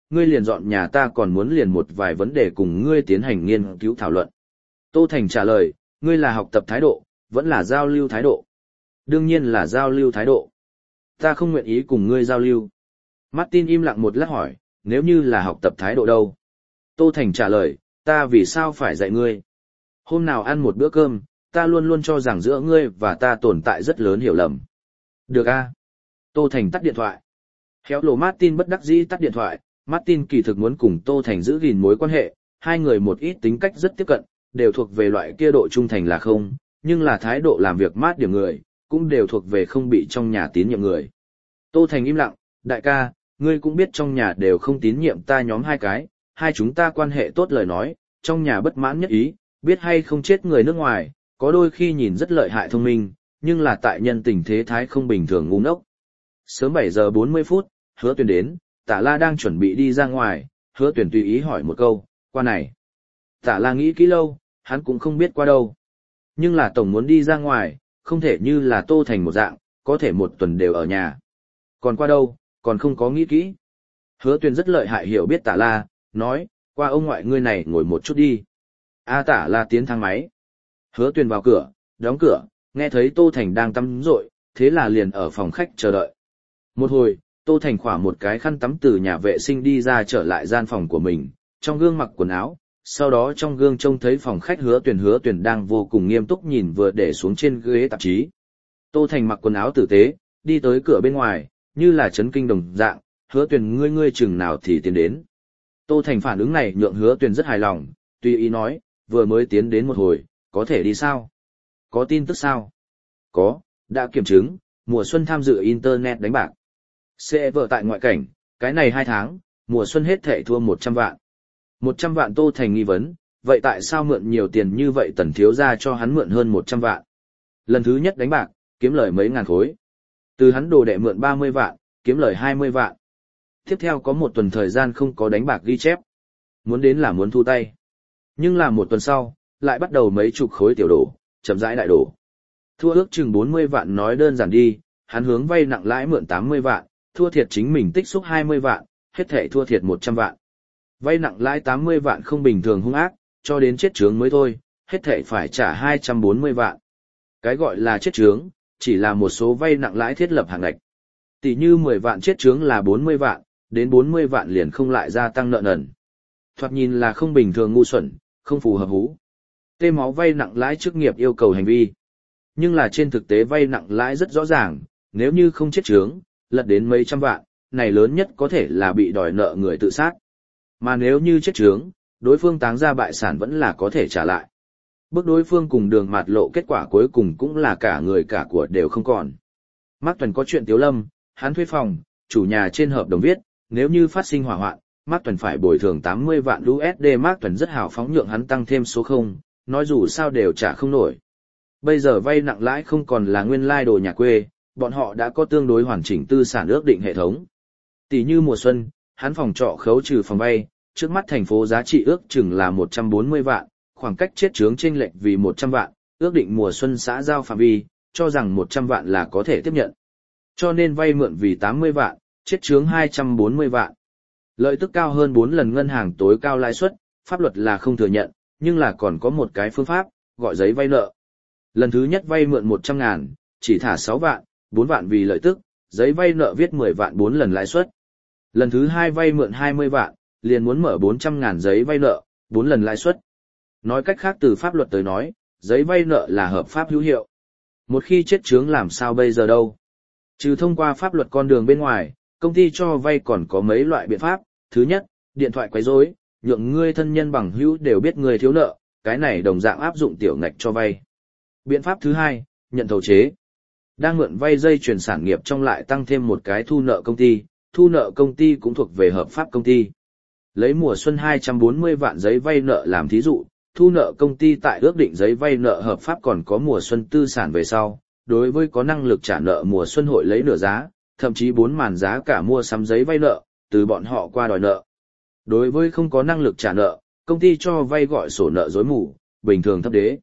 ngươi liền dọn nhà ta còn muốn liền một vài vấn đề cùng ngươi tiến hành nghiên cứu thảo luận. Tô Thành trả lời, ngươi là học tập thái độ, vẫn là giao lưu thái độ. Đương nhiên là giao lưu thái độ. Ta không nguyện ý cùng ngươi giao lưu. Martin im lặng một lát hỏi, nếu như là học tập thái độ đâu? Tô Thành trả lời, ta vì sao phải dạy ngươi? Hôm nào ăn một bữa cơm, ta luôn luôn cho rằng giữa ngươi và ta tồn tại rất lớn hiểu lầm. Được a. Tô Thành tắt điện thoại. Khéo lộ Martin bất đắc dĩ tắt điện thoại, Martin kỳ thực muốn cùng Tô Thành giữ gìn mối quan hệ, hai người một ít tính cách rất tiếp cận, đều thuộc về loại kia độ trung thành là không, nhưng là thái độ làm việc mát điểm người, cũng đều thuộc về không bị trong nhà tín nhiệm người. Tô Thành im lặng, đại ca, ngươi cũng biết trong nhà đều không tín nhiệm ta nhóm hai cái, hai chúng ta quan hệ tốt lời nói, trong nhà bất mãn nhất ý, biết hay không chết người nước ngoài, có đôi khi nhìn rất lợi hại thông minh, nhưng là tại nhân tình thế thái không bình thường ngu ngốc. Sớm bảy giờ bốn mươi phút, Hứa Tuyền đến, Tả La đang chuẩn bị đi ra ngoài, Hứa Tuyền tùy ý hỏi một câu, qua này. Tả La nghĩ kỹ lâu, hắn cũng không biết qua đâu. Nhưng là tổng muốn đi ra ngoài, không thể như là Tô Thành một dạng, có thể một tuần đều ở nhà. Còn qua đâu, còn không có nghĩ kỹ. Hứa Tuyền rất lợi hại hiểu biết Tả La, nói, qua ông ngoại ngươi này ngồi một chút đi. A Tả La tiến thang máy. Hứa Tuyền vào cửa, đóng cửa, nghe thấy Tô Thành đang tắm rội, thế là liền ở phòng khách chờ đợi. Một hồi, Tô Thành khỏa một cái khăn tắm từ nhà vệ sinh đi ra trở lại gian phòng của mình, trong gương mặc quần áo, sau đó trong gương trông thấy phòng khách Hứa Tuyền Hứa Tuyền đang vô cùng nghiêm túc nhìn vừa để xuống trên ghế tạp chí. Tô Thành mặc quần áo tử tế, đi tới cửa bên ngoài, như là chấn kinh đồng dạng, Hứa Tuyền ngươi ngươi chừng nào thì tiến đến. Tô Thành phản ứng này nhượng Hứa Tuyền rất hài lòng, tùy ý nói, vừa mới tiến đến một hồi, có thể đi sao? Có tin tức sao? Có, đã kiểm chứng, mùa xuân tham dự Internet đánh bạc. Sẽ vợ tại ngoại cảnh, cái này hai tháng, mùa xuân hết thệ thua một trăm vạn. một trăm vạn Tô Thành nghi vấn, vậy tại sao mượn nhiều tiền như vậy Tần thiếu gia cho hắn mượn hơn một trăm vạn? Lần thứ nhất đánh bạc, kiếm lời mấy ngàn khối. Từ hắn đồ đệ mượn ba mươi vạn, kiếm lời hai mươi vạn. Tiếp theo có một tuần thời gian không có đánh bạc ghi chép. Muốn đến là muốn thu tay. Nhưng là một tuần sau, lại bắt đầu mấy chục khối tiểu đổ, chậm rãi đại đổ. Thua ước chừng bốn mươi vạn nói đơn giản đi, hắn hướng vay nặng lãi mượn tám mươi vạn, thua thiệt chính mình tích xúc hai mươi vạn, hết thảy thua thiệt một trăm vạn. Vay nặng lãi tám mươi vạn không bình thường hung ác, cho đến chết chướng mới thôi, hết thảy phải trả hai trăm bốn mươi vạn. Cái gọi là chết chướng, chỉ là một số vay nặng lãi thiết lập hàng ngạch. Tỷ như mười vạn chết chướng là bốn mươi vạn, đến bốn mươi vạn liền không lại gia tăng nợ nần. Thoạt nhìn là không bình thường ngu xuẩn, không phù hợp hú. Tê máu vay nặng lãi chức nghiệp yêu cầu hành vi. Nhưng là trên thực tế vay nặng lãi rất rõ ràng, nếu như không chết chướng, lật đến mấy trăm vạn, này lớn nhất có thể là bị đòi nợ người tự sát. Mà nếu như chết chướng, đối phương táng ra bại sản vẫn là có thể trả lại. Bước đối phương cùng đường mạt lộ kết quả cuối cùng cũng là cả người cả của đều không còn. Mác Tuần có chuyện Tiếu Lâm, hắn thuê phòng, chủ nhà trên hợp đồng viết, nếu như phát sinh hỏa hoạn, Mác Tuần phải bồi thường tám mươi vạn đô la. Mác Tuần rất hào phóng nhượng hắn tăng thêm số không, nói dù sao đều trả không nổi. Bây giờ vay nặng lãi không còn là nguyên lai đồ nhà quê, bọn họ đã có tương đối hoàn chỉnh tư sản ước định hệ thống. Tỷ như mùa xuân, hắn phòng trọ khấu trừ phòng vay, trước mắt thành phố giá trị ước chừng là một trăm bốn mươi vạn, khoảng cách chết chướng chênh lệch vì một trăm vạn, ước định mùa xuân xã giao phạm vi, cho rằng một trăm vạn là có thể tiếp nhận. Cho nên vay mượn vì tám mươi vạn, chết chướng hai trăm bốn mươi vạn. Lợi tức cao hơn bốn lần ngân hàng tối cao lãi suất, pháp luật là không thừa nhận, nhưng là còn có một cái phương pháp, gọi giấy vay nợ. Lần thứ nhất vay mượn một trăm ngàn, chỉ thả sáu vạn, bốn vạn vì lợi tức, giấy vay nợ viết mười vạn bốn lần lãi suất. Lần thứ hai vay mượn hai mươi vạn, liền muốn mở bốn trăm ngàn giấy vay nợ, bốn lần lãi suất. Nói cách khác từ pháp luật tới nói, giấy vay nợ là hợp pháp hữu hiệu. Một khi chết chướng làm sao bây giờ đâu? Trừ thông qua pháp luật con đường bên ngoài, công ty cho vay còn có mấy loại biện pháp. Thứ nhất, điện thoại quấy rối, nhượng ngươi thân nhân bằng hữu đều biết ngươi thiếu nợ, cái này đồng dạng áp dụng tiểu ngạch cho vay. Biện pháp thứ hai, nhận thầu chế. Đang mượn vay dây chuyển sản nghiệp trong lại tăng thêm một cái thu nợ công ty, thu nợ công ty cũng thuộc về hợp pháp công ty. Lấy mùa xuân hai trăm bốn mươi vạn giấy vay nợ làm thí dụ, thu nợ công ty tại ước định giấy vay nợ hợp pháp còn có mùa xuân tư sản về sau, đối với có năng lực trả nợ mùa xuân hội lấy nửa giá, thậm chí bốn màn giá cả mua sắm giấy vay nợ, từ bọn họ qua đòi nợ. Đối với không có năng lực trả nợ, công ty cho vay gọi sổ nợ dối mù, bình thường thấp đế.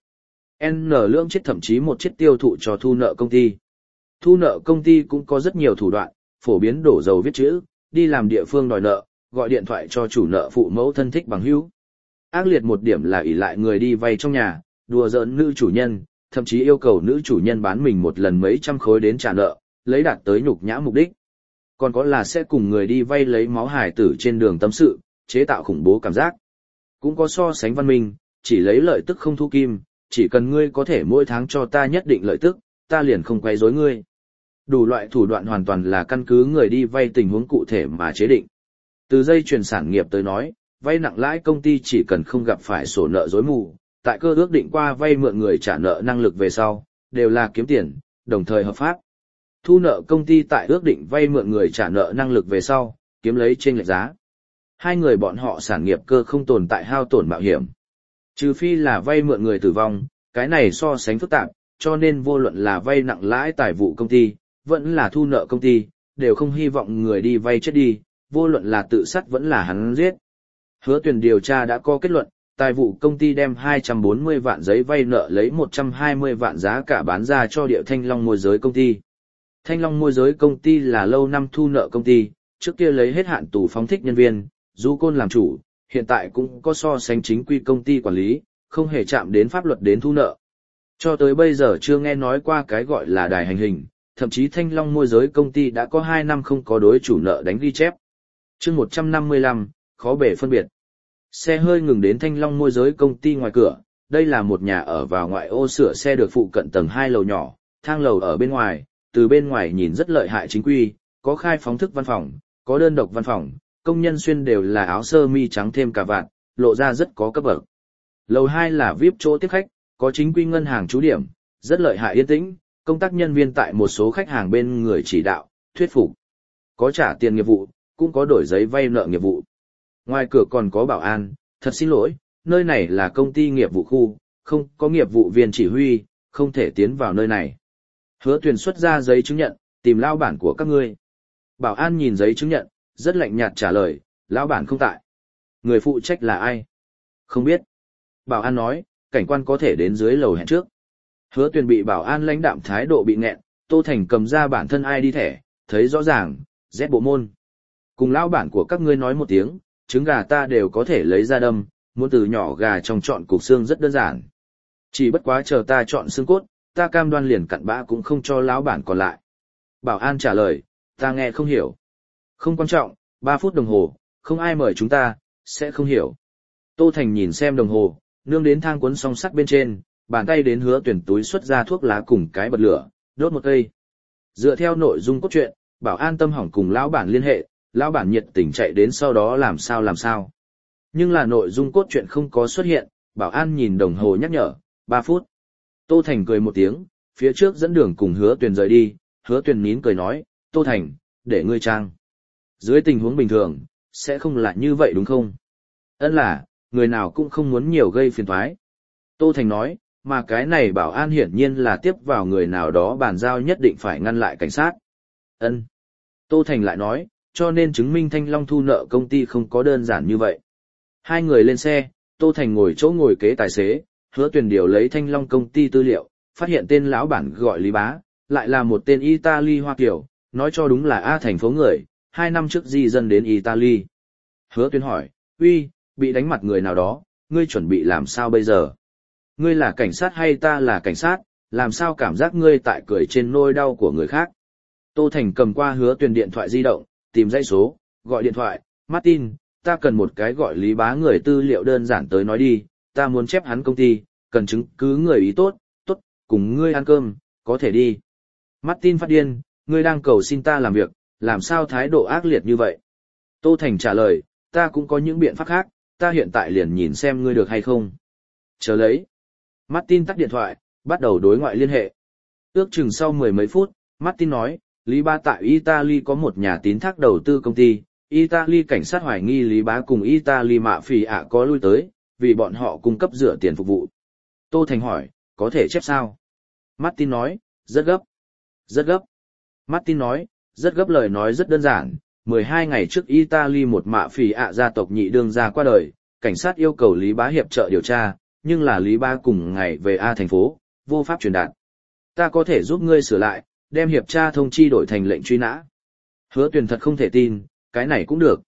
N lượng chết thậm chí một chiếc tiêu thụ cho thu nợ công ty. Thu nợ công ty cũng có rất nhiều thủ đoạn, phổ biến đổ dầu viết chữ, đi làm địa phương đòi nợ, gọi điện thoại cho chủ nợ phụ mẫu thân thích bằng hữu. Ác liệt một điểm là ỷ lại người đi vay trong nhà, đùa giỡn nữ chủ nhân, thậm chí yêu cầu nữ chủ nhân bán mình một lần mấy trăm khối đến trả nợ, lấy đạt tới nhục nhã mục đích. Còn có là sẽ cùng người đi vay lấy máu hài tử trên đường tâm sự, chế tạo khủng bố cảm giác. Cũng có so sánh văn minh, chỉ lấy lợi tức không thu kim, chỉ cần ngươi có thể mỗi tháng cho ta nhất định lợi tức, ta liền không quấy rối ngươi. Đủ loại thủ đoạn hoàn toàn là căn cứ người đi vay tình huống cụ thể mà chế định. Từ dây chuyền sản nghiệp tới nói, vay nặng lãi công ty chỉ cần không gặp phải sổ nợ rối mù, tại cơ ước định qua vay mượn người trả nợ năng lực về sau, đều là kiếm tiền, đồng thời hợp pháp. Thu nợ công ty tại ước định vay mượn người trả nợ năng lực về sau, kiếm lấy trên lệch giá. Hai người bọn họ sản nghiệp cơ không tồn tại hao tổn mạo hiểm. Trừ phi là vay mượn người tử vong, cái này so sánh phức tạp, cho nên vô luận là vay nặng lãi tài vụ công ty, vẫn là thu nợ công ty, đều không hy vọng người đi vay chết đi, vô luận là tự sát vẫn là hắn giết. Hứa Tuyền điều tra đã có kết luận, tài vụ công ty đem hai trăm bốn mươi vạn giấy vay nợ lấy một trăm hai mươi vạn giá cả bán ra cho Điệu Thanh Long môi giới công ty. Thanh Long môi giới công ty là lâu năm thu nợ công ty, trước kia lấy hết hạn tù phóng thích nhân viên, du côn làm chủ, hiện tại cũng có so sánh chính quy công ty quản lý, không hề chạm đến pháp luật đến thu nợ. Cho tới bây giờ chưa nghe nói qua cái gọi là đài hành hình, thậm chí Thanh Long môi giới công ty đã có hai năm không có đối chủ nợ đánh ghi chép. Chương một trăm năm mươi lăm, khó bể phân biệt. Xe hơi ngừng đến Thanh Long môi giới công ty ngoài cửa, đây là một nhà ở vào ngoại ô sửa xe được phụ cận tầng hai lầu nhỏ, thang lầu ở bên ngoài, từ bên ngoài nhìn rất lợi hại chính quy, có khai phóng thức văn phòng, có đơn độc văn phòng, công nhân xuyên đều là áo sơ mi trắng thêm cà vạt, lộ ra rất có cấp bậc. Lầu hai là vi ai pi chỗ tiếp khách, có chính quy ngân hàng trú điểm, rất lợi hại yên tĩnh, công tác nhân viên tại một số khách hàng bên người chỉ đạo, thuyết phục. Có trả tiền nghiệp vụ, cũng có đổi giấy vay nợ nghiệp vụ. Ngoài cửa còn có bảo an, thật xin lỗi, nơi này là công ty nghiệp vụ khu, không có nghiệp vụ viên chỉ huy, không thể tiến vào nơi này. Hứa Tuyền xuất ra giấy chứng nhận, tìm lao bản của các ngươi. Bảo an nhìn giấy chứng nhận, rất lạnh nhạt trả lời, lão bản không tại. Người phụ trách là ai? Không biết. Bảo an nói, cảnh quan có thể đến dưới lầu hẹn trước. Hứa Tuyền bị bảo an lãnh đạm thái độ bị nghẹn, Tô Thành cầm ra bản thân ai đi thẻ, thấy rõ ràng, rét bộ môn. Cùng lão bản của các ngươi nói một tiếng, trứng gà ta đều có thể lấy ra đâm, muốn từ nhỏ gà trong chọn cục xương rất đơn giản. Chỉ bất quá chờ ta chọn xương cốt, ta cam đoan liền cặn bã cũng không cho lão bản còn lại. Bảo an trả lời, ta nghe không hiểu. Không quan trọng, ba phút đồng hồ, không ai mời chúng ta, sẽ không hiểu. Tô Thành nhìn xem đồng hồ, nương đến thang cuốn song sắt bên trên, bàn tay đến Hứa Tuyển túi xuất ra thuốc lá cùng cái bật lửa, đốt một cây. Dựa theo nội dung cốt truyện, bảo an tâm hỏng cùng lão bản liên hệ, lão bản nhiệt tình chạy đến sau đó làm sao làm sao. Nhưng là nội dung cốt truyện không có xuất hiện, bảo an nhìn đồng hồ nhắc nhở, ba phút. Tô Thành cười một tiếng, phía trước dẫn đường cùng Hứa Tuyền rời đi, Hứa Tuyền nín cười nói, Tô Thành, để ngươi trang. Dưới tình huống bình thường, sẽ không là như vậy đúng không? Ấn là, người nào cũng không muốn nhiều gây phiền toái. Tô Thành nói, mà cái này bảo an hiển nhiên là tiếp vào người nào đó bàn giao nhất định phải ngăn lại cảnh sát. Ân. Tô Thành lại nói, cho nên chứng minh Thanh Long thu nợ công ty không có đơn giản như vậy. Hai người lên xe, Tô Thành ngồi chỗ ngồi kế tài xế, Hứa Tuyền điều lấy Thanh Long công ty tư liệu, phát hiện tên lão bản gọi Lý Bá, lại là một tên Italy Hoa Kiều, nói cho đúng là A thành phố người, hai năm trước di dân đến Italy. Hứa Tuyền hỏi, uy, bị đánh mặt người nào đó, ngươi chuẩn bị làm sao bây giờ? Ngươi là cảnh sát hay ta là cảnh sát, làm sao cảm giác ngươi tại cười trên nỗi đau của người khác? Tô Thành cầm qua Hứa Tuyền điện thoại di động, tìm dãy số, gọi điện thoại, Martin, ta cần một cái gọi Lý Bá người tư liệu đơn giản tới nói đi, ta muốn chép hắn công ty, cần chứng cứ người ý tốt, tốt, cùng ngươi ăn cơm, có thể đi. Martin phát điên, ngươi đang cầu xin ta làm việc, làm sao thái độ ác liệt như vậy? Tô Thành trả lời, ta cũng có những biện pháp khác, ta hiện tại liền nhìn xem ngươi được hay không. Chờ lấy. Martin tắt điện thoại, bắt đầu đối ngoại liên hệ. Ước chừng sau mười mấy phút, Martin nói, Lý Bá tại Italy có một nhà tín thác đầu tư công ty, Italy cảnh sát hoài nghi Lý Bá cùng Italy mạ phỉ ạ có lui tới, vì bọn họ cung cấp rửa tiền phục vụ. Tô Thành hỏi, có thể chép sao? Martin nói, rất gấp. Rất gấp. Martin nói, rất gấp lời nói rất đơn giản, mười hai ngày trước Italy một mạ phỉ ạ gia tộc nhị đương gia qua đời, cảnh sát yêu cầu Lý Bá hiệp trợ điều tra, nhưng là Lý Bá cùng ngày về A thành phố, vô pháp truyền đạt. Ta có thể giúp ngươi sửa lại, đem hiệp tra thông chi đổi thành lệnh truy nã. Hứa Tuyền thật không thể tin, cái này cũng được.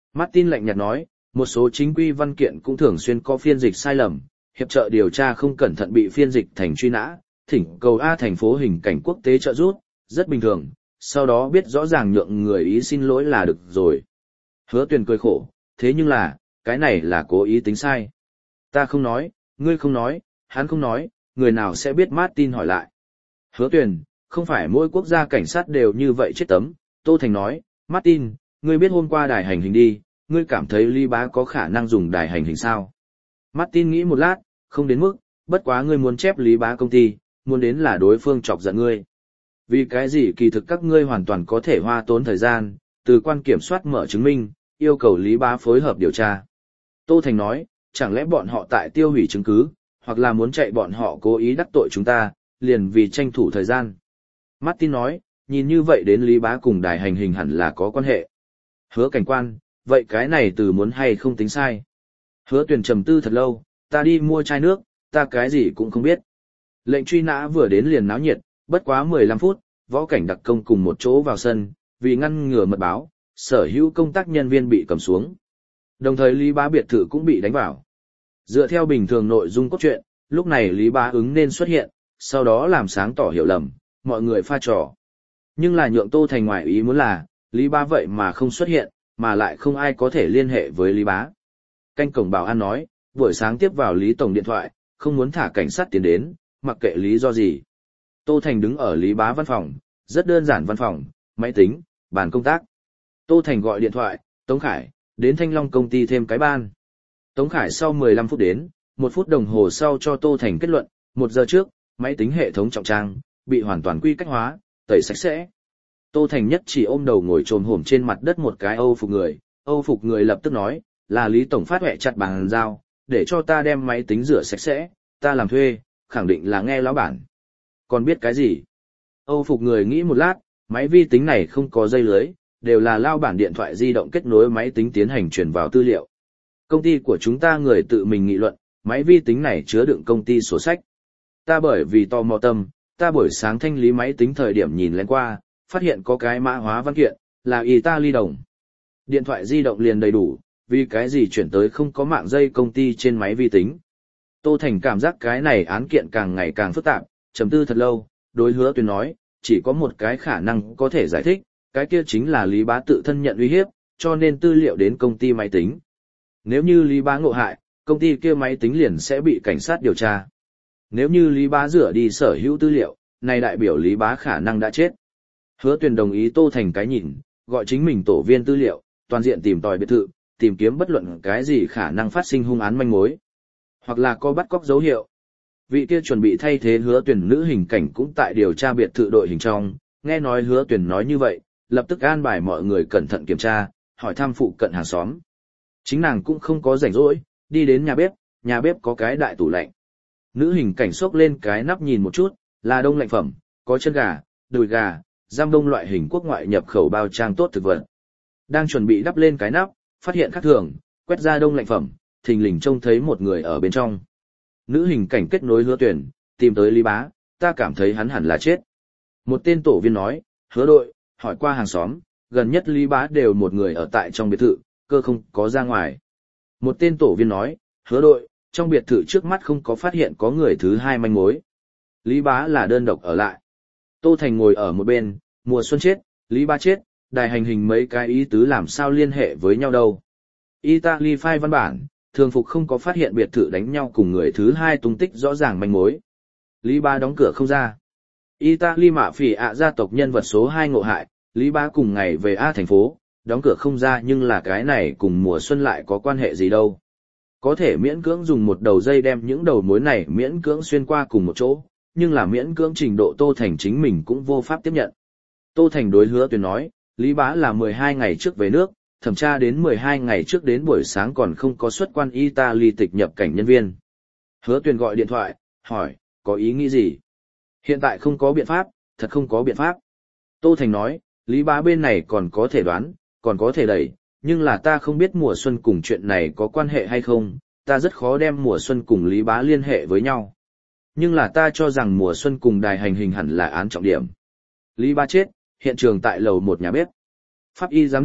Martin lạnh nhạt nói, một số chính quy văn kiện cũng thường xuyên có phiên dịch sai lầm, hiệp trợ điều tra không cẩn thận bị phiên dịch thành truy nã, thỉnh cầu A thành phố hình cảnh quốc tế trợ giúp, rất bình thường, sau đó biết rõ ràng nhượng người ý xin lỗi là được rồi. Hứa Tuyền cười khổ, thế nhưng là, cái này là cố ý tính sai. Ta không nói, ngươi không nói, hắn không nói, người nào sẽ biết Martin hỏi lại. Hứa Tuyền, không phải mỗi quốc gia cảnh sát đều như vậy chết tấm, Tô Thành nói, Martin, ngươi biết hôm qua đài hành hình đi, ngươi cảm thấy Lý Bá có khả năng dùng đài hành hình sao? Martin nghĩ một lát, không đến mức, bất quá ngươi muốn chép Lý Bá công ty, muốn đến là đối phương chọc giận ngươi. Vì cái gì kỳ thực các ngươi hoàn toàn có thể hoa tốn thời gian, từ quan kiểm soát mở chứng minh, yêu cầu Lý Bá phối hợp điều tra. Tô Thành nói, chẳng lẽ bọn họ tại tiêu hủy chứng cứ, hoặc là muốn chạy bọn họ cố ý đắc tội chúng ta, liền vì tranh thủ thời gian. Martin nói, nhìn như vậy đến Lý Bá cùng đài hành hình hẳn là có quan hệ. Hứa cảnh quan, vậy cái này từ muốn hay không tính sai. Hứa Tuyền trầm tư thật lâu, ta đi mua chai nước, ta cái gì cũng không biết. Lệnh truy nã vừa đến liền náo nhiệt, bất quá mười lăm phút, võ cảnh đặc công cùng một chỗ vào sân, vì ngăn ngừa mật báo, sở hữu công tác nhân viên bị cầm xuống. Đồng thời Lý Bá biệt thự cũng bị đánh vào. Dựa theo bình thường nội dung cốt truyện, lúc này Lý Bá ứng nên xuất hiện, sau đó làm sáng tỏ hiểu lầm, mọi người pha trò. Nhưng là nhượng Tô Thành ngoại ý muốn là, Lý Bá vậy mà không xuất hiện, mà lại không ai có thể liên hệ với Lý Bá. Canh cổng bảo an nói, buổi sáng tiếp vào Lý Tổng điện thoại, không muốn thả cảnh sát tiến đến, mặc kệ lý do gì. Tô Thành đứng ở Lý Bá văn phòng, rất đơn giản văn phòng, máy tính, bàn công tác. Tô Thành gọi điện thoại, Tống Khải, đến Thanh Long công ty thêm cái ban. Tống Khải sau mười lăm phút đến, một phút đồng hồ sau cho Tô Thành kết luận, một giờ trước, máy tính hệ thống trọng trang, bị hoàn toàn quy cách hóa, tẩy sạch sẽ. Tô Thành nhất chỉ ôm đầu ngồi trồm hổm trên mặt đất một cái Âu phục người, Âu phục người lập tức nói, là Lý Tổng phát huệ chặt bàn giao, để cho ta đem máy tính rửa sạch sẽ, ta làm thuê, khẳng định là nghe lão bản. Còn biết cái gì? Âu phục người nghĩ một lát, máy vi tính này không có dây lưới, đều là lao bản điện thoại di động kết nối máy tính tiến hành truyền vào tư liệu. Công ty của chúng ta người tự mình nghị luận, máy vi tính này chứa đựng công ty sổ sách. Ta bởi vì tò mò tâm, ta buổi sáng thanh lý máy tính thời điểm nhìn lên qua, phát hiện có cái mã hóa văn kiện, là Italy đồng. Điện thoại di động liền đầy đủ, vì cái gì chuyển tới không có mạng dây công ty trên máy vi tính. Tô Thành cảm giác cái này án kiện càng ngày càng phức tạp, trầm tư thật lâu, đối Hứa Tuyền nói, chỉ có một cái khả năng có thể giải thích, cái kia chính là Lý Bá tự thân nhận uy hiếp, cho nên tư liệu đến công ty máy tính. Nếu như Lý Bá ngộ hại, công ty kia máy tính liền sẽ bị cảnh sát điều tra. Nếu như Lý Bá rửa đi sở hữu tư liệu, này đại biểu Lý Bá khả năng đã chết. Hứa Tuyền đồng ý Tô Thành cái nhìn, gọi chính mình tổ viên tư liệu, toàn diện tìm tòi biệt thự, tìm kiếm bất luận cái gì khả năng phát sinh hung án manh mối, hoặc là có bắt cóc dấu hiệu. Vị kia chuẩn bị thay thế Hứa Tuyền nữ hình cảnh cũng tại điều tra biệt thự đội hình trong, nghe nói Hứa Tuyền nói như vậy, lập tức an bài mọi người cẩn thận kiểm tra, hỏi thăm phụ cận hàng xóm. Chính nàng cũng không có rảnh rỗi, đi đến nhà bếp, nhà bếp có cái đại tủ lạnh. Nữ hình cảnh xốc lên cái nắp nhìn một chút, là đông lạnh phẩm, có chân gà, đùi gà, giam đông loại hình quốc ngoại nhập khẩu bao trang tốt thực vật. Đang chuẩn bị đắp lên cái nắp, phát hiện khác thường, quét ra đông lạnh phẩm, thình lình trông thấy một người ở bên trong. Nữ hình cảnh kết nối Hứa Tuyền, tìm tới Lý Bá, ta cảm thấy hắn hẳn là chết. Một tên tổ viên nói, Hứa đội, hỏi qua hàng xóm, gần nhất Lý Bá đều một người ở tại trong biệt thự, cơ không có ra ngoài. Một tên tổ viên nói, Hứa đội, trong biệt thự trước mắt không có phát hiện có người thứ hai manh mối. Lý Bá là đơn độc ở lại. Tô Thành ngồi ở một bên, mùa xuân chết, Lý Bá chết, đài hành hình mấy cái ý tứ làm sao liên hệ với nhau đâu. Italy file văn bản, thường phục không có phát hiện biệt thự đánh nhau cùng người thứ hai tung tích rõ ràng manh mối. Lý Bá đóng cửa không ra. Italy mạ phỉ ạ gia tộc nhân vật số hai ngộ hại, Lý Bá cùng ngày về A thành phố, đóng cửa không ra nhưng là cái này cùng mùa xuân lại có quan hệ gì đâu. Có thể miễn cưỡng dùng một đầu dây đem những đầu mối này miễn cưỡng xuyên qua cùng một chỗ, nhưng là miễn cưỡng trình độ Tô Thành chính mình cũng vô pháp tiếp nhận. Tô Thành đối Hứa Tuyền nói, Lý Bá là mười hai ngày trước về nước, thẩm tra đến mười hai ngày trước đến buổi sáng còn không có xuất quan Italy tịch nhập cảnh nhân viên. Hứa Tuyền gọi điện thoại, hỏi, có ý nghĩ gì? Hiện tại không có biện pháp, thật không có biện pháp. Tô Thành nói, Lý Bá bên này còn có thể đoán, còn có thể đẩy, nhưng là ta không biết mùa xuân cùng chuyện này có quan hệ hay không, ta rất khó đem mùa xuân cùng Lý Bá liên hệ với nhau. Nhưng là ta cho rằng mùa xuân cùng đài hành hình hẳn là án trọng điểm. Lý Bá chết, hiện trường tại lầu một nhà bếp. Pháp y giám định,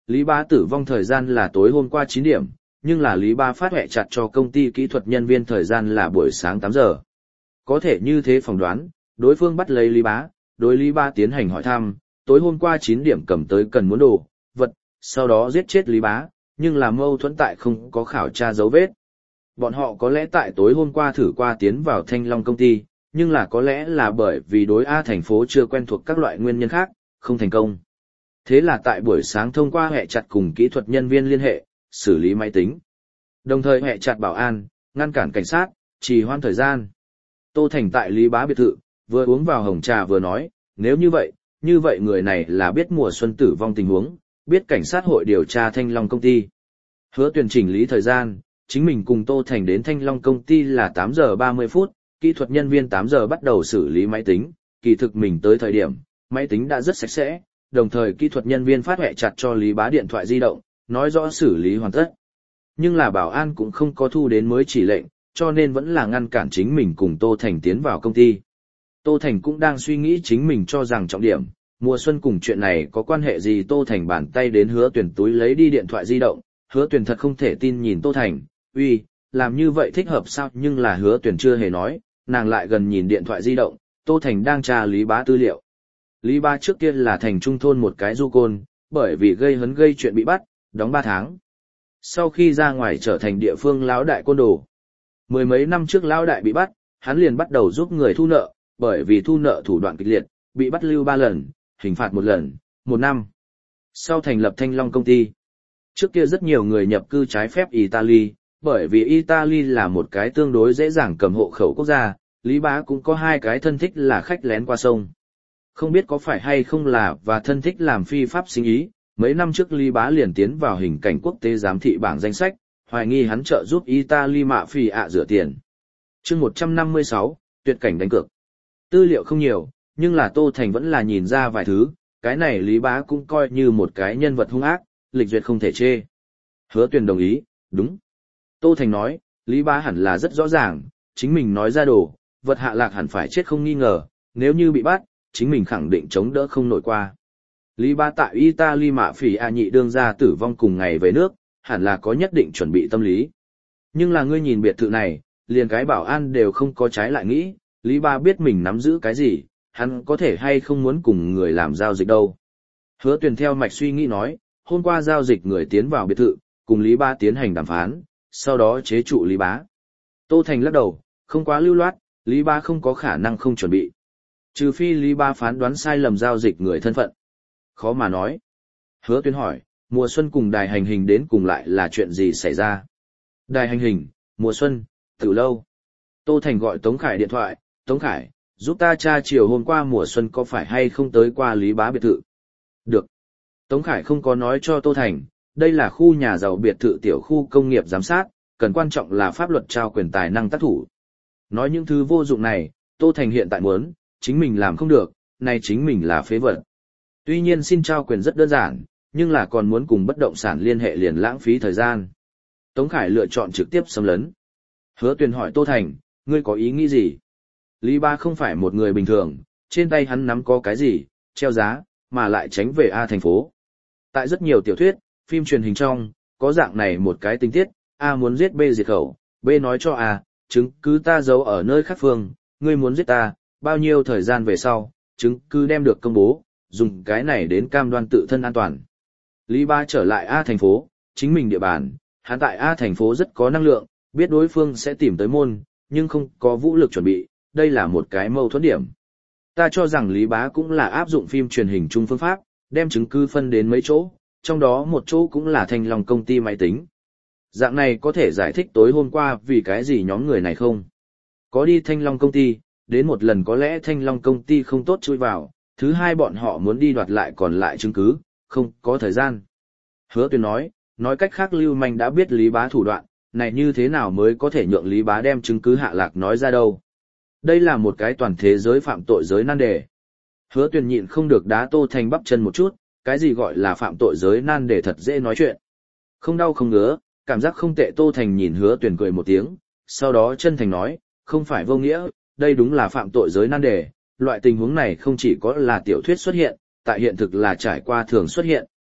Lý Bá tử vong thời gian là tối hôm qua chín điểm, nhưng là Lý Bá phát hệ chặt cho công ty kỹ thuật nhân viên thời gian là buổi sáng tám giờ. Có thể như thế phỏng đoán, đối phương bắt lấy Lý Bá, đối Lý Bá tiến hành hỏi thăm, tối hôm qua chín điểm cầm tới cần muốn đồ, vật, sau đó giết chết Lý Bá, nhưng là mâu thuẫn tại không có khảo tra dấu vết. Bọn họ có lẽ tại tối hôm qua thử qua tiến vào Thanh Long công ty, nhưng là có lẽ là bởi vì đối A thành phố chưa quen thuộc các loại nguyên nhân khác, không thành công. Thế là tại buổi sáng thông qua hệ chặt cùng kỹ thuật nhân viên liên hệ, xử lý máy tính. Đồng thời hệ chặt bảo an, ngăn cản cảnh sát, trì hoãn thời gian. Tô Thành tại Lý Bá biệt thự, vừa uống vào hồng trà vừa nói, nếu như vậy, như vậy người này là biết mùa xuân tử vong tình huống, biết cảnh sát hội điều tra Thanh Long công ty. Hứa Tuyền chỉnh lý thời gian, chính mình cùng Tô Thành đến Thanh Long công ty là tám giờ ba mươi phút, kỹ thuật nhân viên tám giờ bắt đầu xử lý máy tính, kỳ thực mình tới thời điểm, máy tính đã rất sạch sẽ, đồng thời kỹ thuật nhân viên phát hệ chặt cho Lý Bá điện thoại di động, nói rõ xử lý hoàn tất. Nhưng là bảo an cũng không có thu đến mới chỉ lệnh, cho nên vẫn là ngăn cản chính mình cùng Tô Thành tiến vào công ty. Tô Thành cũng đang suy nghĩ chính mình cho rằng trọng điểm, mùa xuân cùng chuyện này có quan hệ gì. Tô Thành bàn tay đến Hứa Tuyền túi lấy đi điện thoại di động, Hứa Tuyền thật không thể tin nhìn Tô Thành, uy, làm như vậy thích hợp sao? Nhưng là Hứa Tuyền chưa hề nói, nàng lại gần nhìn điện thoại di động, Tô Thành đang tra Lý Bá tư liệu. Lý Bá trước kia là thành trung thôn một cái du côn, bởi vì gây hấn gây chuyện bị bắt, đóng ba tháng. Sau khi ra ngoài trở thành địa phương lão đại côn đồ. Mười mấy năm trước lão đại bị bắt, hắn liền bắt đầu giúp người thu nợ, bởi vì thu nợ thủ đoạn kịch liệt, bị bắt lưu ba lần, hình phạt một lần, một năm. Sau thành lập Thanh Long công ty. Trước kia rất nhiều người nhập cư trái phép Italy, bởi vì Italy là một cái tương đối dễ dàng cầm hộ khẩu quốc gia, Lý Bá cũng có hai cái thân thích là khách lén qua sông. Không biết có phải hay không là và thân thích làm phi pháp sinh ý, mấy năm trước Lý Bá liền tiến vào hình cảnh quốc tế giám thị bảng danh sách, hoài nghi hắn trợ giúp Italy mạ phỉ ạ rửa tiền. Chương một trăm năm mươi sáu, tuyệt cảnh đánh cược. Tư liệu không nhiều, nhưng là Tô Thành vẫn là nhìn ra vài thứ, cái này Lý Bá cũng coi như một cái nhân vật hung ác, lịch duyệt không thể chê. Hứa Tuyền đồng ý, đúng. Tô Thành nói, Lý Bá hẳn là rất rõ ràng, chính mình nói ra đồ, vật hạ lạc hẳn phải chết không nghi ngờ, nếu như bị bắt, chính mình khẳng định chống đỡ không nổi qua. Lý Bá tại Italy mạ phỉ ạ nhị đương ra tử vong cùng ngày về nước, hẳn là có nhất định chuẩn bị tâm lý. Nhưng là ngươi nhìn biệt thự này, liền cái bảo an đều không có trái lại nghĩ, Lý Bá biết mình nắm giữ cái gì, hắn có thể hay không muốn cùng người làm giao dịch đâu. Hứa Tuyền theo mạch suy nghĩ nói, hôm qua giao dịch người tiến vào biệt thự, cùng Lý Bá tiến hành đàm phán, sau đó chế trụ Lý Bá. Tô Thành lắc đầu, không quá lưu loát, Lý Bá không có khả năng không chuẩn bị. Trừ phi Lý Bá phán đoán sai lầm giao dịch người thân phận. Khó mà nói. Hứa Tuyền hỏi, mùa xuân cùng đài hành hình đến cùng lại là chuyện gì xảy ra? Đài hành hình, mùa xuân, từ lâu. Tô Thành gọi Tống Khải điện thoại, Tống Khải, giúp ta tra chiều hôm qua mùa xuân có phải hay không tới qua Lý Bá biệt thự. Được. Tống Khải không có nói cho Tô Thành, đây là khu nhà giàu biệt thự tiểu khu công nghiệp giám sát, cần quan trọng là pháp luật trao quyền tài năng tác thủ. Nói những thứ vô dụng này, Tô Thành hiện tại muốn, chính mình làm không được, này chính mình là phế vật. Tuy nhiên xin trao quyền rất đơn giản, nhưng là còn muốn cùng bất động sản liên hệ liền lãng phí thời gian. Tống Khải lựa chọn trực tiếp xâm lấn. Hứa Tuyền hỏi Tô Thành, ngươi có ý nghĩ gì? Lý Bá không phải một người bình thường, trên tay hắn nắm có cái gì, treo giá, mà lại tránh về A thành phố. Tại rất nhiều tiểu thuyết, phim truyền hình trong, có dạng này một cái tình tiết, A muốn giết B diệt khẩu, B nói cho A, chứng cứ ta giấu ở nơi khác phương, ngươi muốn giết ta, bao nhiêu thời gian về sau, chứng cứ đem được công bố, dùng cái này đến cam đoan tự thân an toàn. Lý Bá trở lại A thành phố, chính mình địa bàn, hắn tại A thành phố rất có năng lượng, biết đối phương sẽ tìm tới môn, nhưng không có vũ lực chuẩn bị, đây là một cái mâu thuẫn điểm. Ta cho rằng Lý Bá cũng là áp dụng phim truyền hình chung phương pháp, đem chứng cứ phân đến mấy chỗ, trong đó một chỗ cũng là Thanh Long công ty máy tính. Dạng này có thể giải thích tối hôm qua vì cái gì nhóm người này không? Có đi Thanh Long công ty, đến một lần có lẽ Thanh Long công ty không tốt chui vào, thứ hai bọn họ muốn đi đoạt lại còn lại chứng cứ, không có thời gian. Hứa Tuyền nói, nói cách khác Lưu Manh đã biết Lý Bá thủ đoạn, này như thế nào mới có thể nhượng Lý Bá đem chứng cứ hạ lạc nói ra đâu. Đây là một cái toàn thế giới phạm tội giới nan đề. Hứa Tuyền nhịn không được đá Tô Thành bắp chân một chút, cái gì gọi là phạm tội giới nan đề thật dễ nói chuyện. Không đau không ngứa, cảm giác không tệ. Tô Thành nhìn Hứa Tuyền cười một tiếng, sau đó chân thành nói, không phải vô nghĩa, đây đúng là phạm tội giới nan đề, loại tình huống này không chỉ có là tiểu thuyết xuất hiện, tại hiện thực là trải qua thường xuất hiện.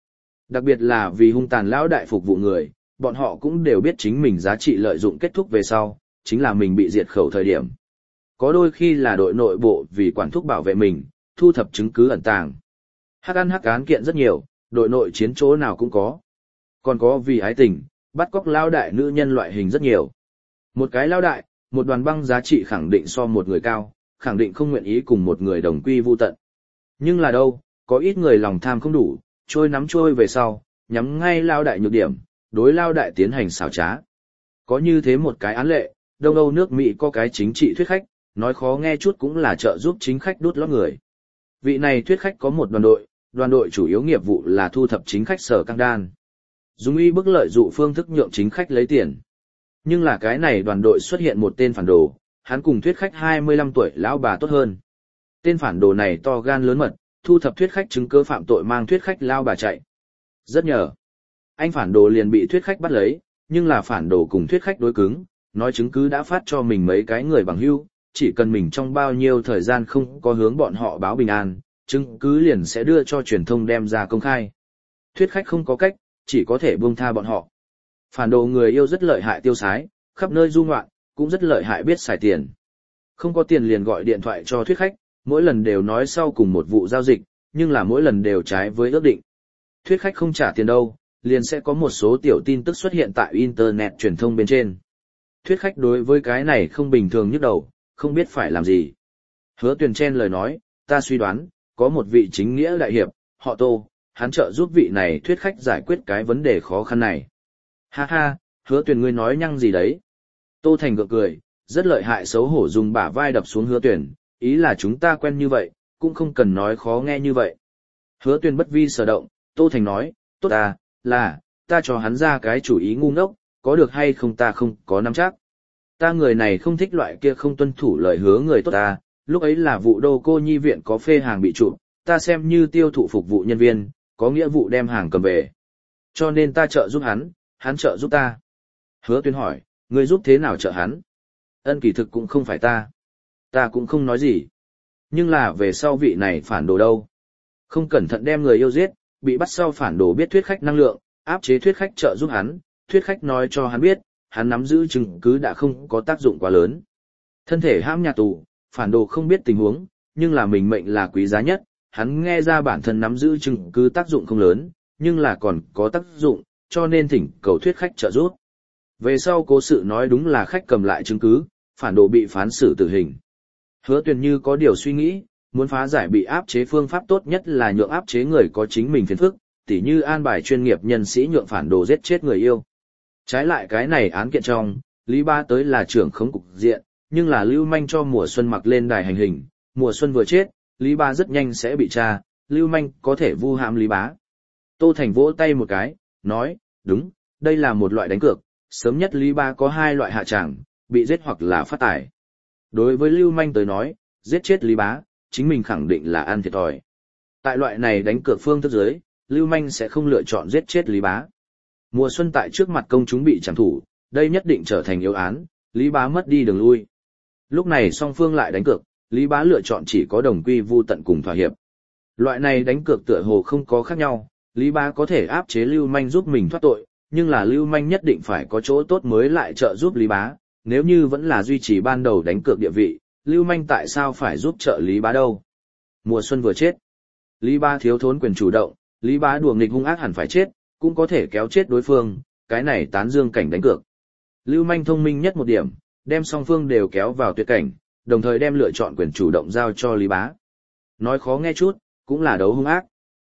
Đặc biệt là vì hung tàn lão đại phục vụ người, bọn họ cũng đều biết chính mình giá trị lợi dụng kết thúc về sau, chính là mình bị diệt khẩu thời điểm. Có đôi khi là đội nội bộ vì quản thúc bảo vệ mình, thu thập chứng cứ ẩn tàng. Hắc ăn hắc án kiện rất nhiều, đội nội chiến chỗ nào cũng có. Còn có vì ái tình, bắt cóc lao đại nữ nhân loại hình rất nhiều. Một cái lao đại, một đoàn băng giá trị khẳng định so một người cao, khẳng định không nguyện ý cùng một người đồng quy vu tận. Nhưng là đâu, có ít người lòng tham không đủ, trôi nắm trôi về sau, nhắm ngay lao đại nhược điểm, đối lao đại tiến hành xảo trá. Có như thế một cái án lệ, Đông Âu nước Mỹ có cái chính trị thuyết khách, nói khó nghe chút cũng là trợ giúp chính khách đút lót người. Vị này thuyết khách có một đoàn đội, đoàn đội chủ yếu nghiệp vụ là thu thập chính khách sở căng đan. Dùng y bức lợi dụ phương thức nhượng chính khách lấy tiền. Nhưng là cái này đoàn đội xuất hiện một tên phản đồ, hắn cùng thuyết khách hai mươi lăm tuổi lão bà tốt hơn. Tên phản đồ này to gan lớn mật, thu thập thuyết khách chứng cứ phạm tội mang thuyết khách lao bà chạy. Rất nhờ. Anh phản đồ liền bị thuyết khách bắt lấy, nhưng là phản đồ cùng thuyết khách đối cứng, nói chứng cứ đã phát cho mình mấy cái người bằng hữu, chỉ cần mình trong bao nhiêu thời gian không có hướng bọn họ báo bình an, chứng cứ liền sẽ đưa cho truyền thông đem ra công khai. Thuyết khách không có cách, chỉ có thể buông tha bọn họ. Phản đồ người yêu rất lợi hại tiêu sái, khắp nơi du ngoạn, cũng rất lợi hại biết xài tiền. Không có tiền liền gọi điện thoại cho thuyết khách, mỗi lần đều nói sau cùng một vụ giao dịch, nhưng là mỗi lần đều trái với ước định. Thuyết khách không trả tiền đâu, liền sẽ có một số tiểu tin tức xuất hiện tại Internet truyền thông bên trên. Thuyết khách đối với cái này không bình thường nhức đầu, không biết phải làm gì. Hứa Tuyền chen lời nói, ta suy đoán, có một vị chính nghĩa đại hiệp, họ Tô, hắn trợ giúp vị này thuyết khách giải quyết cái vấn đề khó khăn này. Ha ha, Hứa Tuyền ngươi nói nhăng gì đấy? Tô Thành gượng cười, rất lợi hại xấu hổ dùng bả vai đập xuống Hứa Tuyền, ý là chúng ta quen như vậy, cũng không cần nói khó nghe như vậy. Hứa Tuyền bất vi sở động, Tô Thành nói, tốt à, là, ta cho hắn ra cái chủ ý ngu ngốc, có được hay không ta không có nắm chắc. Ta người này không thích loại kia không tuân thủ lời hứa người tốt ta, lúc ấy là vụ đô cô nhi viện có phê hàng bị chụp, ta xem như tiêu thụ phục vụ nhân viên, có nghĩa vụ đem hàng cầm về. Cho nên ta trợ giúp hắn, hắn trợ giúp ta. Hứa Tuyên hỏi, ngươi giúp thế nào trợ hắn? Ân kỳ thực cũng không phải ta. Ta cũng không nói gì. Nhưng là về sau vị này phản đồ đâu? Không cẩn thận đem người yêu giết, bị bắt sau phản đồ biết thuyết khách năng lượng, áp chế thuyết khách trợ giúp hắn, thuyết khách nói cho hắn biết, hắn nắm giữ chứng cứ đã không có tác dụng quá lớn. Thân thể hãm nhà tù, phản đồ không biết tình huống, nhưng là mình mệnh là quý giá nhất, hắn nghe ra bản thân nắm giữ chứng cứ tác dụng không lớn, nhưng là còn có tác dụng, cho nên thỉnh cầu thuyết khách trợ giúp. Về sau cố sự nói đúng là khách cầm lại chứng cứ, phản đồ bị phán xử tử hình. Hứa Tuyền như có điều suy nghĩ, muốn phá giải bị áp chế phương pháp tốt nhất là nhượng áp chế người có chính mình phiền phức, tỉ như an bài chuyên nghiệp nhân sĩ nhượng phản đồ giết chết người yêu. Trái lại cái này án kiện trong, Lý Ba tới là trưởng khống cục diện, nhưng là Lưu Manh cho Mùa Xuân mặc lên đài hành hình, Mùa Xuân vừa chết, Lý Ba rất nhanh sẽ bị tra, Lưu Manh có thể vu hãm Lý Bá. Tô Thành vỗ tay một cái, nói, đúng, đây là một loại đánh cược, sớm nhất Lý Ba có hai loại hạ tràng, bị giết hoặc là phát tài. Đối với Lưu Manh tới nói, giết chết Lý Bá, chính mình khẳng định là ăn thiệt thòi. Tại loại này đánh cược phương thức dưới, Lưu Manh sẽ không lựa chọn giết chết Lý Bá. Mùa Xuân tại trước mặt công chúng bị chẳng thủ, đây nhất định trở thành yếu án, Lý Bá mất đi đường lui. Lúc này song phương lại đánh cược, Lý Bá lựa chọn chỉ có đồng quy vu tận cùng thỏa hiệp. Loại này đánh cược tựa hồ không có khác nhau, Lý Bá có thể áp chế Lưu Manh giúp mình thoát tội, nhưng là Lưu Manh nhất định phải có chỗ tốt mới lại trợ giúp Lý Bá, nếu như vẫn là duy trì ban đầu đánh cược địa vị, Lưu Manh tại sao phải giúp trợ Lý Bá đâu? Mùa Xuân vừa chết, Lý Bá thiếu thốn quyền chủ động, Lý Bá đùa nghịch hung ác hẳn phải chết, cũng có thể kéo chết đối phương, cái này tán dương cảnh đánh cược. Lưu Manh thông minh nhất một điểm, đem song phương đều kéo vào tuyệt cảnh, đồng thời đem lựa chọn quyền chủ động giao cho Lý Bá. Nói khó nghe chút, cũng là đấu hung ác.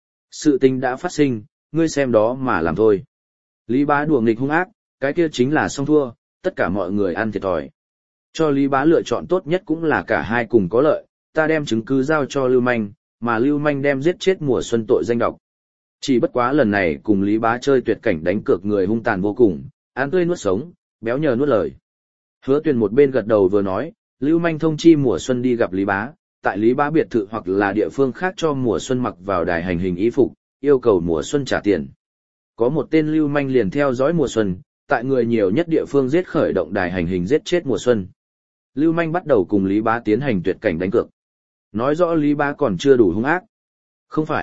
Sự tình đã phát sinh, ngươi xem đó mà làm thôi. Lý Bá đùa nghịch hung ác, cái kia chính là song thua, tất cả mọi người ăn thiệt thòi. Cho Lý Bá lựa chọn tốt nhất cũng là cả hai cùng có lợi, ta đem chứng cứ giao cho Lưu Manh, mà Lưu Manh đem giết chết Mùa Xuân tội danh độc. Chỉ bất quá lần này cùng Lý Bá chơi tuyệt cảnh đánh cược người hung tàn vô cùng, ăn tươi nuốt sống, béo nhờ nuốt lời. Hứa Tuyền một bên gật đầu vừa nói, Lưu Manh thông chi Mùa Xuân đi gặp Lý Bá, tại Lý Bá biệt thự hoặc là địa phương khác cho Mùa Xuân mặc vào đài hành hình y phục, yêu cầu Mùa Xuân trả tiền. Có một tên Lưu Manh liền theo dõi Mùa Xuân, tại người nhiều nhất địa phương giết khởi động đài hành hình giết chết Mùa Xuân. Lưu Manh bắt đầu cùng Lý Bá tiến hành tuyệt cảnh đánh cược. Nói rõ Lý Bá còn chưa đủ hung ác. Không phải,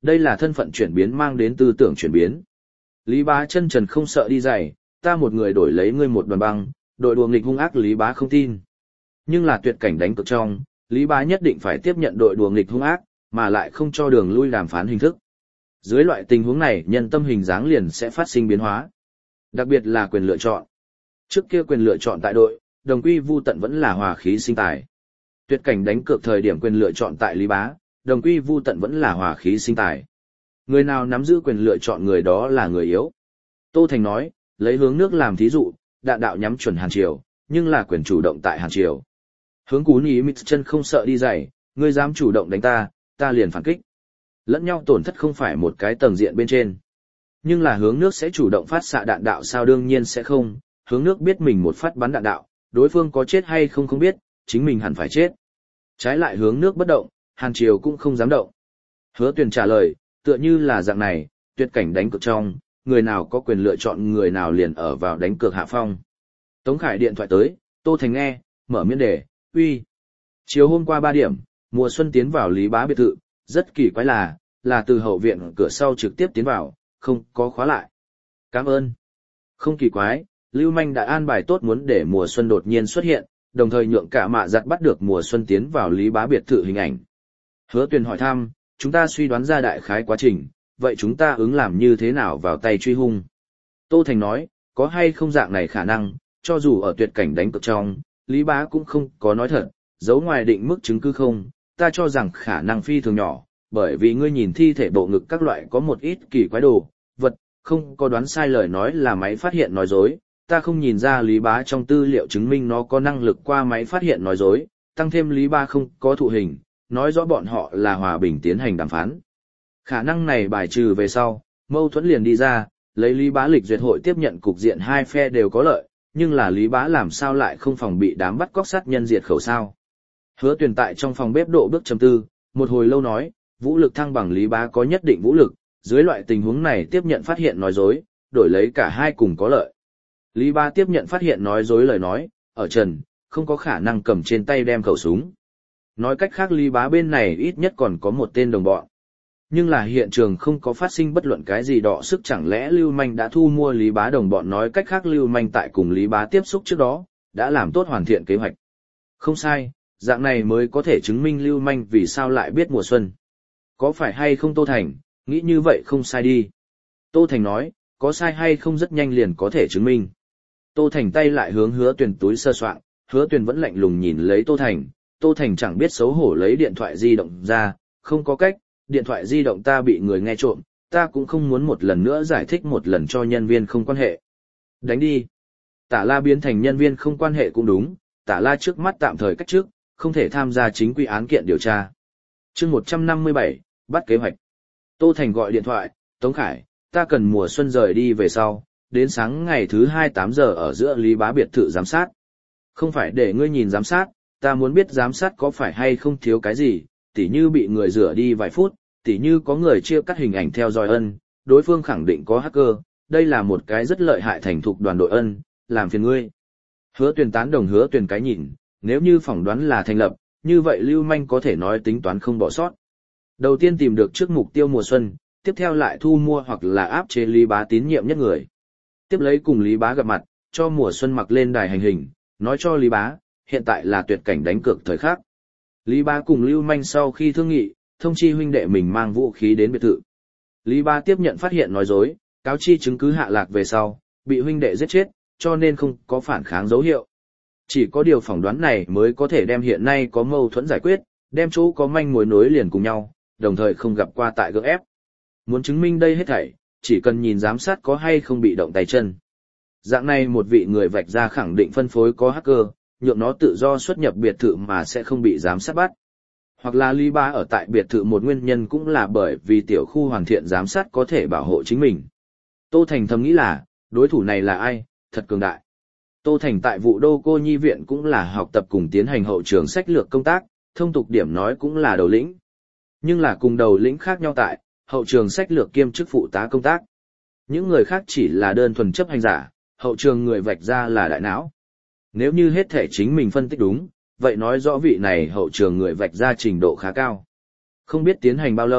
Đây là thân phận chuyển biến mang đến tư tưởng chuyển biến. Lý Bá chân trần không sợ đi giày, ta một người đổi lấy ngươi một đoàn băng, đội đùa nghịch hung ác Lý Bá không tin. Nhưng là tuyệt cảnh đánh cược trong, Lý Bá nhất định phải tiếp nhận đội đùa nghịch hung ác, mà lại không cho đường lui đàm phán hình thức. Dưới loại tình huống này, nhân tâm hình dáng liền sẽ phát sinh biến hóa. Đặc biệt là quyền lựa chọn. Trước kia quyền lựa chọn tại đội, đồng quy vu tận vẫn là hòa khí sinh tài. Tuyệt cảnh đánh cược thời điểm quyền lựa chọn tại Lý Bá, đồng quy vu tận vẫn là hòa khí sinh tài. Người nào nắm giữ quyền lựa chọn người đó là người yếu. Tô Thành nói, lấy hướng nước làm thí dụ, đạn đạo nhắm chuẩn Hàn Triều, nhưng là quyền chủ động tại Hàn Triều. Hướng Cú Ý Mít chân không sợ đi giày, ngươi dám chủ động đánh ta, ta liền phản kích. Lẫn nhau tổn thất không phải một cái tầng diện bên trên. Nhưng là hướng nước sẽ chủ động phát xạ đạn đạo sao, đương nhiên sẽ không, hướng nước biết mình một phát bắn đạn đạo, đối phương có chết hay không không biết, chính mình hẳn phải chết. Trái lại hướng nước bất động, Hàn Triều cũng không dám động. Hứa Tuyền trả lời, tựa như là dạng này, tuyệt cảnh đánh cược trong, người nào có quyền lựa chọn người nào liền ở vào đánh cược hạ phong. Tống Khải điện thoại tới, Tô Thành nghe, mở miễn đề, uy. Chiều hôm qua ba điểm, Mùa Xuân tiến vào Lý Bá biệt thự, rất kỳ quái là, là từ hậu viện cửa sau trực tiếp tiến vào, không có khóa lại. Cảm ơn. Không kỳ quái, Lưu Manh đã an bài tốt muốn để Mùa Xuân đột nhiên xuất hiện, đồng thời nhượng cả mạ giặt bắt được Mùa Xuân tiến vào Lý Bá biệt thự hình ảnh. Hứa Tuyền hỏi thăm, chúng ta suy đoán ra đại khái quá trình, vậy chúng ta ứng làm như thế nào vào tay truy hung? Tô Thành nói, có hay không dạng này khả năng, cho dù ở tuyệt cảnh đánh cược trong, Lý Bá cũng không có nói thật, giấu ngoài định mức chứng cứ không, ta cho rằng khả năng phi thường nhỏ, bởi vì ngươi nhìn thi thể bộ ngực các loại có một ít kỳ quái đồ, vật, không có đoán sai lời nói là máy phát hiện nói dối, ta không nhìn ra Lý Bá trong tư liệu chứng minh nó có năng lực qua máy phát hiện nói dối, tăng thêm Lý Bá không có thụ hình, nói rõ bọn họ là hòa bình tiến hành đàm phán. Khả năng này bài trừ về sau, mâu thuẫn liền đi ra, lấy Lý Bá lịch duyệt hội tiếp nhận cục diện hai phe đều có lợi, nhưng là Lý Bá làm sao lại không phòng bị đám bắt cóc sát nhân diệt khẩu sao? Hứa Tuyền tại trong phòng bếp độ bước trầm tư, một hồi lâu nói, vũ lực thăng bằng Lý Bá có nhất định vũ lực, dưới loại tình huống này tiếp nhận phát hiện nói dối, đổi lấy cả hai cùng có lợi. Lý Bá tiếp nhận phát hiện nói dối lời nói, ở trần, không có khả năng cầm trên tay đem khẩu súng. Nói cách khác Lý Bá bên này ít nhất còn có một tên đồng bọn. Nhưng là hiện trường không có phát sinh bất luận cái gì đọ sức, chẳng lẽ Lưu Manh đã thu mua Lý Bá đồng bọn, nói cách khác Lưu Manh tại cùng Lý Bá tiếp xúc trước đó, đã làm tốt hoàn thiện kế hoạch. Không sai, dạng này mới có thể chứng minh Lưu Manh vì sao lại biết Mùa Xuân. Có phải hay không Tô Thành, nghĩ như vậy không sai đi. Tô Thành nói, có sai hay không rất nhanh liền có thể chứng minh. Tô Thành tay lại hướng Hứa Tuyền túi sơ soạn, Hứa Tuyền vẫn lạnh lùng nhìn lấy Tô Thành, Tô Thành chẳng biết xấu hổ lấy điện thoại di động ra, không có cách, điện thoại di động ta bị người nghe trộm, ta cũng không muốn một lần nữa giải thích một lần cho nhân viên không quan hệ. Đánh đi. Tả La biến thành nhân viên không quan hệ cũng đúng, Tả La trước mắt tạm thời cách trước, không thể tham gia chính quy án kiện điều tra. Chương một trăm năm mươi bảy, bắt kế hoạch. Tô Thành gọi điện thoại, Tống Khải, ta cần Mùa Xuân rời đi về sau, đến sáng ngày thứ hai tám giờ ở giữa Lý Bá biệt thự giám sát. Không phải để ngươi nhìn giám sát, ta muốn biết giám sát có phải hay không thiếu cái gì, tỉ như bị người rửa đi vài phút, tỉ như có người chia cắt hình ảnh theo dõi ân, đối phương khẳng định có hacker, đây là một cái rất lợi hại thành thục đoàn đội ân, làm phiền ngươi. Hứa Tuyền tán đồng Hứa Tuyền cái nhìn, nếu như phỏng đoán là thành lập, như vậy Lưu Manh có thể nói tính toán không bỏ sót. Đầu tiên tìm được trước mục tiêu Mùa Xuân, tiếp theo lại thu mua hoặc là áp chế Lý Bá tín nhiệm nhất người. Tiếp lấy cùng Lý Bá gặp mặt, cho Mùa Xuân mặc lên đài hành hình, nói cho Lý Bá, hiện tại là tuyệt cảnh đánh cược thời khắc. Lý Bá cùng Lưu Manh sau khi thương nghị, thông chi huynh đệ mình mang vũ khí đến biệt thự. Lý Bá tiếp nhận phát hiện nói dối, cáo chi chứng cứ hạ lạc về sau, bị huynh đệ giết chết, cho nên không có phản kháng dấu hiệu. Chỉ có điều phỏng đoán này mới có thể đem hiện nay có mâu thuẫn giải quyết, đem chỗ có manh mối nối liền cùng nhau, đồng thời không gặp qua tại gượng ép. Muốn chứng minh đây hết thảy, chỉ cần nhìn giám sát có hay không bị động tay chân. Dạng này một vị người vạch ra khẳng định phân phối có hacker, nhượng nó tự do xuất nhập biệt thự mà sẽ không bị giám sát bắt. Hoặc là Lý Bá ở tại biệt thự một nguyên nhân cũng là bởi vì tiểu khu hoàn thiện giám sát có thể bảo hộ chính mình. Tô Thành thầm nghĩ là, đối thủ này là ai, thật cường đại. Tô Thành tại vụ đô cô nhi viện cũng là học tập cùng tiến hành hậu trường sách lược công tác, thông tục điểm nói cũng là đầu lĩnh. Nhưng là cùng đầu lĩnh khác nhau tại, hậu trường sách lược kiêm chức phụ tá công tác. Những người khác chỉ là đơn thuần chấp hành giả, hậu trường người vạch ra là đại não. Nếu như hết thể chính mình phân tích đúng, vậy nói rõ vị này hậu trường người vạch ra trình độ khá cao. Không biết tiến hành bao lâu,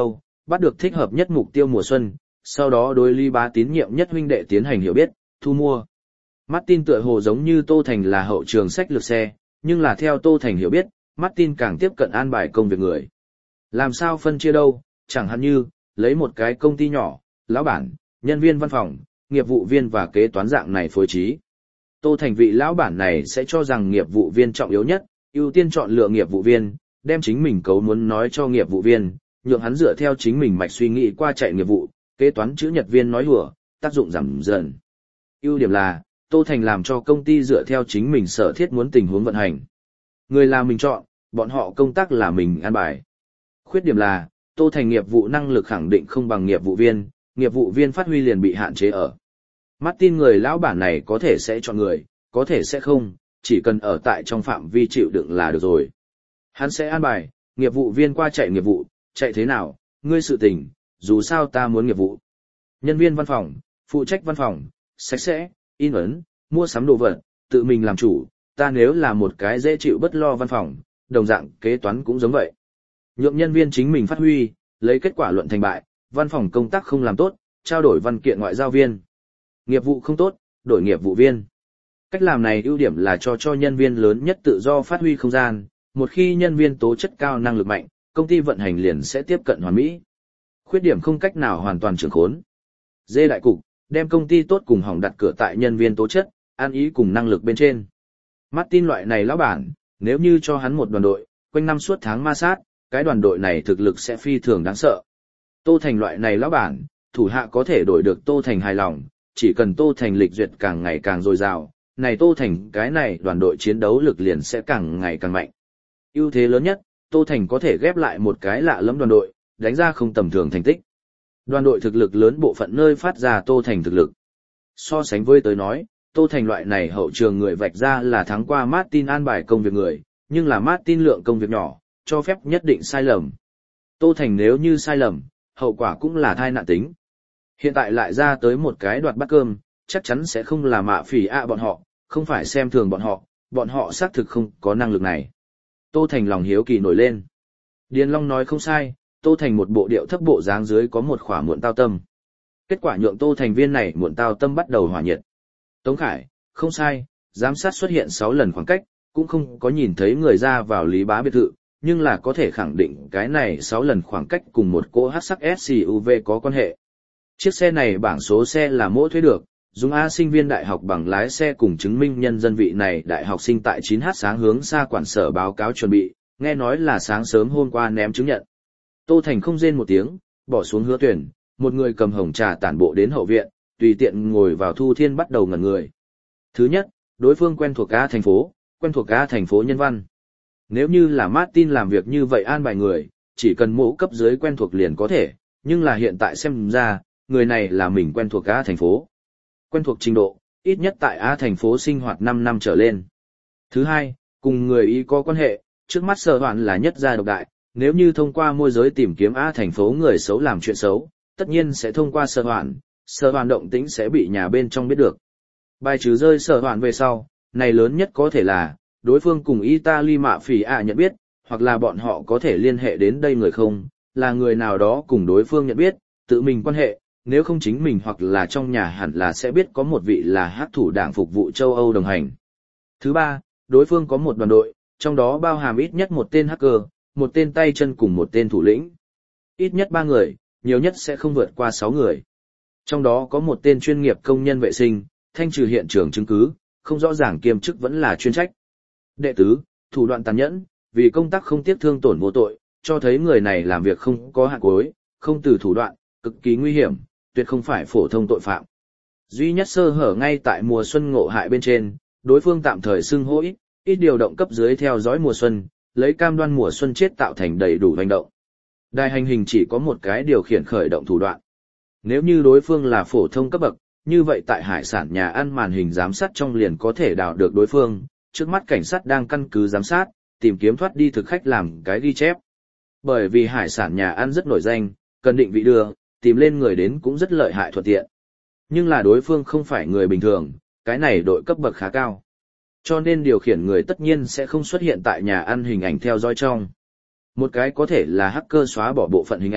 bắt được thích hợp nhất mục tiêu mùa xuân, sau đó đối Lý Bá tín nhiệm nhất huynh đệ tiến hành hiểu biết, thu mua. Martin tựa hồ giống như Tô Thành là hậu trường sách lược xe, nhưng là theo Tô Thành hiểu biết, Martin càng tiếp cận an bài công việc người. Làm sao phân chia đâu, chẳng hạn như, lấy một cái công ty nhỏ, lão bản, nhân viên văn phòng, nghiệp vụ viên và kế toán dạng này phối trí. Tô Thành vị lão bản này sẽ cho rằng nghiệp vụ viên trọng yếu nhất, ưu tiên chọn lựa nghiệp vụ viên, đem chính mình cấu muốn nói cho nghiệp vụ viên, nhượng hắn dựa theo chính mình mạch suy nghĩ qua chạy nghiệp vụ, kế toán chữ nhật viên nói hùa, tác dụng giảm dần. Ưu điểm là, Tô Thành làm cho công ty dựa theo chính mình sở thiết muốn tình huống vận hành. Người là mình chọn, bọn họ công tác là mình an bài. Khuyết điểm là, Tô Thành nghiệp vụ năng lực khẳng định không bằng nghiệp vụ viên, nghiệp vụ viên phát huy liền bị hạn chế ở. Martin người lão bản này có thể sẽ chọn người, có thể sẽ không, chỉ cần ở tại trong phạm vi chịu đựng là được rồi. Hắn sẽ an bài, nghiệp vụ viên qua chạy nghiệp vụ, chạy thế nào, ngươi sự tình, dù sao ta muốn nghiệp vụ. Nhân viên văn phòng, phụ trách văn phòng, sạch sẽ, in ấn, mua sắm đồ vật, tự mình làm chủ, ta nếu là một cái dễ chịu bất lo văn phòng, đồng dạng kế toán cũng giống vậy. Nhượng nhân viên chính mình phát huy, lấy kết quả luận thành bại, văn phòng công tác không làm tốt, trao đổi văn kiện ngoại giao viên. Nghiệp vụ không tốt, đổi nghiệp vụ viên. Cách làm này ưu điểm là cho cho nhân viên lớn nhất tự do phát huy không gian, một khi nhân viên tố chất cao năng lực mạnh, công ty vận hành liền sẽ tiếp cận hoàn mỹ. Khuyết điểm không cách nào hoàn toàn trưởng khốn. Dê đại cục, đem công ty tốt cùng hỏng đặt cửa tại nhân viên tố chất, an ý cùng năng lực bên trên. Martin loại này lão bản, nếu như cho hắn một đoàn đội, quanh năm suốt tháng ma sát, cái đoàn đội này thực lực sẽ phi thường đáng sợ. Tô Thành loại này lão bản, thủ hạ có thể đổi được Tô Thành hài lòng, chỉ cần Tô Thành lịch duyệt càng ngày càng dồi dào, này Tô Thành cái này đoàn đội chiến đấu lực liền sẽ càng ngày càng mạnh. Ưu thế lớn nhất, Tô Thành có thể ghép lại một cái lạ lẫm đoàn đội, đánh ra không tầm thường thành tích. Đoàn đội thực lực lớn bộ phận nơi phát ra Tô Thành thực lực. So sánh với tới nói, Tô Thành loại này hậu trường người vạch ra là thắng qua Martin an bài công việc người, nhưng là Martin lượng công việc nhỏ, cho phép nhất định sai lầm. Tô Thành nếu như sai lầm, hậu quả cũng là thai nạn tính. Hiện tại lại ra tới một cái đoạt bát cơm, chắc chắn sẽ không là mạ phỉ ạ bọn họ, không phải xem thường bọn họ, bọn họ xác thực không có năng lực này. Tô Thành lòng hiếu kỳ nổi lên. Điền Long nói không sai, Tô Thành một bộ điệu thấp bộ dáng dưới có một khỏa muộn tao tâm. Kết quả nhượng Tô Thành viên này muộn tao tâm bắt đầu hỏa nhiệt. Tống Khải, không sai, giám sát xuất hiện sáu lần khoảng cách, cũng không có nhìn thấy người ra vào Lý Bá biệt thự, nhưng là có thể khẳng định cái này sáu lần khoảng cách cùng một cỗ hắc sắc ét u vê có quan hệ. Chiếc xe này bảng số xe là mỗ thuế được, dùng A sinh viên đại học bằng lái xe cùng chứng minh nhân dân vị này đại học sinh tại chín h sáng hướng xa quản sở báo cáo chuẩn bị, nghe nói là sáng sớm hôm qua ném chứng nhận. Tô Thành không rên một tiếng, bỏ xuống hứa tuyển, một người cầm hồng trà tản bộ đến hậu viện, tùy tiện ngồi vào Thu Thiên bắt đầu ngẩn người. Thứ nhất, đối phương quen thuộc A thành phố, quen thuộc A thành phố nhân văn. Nếu như là Martin làm việc như vậy an bài người, chỉ cần mẫu cấp dưới quen thuộc liền có thể, nhưng là hiện tại xem ra, người này là mình quen thuộc A thành phố. Quen thuộc trình độ, ít nhất tại A thành phố sinh hoạt năm năm trở lên. Thứ hai, cùng người ý có quan hệ, trước mắt sở hoạn là nhất gia độc đại, nếu như thông qua môi giới tìm kiếm A thành phố người xấu làm chuyện xấu, tất nhiên sẽ thông qua sở hoạn, sở hoạn động tĩnh sẽ bị nhà bên trong biết được. Bài trừ rơi sở hoạn về sau, này lớn nhất có thể là, đối phương cùng Italy mạ phỉ ạ nhận biết, hoặc là bọn họ có thể liên hệ đến đây người không, là người nào đó cùng đối phương nhận biết, tự mình quan hệ, nếu không chính mình hoặc là trong nhà hẳn là sẽ biết có một vị là hắc thủ đảng phục vụ châu Âu đồng hành. Thứ ba, đối phương có một đoàn đội, trong đó bao hàm ít nhất một tên hacker, một tên tay chân cùng một tên thủ lĩnh. Ít nhất ba người, nhiều nhất sẽ không vượt qua sáu người. Trong đó có một tên chuyên nghiệp công nhân vệ sinh, thanh trừ hiện trường chứng cứ, không rõ ràng kiêm chức vẫn là chuyên trách. Đệ tứ, thủ đoạn tàn nhẫn, vì công tác không tiếc thương tổn vô tội, cho thấy người này làm việc không có hạn cuối, không từ thủ đoạn, cực kỳ nguy hiểm, tuyệt không phải phổ thông tội phạm. Duy nhất sơ hở ngay tại mùa xuân ngộ hại bên trên, đối phương tạm thời xưng hô ít, ít điều động cấp dưới theo dõi mùa xuân, lấy cam đoan mùa xuân chết tạo thành đầy đủ hành động. Đài hành hình chỉ có một cái điều khiển khởi động thủ đoạn. Nếu như đối phương là phổ thông cấp bậc, như vậy tại hải sản nhà ăn màn hình giám sát trong liền có thể đào được đối phương, trước mắt cảnh sát đang căn cứ giám sát, tìm kiếm thoát đi thực khách làm cái ghi chép. Bởi vì hải sản nhà ăn rất nổi danh, cần định vị đưa, tìm lên người đến cũng rất lợi hại thuận tiện. Nhưng là đối phương không phải người bình thường, cái này đội cấp bậc khá cao. Cho nên điều khiển người tất nhiên sẽ không xuất hiện tại nhà ăn hình ảnh theo dõi trong. Một cái có thể là hacker xóa bỏ bộ phận hình ảnh,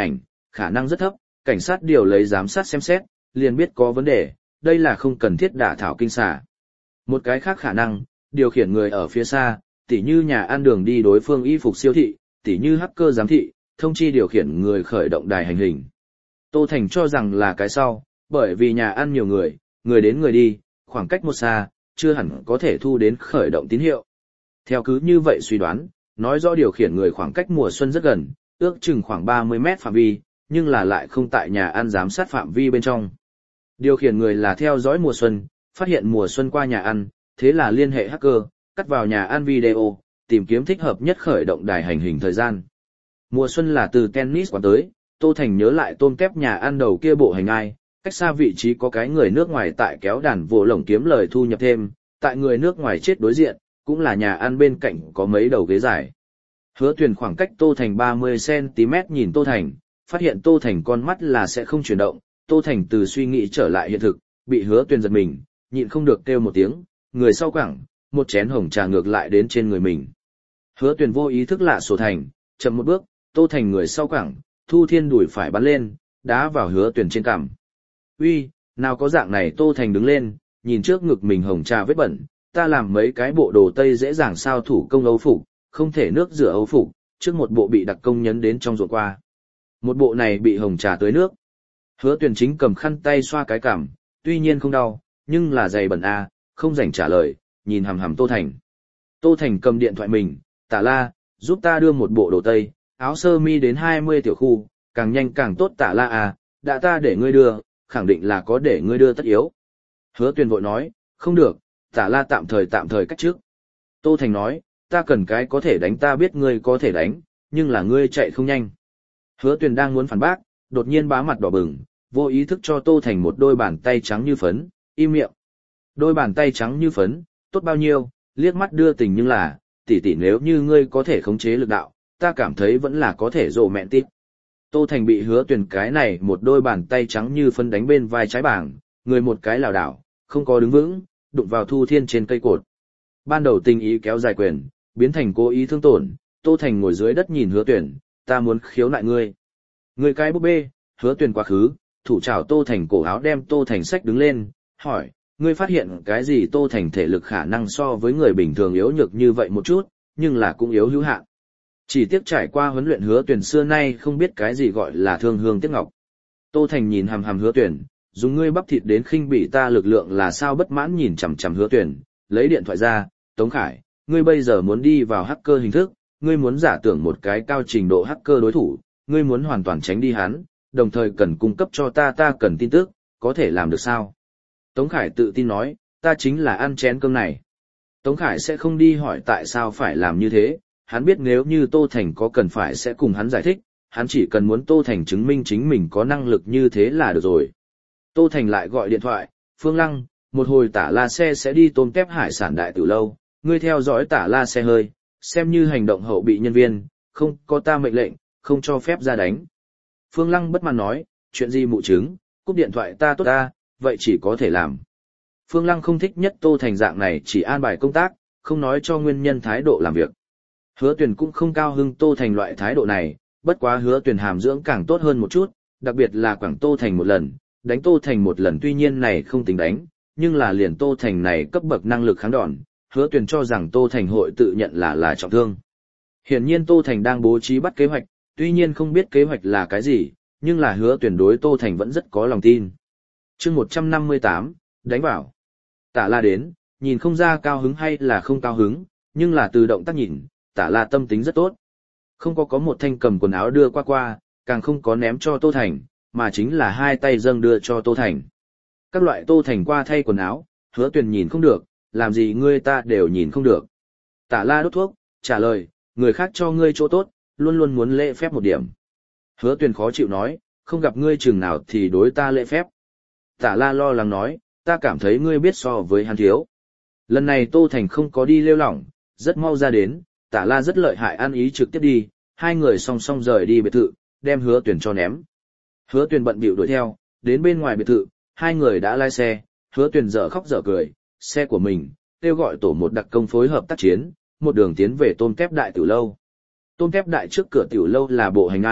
khả năng rất thấp, cảnh sát điều lấy giám sát xem xét, liền biết có vấn đề, đây là không cần thiết đả thảo kinh xà. Một cái khác khả năng, điều khiển người ở phía xa, tỉ như nhà ăn đường đi đối phương y phục siêu thị, tỉ như hacker giám thị, thông chi điều khiển người khởi động đài hành hình. Tô Thành cho rằng là cái sau, bởi vì nhà ăn nhiều người, người đến người đi, khoảng cách một xa, chưa hẳn có thể thu đến khởi động tín hiệu. Theo cứ như vậy suy đoán, nói rõ điều khiển người khoảng cách mùa xuân rất gần, ước chừng khoảng ba mươi mét phạm vi, nhưng là lại không tại nhà ăn giám sát phạm vi bên trong. Điều khiển người là theo dõi mùa xuân, phát hiện mùa xuân qua nhà ăn, thế là liên hệ hacker, cắt vào nhà ăn video, tìm kiếm thích hợp nhất khởi động đài hành hình thời gian. Mùa xuân là từ tennis quán tới, Tô Thành nhớ lại tôm kép nhà ăn đầu kia bộ hành ai, cách xa vị trí có cái người nước ngoài tại kéo đàn vỗ lồng kiếm lời thu nhập thêm, tại người nước ngoài chết đối diện, cũng là nhà ăn bên cạnh có mấy đầu ghế dài. Hứa Tuyền khoảng cách Tô Thành ba mươi xăng ti mét nhìn Tô Thành, phát hiện Tô Thành con mắt là sẽ không chuyển động, Tô Thành từ suy nghĩ trở lại hiện thực, bị Hứa Tuyền giật mình, nhịn không được kêu một tiếng, người sau quẳng, một chén hồng trà ngược lại đến trên người mình. Hứa Tuyền vô ý thức lạ sổ Thành, chậm một bước, Tô Thành người sau quẳng, Thu Thiên đùi phải bắn lên, đá vào Hứa Tuyền trên cằm. Uy, nào có dạng này. Tô Thành đứng lên, nhìn trước ngực mình hồng trà vết bẩn, ta làm mấy cái bộ đồ tây dễ dàng sao thủ công âu phục, không thể nước rửa âu phục, trước một bộ bị đặc công nhấn đến trong ruộng qua. Một bộ này bị hồng trà tưới nước. Hứa Tuyền chính cầm khăn tay xoa cái cằm, tuy nhiên không đau, nhưng là giày bẩn a, không rảnh trả lời, nhìn hằm hằm Tô Thành. Tô Thành cầm điện thoại mình, Tả La, giúp ta đưa một bộ đồ tây, áo sơ mi đến hai mươi tiểu khu, càng nhanh càng tốt Tả La à, đã ta để ngươi đưa, khẳng định là có để ngươi đưa tất yếu. Hứa Tuyền vội nói, không được, Tả La tạm thời tạm thời cách trước. Tô Thành nói, ta cần cái có thể đánh, ta biết ngươi có thể đánh, nhưng là ngươi chạy không nhanh. Hứa Tuyền đang muốn phản bác, đột nhiên bá mặt đỏ bừng, vô ý thức cho Tô Thành một đôi bàn tay trắng như phấn, im miệng. Đôi bàn tay trắng như phấn, tốt bao nhiêu, liếc mắt đưa tình, nhưng là, tỷ tỷ nếu như ngươi có thể khống chế lực đạo, ta cảm thấy vẫn là có thể rộ mẹn tít. Tô Thành bị Hứa Tuyền cái này một đôi bàn tay trắng như phấn đánh bên vai trái bảng, người một cái lảo đảo, không có đứng vững, đụng vào Thu Thiên trên cây cột. Ban đầu tình ý kéo dài quyền, biến thành cố ý thương tổn, Tô Thành ngồi dưới đất nhìn Hứa Tuyền, ta muốn khiếu nại ngươi. Ngươi cái búp bê. Hứa Tuyền quá khứ, thủ trảo Tô Thành cổ áo đem Tô Thành xách đứng lên, hỏi, ngươi phát hiện cái gì? Tô Thành thể lực khả năng so với người bình thường yếu nhược như vậy một chút, nhưng là cũng yếu hữu hạn. Chỉ tiếc trải qua huấn luyện Hứa Tuyền xưa nay không biết cái gì gọi là thương hương tiếc ngọc. Tô Thành nhìn hằm hằm Hứa Tuyền, dùng ngươi bắp thịt đến khinh bỉ ta lực lượng là sao? Bất mãn nhìn chằm chằm Hứa Tuyền, lấy điện thoại ra, Tống Khải, ngươi bây giờ muốn đi vào hacker hình thức, ngươi muốn giả tưởng một cái cao trình độ hacker đối thủ, ngươi muốn hoàn toàn tránh đi hắn, đồng thời cần cung cấp cho ta ta cần tin tức, có thể làm được sao? Tống Khải tự tin nói, ta chính là ăn chén cơm này. Tống Khải sẽ không đi hỏi tại sao phải làm như thế, hắn biết nếu như Tô Thành có cần phải sẽ cùng hắn giải thích, hắn chỉ cần muốn Tô Thành chứng minh chính mình có năng lực như thế là được rồi. Tô Thành lại gọi điện thoại, Phương Lăng, một hồi Tả La xe sẽ đi tôm kép hải sản đại tử lâu, ngươi theo dõi Tả La xe hơi, xem như hành động hậu bị nhân viên, không có ta mệnh lệnh, không cho phép ra đánh. Phương Lăng bất mãn nói, chuyện gì mụ chứng, cúp điện thoại ta tốt ta, vậy chỉ có thể làm. Phương Lăng không thích nhất Tô Thành dạng này chỉ an bài công tác, không nói cho nguyên nhân thái độ làm việc. Hứa Tuyền cũng không cao hưng Tô Thành loại thái độ này, bất quá Hứa Tuyền hàm dưỡng càng tốt hơn một chút, đặc biệt là quảng Tô Thành một lần, đánh Tô Thành một lần tuy nhiên này không tính đánh, nhưng là liền Tô Thành này cấp bậc năng lực kháng đòn, Hứa Tuyền cho rằng Tô Thành hội tự nhận là là trọng thương. Hiển nhiên Tô Thành đang bố trí bắt kế hoạch, tuy nhiên không biết kế hoạch là cái gì, nhưng là Hứa Tuyền đối Tô Thành vẫn rất có lòng tin. Chương một trăm năm mươi tám, đánh vào. Tả La đến, nhìn không ra cao hứng hay là không cao hứng, nhưng là từ động tác nhìn, Tả La tâm tính rất tốt. Không có có một thanh cầm quần áo đưa qua qua, càng không có ném cho Tô Thành, mà chính là hai tay dâng đưa cho Tô Thành. Các loại Tô Thành qua thay quần áo, Hứa Tuyền nhìn không được, làm gì ngươi ta đều nhìn không được. Tả La đốt thuốc, trả lời, người khác cho ngươi chỗ tốt, luôn luôn muốn lễ phép một điểm. Hứa Tuyền khó chịu nói, không gặp ngươi chừng nào thì đối ta lễ phép. Tả La lo lắng nói, ta cảm thấy ngươi biết so với hắn thiếu. Lần này Tô Thành không có đi lêu lỏng, rất mau ra đến, Tả La rất lợi hại, ăn ý trực tiếp đi, hai người song song rời đi biệt thự, đem Hứa Tuyền cho ném. Hứa Tuyền bận bịu đuổi theo, đến bên ngoài biệt thự, hai người đã lái xe, Hứa Tuyền dở khóc dở cười, xe của mình, kêu gọi tổ một đặc công phối hợp tác chiến, một đường tiến về tôm kép đại tiểu lâu. Tôm kép đại trước cửa tiểu lâu là bộ hành ai,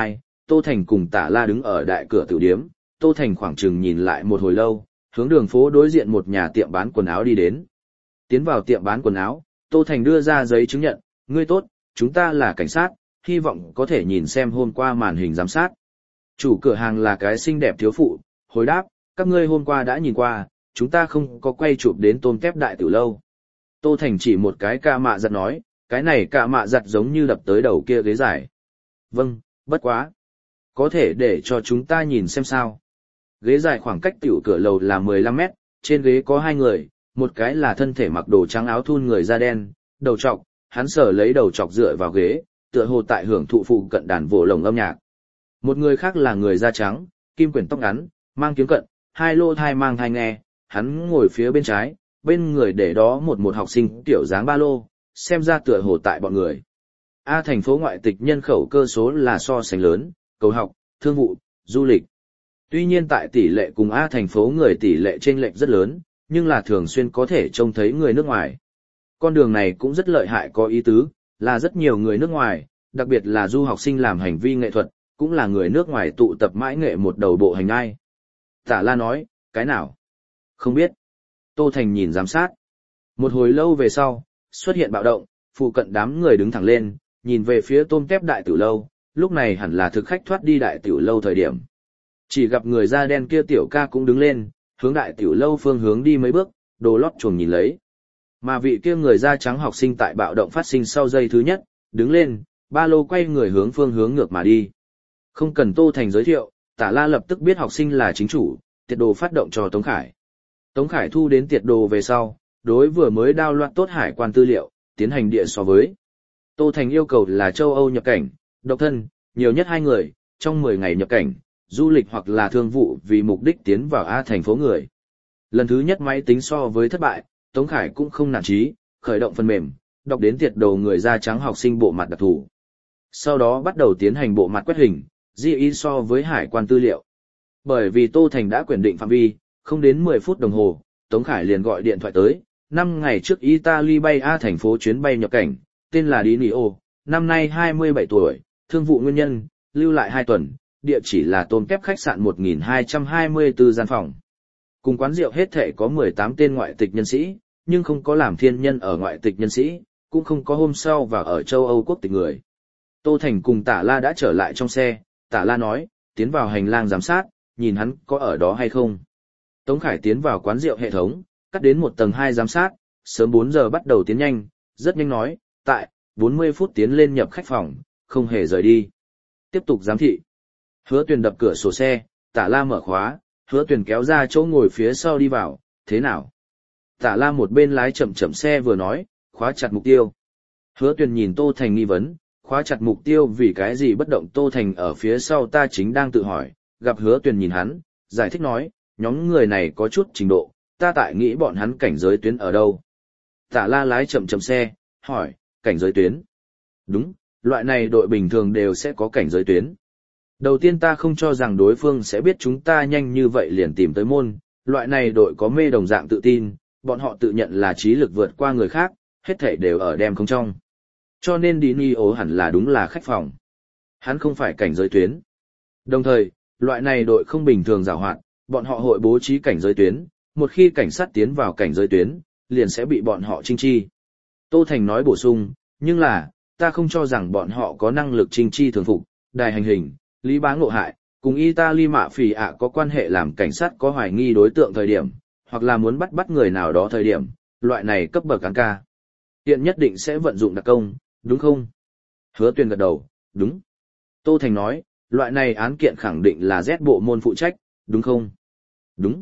Tô Thành cùng Tả La đứng ở đại cửa tiểu điếm, Tô Thành khoảng chừng nhìn lại một hồi lâu, hướng đường phố đối diện một nhà tiệm bán quần áo đi đến. Tiến vào tiệm bán quần áo, Tô Thành đưa ra giấy chứng nhận, ngươi tốt, chúng ta là cảnh sát, hy vọng có thể nhìn xem hôm qua màn hình giám sát. Chủ cửa hàng là cái xinh đẹp thiếu phụ, hồi đáp, các ngươi hôm qua đã nhìn qua, chúng ta không có quay chụp đến tôm tép đại tiểu lâu. Tô Thành chỉ một cái ca mạ giặt nói, cái này ca mạ giặt giống như đập tới đầu kia ghế dài. Vâng, bất quá. Có thể để cho chúng ta nhìn xem sao. Ghế dài khoảng cách tiểu cửa lầu là mười lăm mét, trên ghế có hai người, một cái là thân thể mặc đồ trắng áo thun người da đen, đầu trọc, hắn sờ lấy đầu trọc dựa vào ghế, tựa hồ tại hưởng thụ phụ cận đàn vỗ lồng âm nhạc. Một người khác là người da trắng, kim quyển tóc ngắn, mang kiếm cận, hai lô thai mang thai nghe, hắn ngồi phía bên trái, bên người để đó một một học sinh tiểu dáng ba lô, xem ra tựa hồ tại bọn người. A thành phố ngoại tịch nhân khẩu cơ số là so sánh lớn, cầu học, thương vụ, du lịch. Tuy nhiên tại tỷ lệ cùng A thành phố người tỷ lệ chênh lệch rất lớn, nhưng là thường xuyên có thể trông thấy người nước ngoài. Con đường này cũng rất lợi hại có ý tứ, là rất nhiều người nước ngoài, đặc biệt là du học sinh làm hành vi nghệ thuật, cũng là người nước ngoài tụ tập mãi nghệ một đầu bộ hành ai. Tả La nói, cái nào? Không biết. Tô Thành nhìn giám sát. Một hồi lâu về sau, xuất hiện bạo động, phụ cận đám người đứng thẳng lên, nhìn về phía tôm tép đại tiểu lâu, lúc này hẳn là thực khách thoát đi đại tiểu lâu thời điểm. Chỉ gặp người da đen kia tiểu ca cũng đứng lên, hướng đại tiểu lâu phương hướng đi mấy bước, đồ lót chuồng nhìn lấy. Mà vị kia người da trắng học sinh tại bạo động phát sinh sau giây thứ nhất, đứng lên, ba lô quay người hướng phương hướng ngược mà đi. Không cần Tô Thành giới thiệu, Tả La lập tức biết học sinh là chính chủ, tiệt đồ phát động cho Tống Khải. Tống Khải thu đến tiệt đồ về sau, đối vừa mới đao loạt tốt hải quan tư liệu, tiến hành địa so với. Tô Thành yêu cầu là châu Âu nhập cảnh, độc thân, nhiều nhất hai người, trong mười ngày nhập cảnh, du lịch hoặc là thương vụ vì mục đích tiến vào A thành phố người. Lần thứ nhất máy tính so với thất bại, Tống Khải cũng không nản chí, khởi động phần mềm, đọc đến tiệt đồ người da trắng học sinh bộ mặt đặc thù. Sau đó bắt đầu tiến hành bộ mặt quét hình, ghi ý so với hải quan tư liệu. Bởi vì Tô Thành đã quyền định phạm vi, không đến mười phút đồng hồ, Tống Khải liền gọi điện thoại tới, năm ngày trước Italy bay A thành phố chuyến bay nhập cảnh, tên là Dinio, năm nay hai mươi bảy tuổi, thương vụ nguyên nhân, lưu lại hai tuần, địa chỉ là tôm tép khách sạn một nghìn hai trăm hai mươi tư gian phòng. Cùng quán rượu hết thể có mười tám tên ngoại tịch nhân sĩ, nhưng không có làm thiên nhân ở ngoại tịch nhân sĩ, cũng không có hôm sau và ở châu Âu quốc tịch người. Tô Thành cùng Tả La đã trở lại trong xe, Tả La nói, tiến vào hành lang giám sát, nhìn hắn có ở đó hay không. Tống Khải tiến vào quán rượu hệ thống, cắt đến một tầng hai giám sát, sớm bốn giờ bắt đầu tiến nhanh, rất nhanh nói, tại, bốn mươi phút tiến lên nhập khách phòng, không hề rời đi. Tiếp tục giám thị. Hứa Tuyền đập cửa sổ xe, Tả La mở khóa, Hứa Tuyền kéo ra chỗ ngồi phía sau đi vào, thế nào? Tả La một bên lái chậm chậm xe vừa nói, khóa chặt mục tiêu. Hứa Tuyền nhìn Tô Thành nghi vấn, khóa chặt mục tiêu vì cái gì bất động. Tô Thành ở phía sau ta chính đang tự hỏi, gặp Hứa Tuyền nhìn hắn, giải thích nói, nhóm người này có chút trình độ, ta tại nghĩ bọn hắn cảnh giới tuyến ở đâu. Tả La lái chậm chậm xe, hỏi, cảnh giới tuyến. Đúng, loại này đội bình thường đều sẽ có cảnh giới tuyến. Đầu tiên ta không cho rằng đối phương sẽ biết chúng ta nhanh như vậy liền tìm tới môn, loại này đội có mê đồng dạng tự tin, bọn họ tự nhận là trí lực vượt qua người khác, hết thảy đều ở đem không trong. Cho nên Dinio hẳn là đúng là khách phòng. Hắn không phải cảnh giới tuyến. Đồng thời, loại này đội không bình thường giàu hoạt, bọn họ hội bố trí cảnh giới tuyến, một khi cảnh sát tiến vào cảnh giới tuyến, liền sẽ bị bọn họ chinh chi. Tô Thành nói bổ sung, nhưng là, ta không cho rằng bọn họ có năng lực chinh chi thường phục, đài hành hình, lý bá ngộ hại, cùng Italy mạ phỉ ạ có quan hệ làm cảnh sát có hoài nghi đối tượng thời điểm, hoặc là muốn bắt bắt người nào đó thời điểm, loại này cấp bậc án ca. Hiện nhất định sẽ vận dụng đặc công, đúng không? Hứa Tuyền gật đầu, đúng. Tô Thành nói, loại này án kiện khẳng định là Z bộ môn phụ trách, đúng không? Đúng.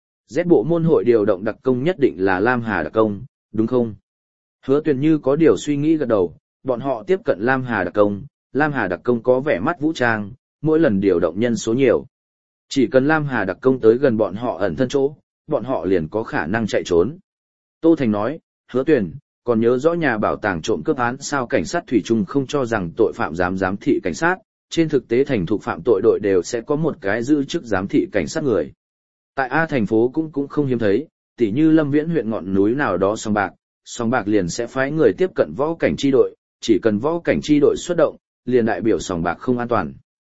Z bộ môn hội điều động đặc công nhất định là Lam Hà đặc công, đúng không? Hứa Tuyền như có điều suy nghĩ gật đầu, bọn họ tiếp cận Lam Hà đặc công, Lam Hà đặc công có vẻ mắt vũ trang, mỗi lần điều động nhân số nhiều. Chỉ cần Lam Hà đặc công tới gần bọn họ ẩn thân chỗ, bọn họ liền có khả năng chạy trốn. Tô Thành nói, Hứa Tuyền, còn nhớ rõ nhà bảo tàng trộm cướp án sao cảnh sát thủy chung không cho rằng tội phạm dám giám thị cảnh sát, trên thực tế thành thục phạm tội đội đều sẽ có một cái giữ chức giám thị cảnh sát người. Tại A thành phố cũng cũng không hiếm thấy, tỉ như Lâm Viễn huyện ngọn núi nào đó sòng bạc, sòng bạc liền sẽ phái người tiếp cận võ cảnh chi đội, chỉ cần võ cảnh chi đội xuất động, liền đại biểu sòng bạc không an toàn.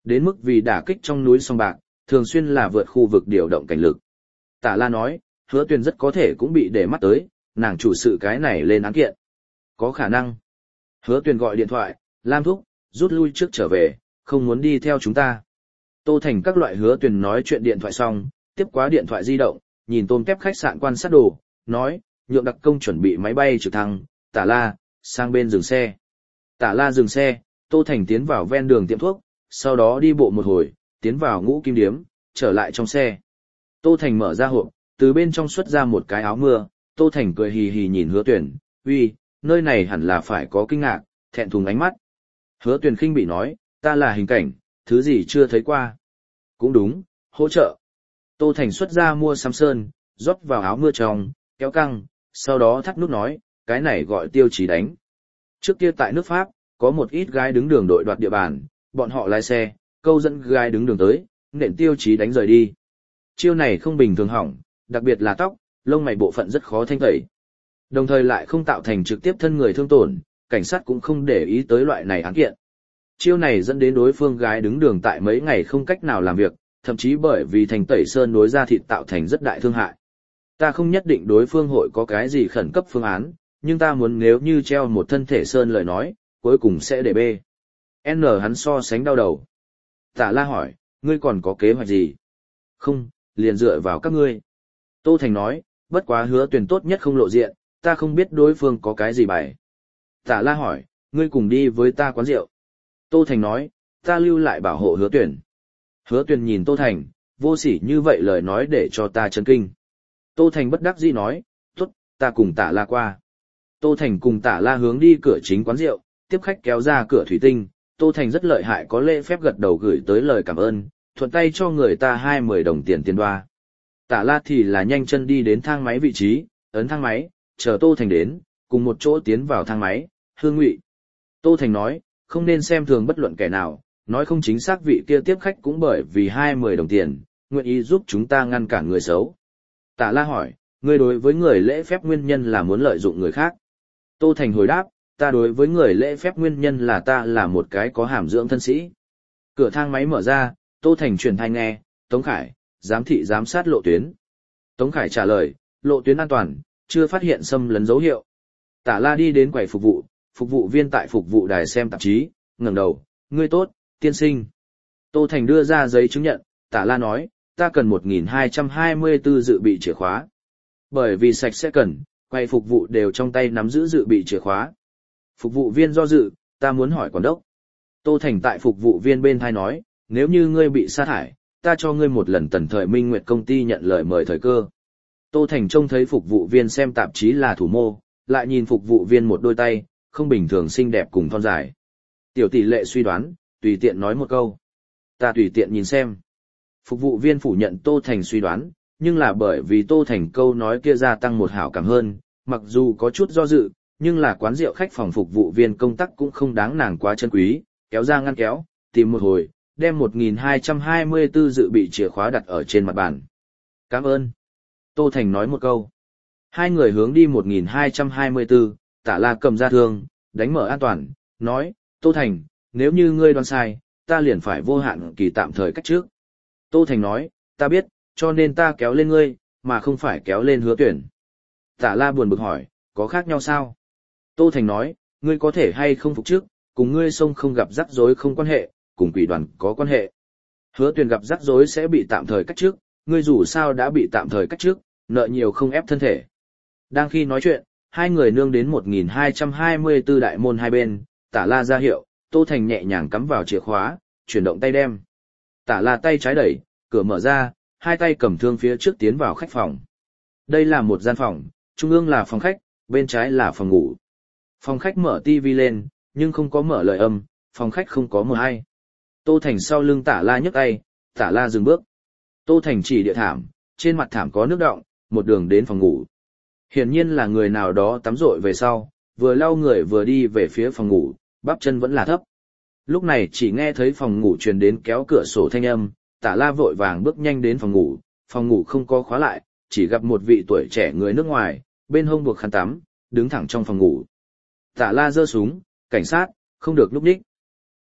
Đến mức vì đả kích trong núi sông bạc, thường xuyên là vượt khu vực điều động cảnh lực. Tả La nói, Hứa Tuyền rất có thể cũng bị để mắt tới, nàng chủ sự cái này lên án kiện. Có khả năng. Hứa Tuyền gọi điện thoại, Lam thúc, rút lui trước trở về, không muốn đi theo chúng ta. Tô Thành các loại Hứa Tuyền nói chuyện điện thoại xong, tiếp quá điện thoại di động, nhìn tôm tép khách sạn quan sát đồ, nói, nhượng đặc công chuẩn bị máy bay trực thăng, Tả La, sang bên dừng xe. Tả La dừng xe, Tô Thành tiến vào ven đường tiệm thuốc, sau đó đi bộ một hồi, tiến vào Ngũ Kim Điếm, trở lại trong xe. Tô Thành mở ra hộp, từ bên trong xuất ra một cái áo mưa, Tô Thành cười hì hì nhìn Hứa Tuyền, uy, nơi này hẳn là phải có kinh ngạc, thẹn thùng ánh mắt. Hứa Tuyền khinh bị nói, ta là hình cảnh, thứ gì chưa thấy qua. Cũng đúng, hỗ trợ. Tô Thành xuất ra mua xăm sơn, rót vào áo mưa trong, kéo căng, sau đó thắt nút nói, cái này gọi tiêu chí đánh. Trước kia tại nước Pháp, có một ít gái đứng đường đội đoạt địa bàn, bọn họ lái xe, câu dẫn gái đứng đường tới, nện tiêu chí đánh rời đi. Chiêu này không bình thường hỏng, đặc biệt là tóc, lông mày bộ phận rất khó thanh tẩy. Đồng thời lại không tạo thành trực tiếp thân người thương tổn, cảnh sát cũng không để ý tới loại này án kiện. Chiêu này dẫn đến đối phương gái đứng đường tại mấy ngày không cách nào làm việc, thậm chí bởi vì thành tẩy sơn đối ra thịt tạo thành rất đại thương hại. Ta không nhất định đối phương hội có cái gì khẩn cấp phương án, nhưng ta muốn nếu như treo một thân thể sơn lời nói, cuối cùng sẽ để bê. N hắn so sánh đau đầu. Tả La hỏi, ngươi còn có kế hoạch gì? Không, liền dựa vào các ngươi. Tô Thành nói, bất quá Hứa Tuyền tốt nhất không lộ diện, ta không biết đối phương có cái gì bày. Tả La hỏi, ngươi cùng đi với ta quán rượu. Tô Thành nói, ta lưu lại bảo hộ Hứa Tuyền. Hứa Tuyền nhìn Tô Thành, vô sỉ như vậy lời nói để cho ta chấn kinh. Tô Thành bất đắc dĩ nói, tốt, ta cùng Tả La qua. Tô Thành cùng Tả La hướng đi cửa chính quán rượu, tiếp khách kéo ra cửa thủy tinh. Tô Thành rất lợi hại có lễ phép gật đầu gửi tới lời cảm ơn, thuận tay cho người ta hai mươi đồng tiền tiền đoa. Tả La thì là nhanh chân đi đến thang máy vị trí, ấn thang máy, chờ Tô Thành đến, cùng một chỗ tiến vào thang máy, Hương Ngụy. Tô Thành nói, không nên xem thường bất luận kẻ nào, nói không chính xác vị kia tiếp khách cũng bởi vì hai mươi đồng tiền, nguyện ý giúp chúng ta ngăn cản người xấu. Tả La hỏi, ngươi đối với người lễ phép nguyên nhân là muốn lợi dụng người khác. Tô Thành hồi đáp, ta đối với người lễ phép nguyên nhân là ta là một cái có hàm dưỡng thân sĩ. Cửa thang máy mở ra, Tô Thành truyền thanh nghe, Tống Khải, giám thị giám sát lộ tuyến. Tống Khải trả lời, lộ tuyến an toàn, chưa phát hiện xâm lấn dấu hiệu. Tả La đi đến quầy phục vụ, phục vụ viên tại phục vụ đài xem tạp chí, ngẩng đầu, ngươi tốt, tiên sinh. Tô Thành đưa ra giấy chứng nhận, Tả La nói, ta cần một nghìn hai trăm hai mươi tư dự bị chìa khóa. Bởi vì sạch sẽ cần, quầy phục vụ đều trong tay nắm giữ dự bị chìa khóa. Phục vụ viên do dự, ta muốn hỏi quản đốc. Tô Thành tại phục vụ viên bên thai nói, nếu như ngươi bị sa thải, ta cho ngươi một lần tần thời minh nguyệt công ty nhận lời mời thời cơ. Tô Thành trông thấy phục vụ viên xem tạp chí là thủ mô, lại nhìn phục vụ viên một đôi tay, không bình thường xinh đẹp cùng thon dài. Tiểu tỷ lệ suy đoán, tùy tiện nói một câu. Ta tùy tiện nhìn xem. Phục vụ viên phủ nhận Tô Thành suy đoán, nhưng là bởi vì Tô Thành câu nói kia gia tăng một hảo cảm hơn, mặc dù có chút do dự, nhưng là quán rượu khách phòng phục vụ viên công tác cũng không đáng nàng quá chân quý, kéo ra ngăn kéo, tìm một hồi, đem một nghìn hai trăm hai mươi tư dự bị chìa khóa đặt ở trên mặt bàn. Cảm ơn. Tô Thành nói một câu. Hai người hướng đi một nghìn hai trăm hai mươi tư, Tả La cầm ra thương, đánh mở an toàn, nói, Tô Thành, nếu như ngươi đoán sai, ta liền phải vô hạn kỳ tạm thời cách trước. Tô Thành nói, ta biết, cho nên ta kéo lên ngươi, mà không phải kéo lên Hứa Tuyển. Tả La buồn bực hỏi, có khác nhau sao? Tô Thành nói, ngươi có thể hay không phục trước, cùng ngươi sông không gặp rắc rối không quan hệ, cùng quỷ đoàn có quan hệ. Hứa Tuyển gặp rắc rối sẽ bị tạm thời cách trước, ngươi dù sao đã bị tạm thời cách trước, nợ nhiều không ép thân thể. Đang khi nói chuyện, hai người nương đến một nghìn hai trăm hai mươi tư đại môn hai bên, Tả La ra hiệu, Tô Thành nhẹ nhàng cắm vào chìa khóa, chuyển động tay đem. Tả La tay trái đẩy, cửa mở ra, hai tay cầm thương phía trước tiến vào khách phòng. Đây là một gian phòng, trung ương là phòng khách, bên trái là phòng ngủ. Phòng khách mở tivi lên, nhưng không có mở lời âm, phòng khách không có mờ hay. Tô Thành sau lưng Tả La nhấc tay, Tả La dừng bước. Tô Thành chỉ địa thảm, trên mặt thảm có nước đọng, một đường đến phòng ngủ. Hiển nhiên là người nào đó tắm rội về sau, vừa lau người vừa đi về phía phòng ngủ, bắp chân vẫn là thấp. Lúc này chỉ nghe thấy phòng ngủ truyền đến kéo cửa sổ thanh âm, Tả La vội vàng bước nhanh đến phòng ngủ, phòng ngủ không có khóa lại, chỉ gặp một vị tuổi trẻ người nước ngoài, bên hông buộc khăn tắm, đứng thẳng trong phòng ngủ. Tả La giơ súng, cảnh sát, không được lúc ních.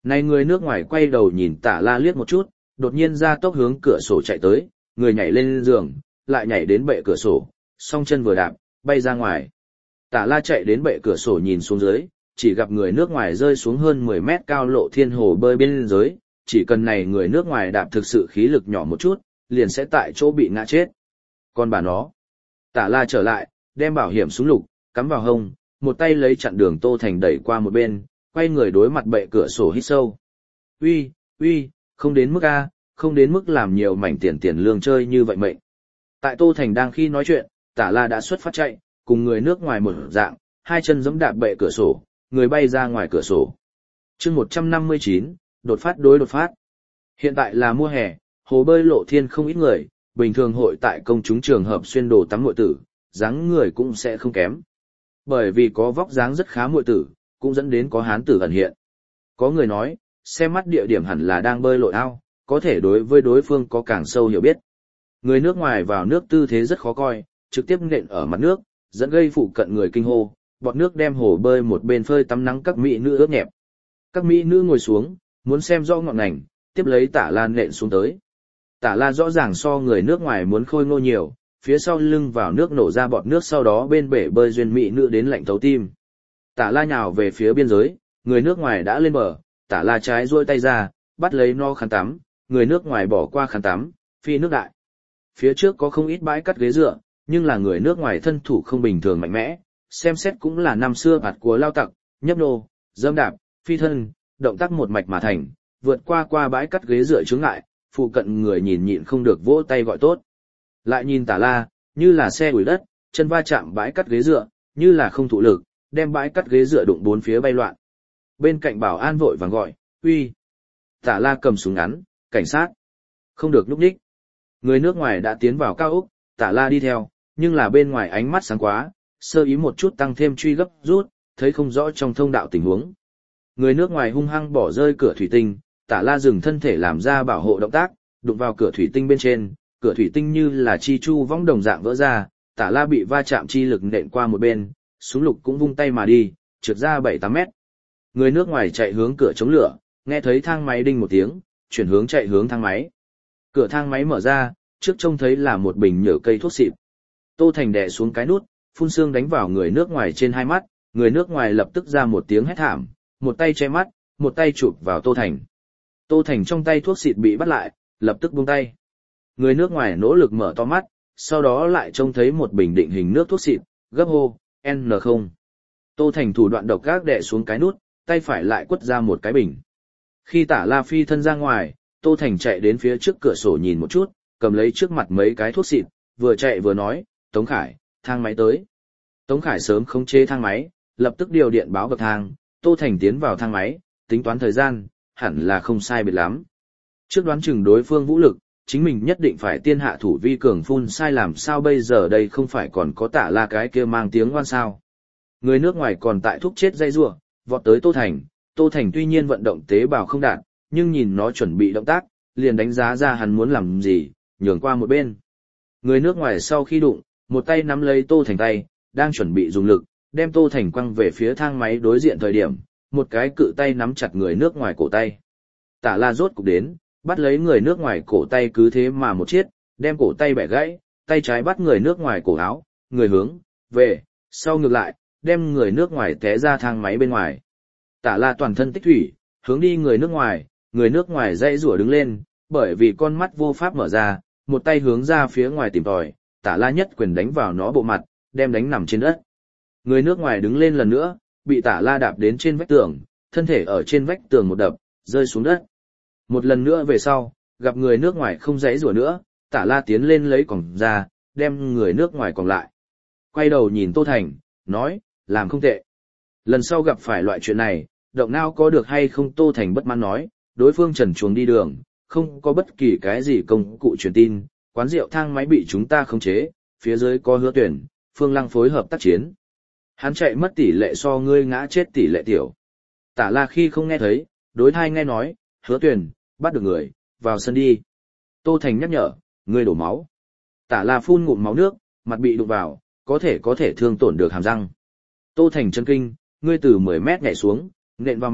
Này người nước ngoài quay đầu nhìn Tả La liếc một chút, đột nhiên ra tốc hướng cửa sổ chạy tới, người nhảy lên giường, lại nhảy đến bệ cửa sổ, song chân vừa đạp, bay ra ngoài. Tả La chạy đến bệ cửa sổ nhìn xuống dưới, chỉ gặp người nước ngoài rơi xuống hơn mười mét cao lộ thiên hồ bơi bên dưới, chỉ cần này người nước ngoài đạp thực sự khí lực nhỏ một chút, liền sẽ tại chỗ bị ngã chết. Còn bà nó, Tả La trở lại, đem bảo hiểm súng lục, cắm vào hông, một tay lấy chặn đường Tô Thành đẩy qua một bên, quay người đối mặt bệ cửa sổ hít sâu. Uy, uy, không đến mức A, không đến mức làm nhiều mảnh tiền tiền lương chơi như vậy mệnh. Tại Tô Thành đang khi nói chuyện, Tả La đã xuất phát chạy, cùng người nước ngoài một dạng, hai chân giẫm đạp bệ cửa sổ, người bay ra ngoài cửa sổ. Chương một trăm năm mươi chín, đột phát đối đột phát. Hiện tại là mùa hè, hồ bơi lộ thiên không ít người, bình thường hội tại công chúng trường hợp xuyên đồ tắm muội tử, dáng người cũng sẽ không kém. Bởi vì có vóc dáng rất khá muội tử, cũng dẫn đến có hán tử ẩn hiện. Có người nói, xem mắt địa điểm hẳn là đang bơi lội ao, có thể đối với đối phương có càng sâu hiểu biết. Người nước ngoài vào nước tư thế rất khó coi, trực tiếp nện ở mặt nước, dẫn gây phụ cận người kinh hô, bọt nước đem hồ bơi một bên phơi tắm nắng các mỹ nữ ướt nhẹp. Các mỹ nữ ngồi xuống, muốn xem rõ ngọn ngành, tiếp lấy Tả La nện xuống tới. Tả La rõ ràng so người nước ngoài muốn khôi ngô nhiều, phía sau lưng vào nước nổ ra bọt nước, sau đó bên bể bơi duyên mỹ nữ đến lạnh thấu tim. Tả La nhào về phía biên giới, người nước ngoài đã lên bờ, Tả La trái duỗi tay ra, bắt lấy no khăn tắm, người nước ngoài bỏ qua khăn tắm, phi nước đại. Phía trước có không ít bãi cắt ghế dựa, nhưng là người nước ngoài thân thủ không bình thường mạnh mẽ, xem xét cũng là năm xưa bạt của lao tặc, nhấp nô, dâm đạp, phi thân, động tác một mạch mà thành, vượt qua qua bãi cắt ghế dựa chướng ngại, phụ cận người nhìn nhịn không được vỗ tay gọi tốt. Lại nhìn Tả La, như là xe đuổi đất, chân va chạm bãi cắt ghế dựa, như là không thụ lực, đem bãi cắt ghế dựa đụng bốn phía bay loạn. Bên cạnh bảo an vội vàng gọi, uy. Tả La cầm súng ngắn, cảnh sát. Không được núp đích. Người nước ngoài đã tiến vào cao ốc, Tả La đi theo, nhưng là bên ngoài ánh mắt sáng quá, sơ ý một chút tăng thêm truy gấp rút, thấy không rõ trong thông đạo tình huống. Người nước ngoài hung hăng bỏ rơi cửa thủy tinh, Tả La dừng thân thể làm ra bảo hộ động tác, đụng vào cửa thủy tinh bên trên, cửa thủy tinh như là chi chu vong đồng dạng vỡ ra, Tả La bị va chạm chi lực nện qua một bên, súng lục cũng vung tay mà đi, trượt ra bảy tám mét. Người nước ngoài chạy hướng cửa chống lửa, nghe thấy thang máy đinh một tiếng, chuyển hướng chạy hướng thang máy. Cửa thang máy mở ra, trước trông thấy là một bình nhựa cây thuốc xịt. Tô Thành đè xuống cái nút, phun sương đánh vào người nước ngoài trên hai mắt, người nước ngoài lập tức ra một tiếng hét thảm, một tay che mắt, một tay chụp vào Tô Thành. Tô Thành trong tay thuốc xịt bị bắt lại, lập tức buông tay. Người nước ngoài nỗ lực mở to mắt, sau đó lại trông thấy một bình định hình nước thuốc xịt, gấp hô, en không. Tô Thành thủ đoạn độc gác đè xuống cái nút, tay phải lại quất ra một cái bình. Khi Tả La phi thân ra ngoài, Tô Thành chạy đến phía trước cửa sổ nhìn một chút, cầm lấy trước mặt mấy cái thuốc xịt, vừa chạy vừa nói, Tống Khải, thang máy tới. Tống Khải sớm khống chế thang máy, lập tức điều điện báo bậc thang, Tô Thành tiến vào thang máy, tính toán thời gian, hẳn là không sai biệt lắm. Trước đoán chừng đối phương vũ lực, chính mình nhất định phải tiên hạ thủ vi cường, phun sai làm sao bây giờ đây không phải còn có Tả La cái kia mang tiếng ngoan sao. Người nước ngoài còn tại thúc chết dây rủa, vọt tới Tô Thành, Tô Thành tuy nhiên vận động tế bào không đạt, nhưng nhìn nó chuẩn bị động tác, liền đánh giá ra hắn muốn làm gì, nhường qua một bên. Người nước ngoài sau khi đụng, một tay nắm lấy Tô Thành tay, đang chuẩn bị dùng lực, đem Tô Thành quăng về phía thang máy đối diện thời điểm, một cái cự tay nắm chặt người nước ngoài cổ tay. Tả La rốt cục đến, bắt lấy người nước ngoài cổ tay cứ thế mà một chiết, đem cổ tay bẻ gãy, tay trái bắt người nước ngoài cổ áo, người hướng, về, sau ngược lại, đem người nước ngoài té ra thang máy bên ngoài. Tả La toàn thân tích thủy, hướng đi người nước ngoài, người nước ngoài dãy rủa đứng lên, bởi vì con mắt vô pháp mở ra, một tay hướng ra phía ngoài tìm tòi, Tả La nhất quyền đánh vào nó bộ mặt, đem đánh nằm trên đất. Người nước ngoài đứng lên lần nữa, bị Tả La đạp đến trên vách tường, thân thể ở trên vách tường một đập, rơi xuống đất. Một lần nữa về sau, gặp người nước ngoài không dãy rủa nữa, Tả La tiến lên lấy còng ra, đem người nước ngoài còn lại. Quay đầu nhìn Tô Thành, nói, làm không tệ. Lần sau gặp phải loại chuyện này, động não có được hay không? Tô Thành bất mãn nói, đối phương trần truồng đi đường, không có bất kỳ cái gì công cụ truyền tin, quán rượu thang máy bị chúng ta khống chế, phía dưới có Hứa Tuyển, Phương Lăng phối hợp tác chiến. Hắn chạy mất tỷ lệ so ngươi ngã chết tỷ lệ tiểu. Tả La khi không nghe thấy, đối thai nghe nói, Hứa Tuyển, bắt được người, vào sân đi. Tô Thành nhắc nhở, ngươi đổ máu. Tả La phun ngụm máu nước, mặt bị đụng vào, có thể có thể thương tổn được hàm răng. Tô Thành chấn kinh, ngươi từ mười mét nhảy xuống, nện vào mặt,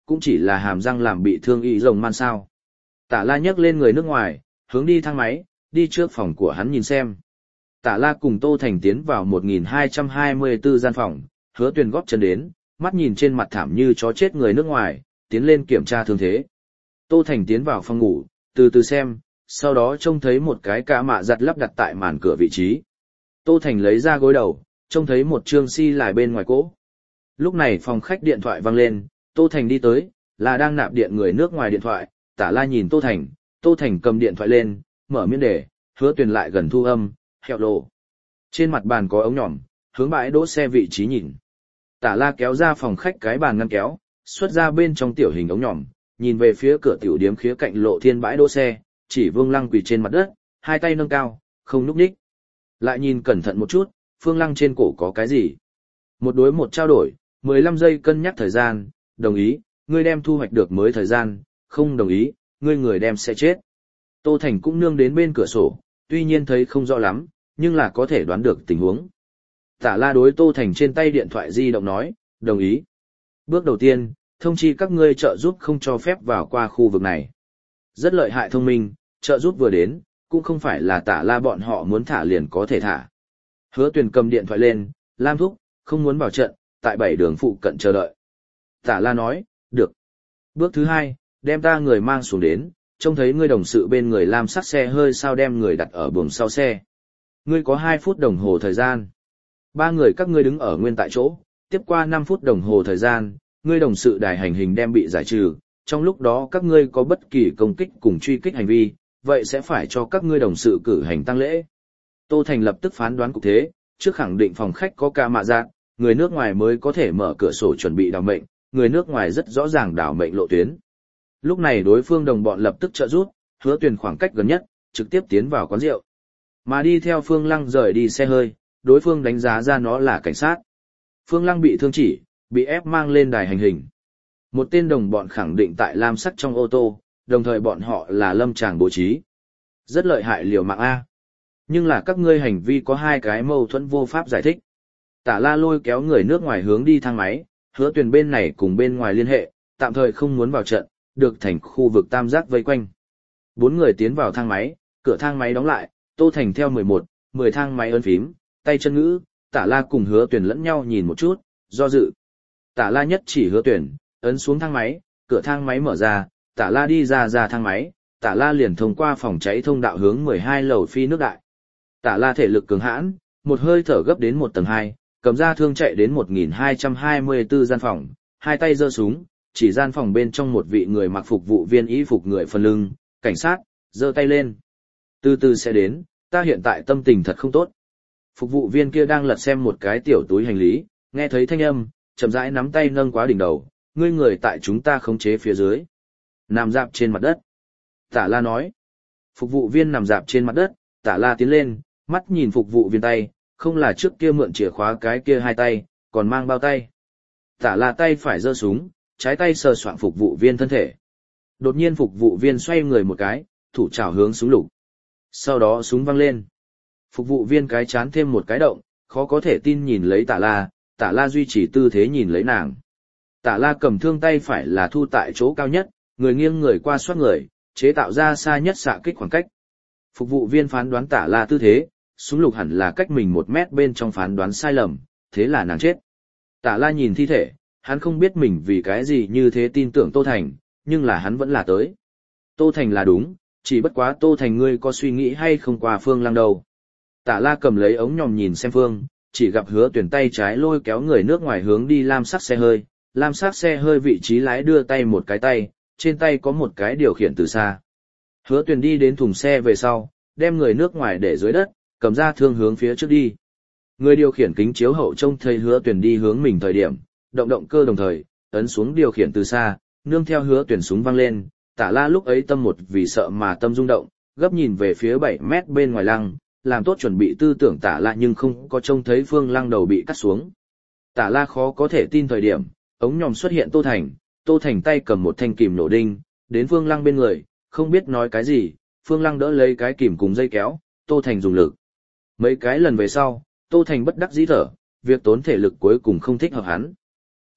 cũng chỉ là hàm răng làm bị thương y rồng man sao. Tả La nhấc lên người nước ngoài, hướng đi thang máy, đi trước phòng của hắn nhìn xem. Tả La cùng Tô Thành tiến vào một nghìn hai trăm hai mươi tư gian phòng, Hứa Tuyền góp chân đến, mắt nhìn trên mặt thảm như chó chết người nước ngoài, tiến lên kiểm tra thương thế. Tô Thành tiến vào phòng ngủ, từ từ xem, sau đó trông thấy một cái cả mạ giặt lắp đặt tại màn cửa vị trí. Tô Thành lấy ra gối đầu, trông thấy một trương si lại bên ngoài cỗ. Lúc này phòng khách điện thoại vang lên, Tô Thành đi tới, là đang nạp điện người nước ngoài điện thoại. Tả La nhìn Tô Thành, Tô Thành cầm điện thoại lên, mở miệng để, Hứa Tuyền lại gần thu âm, hẹo lộ. Trên mặt bàn có ống nhỏm, hướng bãi đỗ xe vị trí nhìn. Tả La kéo ra phòng khách cái bàn ngăn kéo, xuất ra bên trong tiểu hình ống nhỏm, nhìn về phía cửa tiểu điếm khía cạnh lộ thiên bãi đỗ xe, chỉ Vương Lăng quỳ trên mặt đất, hai tay nâng cao, không nhúc nhích. Lại nhìn cẩn thận một chút, Phương Lăng trên cổ có cái gì? Một đối một trao đổi, mười lăm giây cân nhắc thời gian, đồng ý, ngươi đem thu hoạch được mới thời gian, không đồng ý, ngươi người đem sẽ chết. Tô Thành cũng nương đến bên cửa sổ, tuy nhiên thấy không rõ lắm, nhưng là có thể đoán được tình huống. Tả La đối Tô Thành trên tay điện thoại di động nói, đồng ý. Bước đầu tiên, thông chi các ngươi trợ giúp không cho phép vào qua khu vực này. Rất lợi hại thông minh, trợ giúp vừa đến, cũng không phải là Tả La bọn họ muốn thả liền có thể thả. Hứa Tuyền cầm điện thoại lên, Lam thúc, không muốn vào trận, tại bảy đường phụ cận chờ đợi. Tả La nói, được. Bước thứ hai, đem ta người mang xuống đến, trông thấy ngươi đồng sự bên người Lam sắc xe hơi sao đem người đặt ở buồng sau xe. Ngươi có hai phút đồng hồ thời gian. Ba người các ngươi đứng ở nguyên tại chỗ, tiếp qua năm phút đồng hồ thời gian, ngươi đồng sự đài hành hình đem bị giải trừ, trong lúc đó các ngươi có bất kỳ công kích cùng truy kích hành vi, vậy sẽ phải cho các ngươi đồng sự cử hành tang lễ. Tô Thành lập tức phán đoán cục thế, trước khẳng định phòng khách có ca mạ giác, người nước ngoài mới có thể mở cửa sổ chuẩn bị đào mệnh, người nước ngoài rất rõ ràng đào mệnh lộ tuyến. Lúc này đối phương đồng bọn lập tức trợ giúp, Hứa Tuyền khoảng cách gần nhất, trực tiếp tiến vào quán rượu. Mà đi theo Phương Lăng rời đi xe hơi, đối phương đánh giá ra nó là cảnh sát. Phương Lăng bị thương chỉ, bị ép mang lên đài hành hình. Một tên đồng bọn khẳng định tại lam sắc trong ô tô, đồng thời bọn họ là lâm tràng bố trí. Rất lợi hại liều mạng A. Nhưng là các ngươi hành vi có hai cái mâu thuẫn vô pháp giải thích. Tả La lôi kéo người nước ngoài hướng đi thang máy, Hứa Tuyền bên này cùng bên ngoài liên hệ, tạm thời không muốn vào trận, được thành khu vực tam giác vây quanh. Bốn người tiến vào thang máy, cửa thang máy đóng lại, Tô Thành theo mười một, mười thang máy ấn phím, tay chân ngữ, Tả La cùng Hứa Tuyền lẫn nhau nhìn một chút, do dự. Tả La nhất chỉ Hứa Tuyền, ấn xuống thang máy, cửa thang máy mở ra, Tả La đi ra ra thang máy, Tả La liền thông qua phòng cháy thông đạo hướng mười hai lầu phi nước đại. Tả La thể lực cường hãn, một hơi thở gấp đến một tầng hai, cầm ra thương chạy đến một nghìn hai trăm hai mươi tư gian phòng, hai tay giơ súng, chỉ gian phòng bên trong một vị người mặc phục vụ viên y phục người phần lưng, cảnh sát, giơ tay lên. Từ từ sẽ đến, ta hiện tại tâm tình thật không tốt. Phục vụ viên kia đang lật xem một cái tiểu túi hành lý, nghe thấy thanh âm, chậm rãi nắm tay nâng quá đỉnh đầu, ngươi người tại chúng ta khống chế phía dưới. Nằm dạp trên mặt đất. Tả La nói. Phục vụ viên nằm dạp trên mặt đất, Tả La tiến lên, mắt nhìn phục vụ viên tay, không là trước kia mượn chìa khóa cái kia hai tay, còn mang bao tay. Tả La tay phải giơ súng, trái tay sờ soạng phục vụ viên thân thể. Đột nhiên phục vụ viên xoay người một cái, thủ chảo hướng súng lục. Sau đó súng văng lên. Phục vụ viên cái chán thêm một cái động, khó có thể tin nhìn lấy Tả La, Tả La duy trì tư thế nhìn lấy nàng. Tả La cầm thương tay phải là thu tại chỗ cao nhất, người nghiêng người qua soát người, chế tạo ra xa nhất xạ kích khoảng cách. Phục vụ viên phán đoán Tả La tư thế, súng lục hẳn là cách mình một mét bên trong phán đoán sai lầm, thế là nàng chết. Tả La nhìn thi thể, hắn không biết mình vì cái gì như thế tin tưởng Tô Thành, nhưng là hắn vẫn là tới. Tô Thành là đúng, chỉ bất quá Tô Thành ngươi có suy nghĩ hay không qua Phương Lăng đâu. Tả La cầm lấy ống nhòm nhìn xem Phương, chỉ gặp Hứa Tuyền tay trái lôi kéo người nước ngoài hướng đi lam sắc xe hơi, lam sắc xe hơi vị trí lái đưa tay một cái tay, trên tay có một cái điều khiển từ xa. Hứa Tuyền đi đến thùng xe về sau, đem người nước ngoài để dưới đất, cầm ra thương hướng phía trước đi. Người điều khiển kính chiếu hậu trông thấy Hứa Tuyền đi hướng mình thời điểm, động động cơ đồng thời, ấn xuống điều khiển từ xa, nương theo Hứa Tuyền súng văng lên, Tả La lúc ấy tâm một vì sợ mà tâm rung động, gấp nhìn về phía bảy mét bên ngoài lăng, làm tốt chuẩn bị tư tưởng Tả La nhưng không có trông thấy Phương Lăng đầu bị cắt xuống. Tả La khó có thể tin thời điểm, ống nhòm xuất hiện Tô Thành, Tô Thành tay cầm một thanh kìm nổ đinh, đến Phương Lăng bên người, không biết nói cái gì, Phương Lăng đỡ lấy cái kìm cùng dây kéo, Tô Thành dùng lực. Mấy cái lần về sau, Tô Thành bất đắc dĩ thở, việc tốn thể lực cuối cùng không thích hợp hắn.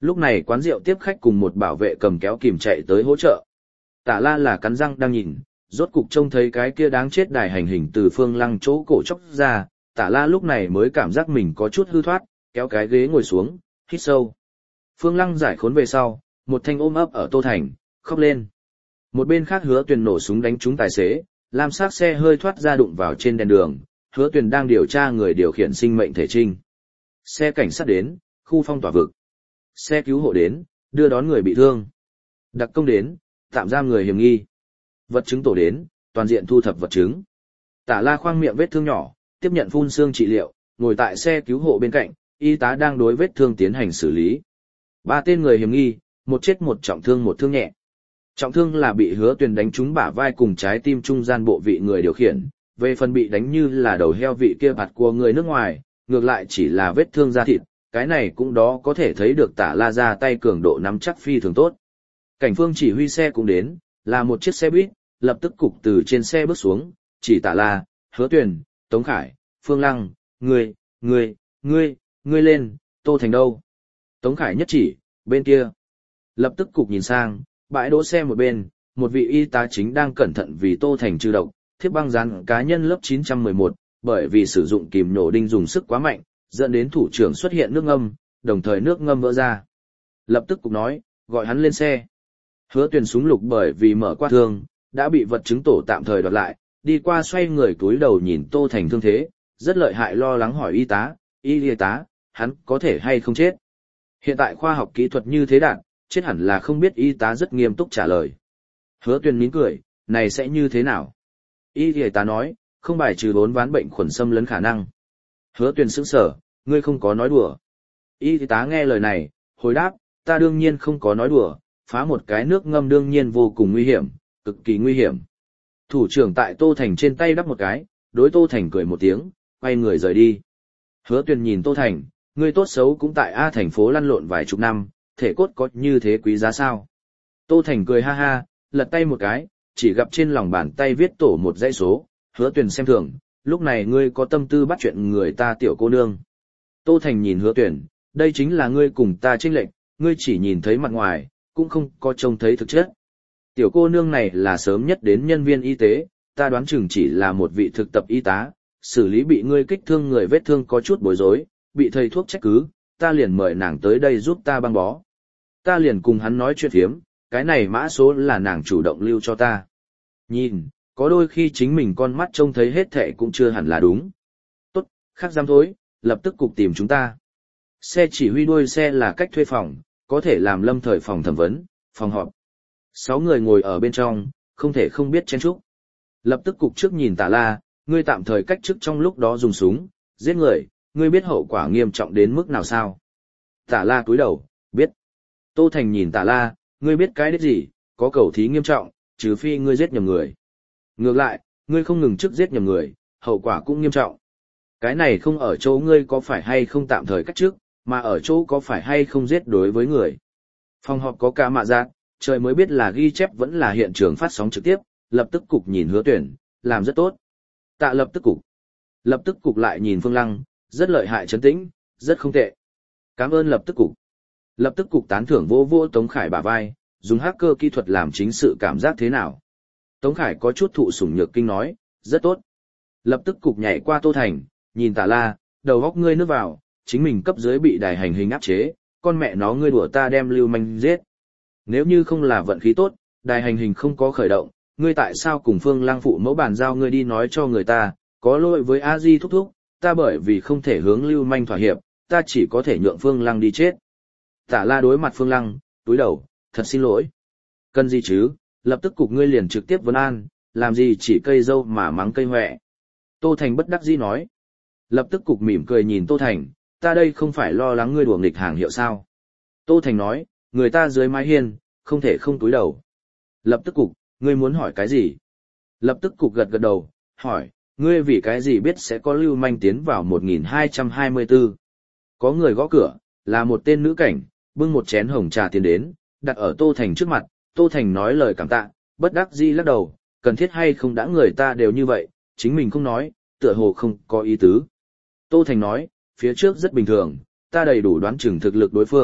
Lúc này quán rượu tiếp khách cùng một bảo vệ cầm kéo kìm chạy tới hỗ trợ. Tả La là cắn răng đang nhìn, rốt cục trông thấy cái kia đáng chết đài hành hình từ Phương Lăng chỗ cổ chốc ra, Tả La lúc này mới cảm giác mình có chút hư thoát, kéo cái ghế ngồi xuống, hít sâu. Phương Lăng giải khốn về sau, một thanh ôm ấp ở Tô Thành, khóc lên. Một bên khác Hứa Tuyền nổ súng đánh trúng tài xế, lam sắc xe hơi thoát ra đụng vào trên đèn đường, Hứa Tuyền đang điều tra người điều khiển sinh mệnh thể trinh. Xe cảnh sát đến, khu phong tỏa vực. Xe cứu hộ đến, đưa đón người bị thương. Đặc công đến, tạm giam người hiểm nghi. Vật chứng tổ đến, toàn diện thu thập vật chứng. Tả La khoang miệng vết thương nhỏ, tiếp nhận phun xương trị liệu, ngồi tại xe cứu hộ bên cạnh, y tá đang đối vết thương tiến hành xử lý. Ba tên người hiểm nghi, một chết một trọng thương một thương nhẹ. Trọng thương là bị Hứa Tuyền đánh trúng bả vai cùng trái tim trung gian bộ vị người điều khiển, về phần bị đánh như là đầu heo vị kia bạt của người nước ngoài, ngược lại chỉ là vết thương da thịt, cái này cũng đó có thể thấy được Tả La ra tay cường độ nắm chắc phi thường tốt. Cảnh phương chỉ huy xe cũng đến, là một chiếc xe buýt, lập tức cục từ trên xe bước xuống, chỉ Tả La, Hứa Tuyền, Tống Khải, Phương Lăng, ngươi, ngươi, ngươi, ngươi lên, Tô Thành đâu? Tống Khải nhất chỉ, bên kia. Lập tức cục nhìn sang, bãi đỗ xe một bên, một vị y tá chính đang cẩn thận vì Tô Thành trừ độc, thiếp băng dán cá nhân lớp chín trăm mười một, bởi vì sử dụng kìm nổ đinh dùng sức quá mạnh, dẫn đến thủ trưởng xuất hiện nước ngâm, đồng thời nước ngâm vỡ ra. Lập tức cục nói, gọi hắn lên xe. Hứa Tuyền súng lục bởi vì mở qua thương, đã bị vật chứng tổ tạm thời đoạt lại, đi qua xoay người túi đầu nhìn Tô Thành thương thế, rất lợi hại lo lắng hỏi y tá, y y tá, hắn có thể hay không chết. Hiện tại khoa học kỹ thuật như thế đạt, chết hẳn là không biết, y tá rất nghiêm túc trả lời. Hứa Tuyền mỉm cười, này sẽ như thế nào? Y y tá nói, không bài trừ bốn ván bệnh khuẩn xâm lấn khả năng. Hứa Tuyền sững sờ, ngươi không có nói đùa. Y tá nghe lời này, hồi đáp, ta đương nhiên không có nói đùa, phá một cái nước ngâm đương nhiên vô cùng nguy hiểm, cực kỳ nguy hiểm. Thủ trưởng tại Tô Thành trên tay đắp một cái, đối Tô Thành cười một tiếng, quay người rời đi. Hứa Tuyền nhìn Tô Thành, ngươi tốt xấu cũng tại A thành phố lăn lộn vài chục năm, thể cốt có như thế quý giá sao? Tô Thành cười ha ha, lật tay một cái, chỉ gặp trên lòng bàn tay viết tổ một dãy số, Hứa Tuyền xem thường, lúc này ngươi có tâm tư bắt chuyện người ta tiểu cô nương. Tô Thành nhìn Hứa Tuyền, đây chính là ngươi cùng ta chênh lệch, ngươi chỉ nhìn thấy mặt ngoài, cũng không có trông thấy thực chất. Tiểu cô nương này là sớm nhất đến nhân viên y tế, ta đoán chừng chỉ là một vị thực tập y tá, xử lý bị ngươi kích thương người vết thương có chút bối rối, bị thầy thuốc trách cứ, ta liền mời nàng tới đây giúp ta băng bó. Ta liền cùng hắn nói chuyện phiếm, cái này mã số là nàng chủ động lưu cho ta. Nhìn, có đôi khi chính mình con mắt trông thấy hết thệ cũng chưa hẳn là đúng. Tốt, khác dám thối, lập tức cục tìm chúng ta. Xe chỉ huy đuôi xe là cách thuê phòng, có thể làm lâm thời phòng thẩm vấn, phòng họp. Sáu người ngồi ở bên trong, không thể không biết chen chúc. Lập tức cục trước nhìn Tả La, ngươi tạm thời cách chức trong lúc đó dùng súng, giết người, ngươi biết hậu quả nghiêm trọng đến mức nào sao? Tả La cúi đầu, biết. Tô Thành nhìn Tả La, ngươi biết cái đích gì, có cầu thí nghiêm trọng, trừ phi ngươi giết nhầm người. Ngược lại, ngươi không ngừng trước giết nhầm người, hậu quả cũng nghiêm trọng. Cái này không ở chỗ ngươi có phải hay không tạm thời cách chức, mà ở chỗ có phải hay không giết đối với người. Phòng họp có cả mạ giác, trời mới biết là ghi chép vẫn là hiện trường phát sóng trực tiếp, lập tức cục nhìn Hứa Tuyền, làm rất tốt. Tạ lập tức cục. Lập tức cục lại nhìn Phương Lăng, rất lợi hại trấn tĩnh, rất không tệ. Cảm ơn lập tức cục. Lập tức cục tán thưởng vô vô Tống Khải bả vai, dùng hacker kỹ thuật làm chính sự cảm giác thế nào. Tống Khải có chút thụ sủng nhược kinh nói, rất tốt. Lập tức cục nhảy qua Tô Thành, nhìn Tả La, đầu góc ngươi nước vào, chính mình cấp dưới bị đài hành hình áp chế, con mẹ nó ngươi đùa ta đem lưu manh giết. Nếu như không là vận khí tốt, đài hành hình không có khởi động, ngươi tại sao cùng Phương Lăng phụ mẫu bàn giao ngươi đi nói cho người ta, có lỗi với A Di thúc thúc, ta bởi vì không thể hướng lưu manh thỏa hiệp, ta chỉ có thể nhượng Phương Lăng đi chết. Tả La đối mặt Phương Lăng, túi đầu, thật xin lỗi. Cần gì chứ, lập tức cục ngươi liền trực tiếp vấn an, làm gì chỉ cây dâu mà mắng cây hoẹ. Tô Thành bất đắc dĩ nói. Lập tức cục mỉm cười nhìn Tô Thành, ta đây không phải lo lắng ngươi đùa nghịch hàng hiệu sao. Tô Thành nói, người ta dưới mái hiên, không thể không túi đầu. Lập tức cục, ngươi muốn hỏi cái gì? Lập tức cục gật gật đầu, hỏi, ngươi vì cái gì biết sẽ có lưu manh tiến vào một nghìn hai trăm hai mươi tư? Có người gõ cửa, là một tên nữ cảnh, bưng một chén hồng trà tiến đến, đặt ở Tô Thành trước mặt, Tô Thành nói lời cảm tạ, bất đắc dĩ lắc đầu, cần thiết hay không đã người ta đều như vậy, chính mình không nói, tựa hồ không có ý tứ. Tô Thành nói, phía trước rất bình thường, ta đầy đủ đoán chừng thực lực đối phương,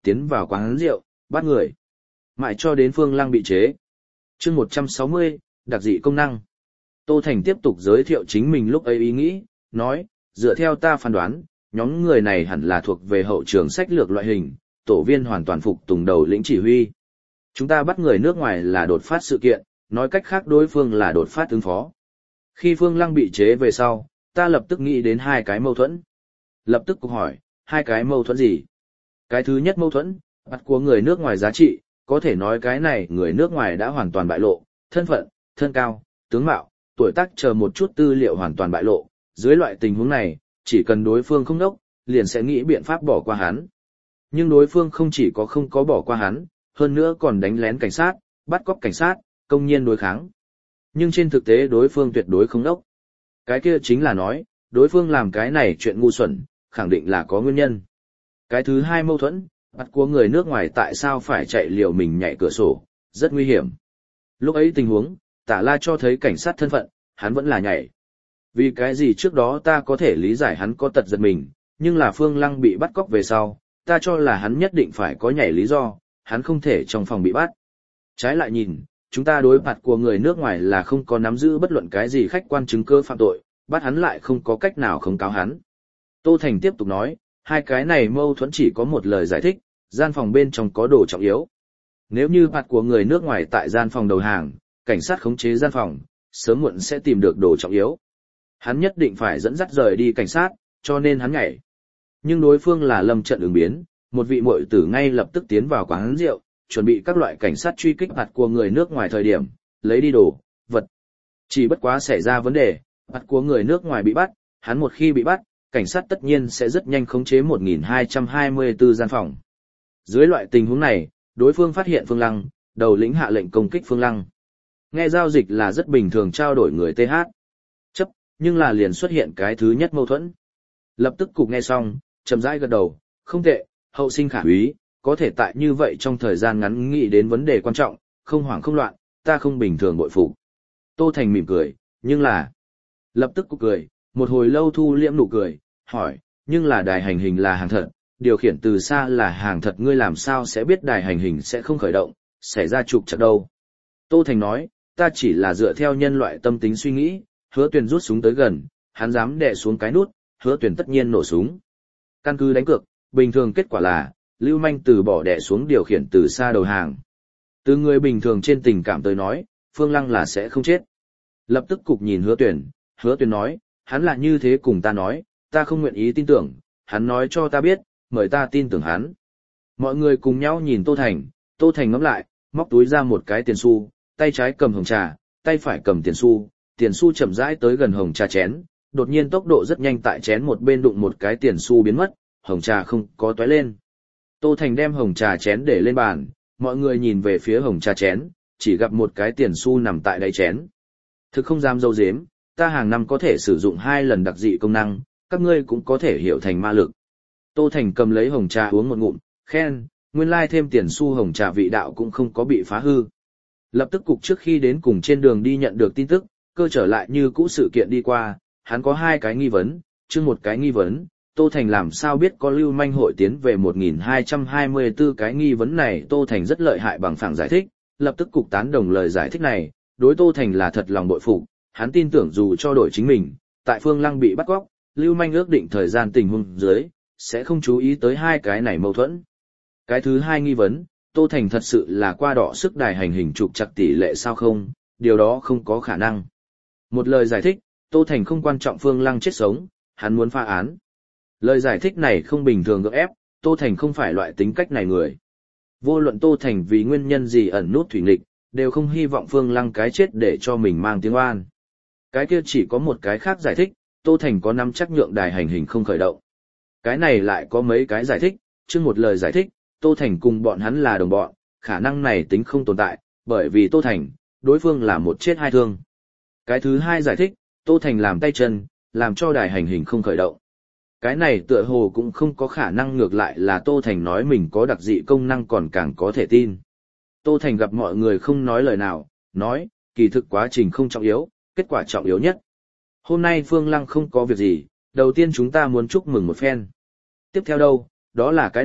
tiến vào quán rượu, bắt người. Mãi cho đến Phương Lăng bị chế. chương một trăm sáu mươi, đặc dị công năng. Tô Thành tiếp tục giới thiệu chính mình lúc ấy ý nghĩ, nói, dựa theo ta phán đoán, nhóm người này hẳn là thuộc về hậu trường sách lược loại hình, tổ viên hoàn toàn phục tùng đầu lĩnh chỉ huy. Chúng ta bắt người nước ngoài là đột phát sự kiện, nói cách khác đối phương là đột phát ứng phó. Khi Phương Lăng bị chế về sau, ta lập tức nghĩ đến hai cái mâu thuẫn. Lập tức cũng hỏi, hai cái mâu thuẫn gì? Cái thứ nhất mâu thuẫn, bắt của người nước ngoài giá trị, có thể nói cái này người nước ngoài đã hoàn toàn bại lộ, thân phận, thân cao, tướng mạo, tuổi tác chờ một chút tư liệu hoàn toàn bại lộ. Dưới loại tình huống này, chỉ cần đối phương không đốc, liền sẽ nghĩ biện pháp bỏ qua hắn. Nhưng đối phương không chỉ có không có bỏ qua hắn, hơn nữa còn đánh lén cảnh sát, bắt cóc cảnh sát, công nhiên đối kháng. Nhưng trên thực tế đối phương tuyệt đối không đốc. Cái kia chính là nói, đối phương làm cái này chuyện ngu xuẩn, khẳng định là có nguyên nhân. Cái thứ hai mâu thuẫn, bắt của người nước ngoài tại sao phải chạy liều mình nhảy cửa sổ, rất nguy hiểm. Lúc ấy tình huống, Tả La cho thấy cảnh sát thân phận, hắn vẫn là nhảy. Vì cái gì trước đó ta có thể lý giải hắn có tật giật mình, nhưng là Phương Lăng bị bắt cóc về sau, ta cho là hắn nhất định phải có nhảy lý do, hắn không thể trong phòng bị bắt. Trái lại nhìn, chúng ta đối mặt của người nước ngoài là không có nắm giữ bất luận cái gì khách quan chứng cứ phạm tội, bắt hắn lại không có cách nào khống cáo hắn. Tô Thành tiếp tục nói, hai cái này mâu thuẫn chỉ có một lời giải thích, gian phòng bên trong có đồ trọng yếu. Nếu như mặt của người nước ngoài tại gian phòng đầu hàng, cảnh sát khống chế gian phòng, sớm muộn sẽ tìm được đồ trọng yếu. Hắn nhất định phải dẫn dắt rời đi cảnh sát, cho nên hắn nhảy. Nhưng đối phương là lâm trận ứng biến, một vị muội tử ngay lập tức tiến vào quán rượu, chuẩn bị các loại cảnh sát truy kích mặt của người nước ngoài thời điểm, lấy đi đồ, vật. Chỉ bất quá xảy ra vấn đề, mặt của người nước ngoài bị bắt, hắn một khi bị bắt, cảnh sát tất nhiên sẽ rất nhanh khống chế một nghìn hai trăm hai mươi tư gian phòng. Dưới loại tình huống này, đối phương phát hiện Phương Lăng, đầu lĩnh hạ lệnh công kích Phương Lăng. Nghe giao dịch là rất bình thường trao đổi người tê hát. Chấp, nhưng là liền xuất hiện cái thứ nhất mâu thuẫn. Lập tức cục nghe xong, chậm rãi gật đầu, không tệ, hậu sinh khả úy, có thể tại như vậy trong thời gian ngắn nghĩ đến vấn đề quan trọng, không hoảng không loạn, ta không bình thường bội phục. Tô Thành mỉm cười, nhưng là... Lập tức cục cười, một hồi lâu thu liễm nụ cười, hỏi, nhưng là đài hành hình là hàng thật, điều khiển từ xa là hàng thật, ngươi làm sao sẽ biết đài hành hình sẽ không khởi động, xảy ra trục trặc đâu. Tô Thành nói, ta chỉ là dựa theo nhân loại tâm tính suy nghĩ, Hứa Tuyền rút súng tới gần, hắn dám đè xuống cái nút, Hứa Tuyền tất nhiên nổ súng. Căn cứ đánh cược, bình thường kết quả là, Lưu Manh từ bỏ đè xuống điều khiển từ xa đầu hàng. Từ người bình thường trên tình cảm tới nói, Phương Lăng là sẽ không chết. Lập tức cục nhìn Hứa Tuyền, Hứa Tuyền nói, hắn là như thế cùng ta nói, ta không nguyện ý tin tưởng, hắn nói cho ta biết, mời ta tin tưởng hắn. Mọi người cùng nhau nhìn Tô Thành, Tô Thành ngắm lại, móc túi ra một cái tiền xu, tay trái cầm hồng trà, tay phải cầm tiền xu, tiền xu chậm rãi tới gần hồng trà chén, đột nhiên tốc độ rất nhanh tại chén một bên đụng một cái tiền xu biến mất, hồng trà không có tóe lên. Tô Thành đem hồng trà chén để lên bàn, mọi người nhìn về phía hồng trà chén, chỉ gặp một cái tiền xu nằm tại đáy chén. Thực không dám dâu dếm, ta hàng năm có thể sử dụng hai lần đặc dị công năng, các ngươi cũng có thể hiểu thành ma lực. Tô Thành cầm lấy hồng trà uống một ngụm, khen, nguyên lai thêm tiền xu hồng trà vị đạo cũng không có bị phá hư. Lập tức cục trước khi đến cùng trên đường đi nhận được tin tức, cơ trở lại như cũ sự kiện đi qua, hắn có hai cái nghi vấn, chứ một cái nghi vấn, Tô Thành làm sao biết có Lưu Manh hội tiến về một nghìn hai trăm hai mươi tư cái nghi vấn này. Tô Thành rất lợi hại bằng phẳng giải thích, lập tức cục tán đồng lời giải thích này, đối Tô Thành là thật lòng bội phục, hắn tin tưởng dù cho đổi chính mình, tại Phương Lăng bị bắt cóc, Lưu Manh ước định thời gian tình huống dưới, sẽ không chú ý tới hai cái này mâu thuẫn. Cái thứ hai nghi vấn, Tô Thành thật sự là qua đọ sức đài hành hình trục chặt tỷ lệ sao không, điều đó không có khả năng. Một lời giải thích, Tô Thành không quan trọng Phương Lăng chết sống, hắn muốn phá án. Lời giải thích này không bình thường gượng ép, Tô Thành không phải loại tính cách này người. Vô luận Tô Thành vì nguyên nhân gì ẩn nút thủy nghịch, đều không hy vọng Phương Lăng cái chết để cho mình mang tiếng oan. Cái kia chỉ có một cái khác giải thích, Tô Thành có nắm chắc nhượng đài hành hình không khởi động. Cái này lại có mấy cái giải thích, chứ một lời giải thích, Tô Thành cùng bọn hắn là đồng bọn, khả năng này tính không tồn tại, bởi vì Tô Thành, đối phương là một chết hai thương. Cái thứ hai giải thích, Tô Thành làm tay chân, làm cho đài hành hình không khởi động. Cái này tựa hồ cũng không có khả năng, ngược lại là Tô Thành nói mình có đặc dị công năng còn càng có thể tin. Tô Thành gặp mọi người không nói lời nào, nói, kỳ thực quá trình không trọng yếu, kết quả trọng yếu nhất. Hôm nay Phương Lăng không có việc gì, đầu tiên chúng ta muốn chúc mừng một phen. Tiếp theo đâu, đó là cái đội,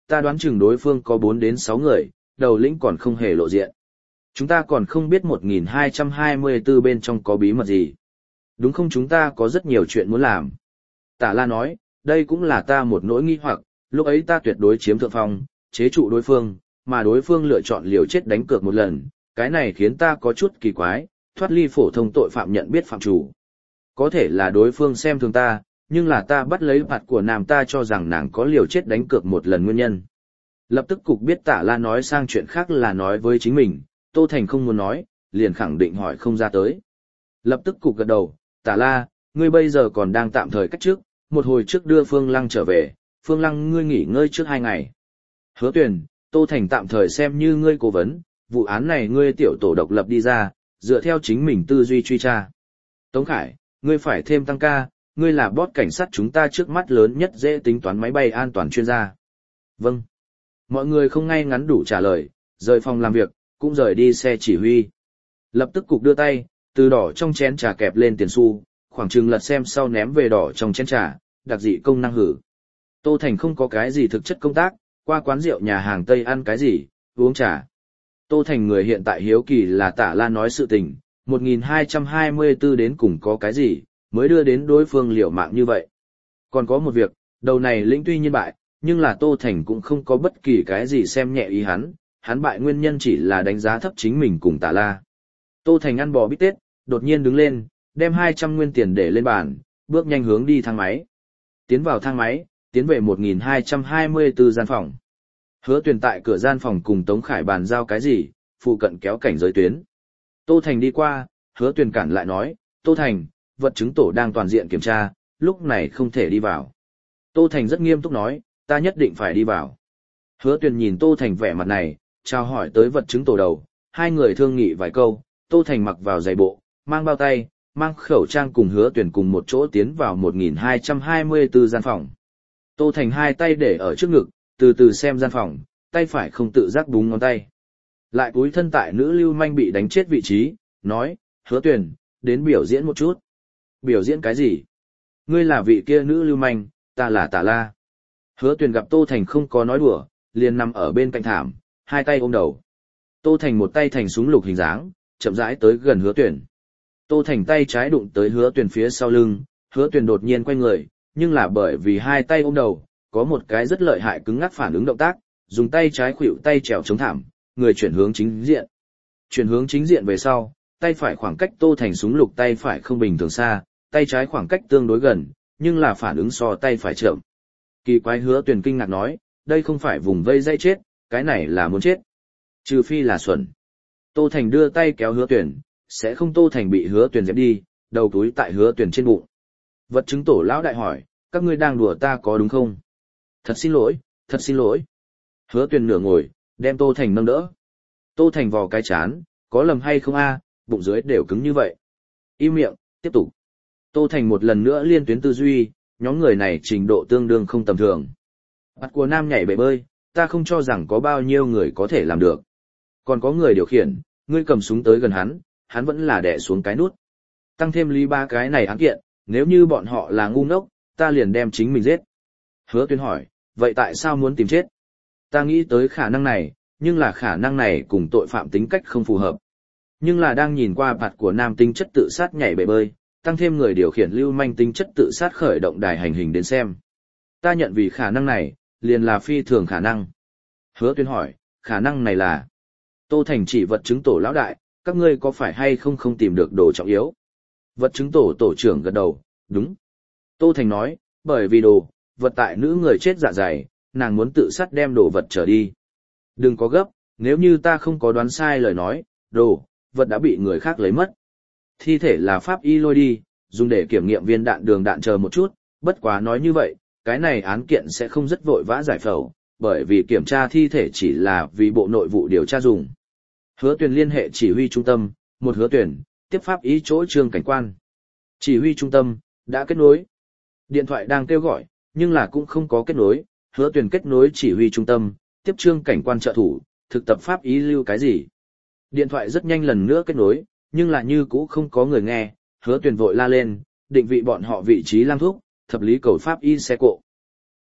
ta đoán chừng đối phương có bốn đến sáu người, đầu lĩnh còn không hề lộ diện. Chúng ta còn không biết một nghìn hai trăm hai mươi tư bên trong có bí mật gì. Đúng không, chúng ta có rất nhiều chuyện muốn làm. Tả La nói, đây cũng là ta một nỗi nghi hoặc, lúc ấy ta tuyệt đối chiếm thượng phong, chế trụ đối phương, mà đối phương lựa chọn liều chết đánh cược một lần, cái này khiến ta có chút kỳ quái, thoát ly phổ thông tội phạm nhận biết phạm chủ. Có thể là đối phương xem thường ta, nhưng là ta bắt lấy mặt của nàng, ta cho rằng nàng có liều chết đánh cược một lần nguyên nhân. Lập tức cục biết Tả La nói sang chuyện khác là nói với chính mình, Tô Thành không muốn nói, liền khẳng định hỏi không ra tới. Lập tức cục gật đầu, Tả La, ngươi bây giờ còn đang tạm thời cách trước, một hồi trước đưa Phương Lăng trở về, Phương Lăng ngươi nghỉ ngơi trước hai ngày. Hứa Tuyền, Tô Thành tạm thời xem như ngươi cố vấn, vụ án này ngươi tiểu tổ độc lập đi ra, dựa theo chính mình tư duy truy tra. Tống Khải, ngươi phải thêm tăng ca, ngươi là boss cảnh sát chúng ta trước mắt lớn nhất dễ tính toán máy bay an toàn chuyên gia. Vâng. Mọi người không ngay ngắn đủ trả lời, rời phòng làm việc, cũng rời đi xe chỉ huy. Lập tức cục đưa tay, từ đỏ trong chén trà kẹp lên tiền xu, khoảng chừng lật xem sau ném về đỏ trong chén trà, đặc dị công năng hử. Tô Thành không có cái gì thực chất công tác, qua quán rượu nhà hàng Tây ăn cái gì, uống trà. Tô Thành người hiện tại hiếu kỳ là Tả La nói sự tình, một nghìn hai trăm hai mươi tư đến cùng có cái gì, mới đưa đến đối phương liều mạng như vậy. Còn có một việc, đầu này lĩnh tuy nhiên bại, nhưng là Tô Thành cũng không có bất kỳ cái gì xem nhẹ ý hắn, hắn bại nguyên nhân chỉ là đánh giá thấp chính mình cùng Tả La. Tô Thành ăn bò bít tết, đột nhiên đứng lên, đem hai trăm nguyên tiền để lên bàn, bước nhanh hướng đi thang máy. Tiến vào thang máy, tiến về một nghìn hai trăm hai mươi tư gian phòng. Hứa Tuyền tại cửa gian phòng cùng Tống Khải bàn giao cái gì, phụ cận kéo cảnh giới tuyến. Tô Thành đi qua, Hứa Tuyền cản lại nói, Tô Thành, vật chứng tổ đang toàn diện kiểm tra, lúc này không thể đi vào. Tô Thành rất nghiêm túc nói, ta nhất định phải đi vào. Hứa Tuyền nhìn Tô Thành vẻ mặt này, chào hỏi tới vật chứng tổ đầu, hai người thương nghị vài câu, Tô Thành mặc vào giày bộ, mang bao tay, mang khẩu trang cùng Hứa Tuyền cùng một chỗ tiến vào một nghìn hai trăm hai mươi tư gian phòng. Tô Thành hai tay để ở trước ngực, từ từ xem gian phòng, tay phải không tự giác búng ngón tay. Lại cúi thân tại nữ lưu manh bị đánh chết vị trí, nói, Hứa Tuyền, đến biểu diễn một chút. Biểu diễn cái gì? Ngươi là vị kia nữ lưu manh, ta là Tả La. Hứa Tuyền gặp Tô Thành không có nói đùa, liền nằm ở bên cạnh thảm, hai tay ôm đầu. Tô Thành một tay thành súng lục hình dáng, chậm rãi tới gần Hứa Tuyền. Tô Thành tay trái đụng tới Hứa Tuyền phía sau lưng, Hứa Tuyền đột nhiên quay người, nhưng là bởi vì hai tay ôm đầu, có một cái rất lợi hại cứng ngắc phản ứng động tác, dùng tay trái khuỵu tay trèo chống thảm, người chuyển hướng chính diện. Chuyển hướng chính diện về sau, tay phải khoảng cách Tô Thành súng lục tay phải không bình thường xa, tay trái khoảng cách tương đối gần, nhưng là phản ứng so tay phải chậm. Kỳ quái, Hứa Tuyền kinh ngạc nói, đây không phải vùng vây dây chết, cái này là muốn chết. Trừ phi là xuẩn. Tô Thành đưa tay kéo Hứa Tuyền, sẽ không Tô Thành bị Hứa Tuyền dẹp đi, đầu túi tại Hứa Tuyền trên bụng. Vật chứng tổ lão đại hỏi, các ngươi đang đùa ta có đúng không? Thật xin lỗi, thật xin lỗi. Hứa Tuyền nửa ngồi, đem Tô Thành nâng đỡ. Tô Thành vò cái chán, có lầm hay không a, bụng dưới đều cứng như vậy. Im miệng, tiếp tục. Tô Thành một lần nữa liên tuyến tư duy, nhóm người này trình độ tương đương không tầm thường. Bắt của nam nhảy bể bơi, ta không cho rằng có bao nhiêu người có thể làm được. Còn có người điều khiển, ngươi cầm súng tới gần hắn, hắn vẫn là đè xuống cái nút. Tăng thêm lý ba cái này án kiện, nếu như bọn họ là ngu ngốc, ta liền đem chính mình giết. Hứa Tuyên hỏi, vậy tại sao muốn tìm chết? Ta nghĩ tới khả năng này, nhưng là khả năng này cùng tội phạm tính cách không phù hợp. Nhưng là đang nhìn qua bạt của nam tính chất tự sát nhảy bể bơi, tăng thêm người điều khiển lưu manh tính chất tự sát khởi động đài hành hình đến xem. Ta nhận vì khả năng này, liền là phi thường khả năng. Hứa Tuyên hỏi, khả năng này là... Tô Thành chỉ vật chứng tổ lão đại, các ngươi có phải hay không không tìm được đồ trọng yếu? Vật chứng tổ tổ trưởng gật đầu, đúng. Tô Thành nói, bởi vì đồ, vật tại nữ người chết dạ dày, nàng muốn tự sát đem đồ vật trở đi. Đừng có gấp, nếu như ta không có đoán sai lời nói, đồ, vật đã bị người khác lấy mất. Thi thể là pháp y lôi đi, dùng để kiểm nghiệm viên đạn đường đạn chờ một chút, bất quá nói như vậy, cái này án kiện sẽ không rất vội vã giải phẫu, bởi vì kiểm tra thi thể chỉ là vì bộ nội vụ điều tra dùng. Hứa Tuyển liên hệ chỉ huy trung tâm, một Hứa Tuyển, tiếp pháp ý chỗ trương cảnh quan. Chỉ huy trung tâm, đã kết nối. Điện thoại đang kêu gọi, nhưng là cũng không có kết nối, Hứa Tuyển kết nối chỉ huy trung tâm, tiếp trương cảnh quan trợ thủ, thực tập pháp ý lưu cái gì. Điện thoại rất nhanh lần nữa kết nối, nhưng là như cũ không có người nghe, Hứa Tuyển vội la lên, định vị bọn họ vị trí lang thúc, thập lý cầu pháp y xe cộ.